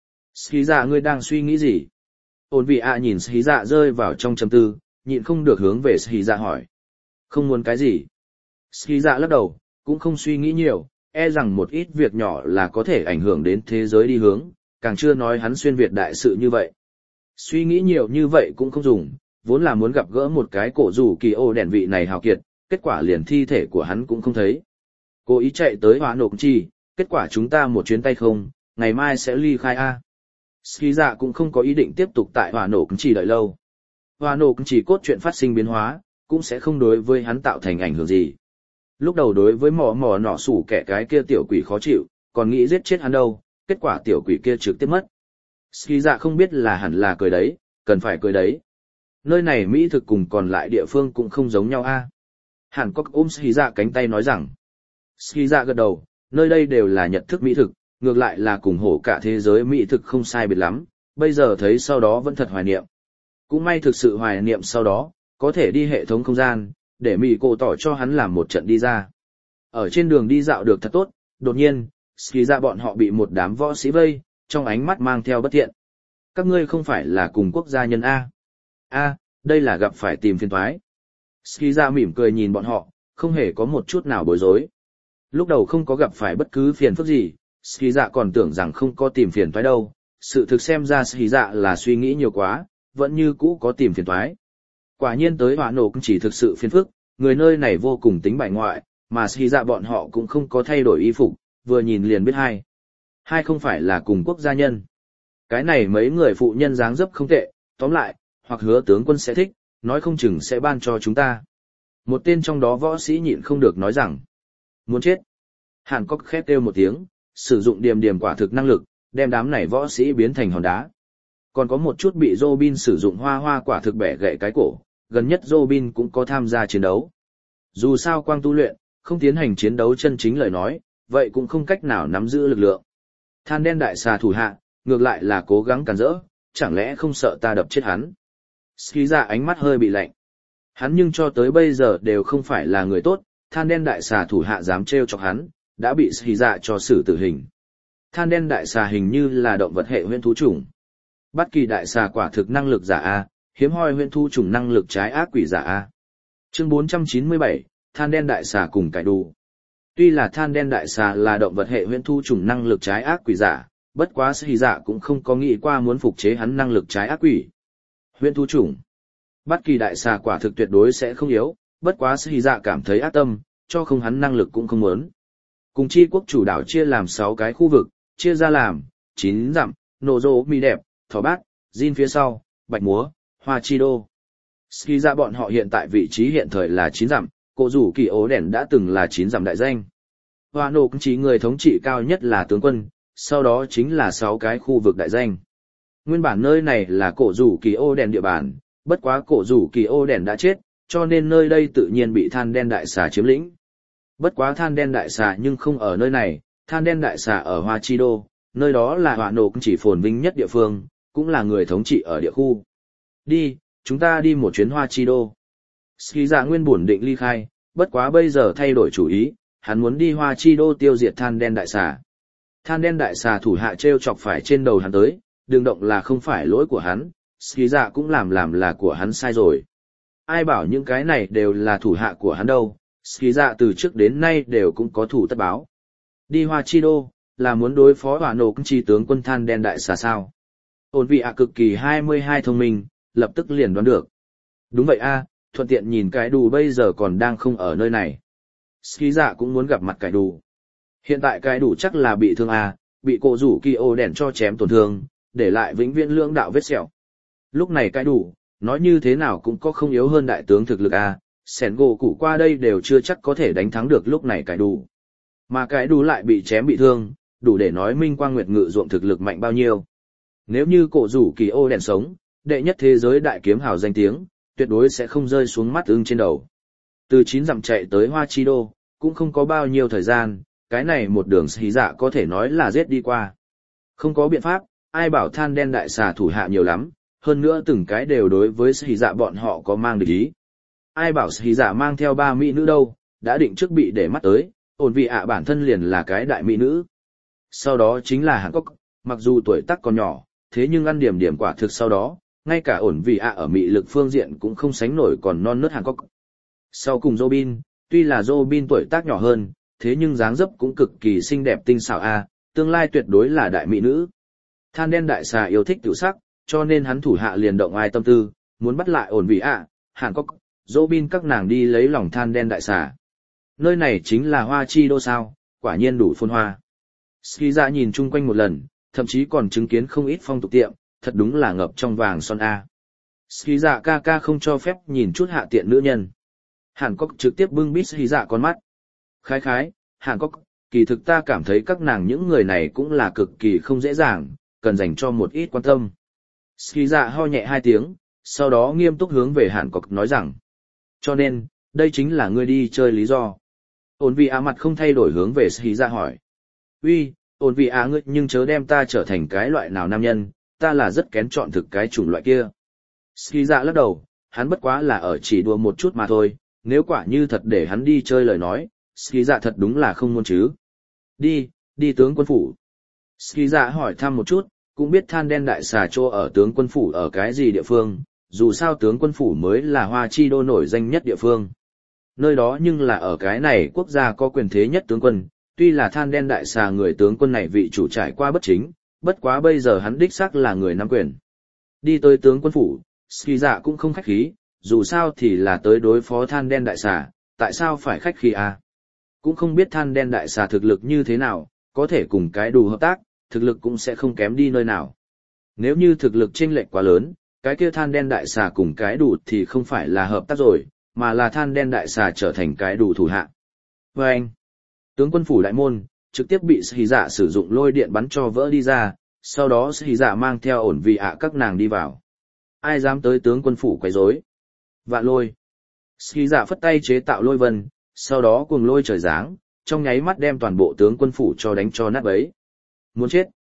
Sĩ Dạ ngươi đang suy nghĩ gì? Ôn vị nhìn Sĩ Dạ rơi vào trong trầm tư, nhịn không được hướng về Sĩ Dạ hỏi. Không muốn cái gì? Sĩ Dạ lắc đầu, cũng không suy nghĩ nhiều, e rằng một ít việc nhỏ là có thể ảnh hưởng đến thế giới đi hướng, càng chưa nói hắn xuyên việt đại sự như vậy. Suy nghĩ nhiều như vậy cũng không dùng, vốn là muốn gặp gỡ một cái cổ rủ kỳ ô đèn vị này hào kiệt, kết quả liền thi thể của hắn cũng không thấy. Cố ý chạy tới Hoa Nổ Chỉ, kết quả chúng ta một chuyến tay không, ngày mai sẽ ly khai Sĩ Dạ cũng không có ý định tiếp tục tại Hoa Nổ Chỉ đợi lâu. Hoa Nổ Chỉ cốt truyện phát sinh biến hóa, cũng sẽ không đối với hắn tạo thành ảnh hưởng gì. Lúc đầu đối với mò mò nọ sủ kẻ cái kia tiểu quỷ khó chịu, còn nghĩ giết chết hắn đâu, kết quả tiểu quỷ kia trực tiếp mất. Sĩ Dạ không biết là hẳn là cười đấy, cần phải cười đấy. Nơi này mỹ thực cùng còn lại địa phương cũng không giống nhau Hàn Quốc ôm Sĩ Dạ cánh tay nói rằng. Sĩ Dạ gật đầu, nơi đây đều là nhận thức mỹ thực, ngược lại là cùng hổ cả thế giới mỹ thực không sai biệt lắm, bây giờ thấy sau đó vẫn thật hoài niệm. Cũng may thực sự hoài niệm sau đó, có thể đi hệ thống không gian, để Mị Cổ tỏ cho hắn làm một trận đi ra. Ở trên đường đi dạo được thật tốt, đột nhiên, Sĩ Dạ bọn họ bị một đám võ sĩ vây, trong ánh mắt mang theo bất thiện. Các ngươi không phải là cùng quốc gia nhân đây là gặp phải tìm phiền toái. Sĩ Dạ mỉm cười nhìn bọn họ, không hề có một chút nào bối rối. Lúc đầu không có gặp phải bất cứ phiền phức gì, Sĩ Dạ còn tưởng rằng không có tìm phiền toái đâu, sự thực xem ra Sĩ Dạ là suy nghĩ nhiều quá, vẫn như cũ có tìm phiền toái. Quả nhiên tới Hoa Nổ chỉ thực sự phiền phức, người nơi này vô cùng tính bại ngoại, mà Sĩ Dạ bọn họ cũng không có thay đổi y phục, vừa nhìn liền biết hai không phải là cùng quốc gia nhân. Cái này mấy người phụ nhân dáng dấp không tệ, tóm lại, hoặc hứa tướng quân sẽ thích, nói không chừng sẽ ban cho chúng ta. Một tên trong đó võ sĩ nhịn không được nói rằng, muốn chết. Hàn Quốc khét kêu một tiếng, sử dụng điềm quả thực năng lực, đem đám này võ sĩ biến thành hòn đá. Còn có một chút bị Robin sử dụng hoa quả thực bẻ gãy cái cổ, gần nhất Robin cũng có tham gia chiến đấu. Dù sao quang tu luyện, không tiến hành chiến đấu chân chính lời nói, vậy cũng không cách nào nắm giữ lực lượng. Than đen đại xà thủ hạ, ngược lại là cố gắng cản rỡ, chẳng lẽ không sợ ta đập chết hắn. Ski dạ ánh mắt hơi bị lạnh. Hắn nhưng cho tới bây giờ đều không phải là người tốt, than đen đại xà thủ hạ dám trêu chọc hắn, đã bị Ski dạ cho xử tử hình. Than đen đại xà hình như là động vật hệ huyễn thú chủng. Bất kỳ đại xà quả thực năng lực giả A, hiếm hoi huyễn thú chủng năng lực trái ác quỷ giả A. Chương 497, than đen đại xà cùng cải đủ. Tuy là than đen đại xà là động vật hệ huyễn thú chủng năng lực trái ác quỷ giả, bất quá Ski dạ cũng không có nghĩ qua muốn phục chế hắn năng lực trái ác quỷ. Huyễn thú chủng. Bất kỳ đại xà quả thực tuyệt đối sẽ không yếu, bất quá Ski dạ cảm thấy ác tâm, cho không hắn năng lực cũng không muốn. Cùng chi quốc chủ đảo chia làm 6 cái khu vực, chia ra làm 9 dặm, nổ rô mi đẹp, thỏ bát, Jin phía sau, bạch múa, hoa chi đô. Ski dạ bọn họ hiện tại vị trí hiện thời là 9 dặm, cổ rủ kỳ ố đèn đã từng là 9 dặm đại danh. Hoa nổ cũng chỉ người thống trị cao nhất là tướng quân, sau đó chính là 6 cái khu vực đại danh. Nguyên bản nơi này là cổ rủ kỳ ô đèn địa bàn, bất quá cổ rủ kỳ ô đèn đã chết, cho nên nơi đây tự nhiên bị than đen đại xà chiếm lĩnh. Bất quá than đen đại xà nhưng không ở nơi này, than đen đại xà ở Hoa Chi Đô, nơi đó là Hoa Nổ cũng chỉ phồn vinh nhất địa phương, cũng là người thống trị ở địa khu. Đi, chúng ta đi một chuyến Hoa Chi Đô. Ski dạ nguyên buồn định ly khai, bất quá bây giờ thay đổi chủ ý, hắn muốn đi Hoa Chi Đô tiêu diệt than đen đại xà. Than đen đại xà thủ hạ treo chọc phải trên đầu hắn tới, đừng động là không phải lỗi của hắn, Ski dạ cũng làm là của hắn sai rồi. Ai bảo những cái này đều là thủ hạ của hắn đâu, Ski dạ từ trước đến nay đều cũng có thủ tất báo. Đi Hoa Chi Đô, là muốn đối phó Hoa Nổ cũng chi tướng quân than đen đại xà sao. Ổn vị cực kỳ 22 thông minh, lập tức liền đoán được. Đúng vậy thuận tiện nhìn cái đủ bây giờ còn đang không ở nơi này. Ski dạ cũng muốn gặp mặt cái đủ. Hiện tại cái đủ chắc là bị thương bị cổ rủ kỳ ô đèn cho chém tổn thương, để lại vĩnh viễn lưỡng đạo vết sẹo. Lúc này cái đủ, nói như thế nào cũng có không yếu hơn đại tướng thực lực Sẻn gỗ củ qua đây đều chưa chắc có thể đánh thắng được lúc này cái đủ. Mà cái đủ lại bị chém bị thương, đủ để nói Minh Quang Nguyệt Ngự ruộng thực lực mạnh bao nhiêu. Nếu như cổ rủ kỳ ô đèn sống, đệ nhất thế giới đại kiếm hào danh tiếng, tuyệt đối sẽ không rơi xuống mắt ưng trên đầu. Từ 9 dặm chạy tới Hoa Chi Đô, cũng không có bao nhiêu thời gian, cái này một đường Ski dạ có thể nói là giết đi qua. Không có biện pháp, ai bảo than đen đại xà thủ hạ nhiều lắm, hơn nữa từng cái đều đối với Ski dạ bọn họ có mang địch ý. Ai bảo Ski dạ mang theo 3 mỹ nữ đâu, đã định trước bị để mắt tới, ổn vị bản thân liền là cái đại mỹ nữ. Sau đó chính là Hàn Cốc, mặc dù tuổi tác còn nhỏ, thế nhưng ăn điểm điểm quả thực sau đó, ngay cả ổn vị ở mị lực phương diện cũng không sánh nổi còn non nớt Hàn Cốc. Sau cùng Robin, tuy là Robin tuổi tác nhỏ hơn, thế nhưng dáng dấp cũng cực kỳ xinh đẹp tinh xảo tương lai tuyệt đối là đại mỹ nữ. Than đen đại xà yêu thích tiểu sắc, cho nên hắn thủ hạ liền động ai tâm tư, muốn bắt lại ổn vị Hàn Cốc, Robin các nàng đi lấy lòng than đen đại xà. Nơi này chính là Hoa Chi Đô sao, quả nhiên đủ phồn hoa. Ski dạ nhìn chung quanh một lần, thậm chí còn chứng kiến không ít phong tục tiệm, thật đúng là ngập trong vàng son Ski dạ ca không cho phép nhìn chút hạ tiện nữ nhân. Hàn Cốc trực tiếp bưng bít Ski dạ con mắt. Khái, Hàn Cốc, kỳ thực ta cảm thấy các nàng những người này cũng là cực kỳ không dễ dàng, cần dành cho một ít quan tâm. Ski dạ ho nhẹ 2 tiếng, sau đó nghiêm túc hướng về Hàn Cốc nói rằng. Cho nên, đây chính là ngươi đi chơi lý do. Ổn vị mặt không thay đổi hướng về Ski dạ hỏi. Uy, ổn vị ngươi nhưng chớ đem ta trở thành cái loại nào nam nhân, ta là rất kén chọn thực cái chủng loại kia. Ski dạ lắc đầu, hắn bất quá là ở chỉ đùa một chút mà thôi, nếu quả như thật để hắn đi chơi lời nói, Ski dạ thật đúng là không muốn chứ. Đi tướng quân phủ. Ski dạ hỏi thăm một chút, cũng biết than đen đại xà chỗ ở tướng quân phủ ở cái gì địa phương, dù sao tướng quân phủ mới là Hoa Chi Đô nổi danh nhất địa phương. Nơi đó nhưng là ở cái này quốc gia có quyền thế nhất tướng quân, tuy là than đen đại xà người tướng quân này vị chủ trải qua bất chính, bất quá bây giờ hắn đích xác là người nắm quyền. Đi tới tướng quân phủ, Ski dạ cũng không khách khí, dù sao thì là tới đối phó than đen đại xà, tại sao phải khách khí Cũng không biết than đen đại xà thực lực như thế nào, có thể cùng cái đủ hợp tác, thực lực cũng sẽ không kém đi nơi nào. Nếu như thực lực chênh lệch quá lớn, cái kia than đen đại xà cùng cái đủ thì không phải là hợp tác rồi, mà là than đen đại xà trở thành cái đủ thủ hạ. Và anh, tướng quân phủ đại môn, trực tiếp bị Ski dạ sử dụng lôi điện bắn cho vỡ đi ra, sau đó Ski dạ mang theo ổn vị các nàng đi vào. Ai dám tới tướng quân phủ quấy rối? Vạn lôi. Ski dạ phất tay chế tạo lôi vân, sau đó cuồng lôi trời giáng, trong nháy mắt đem toàn bộ tướng quân phủ cho đánh cho nát bấy. Muốn chết,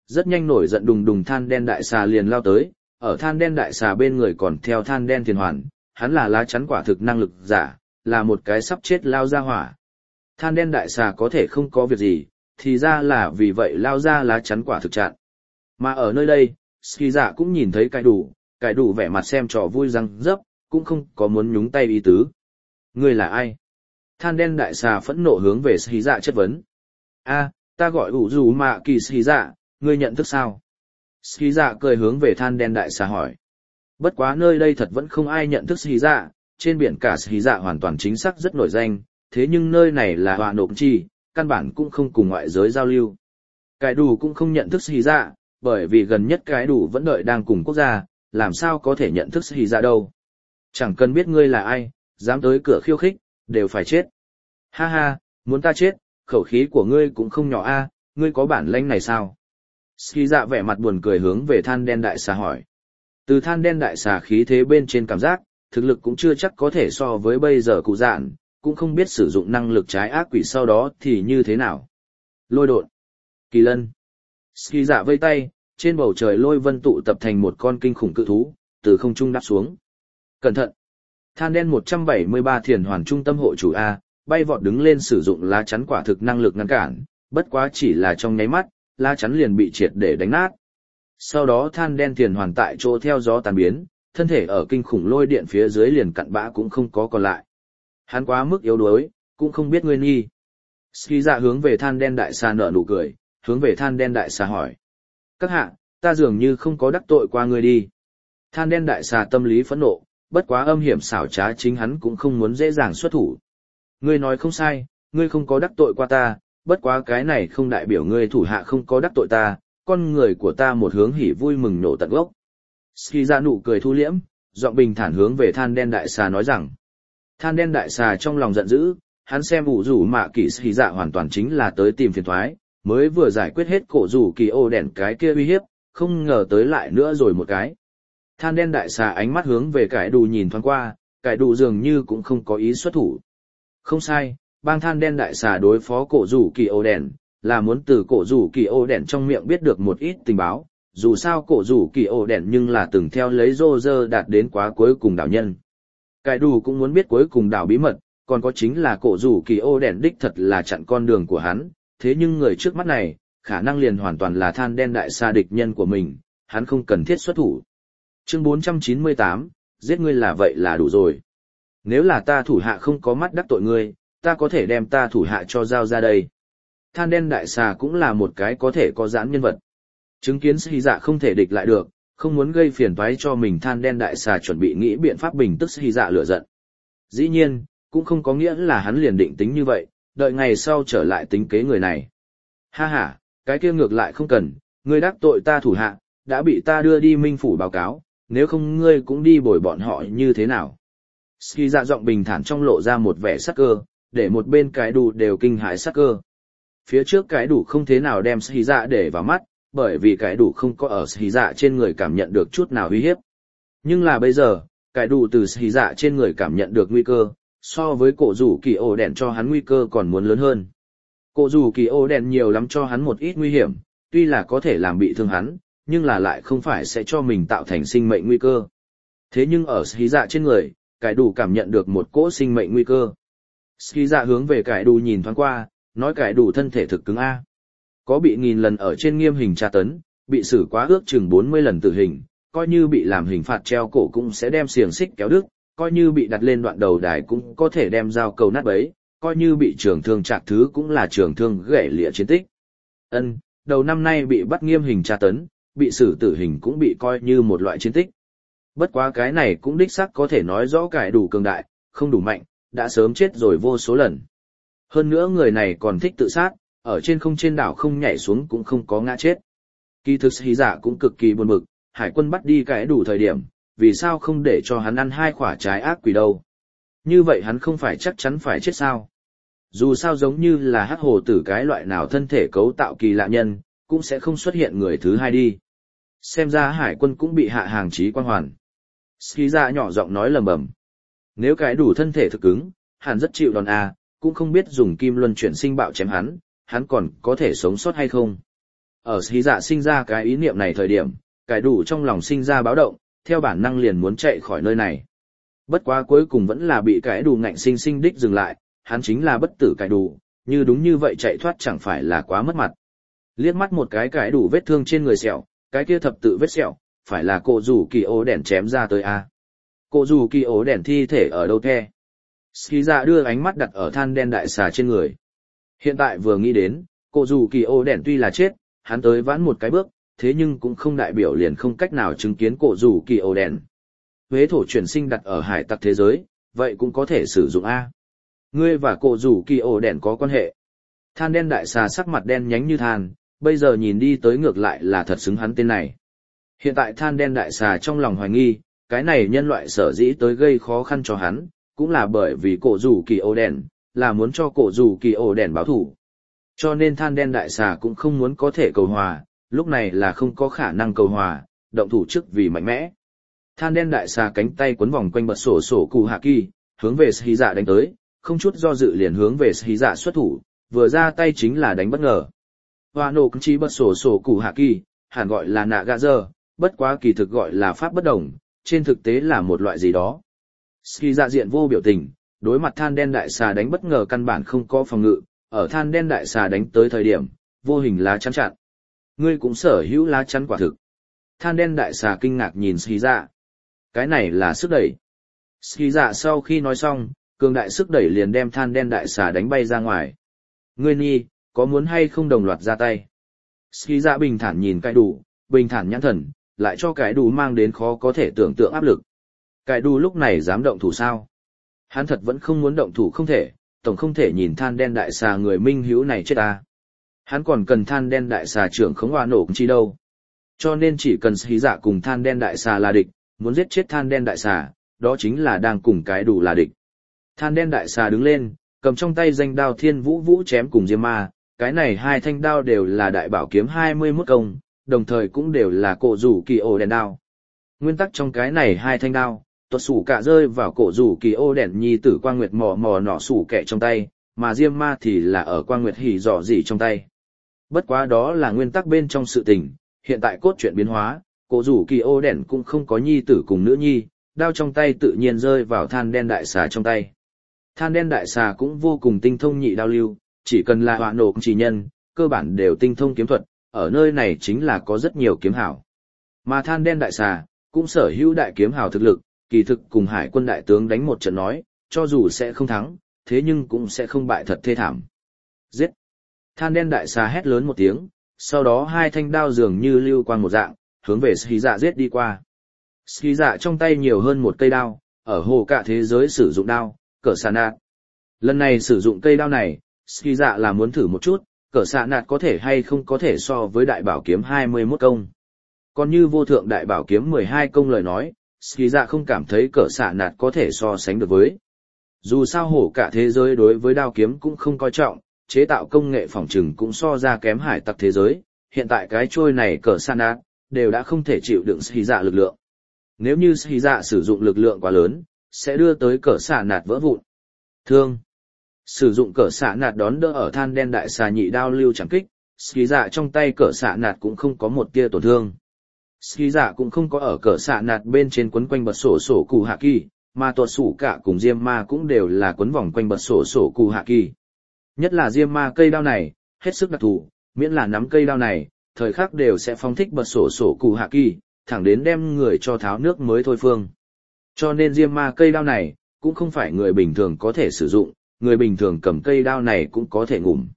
Rất nhanh nổi giận đùng đùng than đen đại xà liền lao tới, ở than đen đại xà bên người còn theo than đen thiền hoàn, hắn là lá chắn quả thực năng lực giả, là một cái sắp chết lao ra hỏa. Than đen đại xà có thể không có việc gì, thì ra là vì vậy lao ra lá chắn quả thực chặn. Mà ở nơi đây, Ski Dạ cũng nhìn thấy cải đủ vẻ mặt xem trò vui răng rấp, cũng không có muốn nhúng tay ý tứ. Ngươi là ai? Than đen đại xà phẫn nộ hướng về Ski Dạ chất vấn. A, ta gọi ủ dù mạ kỳ Ski Dạ, ngươi nhận thức sao? Ski Dạ cười hướng về than đen đại xà hỏi. Bất quá nơi đây thật vẫn không ai nhận thức Ski Dạ, trên biển cả Ski Dạ hoàn toàn chính xác rất nổi danh, thế nhưng nơi này là Họa Nộp Chi, căn bản cũng không cùng ngoại giới giao lưu. Cái đủ cũng không nhận thức Ski Dạ, bởi vì gần nhất cái đủ vẫn đợi đang cùng quốc gia, làm sao có thể nhận thức Ski Dạ đâu. Chẳng cần biết ngươi là ai, dám tới cửa khiêu khích, đều phải chết. Ha ha, muốn ta chết, khẩu khí của ngươi cũng không nhỏ a, ngươi có bản lĩnh này sao? Ski Dạ vẻ mặt buồn cười hướng về than đen đại xà hỏi. Từ than đen đại xà khí thế bên trên cảm giác, thực lực cũng chưa chắc có thể so với bây giờ cụ dạn, cũng không biết sử dụng năng lực trái ác quỷ sau đó thì như thế nào. Lôi độn, kỳ lân. Ski Dạ vây tay, trên bầu trời lôi vân tụ tập thành một con kinh khủng cự thú, từ không trung đáp xuống. Cẩn thận! Than đen 173 thiền hoàn trung tâm hộ chủ A, bay vọt đứng lên sử dụng lá chắn quả thực năng lực ngăn cản, bất quá chỉ là trong nháy mắt, lá chắn liền bị triệt để đánh nát. Sau đó than đen thiền hoàn tại chỗ theo gió tàn biến, thân thể ở kinh khủng lôi điện phía dưới liền cặn bã cũng không có còn lại. Hắn quá mức yếu đuối, cũng không biết nguyên nghi. Ski Dạ hướng về than đen đại xà nở nụ cười, hướng về than đen đại xà hỏi. Các hạ, ta dường như không có đắc tội qua ngươi đi. Than đen đại xà tâm lý phẫn nộ, bất quá âm hiểm xảo trá chính hắn cũng không muốn dễ dàng xuất thủ. Ngươi nói không sai, ngươi không có đắc tội qua ta, bất quá cái này không đại biểu ngươi thủ hạ không có đắc tội ta, con người của ta một hướng hỉ vui mừng nổ tận gốc. Ski Dạ nụ cười thu liễm, giọng bình thản hướng về than đen đại xà nói rằng. Than đen đại xà trong lòng giận dữ, hắn xem ủ rủ mạ kỳ Ski Dạ hoàn toàn chính là tới tìm phiền thoái, mới vừa giải quyết hết cổ rủ kỳ ô đèn cái kia uy hiếp, không ngờ tới lại nữa rồi một cái. Than đen đại xà ánh mắt hướng về cải đủ nhìn thoáng qua, cải đủ dường như cũng không có ý xuất thủ. Không sai, bang than đen đại xà đối phó cổ rủ kỳ ô đèn, là muốn từ cổ rủ kỳ ô đèn trong miệng biết được một ít tình báo, dù sao cổ rủ kỳ ô đèn nhưng là từng theo lấy rô rơ đạt đến quá cuối cùng đảo nhân. Cải đủ cũng muốn biết cuối cùng đảo bí mật, còn có chính là cổ rủ kỳ ô đèn đích thật là chặn con đường của hắn, thế nhưng người trước mắt này, khả năng liền hoàn toàn là than đen đại xà địch nhân của mình, hắn không cần thiết xuất thủ. Chương 498, giết ngươi là vậy là đủ rồi. Nếu là ta thủ hạ không có mắt đắc tội ngươi, ta có thể đem ta thủ hạ cho giao ra đây. Than đen đại xà cũng là một cái có thể có giãn nhân vật. Chứng kiến Ski Dạ không thể địch lại được, không muốn gây phiền toái cho mình than đen đại xà chuẩn bị nghĩ biện pháp bình tức Ski Dạ lửa giận. Dĩ nhiên, cũng không có nghĩa là hắn liền định tính như vậy, đợi ngày sau trở lại tính kế người này. Ha ha, cái kia ngược lại không cần, ngươi đắc tội ta thủ hạ, đã bị ta đưa đi minh phủ báo cáo, nếu không ngươi cũng đi bồi bọn họ như thế nào. Ski Dạ giọng bình thản trong lộ ra một vẻ sắc cơ, để một bên cái đủ đều kinh hãi sắc cơ. Phía trước cái đủ không thế nào đem Ski Dạ để vào mắt, bởi vì cái đủ không có ở Ski Dạ trên người cảm nhận được chút nào uy hiếp. Nhưng là bây giờ, cái đủ từ Ski Dạ trên người cảm nhận được nguy cơ, so với cổ rủ kỳ ô đèn cho hắn nguy cơ còn muốn lớn hơn. Cổ rủ kỳ ô đèn nhiều lắm cho hắn một ít nguy hiểm, tuy là có thể làm bị thương hắn, nhưng là lại không phải sẽ cho mình tạo thành sinh mệnh nguy cơ. Thế nhưng ở Ski Dạ trên người, cải đủ cảm nhận được một cỗ sinh mệnh nguy cơ. Ski Dạ hướng về cải đủ nhìn thoáng qua, nói cải đủ thân thể thực cứng A. Có bị 1000 lần ở trên nghiêm hình tra tấn, bị xử quá ước chừng 40 lần tử hình, coi như bị làm hình phạt treo cổ cũng sẽ đem xiềng xích kéo đứt, coi như bị đặt lên đoạn đầu đài cũng có thể đem dao cầu nát bấy, coi như bị trường thương trạc thứ cũng là trường thương gãy lìa chiến tích. Đầu năm nay bị bắt nghiêm hình tra tấn, bị xử tử hình cũng bị coi như một loại chiến tích. Bất quá cái này cũng đích xác có thể nói rõ cải đủ cường đại, không đủ mạnh, đã sớm chết rồi vô số lần. Hơn nữa người này còn thích tự sát, ở trên không trên đảo không nhảy xuống cũng không có ngã chết. Kỳ thực Ski Dạ cũng cực kỳ buồn bực, hải quân bắt đi cải đủ thời điểm, vì sao không để cho hắn ăn 2 quả trái ác quỷ đâu? Như vậy hắn không phải chắc chắn phải chết sao? Dù sao giống như là hắc hồ tử cái loại nào thân thể cấu tạo kỳ lạ nhân, cũng sẽ không xuất hiện người thứ hai đi. Xem ra hải quân cũng bị hạ hàng chí quan hoàn. Ski Dạ nhỏ giọng nói lầm bầm. Nếu cái đủ thân thể thực cứng, hẳn rất chịu đòn a, cũng không biết dùng kim luân chuyển sinh bạo chém hắn còn có thể sống sót hay không. Ở Hí Dạ sinh ra cái ý niệm này thời điểm, cải đủ trong lòng sinh ra báo động, theo bản năng liền muốn chạy khỏi nơi này. Bất quá cuối cùng vẫn là bị cái đủ ngạnh sinh sinh đích dừng lại, hắn chính là bất tử cải đủ, như đúng như vậy chạy thoát chẳng phải là quá mất mặt. Liếc mắt một cái đủ vết thương trên người sẹo, cái kia thập tự vết sẹo, phải là cổ rủ kỳ ố đèn chém ra tới a. Cổ rủ kỳ ố đèn thi thể ở đâu the? Ski Dạ đưa ánh mắt đặt ở than đen đại xà trên người. Hiện tại vừa nghĩ đến, cổ rủ kỳ ố đèn tuy là chết, hắn tới vãn một cái bước, thế nhưng cũng không đại biểu liền không cách nào chứng kiến cổ rủ kỳ ố đèn. Huế thổ chuyển sinh đặt ở hải tặc thế giới, vậy cũng có thể sử dụng a. Ngươi và cổ rủ kỳ ố đèn có quan hệ. Than đen đại xà sắc mặt đen nhánh như than, bây giờ nhìn đi tới ngược lại là thật xứng hắn tên này. Hiện tại than đen đại xà trong lòng hoài nghi, cái này nhân loại sở dĩ tới gây khó khăn cho hắn, cũng là bởi vì cổ rủ kỳ ố đèn, là muốn cho cổ rủ kỳ ố đèn báo thủ. Cho nên than đen đại xà cũng không muốn có thể cầu hòa, lúc này là không có khả năng cầu hòa, động thủ trước vì mạnh mẽ. Than đen đại xà cánh tay quấn vòng quanh bật sổ cụ hạ kỳ, hướng về Hí Dạ đánh tới, không chút do dự liền hướng về Hí Dạ xuất thủ, vừa ra tay chính là đánh bất ngờ. Hoa nổ cứng trí bật sổ cụ hạ kỳ, hẳn gọi là nạ gạ dơ, bất quá kỳ thực gọi là pháp bất đồng, trên thực tế là một loại gì đó. Ski Dạ diện vô biểu tình, đối mặt than đen đại xà đánh bất ngờ căn bản không có phòng ngự, ở than đen đại xà đánh tới thời điểm, vô hình lá chắn chặn. Ngươi cũng sở hữu lá chắn quả thực. Than đen đại xà kinh ngạc nhìn Ski Dạ. Cái này là sức đẩy. Ski Dạ sau khi nói xong, cường đại sức đẩy liền đem than đen đại xà đánh bay ra ngoài. Ngươi nhi, có muốn hay không đồng loạt ra tay? Ski Dạ bình thản nhìn cái đủ, bình thản nhãn thần, lại cho cái đủ mang đến khó có thể tưởng tượng áp lực. Cái đủ lúc này dám động thủ sao? Hắn thật vẫn không muốn động thủ không thể, tổng không thể nhìn than đen đại xà người minh hữu này chết ta. Hắn còn cần than đen đại xà trưởng khống hoa nổ chi đâu. Cho nên chỉ cần Ski Dạ cùng than đen đại xà là địch, muốn giết chết than đen đại xà, đó chính là đang cùng cái đủ là địch. Than đen đại xà đứng lên, cầm trong tay danh đao thiên vũ vũ chém cùng diêm ma, cái này hai thanh đao đều là đại bảo kiếm 21 công, đồng thời cũng đều là cổ rủ kỳ ổ đèn đao. Nguyên tắc trong cái này hai thanh đao, tuột sủ cả rơi vào cổ rủ kỳ ô đèn nhi tử quang nguyệt mò mò nọ sủ kẹ trong tay, mà diêm ma thì là ở quang nguyệt hỉ dọ gì trong tay. Bất quá đó là nguyên tắc bên trong sự tình, hiện tại cốt truyện biến hóa, cổ rủ kỳ ô đèn cũng không có nhi tử cùng nữ nhi, đao trong tay tự nhiên rơi vào than đen đại xà trong tay. Than đen đại xà cũng vô cùng tinh thông nhị đao lưu, chỉ cần là họa nổ chỉ nhân, cơ bản đều tinh thông kiếm thuật, ở nơi này chính là có rất nhiều kiếm hảo. Mà than đen đại xà, cũng sở hữu đại kiếm hảo thực lực, kỳ thực cùng hải quân đại tướng đánh một trận nói, cho dù sẽ không thắng, thế nhưng cũng sẽ không bại thật thê thảm. Giết! Than đen đại xà hét lớn một tiếng, sau đó hai thanh đao dường như lưu quang một dạng, hướng về Ski Dạ giết đi qua. Ski Dạ trong tay nhiều hơn một cây đao, ở hồ cả thế giới sử dụng đao, cỡ xạ nạt. Lần này sử dụng cây đao này, Ski Dạ là muốn thử một chút, cỡ xạ nạt có thể hay không có thể so với đại bảo kiếm 21 công. Còn như vô thượng đại bảo kiếm 12 công lời nói, Ski Dạ không cảm thấy cỡ xạ nạt có thể so sánh được với. Dù sao hổ cả thế giới đối với đao kiếm cũng không coi trọng, chế tạo công nghệ phòng trừng cũng so ra kém hải tặc thế giới, hiện tại cái trôi này cỡ xạ nạt, đều đã không thể chịu đựng Ski Dạ lực lượng. Nếu như Ski Dạ sử dụng lực lượng quá lớn, sẽ đưa tới cỡ xạ nạt vỡ vụn. Thương. Sử dụng cỡ xạ nạt đón đỡ ở than đen đại xà nhị đao lưu chẳng kích, Ski Dạ trong tay cỡ xạ nạt cũng không có một tia tổn thương. Ski Dạ cũng không có ở cỡ xạ nạt bên trên quấn quanh bật sổ cụ hạ kỳ, mà tuột sủ cả cùng diêm ma cũng đều là quấn vòng quanh bật sổ cụ hạ kỳ. Nhất là diêm ma cây đao này, hết sức đặc thù, miễn là nắm cây đao này, thời khắc đều sẽ phóng thích bật sổ cụ hạ kỳ, thẳng đến đem người cho tháo nước mới thôi phương. Cho nên diêm ma cây đao này, cũng không phải người bình thường có thể sử dụng, người bình thường cầm cây đao này cũng có thể ngủm.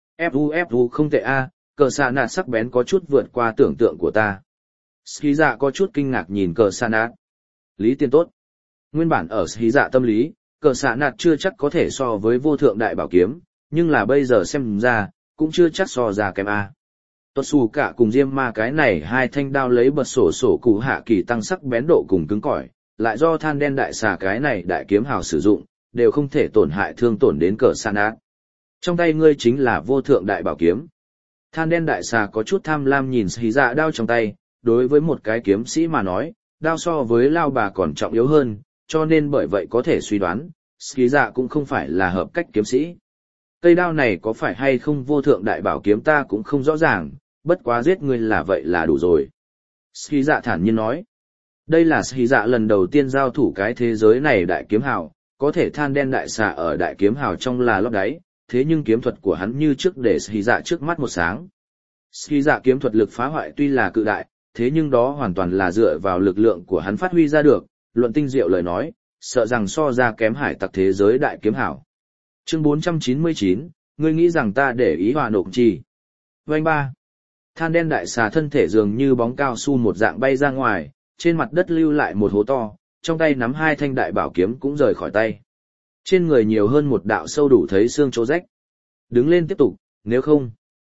Fu không tệ a, cờ xạ nạt sắc bén có chút vượt qua tưởng tượng của ta. Ski Dạ có chút kinh ngạc nhìn cờ xạ nạt. Lý tiên tốt. Nguyên bản ở Ski Dạ tâm lý, cờ xạ nạt chưa chắc có thể so với vô thượng đại bảo kiếm, nhưng là bây giờ xem ra, cũng chưa chắc so ra kém a. Tuột xù cả cùng diêm ma cái này hai thanh đao lấy bật sổ cụ hạ kỳ tăng sắc bén độ cùng cứng cỏi, lại do than đen đại xà cái này đại kiếm hào sử dụng, đều không thể tổn hại thương tổn đến cờ xạ nạt. Trong tay ngươi chính là vô thượng đại bảo kiếm. Than đen đại xà có chút tham lam nhìn Ski Dạ đao trong tay, đối với một cái kiếm sĩ mà nói, đao so với lao bà còn trọng yếu hơn, cho nên bởi vậy có thể suy đoán, Ski Dạ cũng không phải là hợp cách kiếm sĩ. Cây đao này có phải hay không vô thượng đại bảo kiếm ta cũng không rõ ràng, bất quá giết ngươi là vậy là đủ rồi. Ski dạ thản nhiên nói. Đây là Ski dạ lần đầu tiên giao thủ cái thế giới này đại kiếm hào, có thể than đen đại xà ở đại kiếm hào trong là lót đáy, thế nhưng kiếm thuật của hắn như trước để Ski dạ trước mắt một sáng. Ski dạ kiếm thuật lực phá hoại tuy là cự đại, thế nhưng đó hoàn toàn là dựa vào lực lượng của hắn phát huy ra được, luận tinh diệu lời nói, sợ rằng so ra kém hải tặc thế giới đại kiếm hảo. Chương 499, ngươi nghĩ rằng ta để ý hòa nộp chi. Vành ba. Than đen đại xà thân thể dường như bóng cao su một dạng bay ra ngoài, trên mặt đất lưu lại một hố to, trong tay nắm hai thanh đại bảo kiếm cũng rời khỏi tay. Trên người nhiều hơn một đạo sâu đủ thấy xương chỗ rách. Đứng lên tiếp tục, nếu không,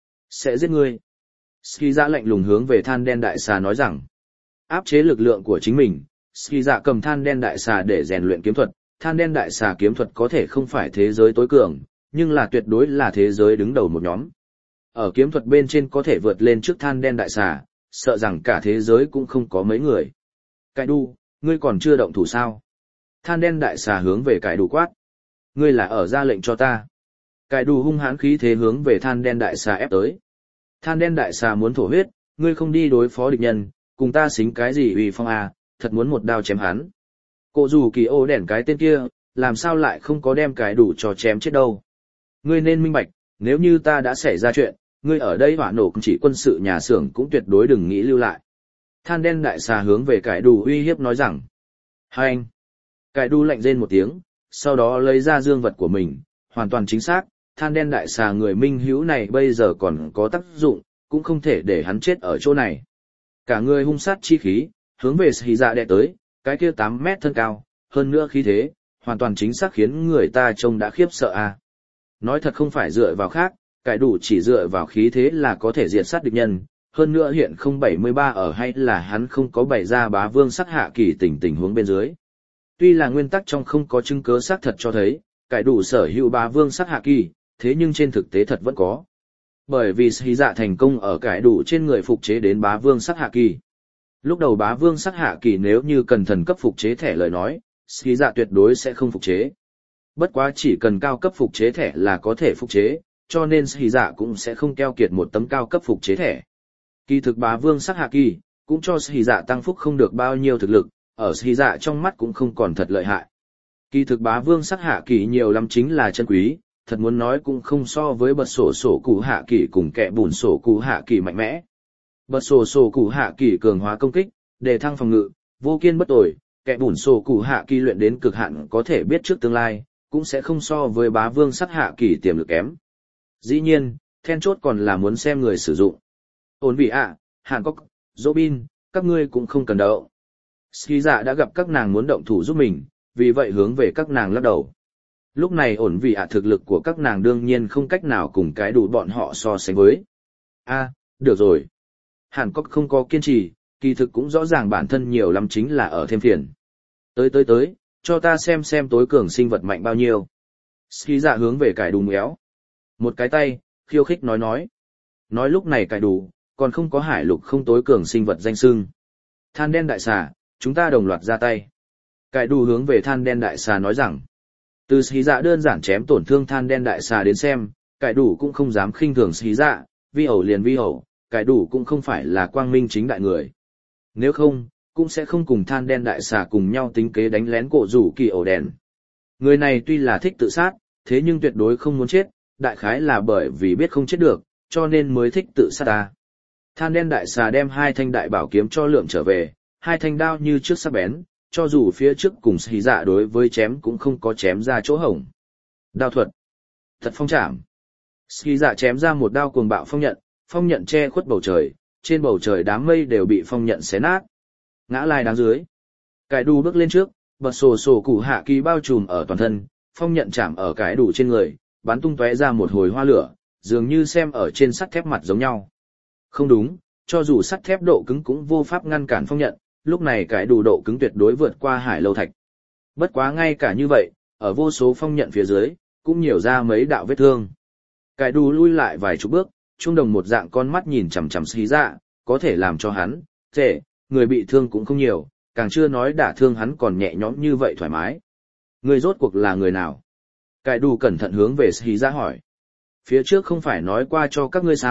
sẽ giết ngươi. Ski dạ lạnh lùng hướng về than đen đại xà nói rằng, áp chế lực lượng của chính mình, Ski dạ cầm than đen đại xà để rèn luyện kiếm thuật. Than đen đại xà kiếm thuật có thể không phải thế giới tối cường, nhưng là tuyệt đối là thế giới đứng đầu một nhóm. Ở kiếm thuật bên trên có thể vượt lên trước than đen đại xà, sợ rằng cả thế giới cũng không có mấy người. Cải đu, ngươi còn chưa động thủ sao? Than đen đại xà hướng về cải đu quát. Ngươi là ở ra lệnh cho ta. Cải đu hung hãn khí thế hướng về than đen đại xà ép tới. Than đen đại xà muốn thổ huyết, ngươi không đi đối phó địch nhân, cùng ta xính cái gì uy phong à, thật muốn một đao chém hắn. Cổ dù kỳ ô đèn cái tên kia, làm sao lại không có đem cái đủ cho chém chết đâu. Ngươi nên minh bạch, nếu như ta đã xảy ra chuyện, ngươi ở đây hỏa nổ chỉ quân sự nhà xưởng cũng tuyệt đối đừng nghĩ lưu lại. Than đen đại xà hướng về cải đủ uy hiếp nói rằng. Hai anh. Cải đủ lạnh rên một tiếng, sau đó lấy ra dương vật của mình, hoàn toàn chính xác, than đen đại xà người minh hữu này bây giờ còn có tác dụng, cũng không thể để hắn chết ở chỗ này. Cả người hung sát chi khí, hướng về Ski dạ đè tới, cái kia 8 mét thân cao, hơn nữa khí thế, hoàn toàn chính xác khiến người ta trông đã khiếp sợ à. Nói thật không phải dựa vào khác, cải đủ chỉ dựa vào khí thế là có thể diệt sát địch nhân, hơn nữa hiện không 73 ở hay là hắn không có bày ra bá vương sắc hạ kỳ tình huống bên dưới. Tuy là nguyên tắc trong không có chứng cứ xác thật cho thấy, cải đủ sở hữu bá vương sắc hạ kỳ, thế nhưng trên thực tế thật vẫn có. Bởi vì Ski dạ thành công ở cải đủ trên người phục chế đến bá vương sắc hạ kỳ. Lúc đầu bá vương sắc hạ kỳ nếu như cần thần cấp phục chế thẻ lời nói, Ski dạ tuyệt đối sẽ không phục chế. Bất quá chỉ cần cao cấp phục chế thẻ là có thể phục chế, cho nên Ski dạ cũng sẽ không keo kiệt một tấm cao cấp phục chế thẻ. Kỳ thực bá vương sắc hạ kỳ, cũng cho Ski dạ tăng phúc không được bao nhiêu thực lực, ở Ski dạ trong mắt cũng không còn thật lợi hại. Kỳ thực bá vương sắc hạ kỳ nhiều lắm chính là chân quý, thật muốn nói cũng không so với bật sổ cụ hạ kỳ cùng kẻ bùn sổ cụ hạ kỳ mạnh mẽ. Bật sổ cụ hạ kỳ cường hóa công kích, đề thăng phòng ngự, vô kiên bất tồi, kẻ bùn sổ cụ hạ kỳ luyện đến cực hạn có thể biết trước tương lai, cũng sẽ không so với bá vương sắc hạ kỳ tiềm lực kém. Dĩ nhiên, then chốt còn là muốn xem người sử dụng. Ổn vị ạ, Hàn Cốc, Robin, các ngươi cũng không cần đậu. Ski dạ đã gặp các nàng muốn động thủ giúp mình, vì vậy hướng về các nàng lắc đầu. Lúc này ổn vị ạ thực lực của các nàng đương nhiên không cách nào cùng cái đủ bọn họ so sánh với. Được rồi. Hàn Cốc không có kiên trì, kỳ thực cũng rõ ràng bản thân nhiều lắm chính là ở thêm phiền. Tới, cho ta xem tối cường sinh vật mạnh bao nhiêu. Ski dạ hướng về cải đủ méo. Một cái tay, khiêu khích nói. Nói lúc này cải đủ, còn không có hải lục không tối cường sinh vật danh xưng. Than đen đại xà, chúng ta đồng loạt ra tay. Cải đủ hướng về than đen đại xà nói rằng. Từ Ski dạ đơn giản chém tổn thương than đen đại xà đến xem, cải đủ cũng không dám khinh thường Ski dạ, vi ẩu liền vi ẩu, cải đủ cũng không phải là quang minh chính đại người. Nếu không, cũng sẽ không cùng than đen đại xà cùng nhau tính kế đánh lén cổ rủ kỳ ổ đèn. Người này tuy là thích tự sát, thế nhưng tuyệt đối không muốn chết, đại khái là bởi vì biết không chết được, cho nên mới thích tự sát ta. Than đen đại xà đem hai thanh đại bảo kiếm cho lượm trở về, hai thanh đao như trước sắc bén, cho dù phía trước cùng Ski dạ đối với chém cũng không có chém ra chỗ hổng. Đao thuật. Thật phong trảm. Ski dạ chém ra một đao cuồng bạo phong nhận che khuất bầu trời, trên bầu trời đám mây đều bị phong nhận xé nát. Ngã lai đáng dưới. Cái đu bước lên trước, bật sổ cụ hạ kỳ bao trùm ở toàn thân, phong nhận chạm ở cái đủ trên người, bắn tung tóe ra một hồi hoa lửa, dường như xem ở trên sắt thép mặt giống nhau. Không đúng, cho dù sắt thép độ cứng cũng vô pháp ngăn cản phong nhận, lúc này cái đủ độ cứng tuyệt đối vượt qua hải lâu thạch. Bất quá ngay cả như vậy, ở vô số phong nhận phía dưới, cũng nhiều ra mấy đạo vết thương. Cái đủ lui lại vài chục bước, trung đồng một dạng con mắt nhìn chằm chằm Ski dạ, có thể làm cho hắn, người bị thương cũng không nhiều, càng chưa nói đả thương hắn còn nhẹ nhõm như vậy thoải mái. Người rốt cuộc là người nào? Cái đủ cẩn thận hướng về Ski dạ hỏi. Phía trước không phải nói qua cho các ngươi sao,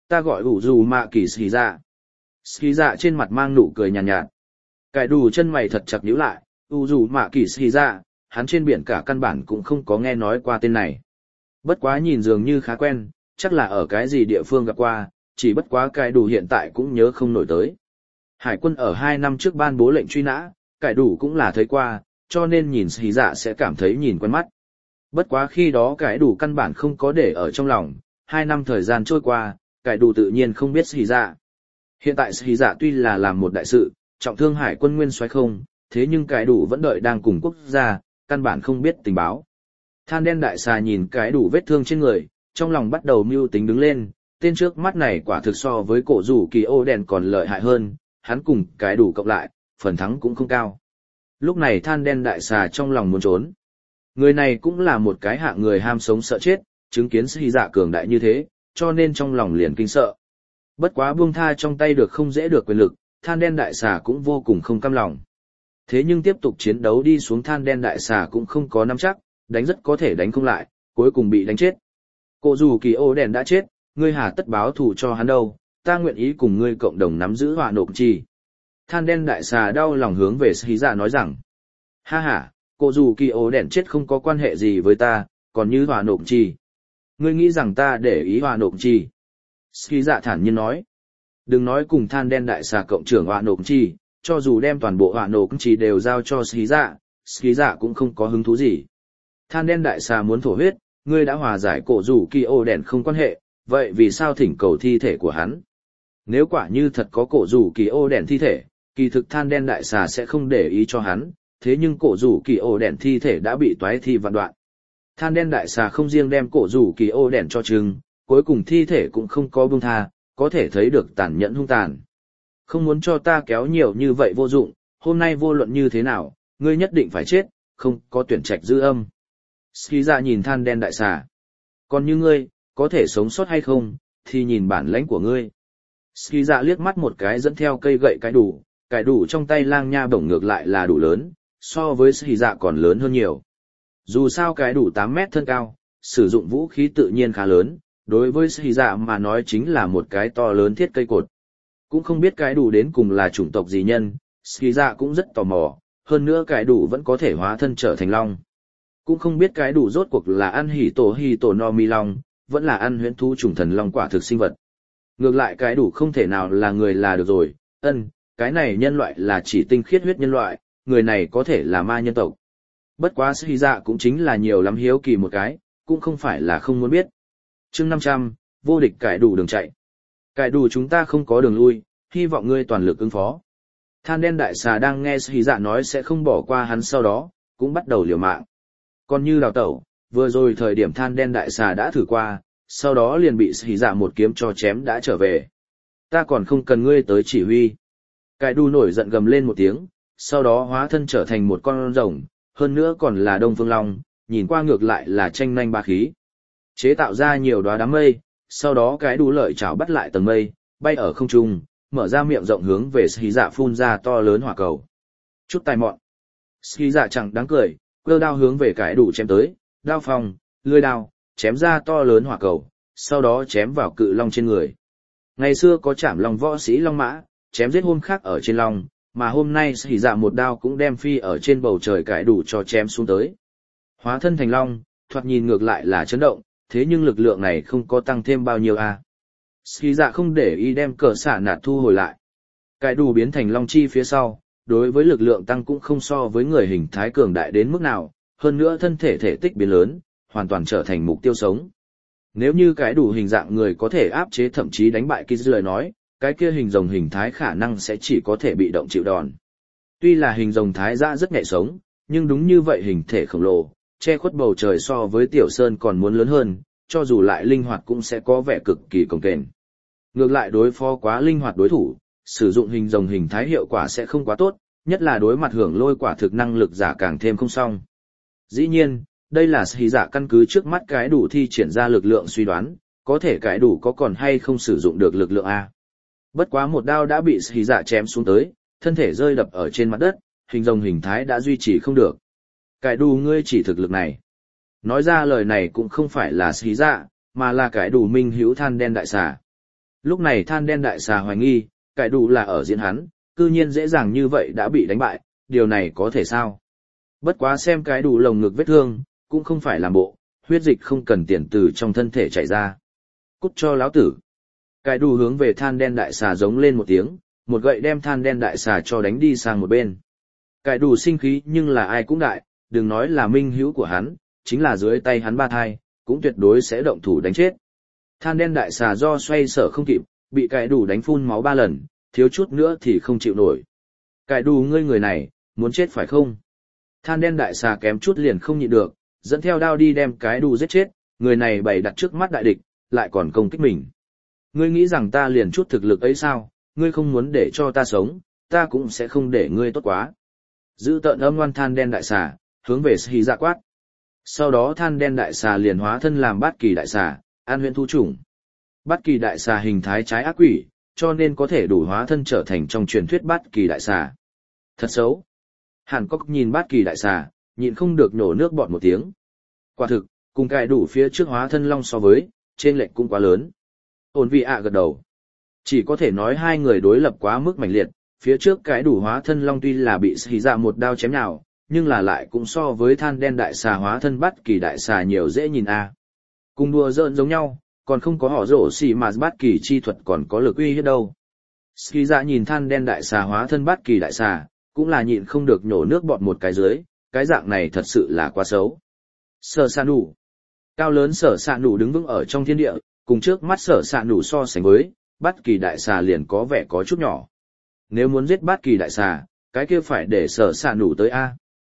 ta gọi ủ dù mạ kỳ xì dạ. Xì dạ trên mặt mang nụ cười nhàn nhạt. Cải đủ chân mày thật chặt nhíu lại, ủ dù mạ kỳ xì dạ, hắn trên biển cả căn bản cũng không có nghe nói qua tên này. Bất quá nhìn dường như khá quen, chắc là ở cái gì địa phương gặp qua, chỉ bất quá cải đủ hiện tại cũng nhớ không nổi tới. Hải quân ở 2 năm trước ban bố lệnh truy nã, cải đủ cũng là thấy qua, cho nên nhìn xì dạ sẽ cảm thấy nhìn quen mắt. Bất quá khi đó cải đủ căn bản không có để ở trong lòng, 2 năm thời gian trôi qua, cải đủ tự nhiên không biết xì dạ. Hiện tại xì dạ tuy là làm một đại sự, trọng thương hải quân nguyên soái không, thế nhưng cải đủ vẫn đợi đang cùng quốc gia, căn bản không biết tình báo. Than đen đại xà nhìn cải đủ vết thương trên người, trong lòng bắt đầu mưu tính đứng lên, tên trước mắt này quả thực so với cổ rủ kỳ ô đèn còn lợi hại hơn, hắn cùng cải đủ cộng lại, phần thắng cũng không cao. Lúc này than đen đại xà trong lòng muốn trốn. Người này cũng là một cái hạng người ham sống sợ chết, chứng kiến xì dạ cường đại như thế, cho nên trong lòng liền kinh sợ. Bất quá buông tha trong tay được không dễ được quyền lực, than đen đại xà cũng vô cùng không cam lòng. Thế nhưng tiếp tục chiến đấu đi xuống than đen đại xà cũng không có nắm chắc, đánh rất có thể đánh không lại, cuối cùng bị đánh chết. Cổ dù kỳ ô đèn đã chết, ngươi hà tất báo thù cho hắn đâu, ta nguyện ý cùng ngươi cộng đồng nắm giữ hỏa nộp chi. Than đen đại xà đau lòng hướng về xì dạ nói rằng, ha ha, cổ dù kỳ ô đèn chết không có quan hệ gì với ta, còn như hỏa nộp chi. Ngươi nghĩ rằng ta để ý hỏa nộp chi. Xì dạ thản nhiên nói, đừng nói cùng than đen đại xà cộng trưởng hỏa nộp chi, cho dù đem toàn bộ hỏa nộp chi đều giao cho xì dạ cũng không có hứng thú gì. Than đen đại xà muốn thổ huyết, ngươi đã hòa giải cổ rủ kỳ ô đèn không quan hệ, vậy vì sao thỉnh cầu thi thể của hắn? Nếu quả như thật có cổ rủ kỳ ô đèn thi thể, kỳ thực than đen đại xà sẽ không để ý cho hắn, thế nhưng cổ rủ kỳ ô đèn thi thể đã bị toái thi vạn đoạn. Than đen đại xà không riêng đem cổ rủ kỳ ô đèn cho chừng, cuối cùng thi thể cũng không có buông tha, có thể thấy được tàn nhẫn hung tàn. Không muốn cho ta kéo nhiều như vậy vô dụng, hôm nay vô luận như thế nào, ngươi nhất định phải chết, không có tuyển trạch dư âm. Ski dạ nhìn than đen đại xà. Còn như ngươi, có thể sống sót hay không, thì nhìn bản lãnh của ngươi. Ski dạ liếc mắt một cái dẫn theo cây gậy cái đủ trong tay lang nha bổng ngược lại là đủ lớn, so với Ski dạ còn lớn hơn nhiều. Dù sao cái đủ 8 mét thân cao, sử dụng vũ khí tự nhiên khá lớn, đối với Ski dạ mà nói chính là một cái to lớn thiết cây cột. Cũng không biết cái đủ đến cùng là chủng tộc gì nhân, Ski dạ cũng rất tò mò, hơn nữa cái đủ vẫn có thể hóa thân trở thành long. Cũng không biết cái đủ rốt cuộc là ăn hỉ tổ no mi long, vẫn là ăn huyễn thú trùng thần long quả thực sinh vật. Ngược lại cái đủ không thể nào là người là được rồi, cái này nhân loại là chỉ tinh khiết huyết nhân loại, người này có thể là ma nhân tộc. Bất quá Sĩ dạ cũng chính là nhiều lắm hiếu kỳ một cái, cũng không phải là không muốn biết. Chương 500, vô địch cải đủ đường chạy. Cải đủ chúng ta không có đường lui, hy vọng ngươi toàn lực ứng phó. Than đen đại xà đang nghe Sĩ dạ nói sẽ không bỏ qua hắn sau đó, cũng bắt đầu liều mạng. Còn như đào tẩu, vừa rồi thời điểm than đen đại xà đã thử qua, sau đó liền bị Sĩ dạ một kiếm cho chém đã trở về. Ta còn không cần ngươi tới chỉ huy. Cải đủ nổi giận gầm lên một tiếng, sau đó hóa thân trở thành một con rồng, hơn nữa còn là Đông Phương Long, nhìn qua ngược lại là tranh nhanh ba khí. Chế tạo ra nhiều đóa đám mây, sau đó cái đủ lợi chảo bắt lại tầng mây, bay ở không trung, mở ra miệng rộng hướng về Sĩ dạ phun ra to lớn hỏa cầu. Chút tài mọn. Sĩ dạ chẳng đáng cười, cơ đao hướng về cái đủ chém tới, đao phong, lưỡi đao, chém ra to lớn hỏa cầu, sau đó chém vào cự long trên người. Ngày xưa có chảm long võ sĩ long mã, chém giết hôm khác ở trên long, mà hôm nay Sĩ dạ một đao cũng đem phi ở trên bầu trời cái đủ cho chém xuống tới. Hóa thân thành long, thoạt nhìn ngược lại là chấn động, thế nhưng lực lượng này không có tăng thêm bao nhiêu a. Sĩ dạ không để ý đem cờ xả nạt thu hồi lại. Cái đủ biến thành long chi phía sau, đối với lực lượng tăng cũng không so với người hình thái cường đại đến mức nào, hơn nữa thân thể thể tích biến lớn, hoàn toàn trở thành mục tiêu sống. Nếu như cái đủ hình dạng người có thể áp chế thậm chí đánh bại Kiz lời nói, cái kia hình rồng hình thái khả năng sẽ chỉ có thể bị động chịu đòn. Tuy là hình rồng thái dã rất nhạy sống, nhưng đúng như vậy hình thể khổng lồ, che khuất bầu trời so với tiểu sơn còn muốn lớn hơn, cho dù lại linh hoạt cũng sẽ có vẻ cực kỳ cồng kềnh. Ngược lại đối phó quá linh hoạt đối thủ, sử dụng hình rồng hình thái hiệu quả sẽ không quá tốt, nhất là đối mặt hưởng lôi quả thực năng lực giả càng thêm không xong. Dĩ nhiên, đây là Sĩ dạ căn cứ trước mắt cái đủ thi triển ra lực lượng suy đoán, có thể cái đủ có còn hay không sử dụng được lực lượng A. Bất quá một đao đã bị Sĩ dạ chém xuống tới, thân thể rơi đập ở trên mặt đất, hình rồng hình thái đã duy trì không được. Cái đủ ngươi chỉ thực lực này. Nói ra lời này cũng không phải là Sĩ dạ, mà là cái đủ minh hữu than đen đại xà. Lúc này than đen đại xà hoài nghi, cải đủ là ở diễn hắn, cư nhiên dễ dàng như vậy đã bị đánh bại, điều này có thể sao? Bất quá xem cái đủ lồng ngực vết thương, cũng không phải làm bộ, huyết dịch không cần tiền từ trong thân thể chảy ra. Cút cho lão tử. Cái đủ hướng về than đen đại xà giống lên một tiếng, một gậy đem than đen đại xà cho đánh đi sang một bên. Cái đủ sinh khí nhưng là ai cũng đại, đừng nói là minh hữu của hắn, chính là dưới tay hắn ba thai, cũng tuyệt đối sẽ động thủ đánh chết. Than đen đại xà do xoay sở không kịp, bị cái đủ đánh phun máu 3 lần, thiếu chút nữa thì không chịu nổi. Cái đủ ngươi người này, muốn chết phải không? Than đen đại xà kém chút liền không nhịn được, dẫn theo đao đi đem cái đủ giết chết, người này bày đặt trước mắt đại địch, lại còn công kích mình. Ngươi nghĩ rằng ta liền chút thực lực ấy sao, ngươi không muốn để cho ta sống, ta cũng sẽ không để ngươi tốt quá. Giữ tợn âm ngoan than đen đại xà, hướng về Sĩ Dạ quát. Sau đó than đen đại xà liền hóa thân làm bát kỳ đại xà, an huyễn thú chủng. Bát kỳ đại xà hình thái trái ác quỷ, cho nên có thể đủ hóa thân trở thành trong truyền thuyết bát kỳ đại xà. Thật xấu. Hàn Cốc nhìn bát kỳ đại xà, nhịn không được nổ nước bọt một tiếng. Quả thực, cùng cái đủ phía trước hóa thân long so với, trên lệch cũng quá lớn. Ổn vị ạ gật đầu. Chỉ có thể nói hai người đối lập quá mức mãnh liệt, phía trước cái đủ hóa thân long tuy là bị Sĩ Dạ một đao chém nhào, nhưng là lại cũng so với than đen đại xà hóa thân bát kỳ đại xà nhiều dễ nhìn a. Cùng đùa giỡn giống nhau, còn không có họ rổ xì mà bát kỳ chi thuật còn có lực uy hiếp đâu. Sĩ Dạ nhìn than đen đại xà hóa thân bát kỳ đại xà, cũng là nhịn không được nhổ nước bọt một cái dưới, cái dạng này thật sự là quá xấu. Sở Sạ Nụ. Cao lớn Sở Sạ Nụ đứng vững ở trong thiên địa, cùng trước mắt Sở Sạ Nụ so sánh với, bát kỳ đại xà liền có vẻ có chút nhỏ. Nếu muốn giết bát kỳ đại xà, cái kia phải để Sở Sạ Nụ tới a.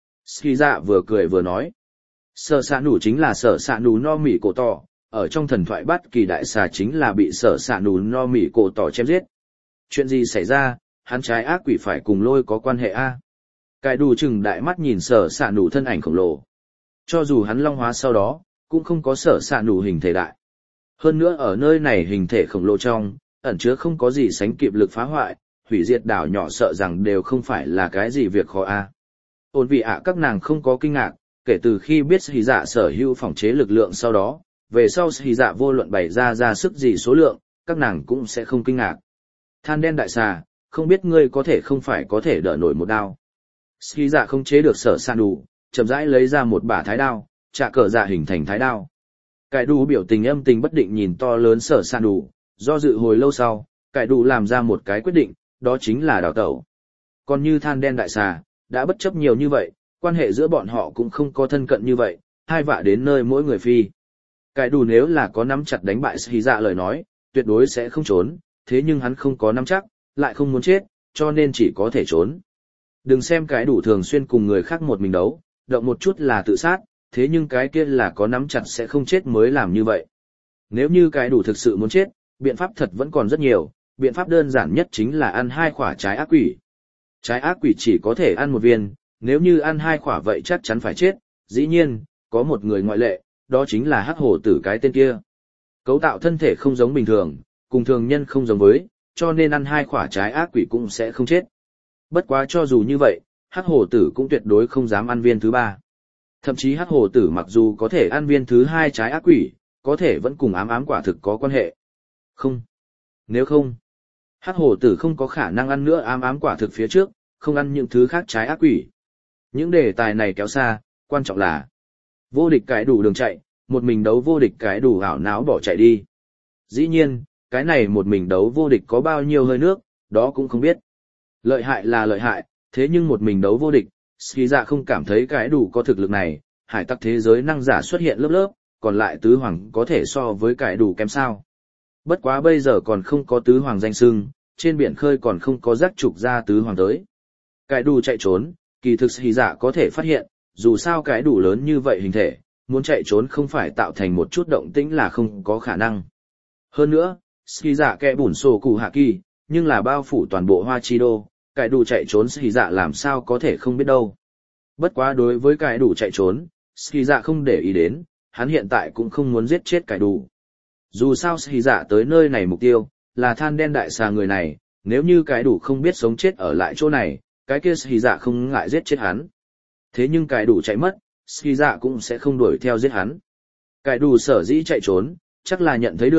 Sĩ Dạ vừa cười vừa nói. Sở Sạ Nụ chính là Sở Sạ Nụ no mỉ cổ tỏ, ở trong thần thoại bát kỳ đại xà chính là bị Sở Sạ Nụ no mỉ cổ tỏ chém giết. Chuyện gì xảy ra, hắn trái ác quỷ phải cùng lôi có quan hệ a? Cái đủ chừng đại mắt nhìn Sở Sạ Nụ thân ảnh khổng lồ. Cho dù hắn long hóa sau đó, cũng không có Sở Sạ Nụ hình thể đại. Hơn nữa ở nơi này hình thể khổng lồ trong, ẩn chứa không có gì sánh kịp lực phá hoại, hủy diệt đảo nhỏ sợ rằng đều không phải là cái gì việc khó a. Ôn vị ạ các nàng không có kinh ngạc, kể từ khi biết Sĩ Dạ sở hữu phòng chế lực lượng sau đó, về sau Sĩ Dạ vô luận bày ra sức gì số lượng, các nàng cũng sẽ không kinh ngạc. Than đen đại xà, không biết ngươi có thể không phải có thể đỡ nổi một đao. Sĩ Dạ không chế được Sở Sạ Nụ, chậm rãi lấy ra một bả thái đao, trả cờ dạ hình thành thái đao. Cái đủ biểu tình âm tình bất định nhìn to lớn Sở Sạ Nụ, do dự hồi lâu sau, cái đủ làm ra một cái quyết định, đó chính là đào tẩu. Còn như than đen đại xà, đã bất chấp nhiều như vậy, quan hệ giữa bọn họ cũng không có thân cận như vậy, hai vạ đến nơi mỗi người phi. Cái đủ nếu là có nắm chặt đánh bại Sĩ Dạ lời nói, tuyệt đối sẽ không trốn, thế nhưng hắn không có nắm chắc, lại không muốn chết, cho nên chỉ có thể trốn. Đừng xem cái đủ thường xuyên cùng người khác một mình đấu, động một chút là tự sát, thế nhưng cái kia là có nắm chặt sẽ không chết mới làm như vậy. Nếu như cái đủ thực sự muốn chết, biện pháp thật vẫn còn rất nhiều, biện pháp đơn giản nhất chính là ăn 2 quả trái ác quỷ. Trái ác quỷ chỉ có thể ăn 1 viên, nếu như ăn 2 quả vậy chắc chắn phải chết, dĩ nhiên, có một người ngoại lệ, đó chính là hắc hổ tử cái tên kia. Cấu tạo thân thể không giống bình thường, cùng thường nhân không giống với, cho nên ăn 2 quả trái ác quỷ cũng sẽ không chết. Bất quá cho dù như vậy, hắc hổ tử cũng tuyệt đối không dám ăn viên thứ 3. Thậm chí hắc hổ tử mặc dù có thể ăn viên thứ 2 trái ác quỷ, có thể vẫn cùng ám quả thực có quan hệ. Không. Nếu không, hắc hổ tử không có khả năng ăn nữa ám quả thực phía trước, không ăn những thứ khác trái ác quỷ. Những đề tài này kéo xa, quan trọng là vô địch cái đủ đường chạy, một mình đấu vô địch cái đủ ảo não bỏ chạy đi. Dĩ nhiên, cái này một mình đấu vô địch có bao nhiêu hơi nước, đó cũng không biết. Lợi hại là lợi hại, thế nhưng một mình đấu vô địch, Sĩ Dạ không cảm thấy cái đủ có thực lực này, hải tặc thế giới năng giả xuất hiện lớp lớp, còn lại tứ hoàng có thể so với cái đủ kém sao. Bất quá bây giờ còn không có tứ hoàng danh xưng, trên biển khơi còn không có rắc trục ra tứ hoàng tới. Cái đủ chạy trốn, kỳ thực Sĩ Dạ có thể phát hiện, dù sao cái đủ lớn như vậy hình thể, muốn chạy trốn không phải tạo thành một chút động tĩnh là không có khả năng. Hơn nữa, Sĩ Dạ kẻ bùn sổ cụ hạ kỳ, nhưng là bao phủ toàn bộ Hoa Chi Đô, cái đủ chạy trốn Sĩ Dạ làm sao có thể không biết đâu. Bất quá đối với cái đủ chạy trốn, Sĩ Dạ không để ý đến, hắn hiện tại cũng không muốn giết chết cái đủ. Dù sao Sĩ Dạ tới nơi này mục tiêu, là than đen đại xà người này, nếu như cái đủ không biết sống chết ở lại chỗ này, cái kia Sĩ Dạ không ngại giết chết hắn. Thế nhưng cái đủ chạy mất, Sĩ Dạ cũng sẽ không đuổi theo giết hắn. Cái đủ sở dĩ chạy trốn, chắc là nhận thấy được,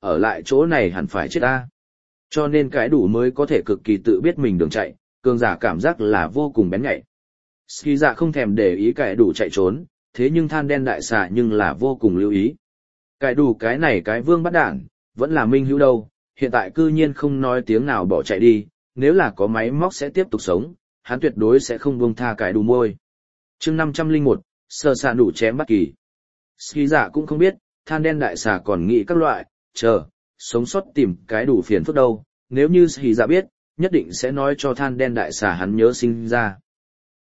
ở lại chỗ này hẳn phải chết ta. Cho nên cái đủ mới có thể cực kỳ tự biết mình đường chạy, cường giả cảm giác là vô cùng bén nhạy. Ski dạ không thèm để ý cái đủ chạy trốn, thế nhưng than đen đại xà nhưng là vô cùng lưu ý. Cái đủ cái này cái vương bắt đản, vẫn là minh hữu đâu, hiện tại cư nhiên không nói tiếng nào bỏ chạy đi, nếu là có máy móc sẽ tiếp tục sống, hắn tuyệt đối sẽ không buông tha cái đủ môi. Chương 501, sờ xạ đủ chém bắt kỳ. Ski dạ cũng không biết, than đen đại xà còn nghĩ các loại, sống sót tìm cái đủ phiền phức đâu, nếu như Ski dạ biết, nhất định sẽ nói cho than đen đại xà hắn nhớ sinh ra.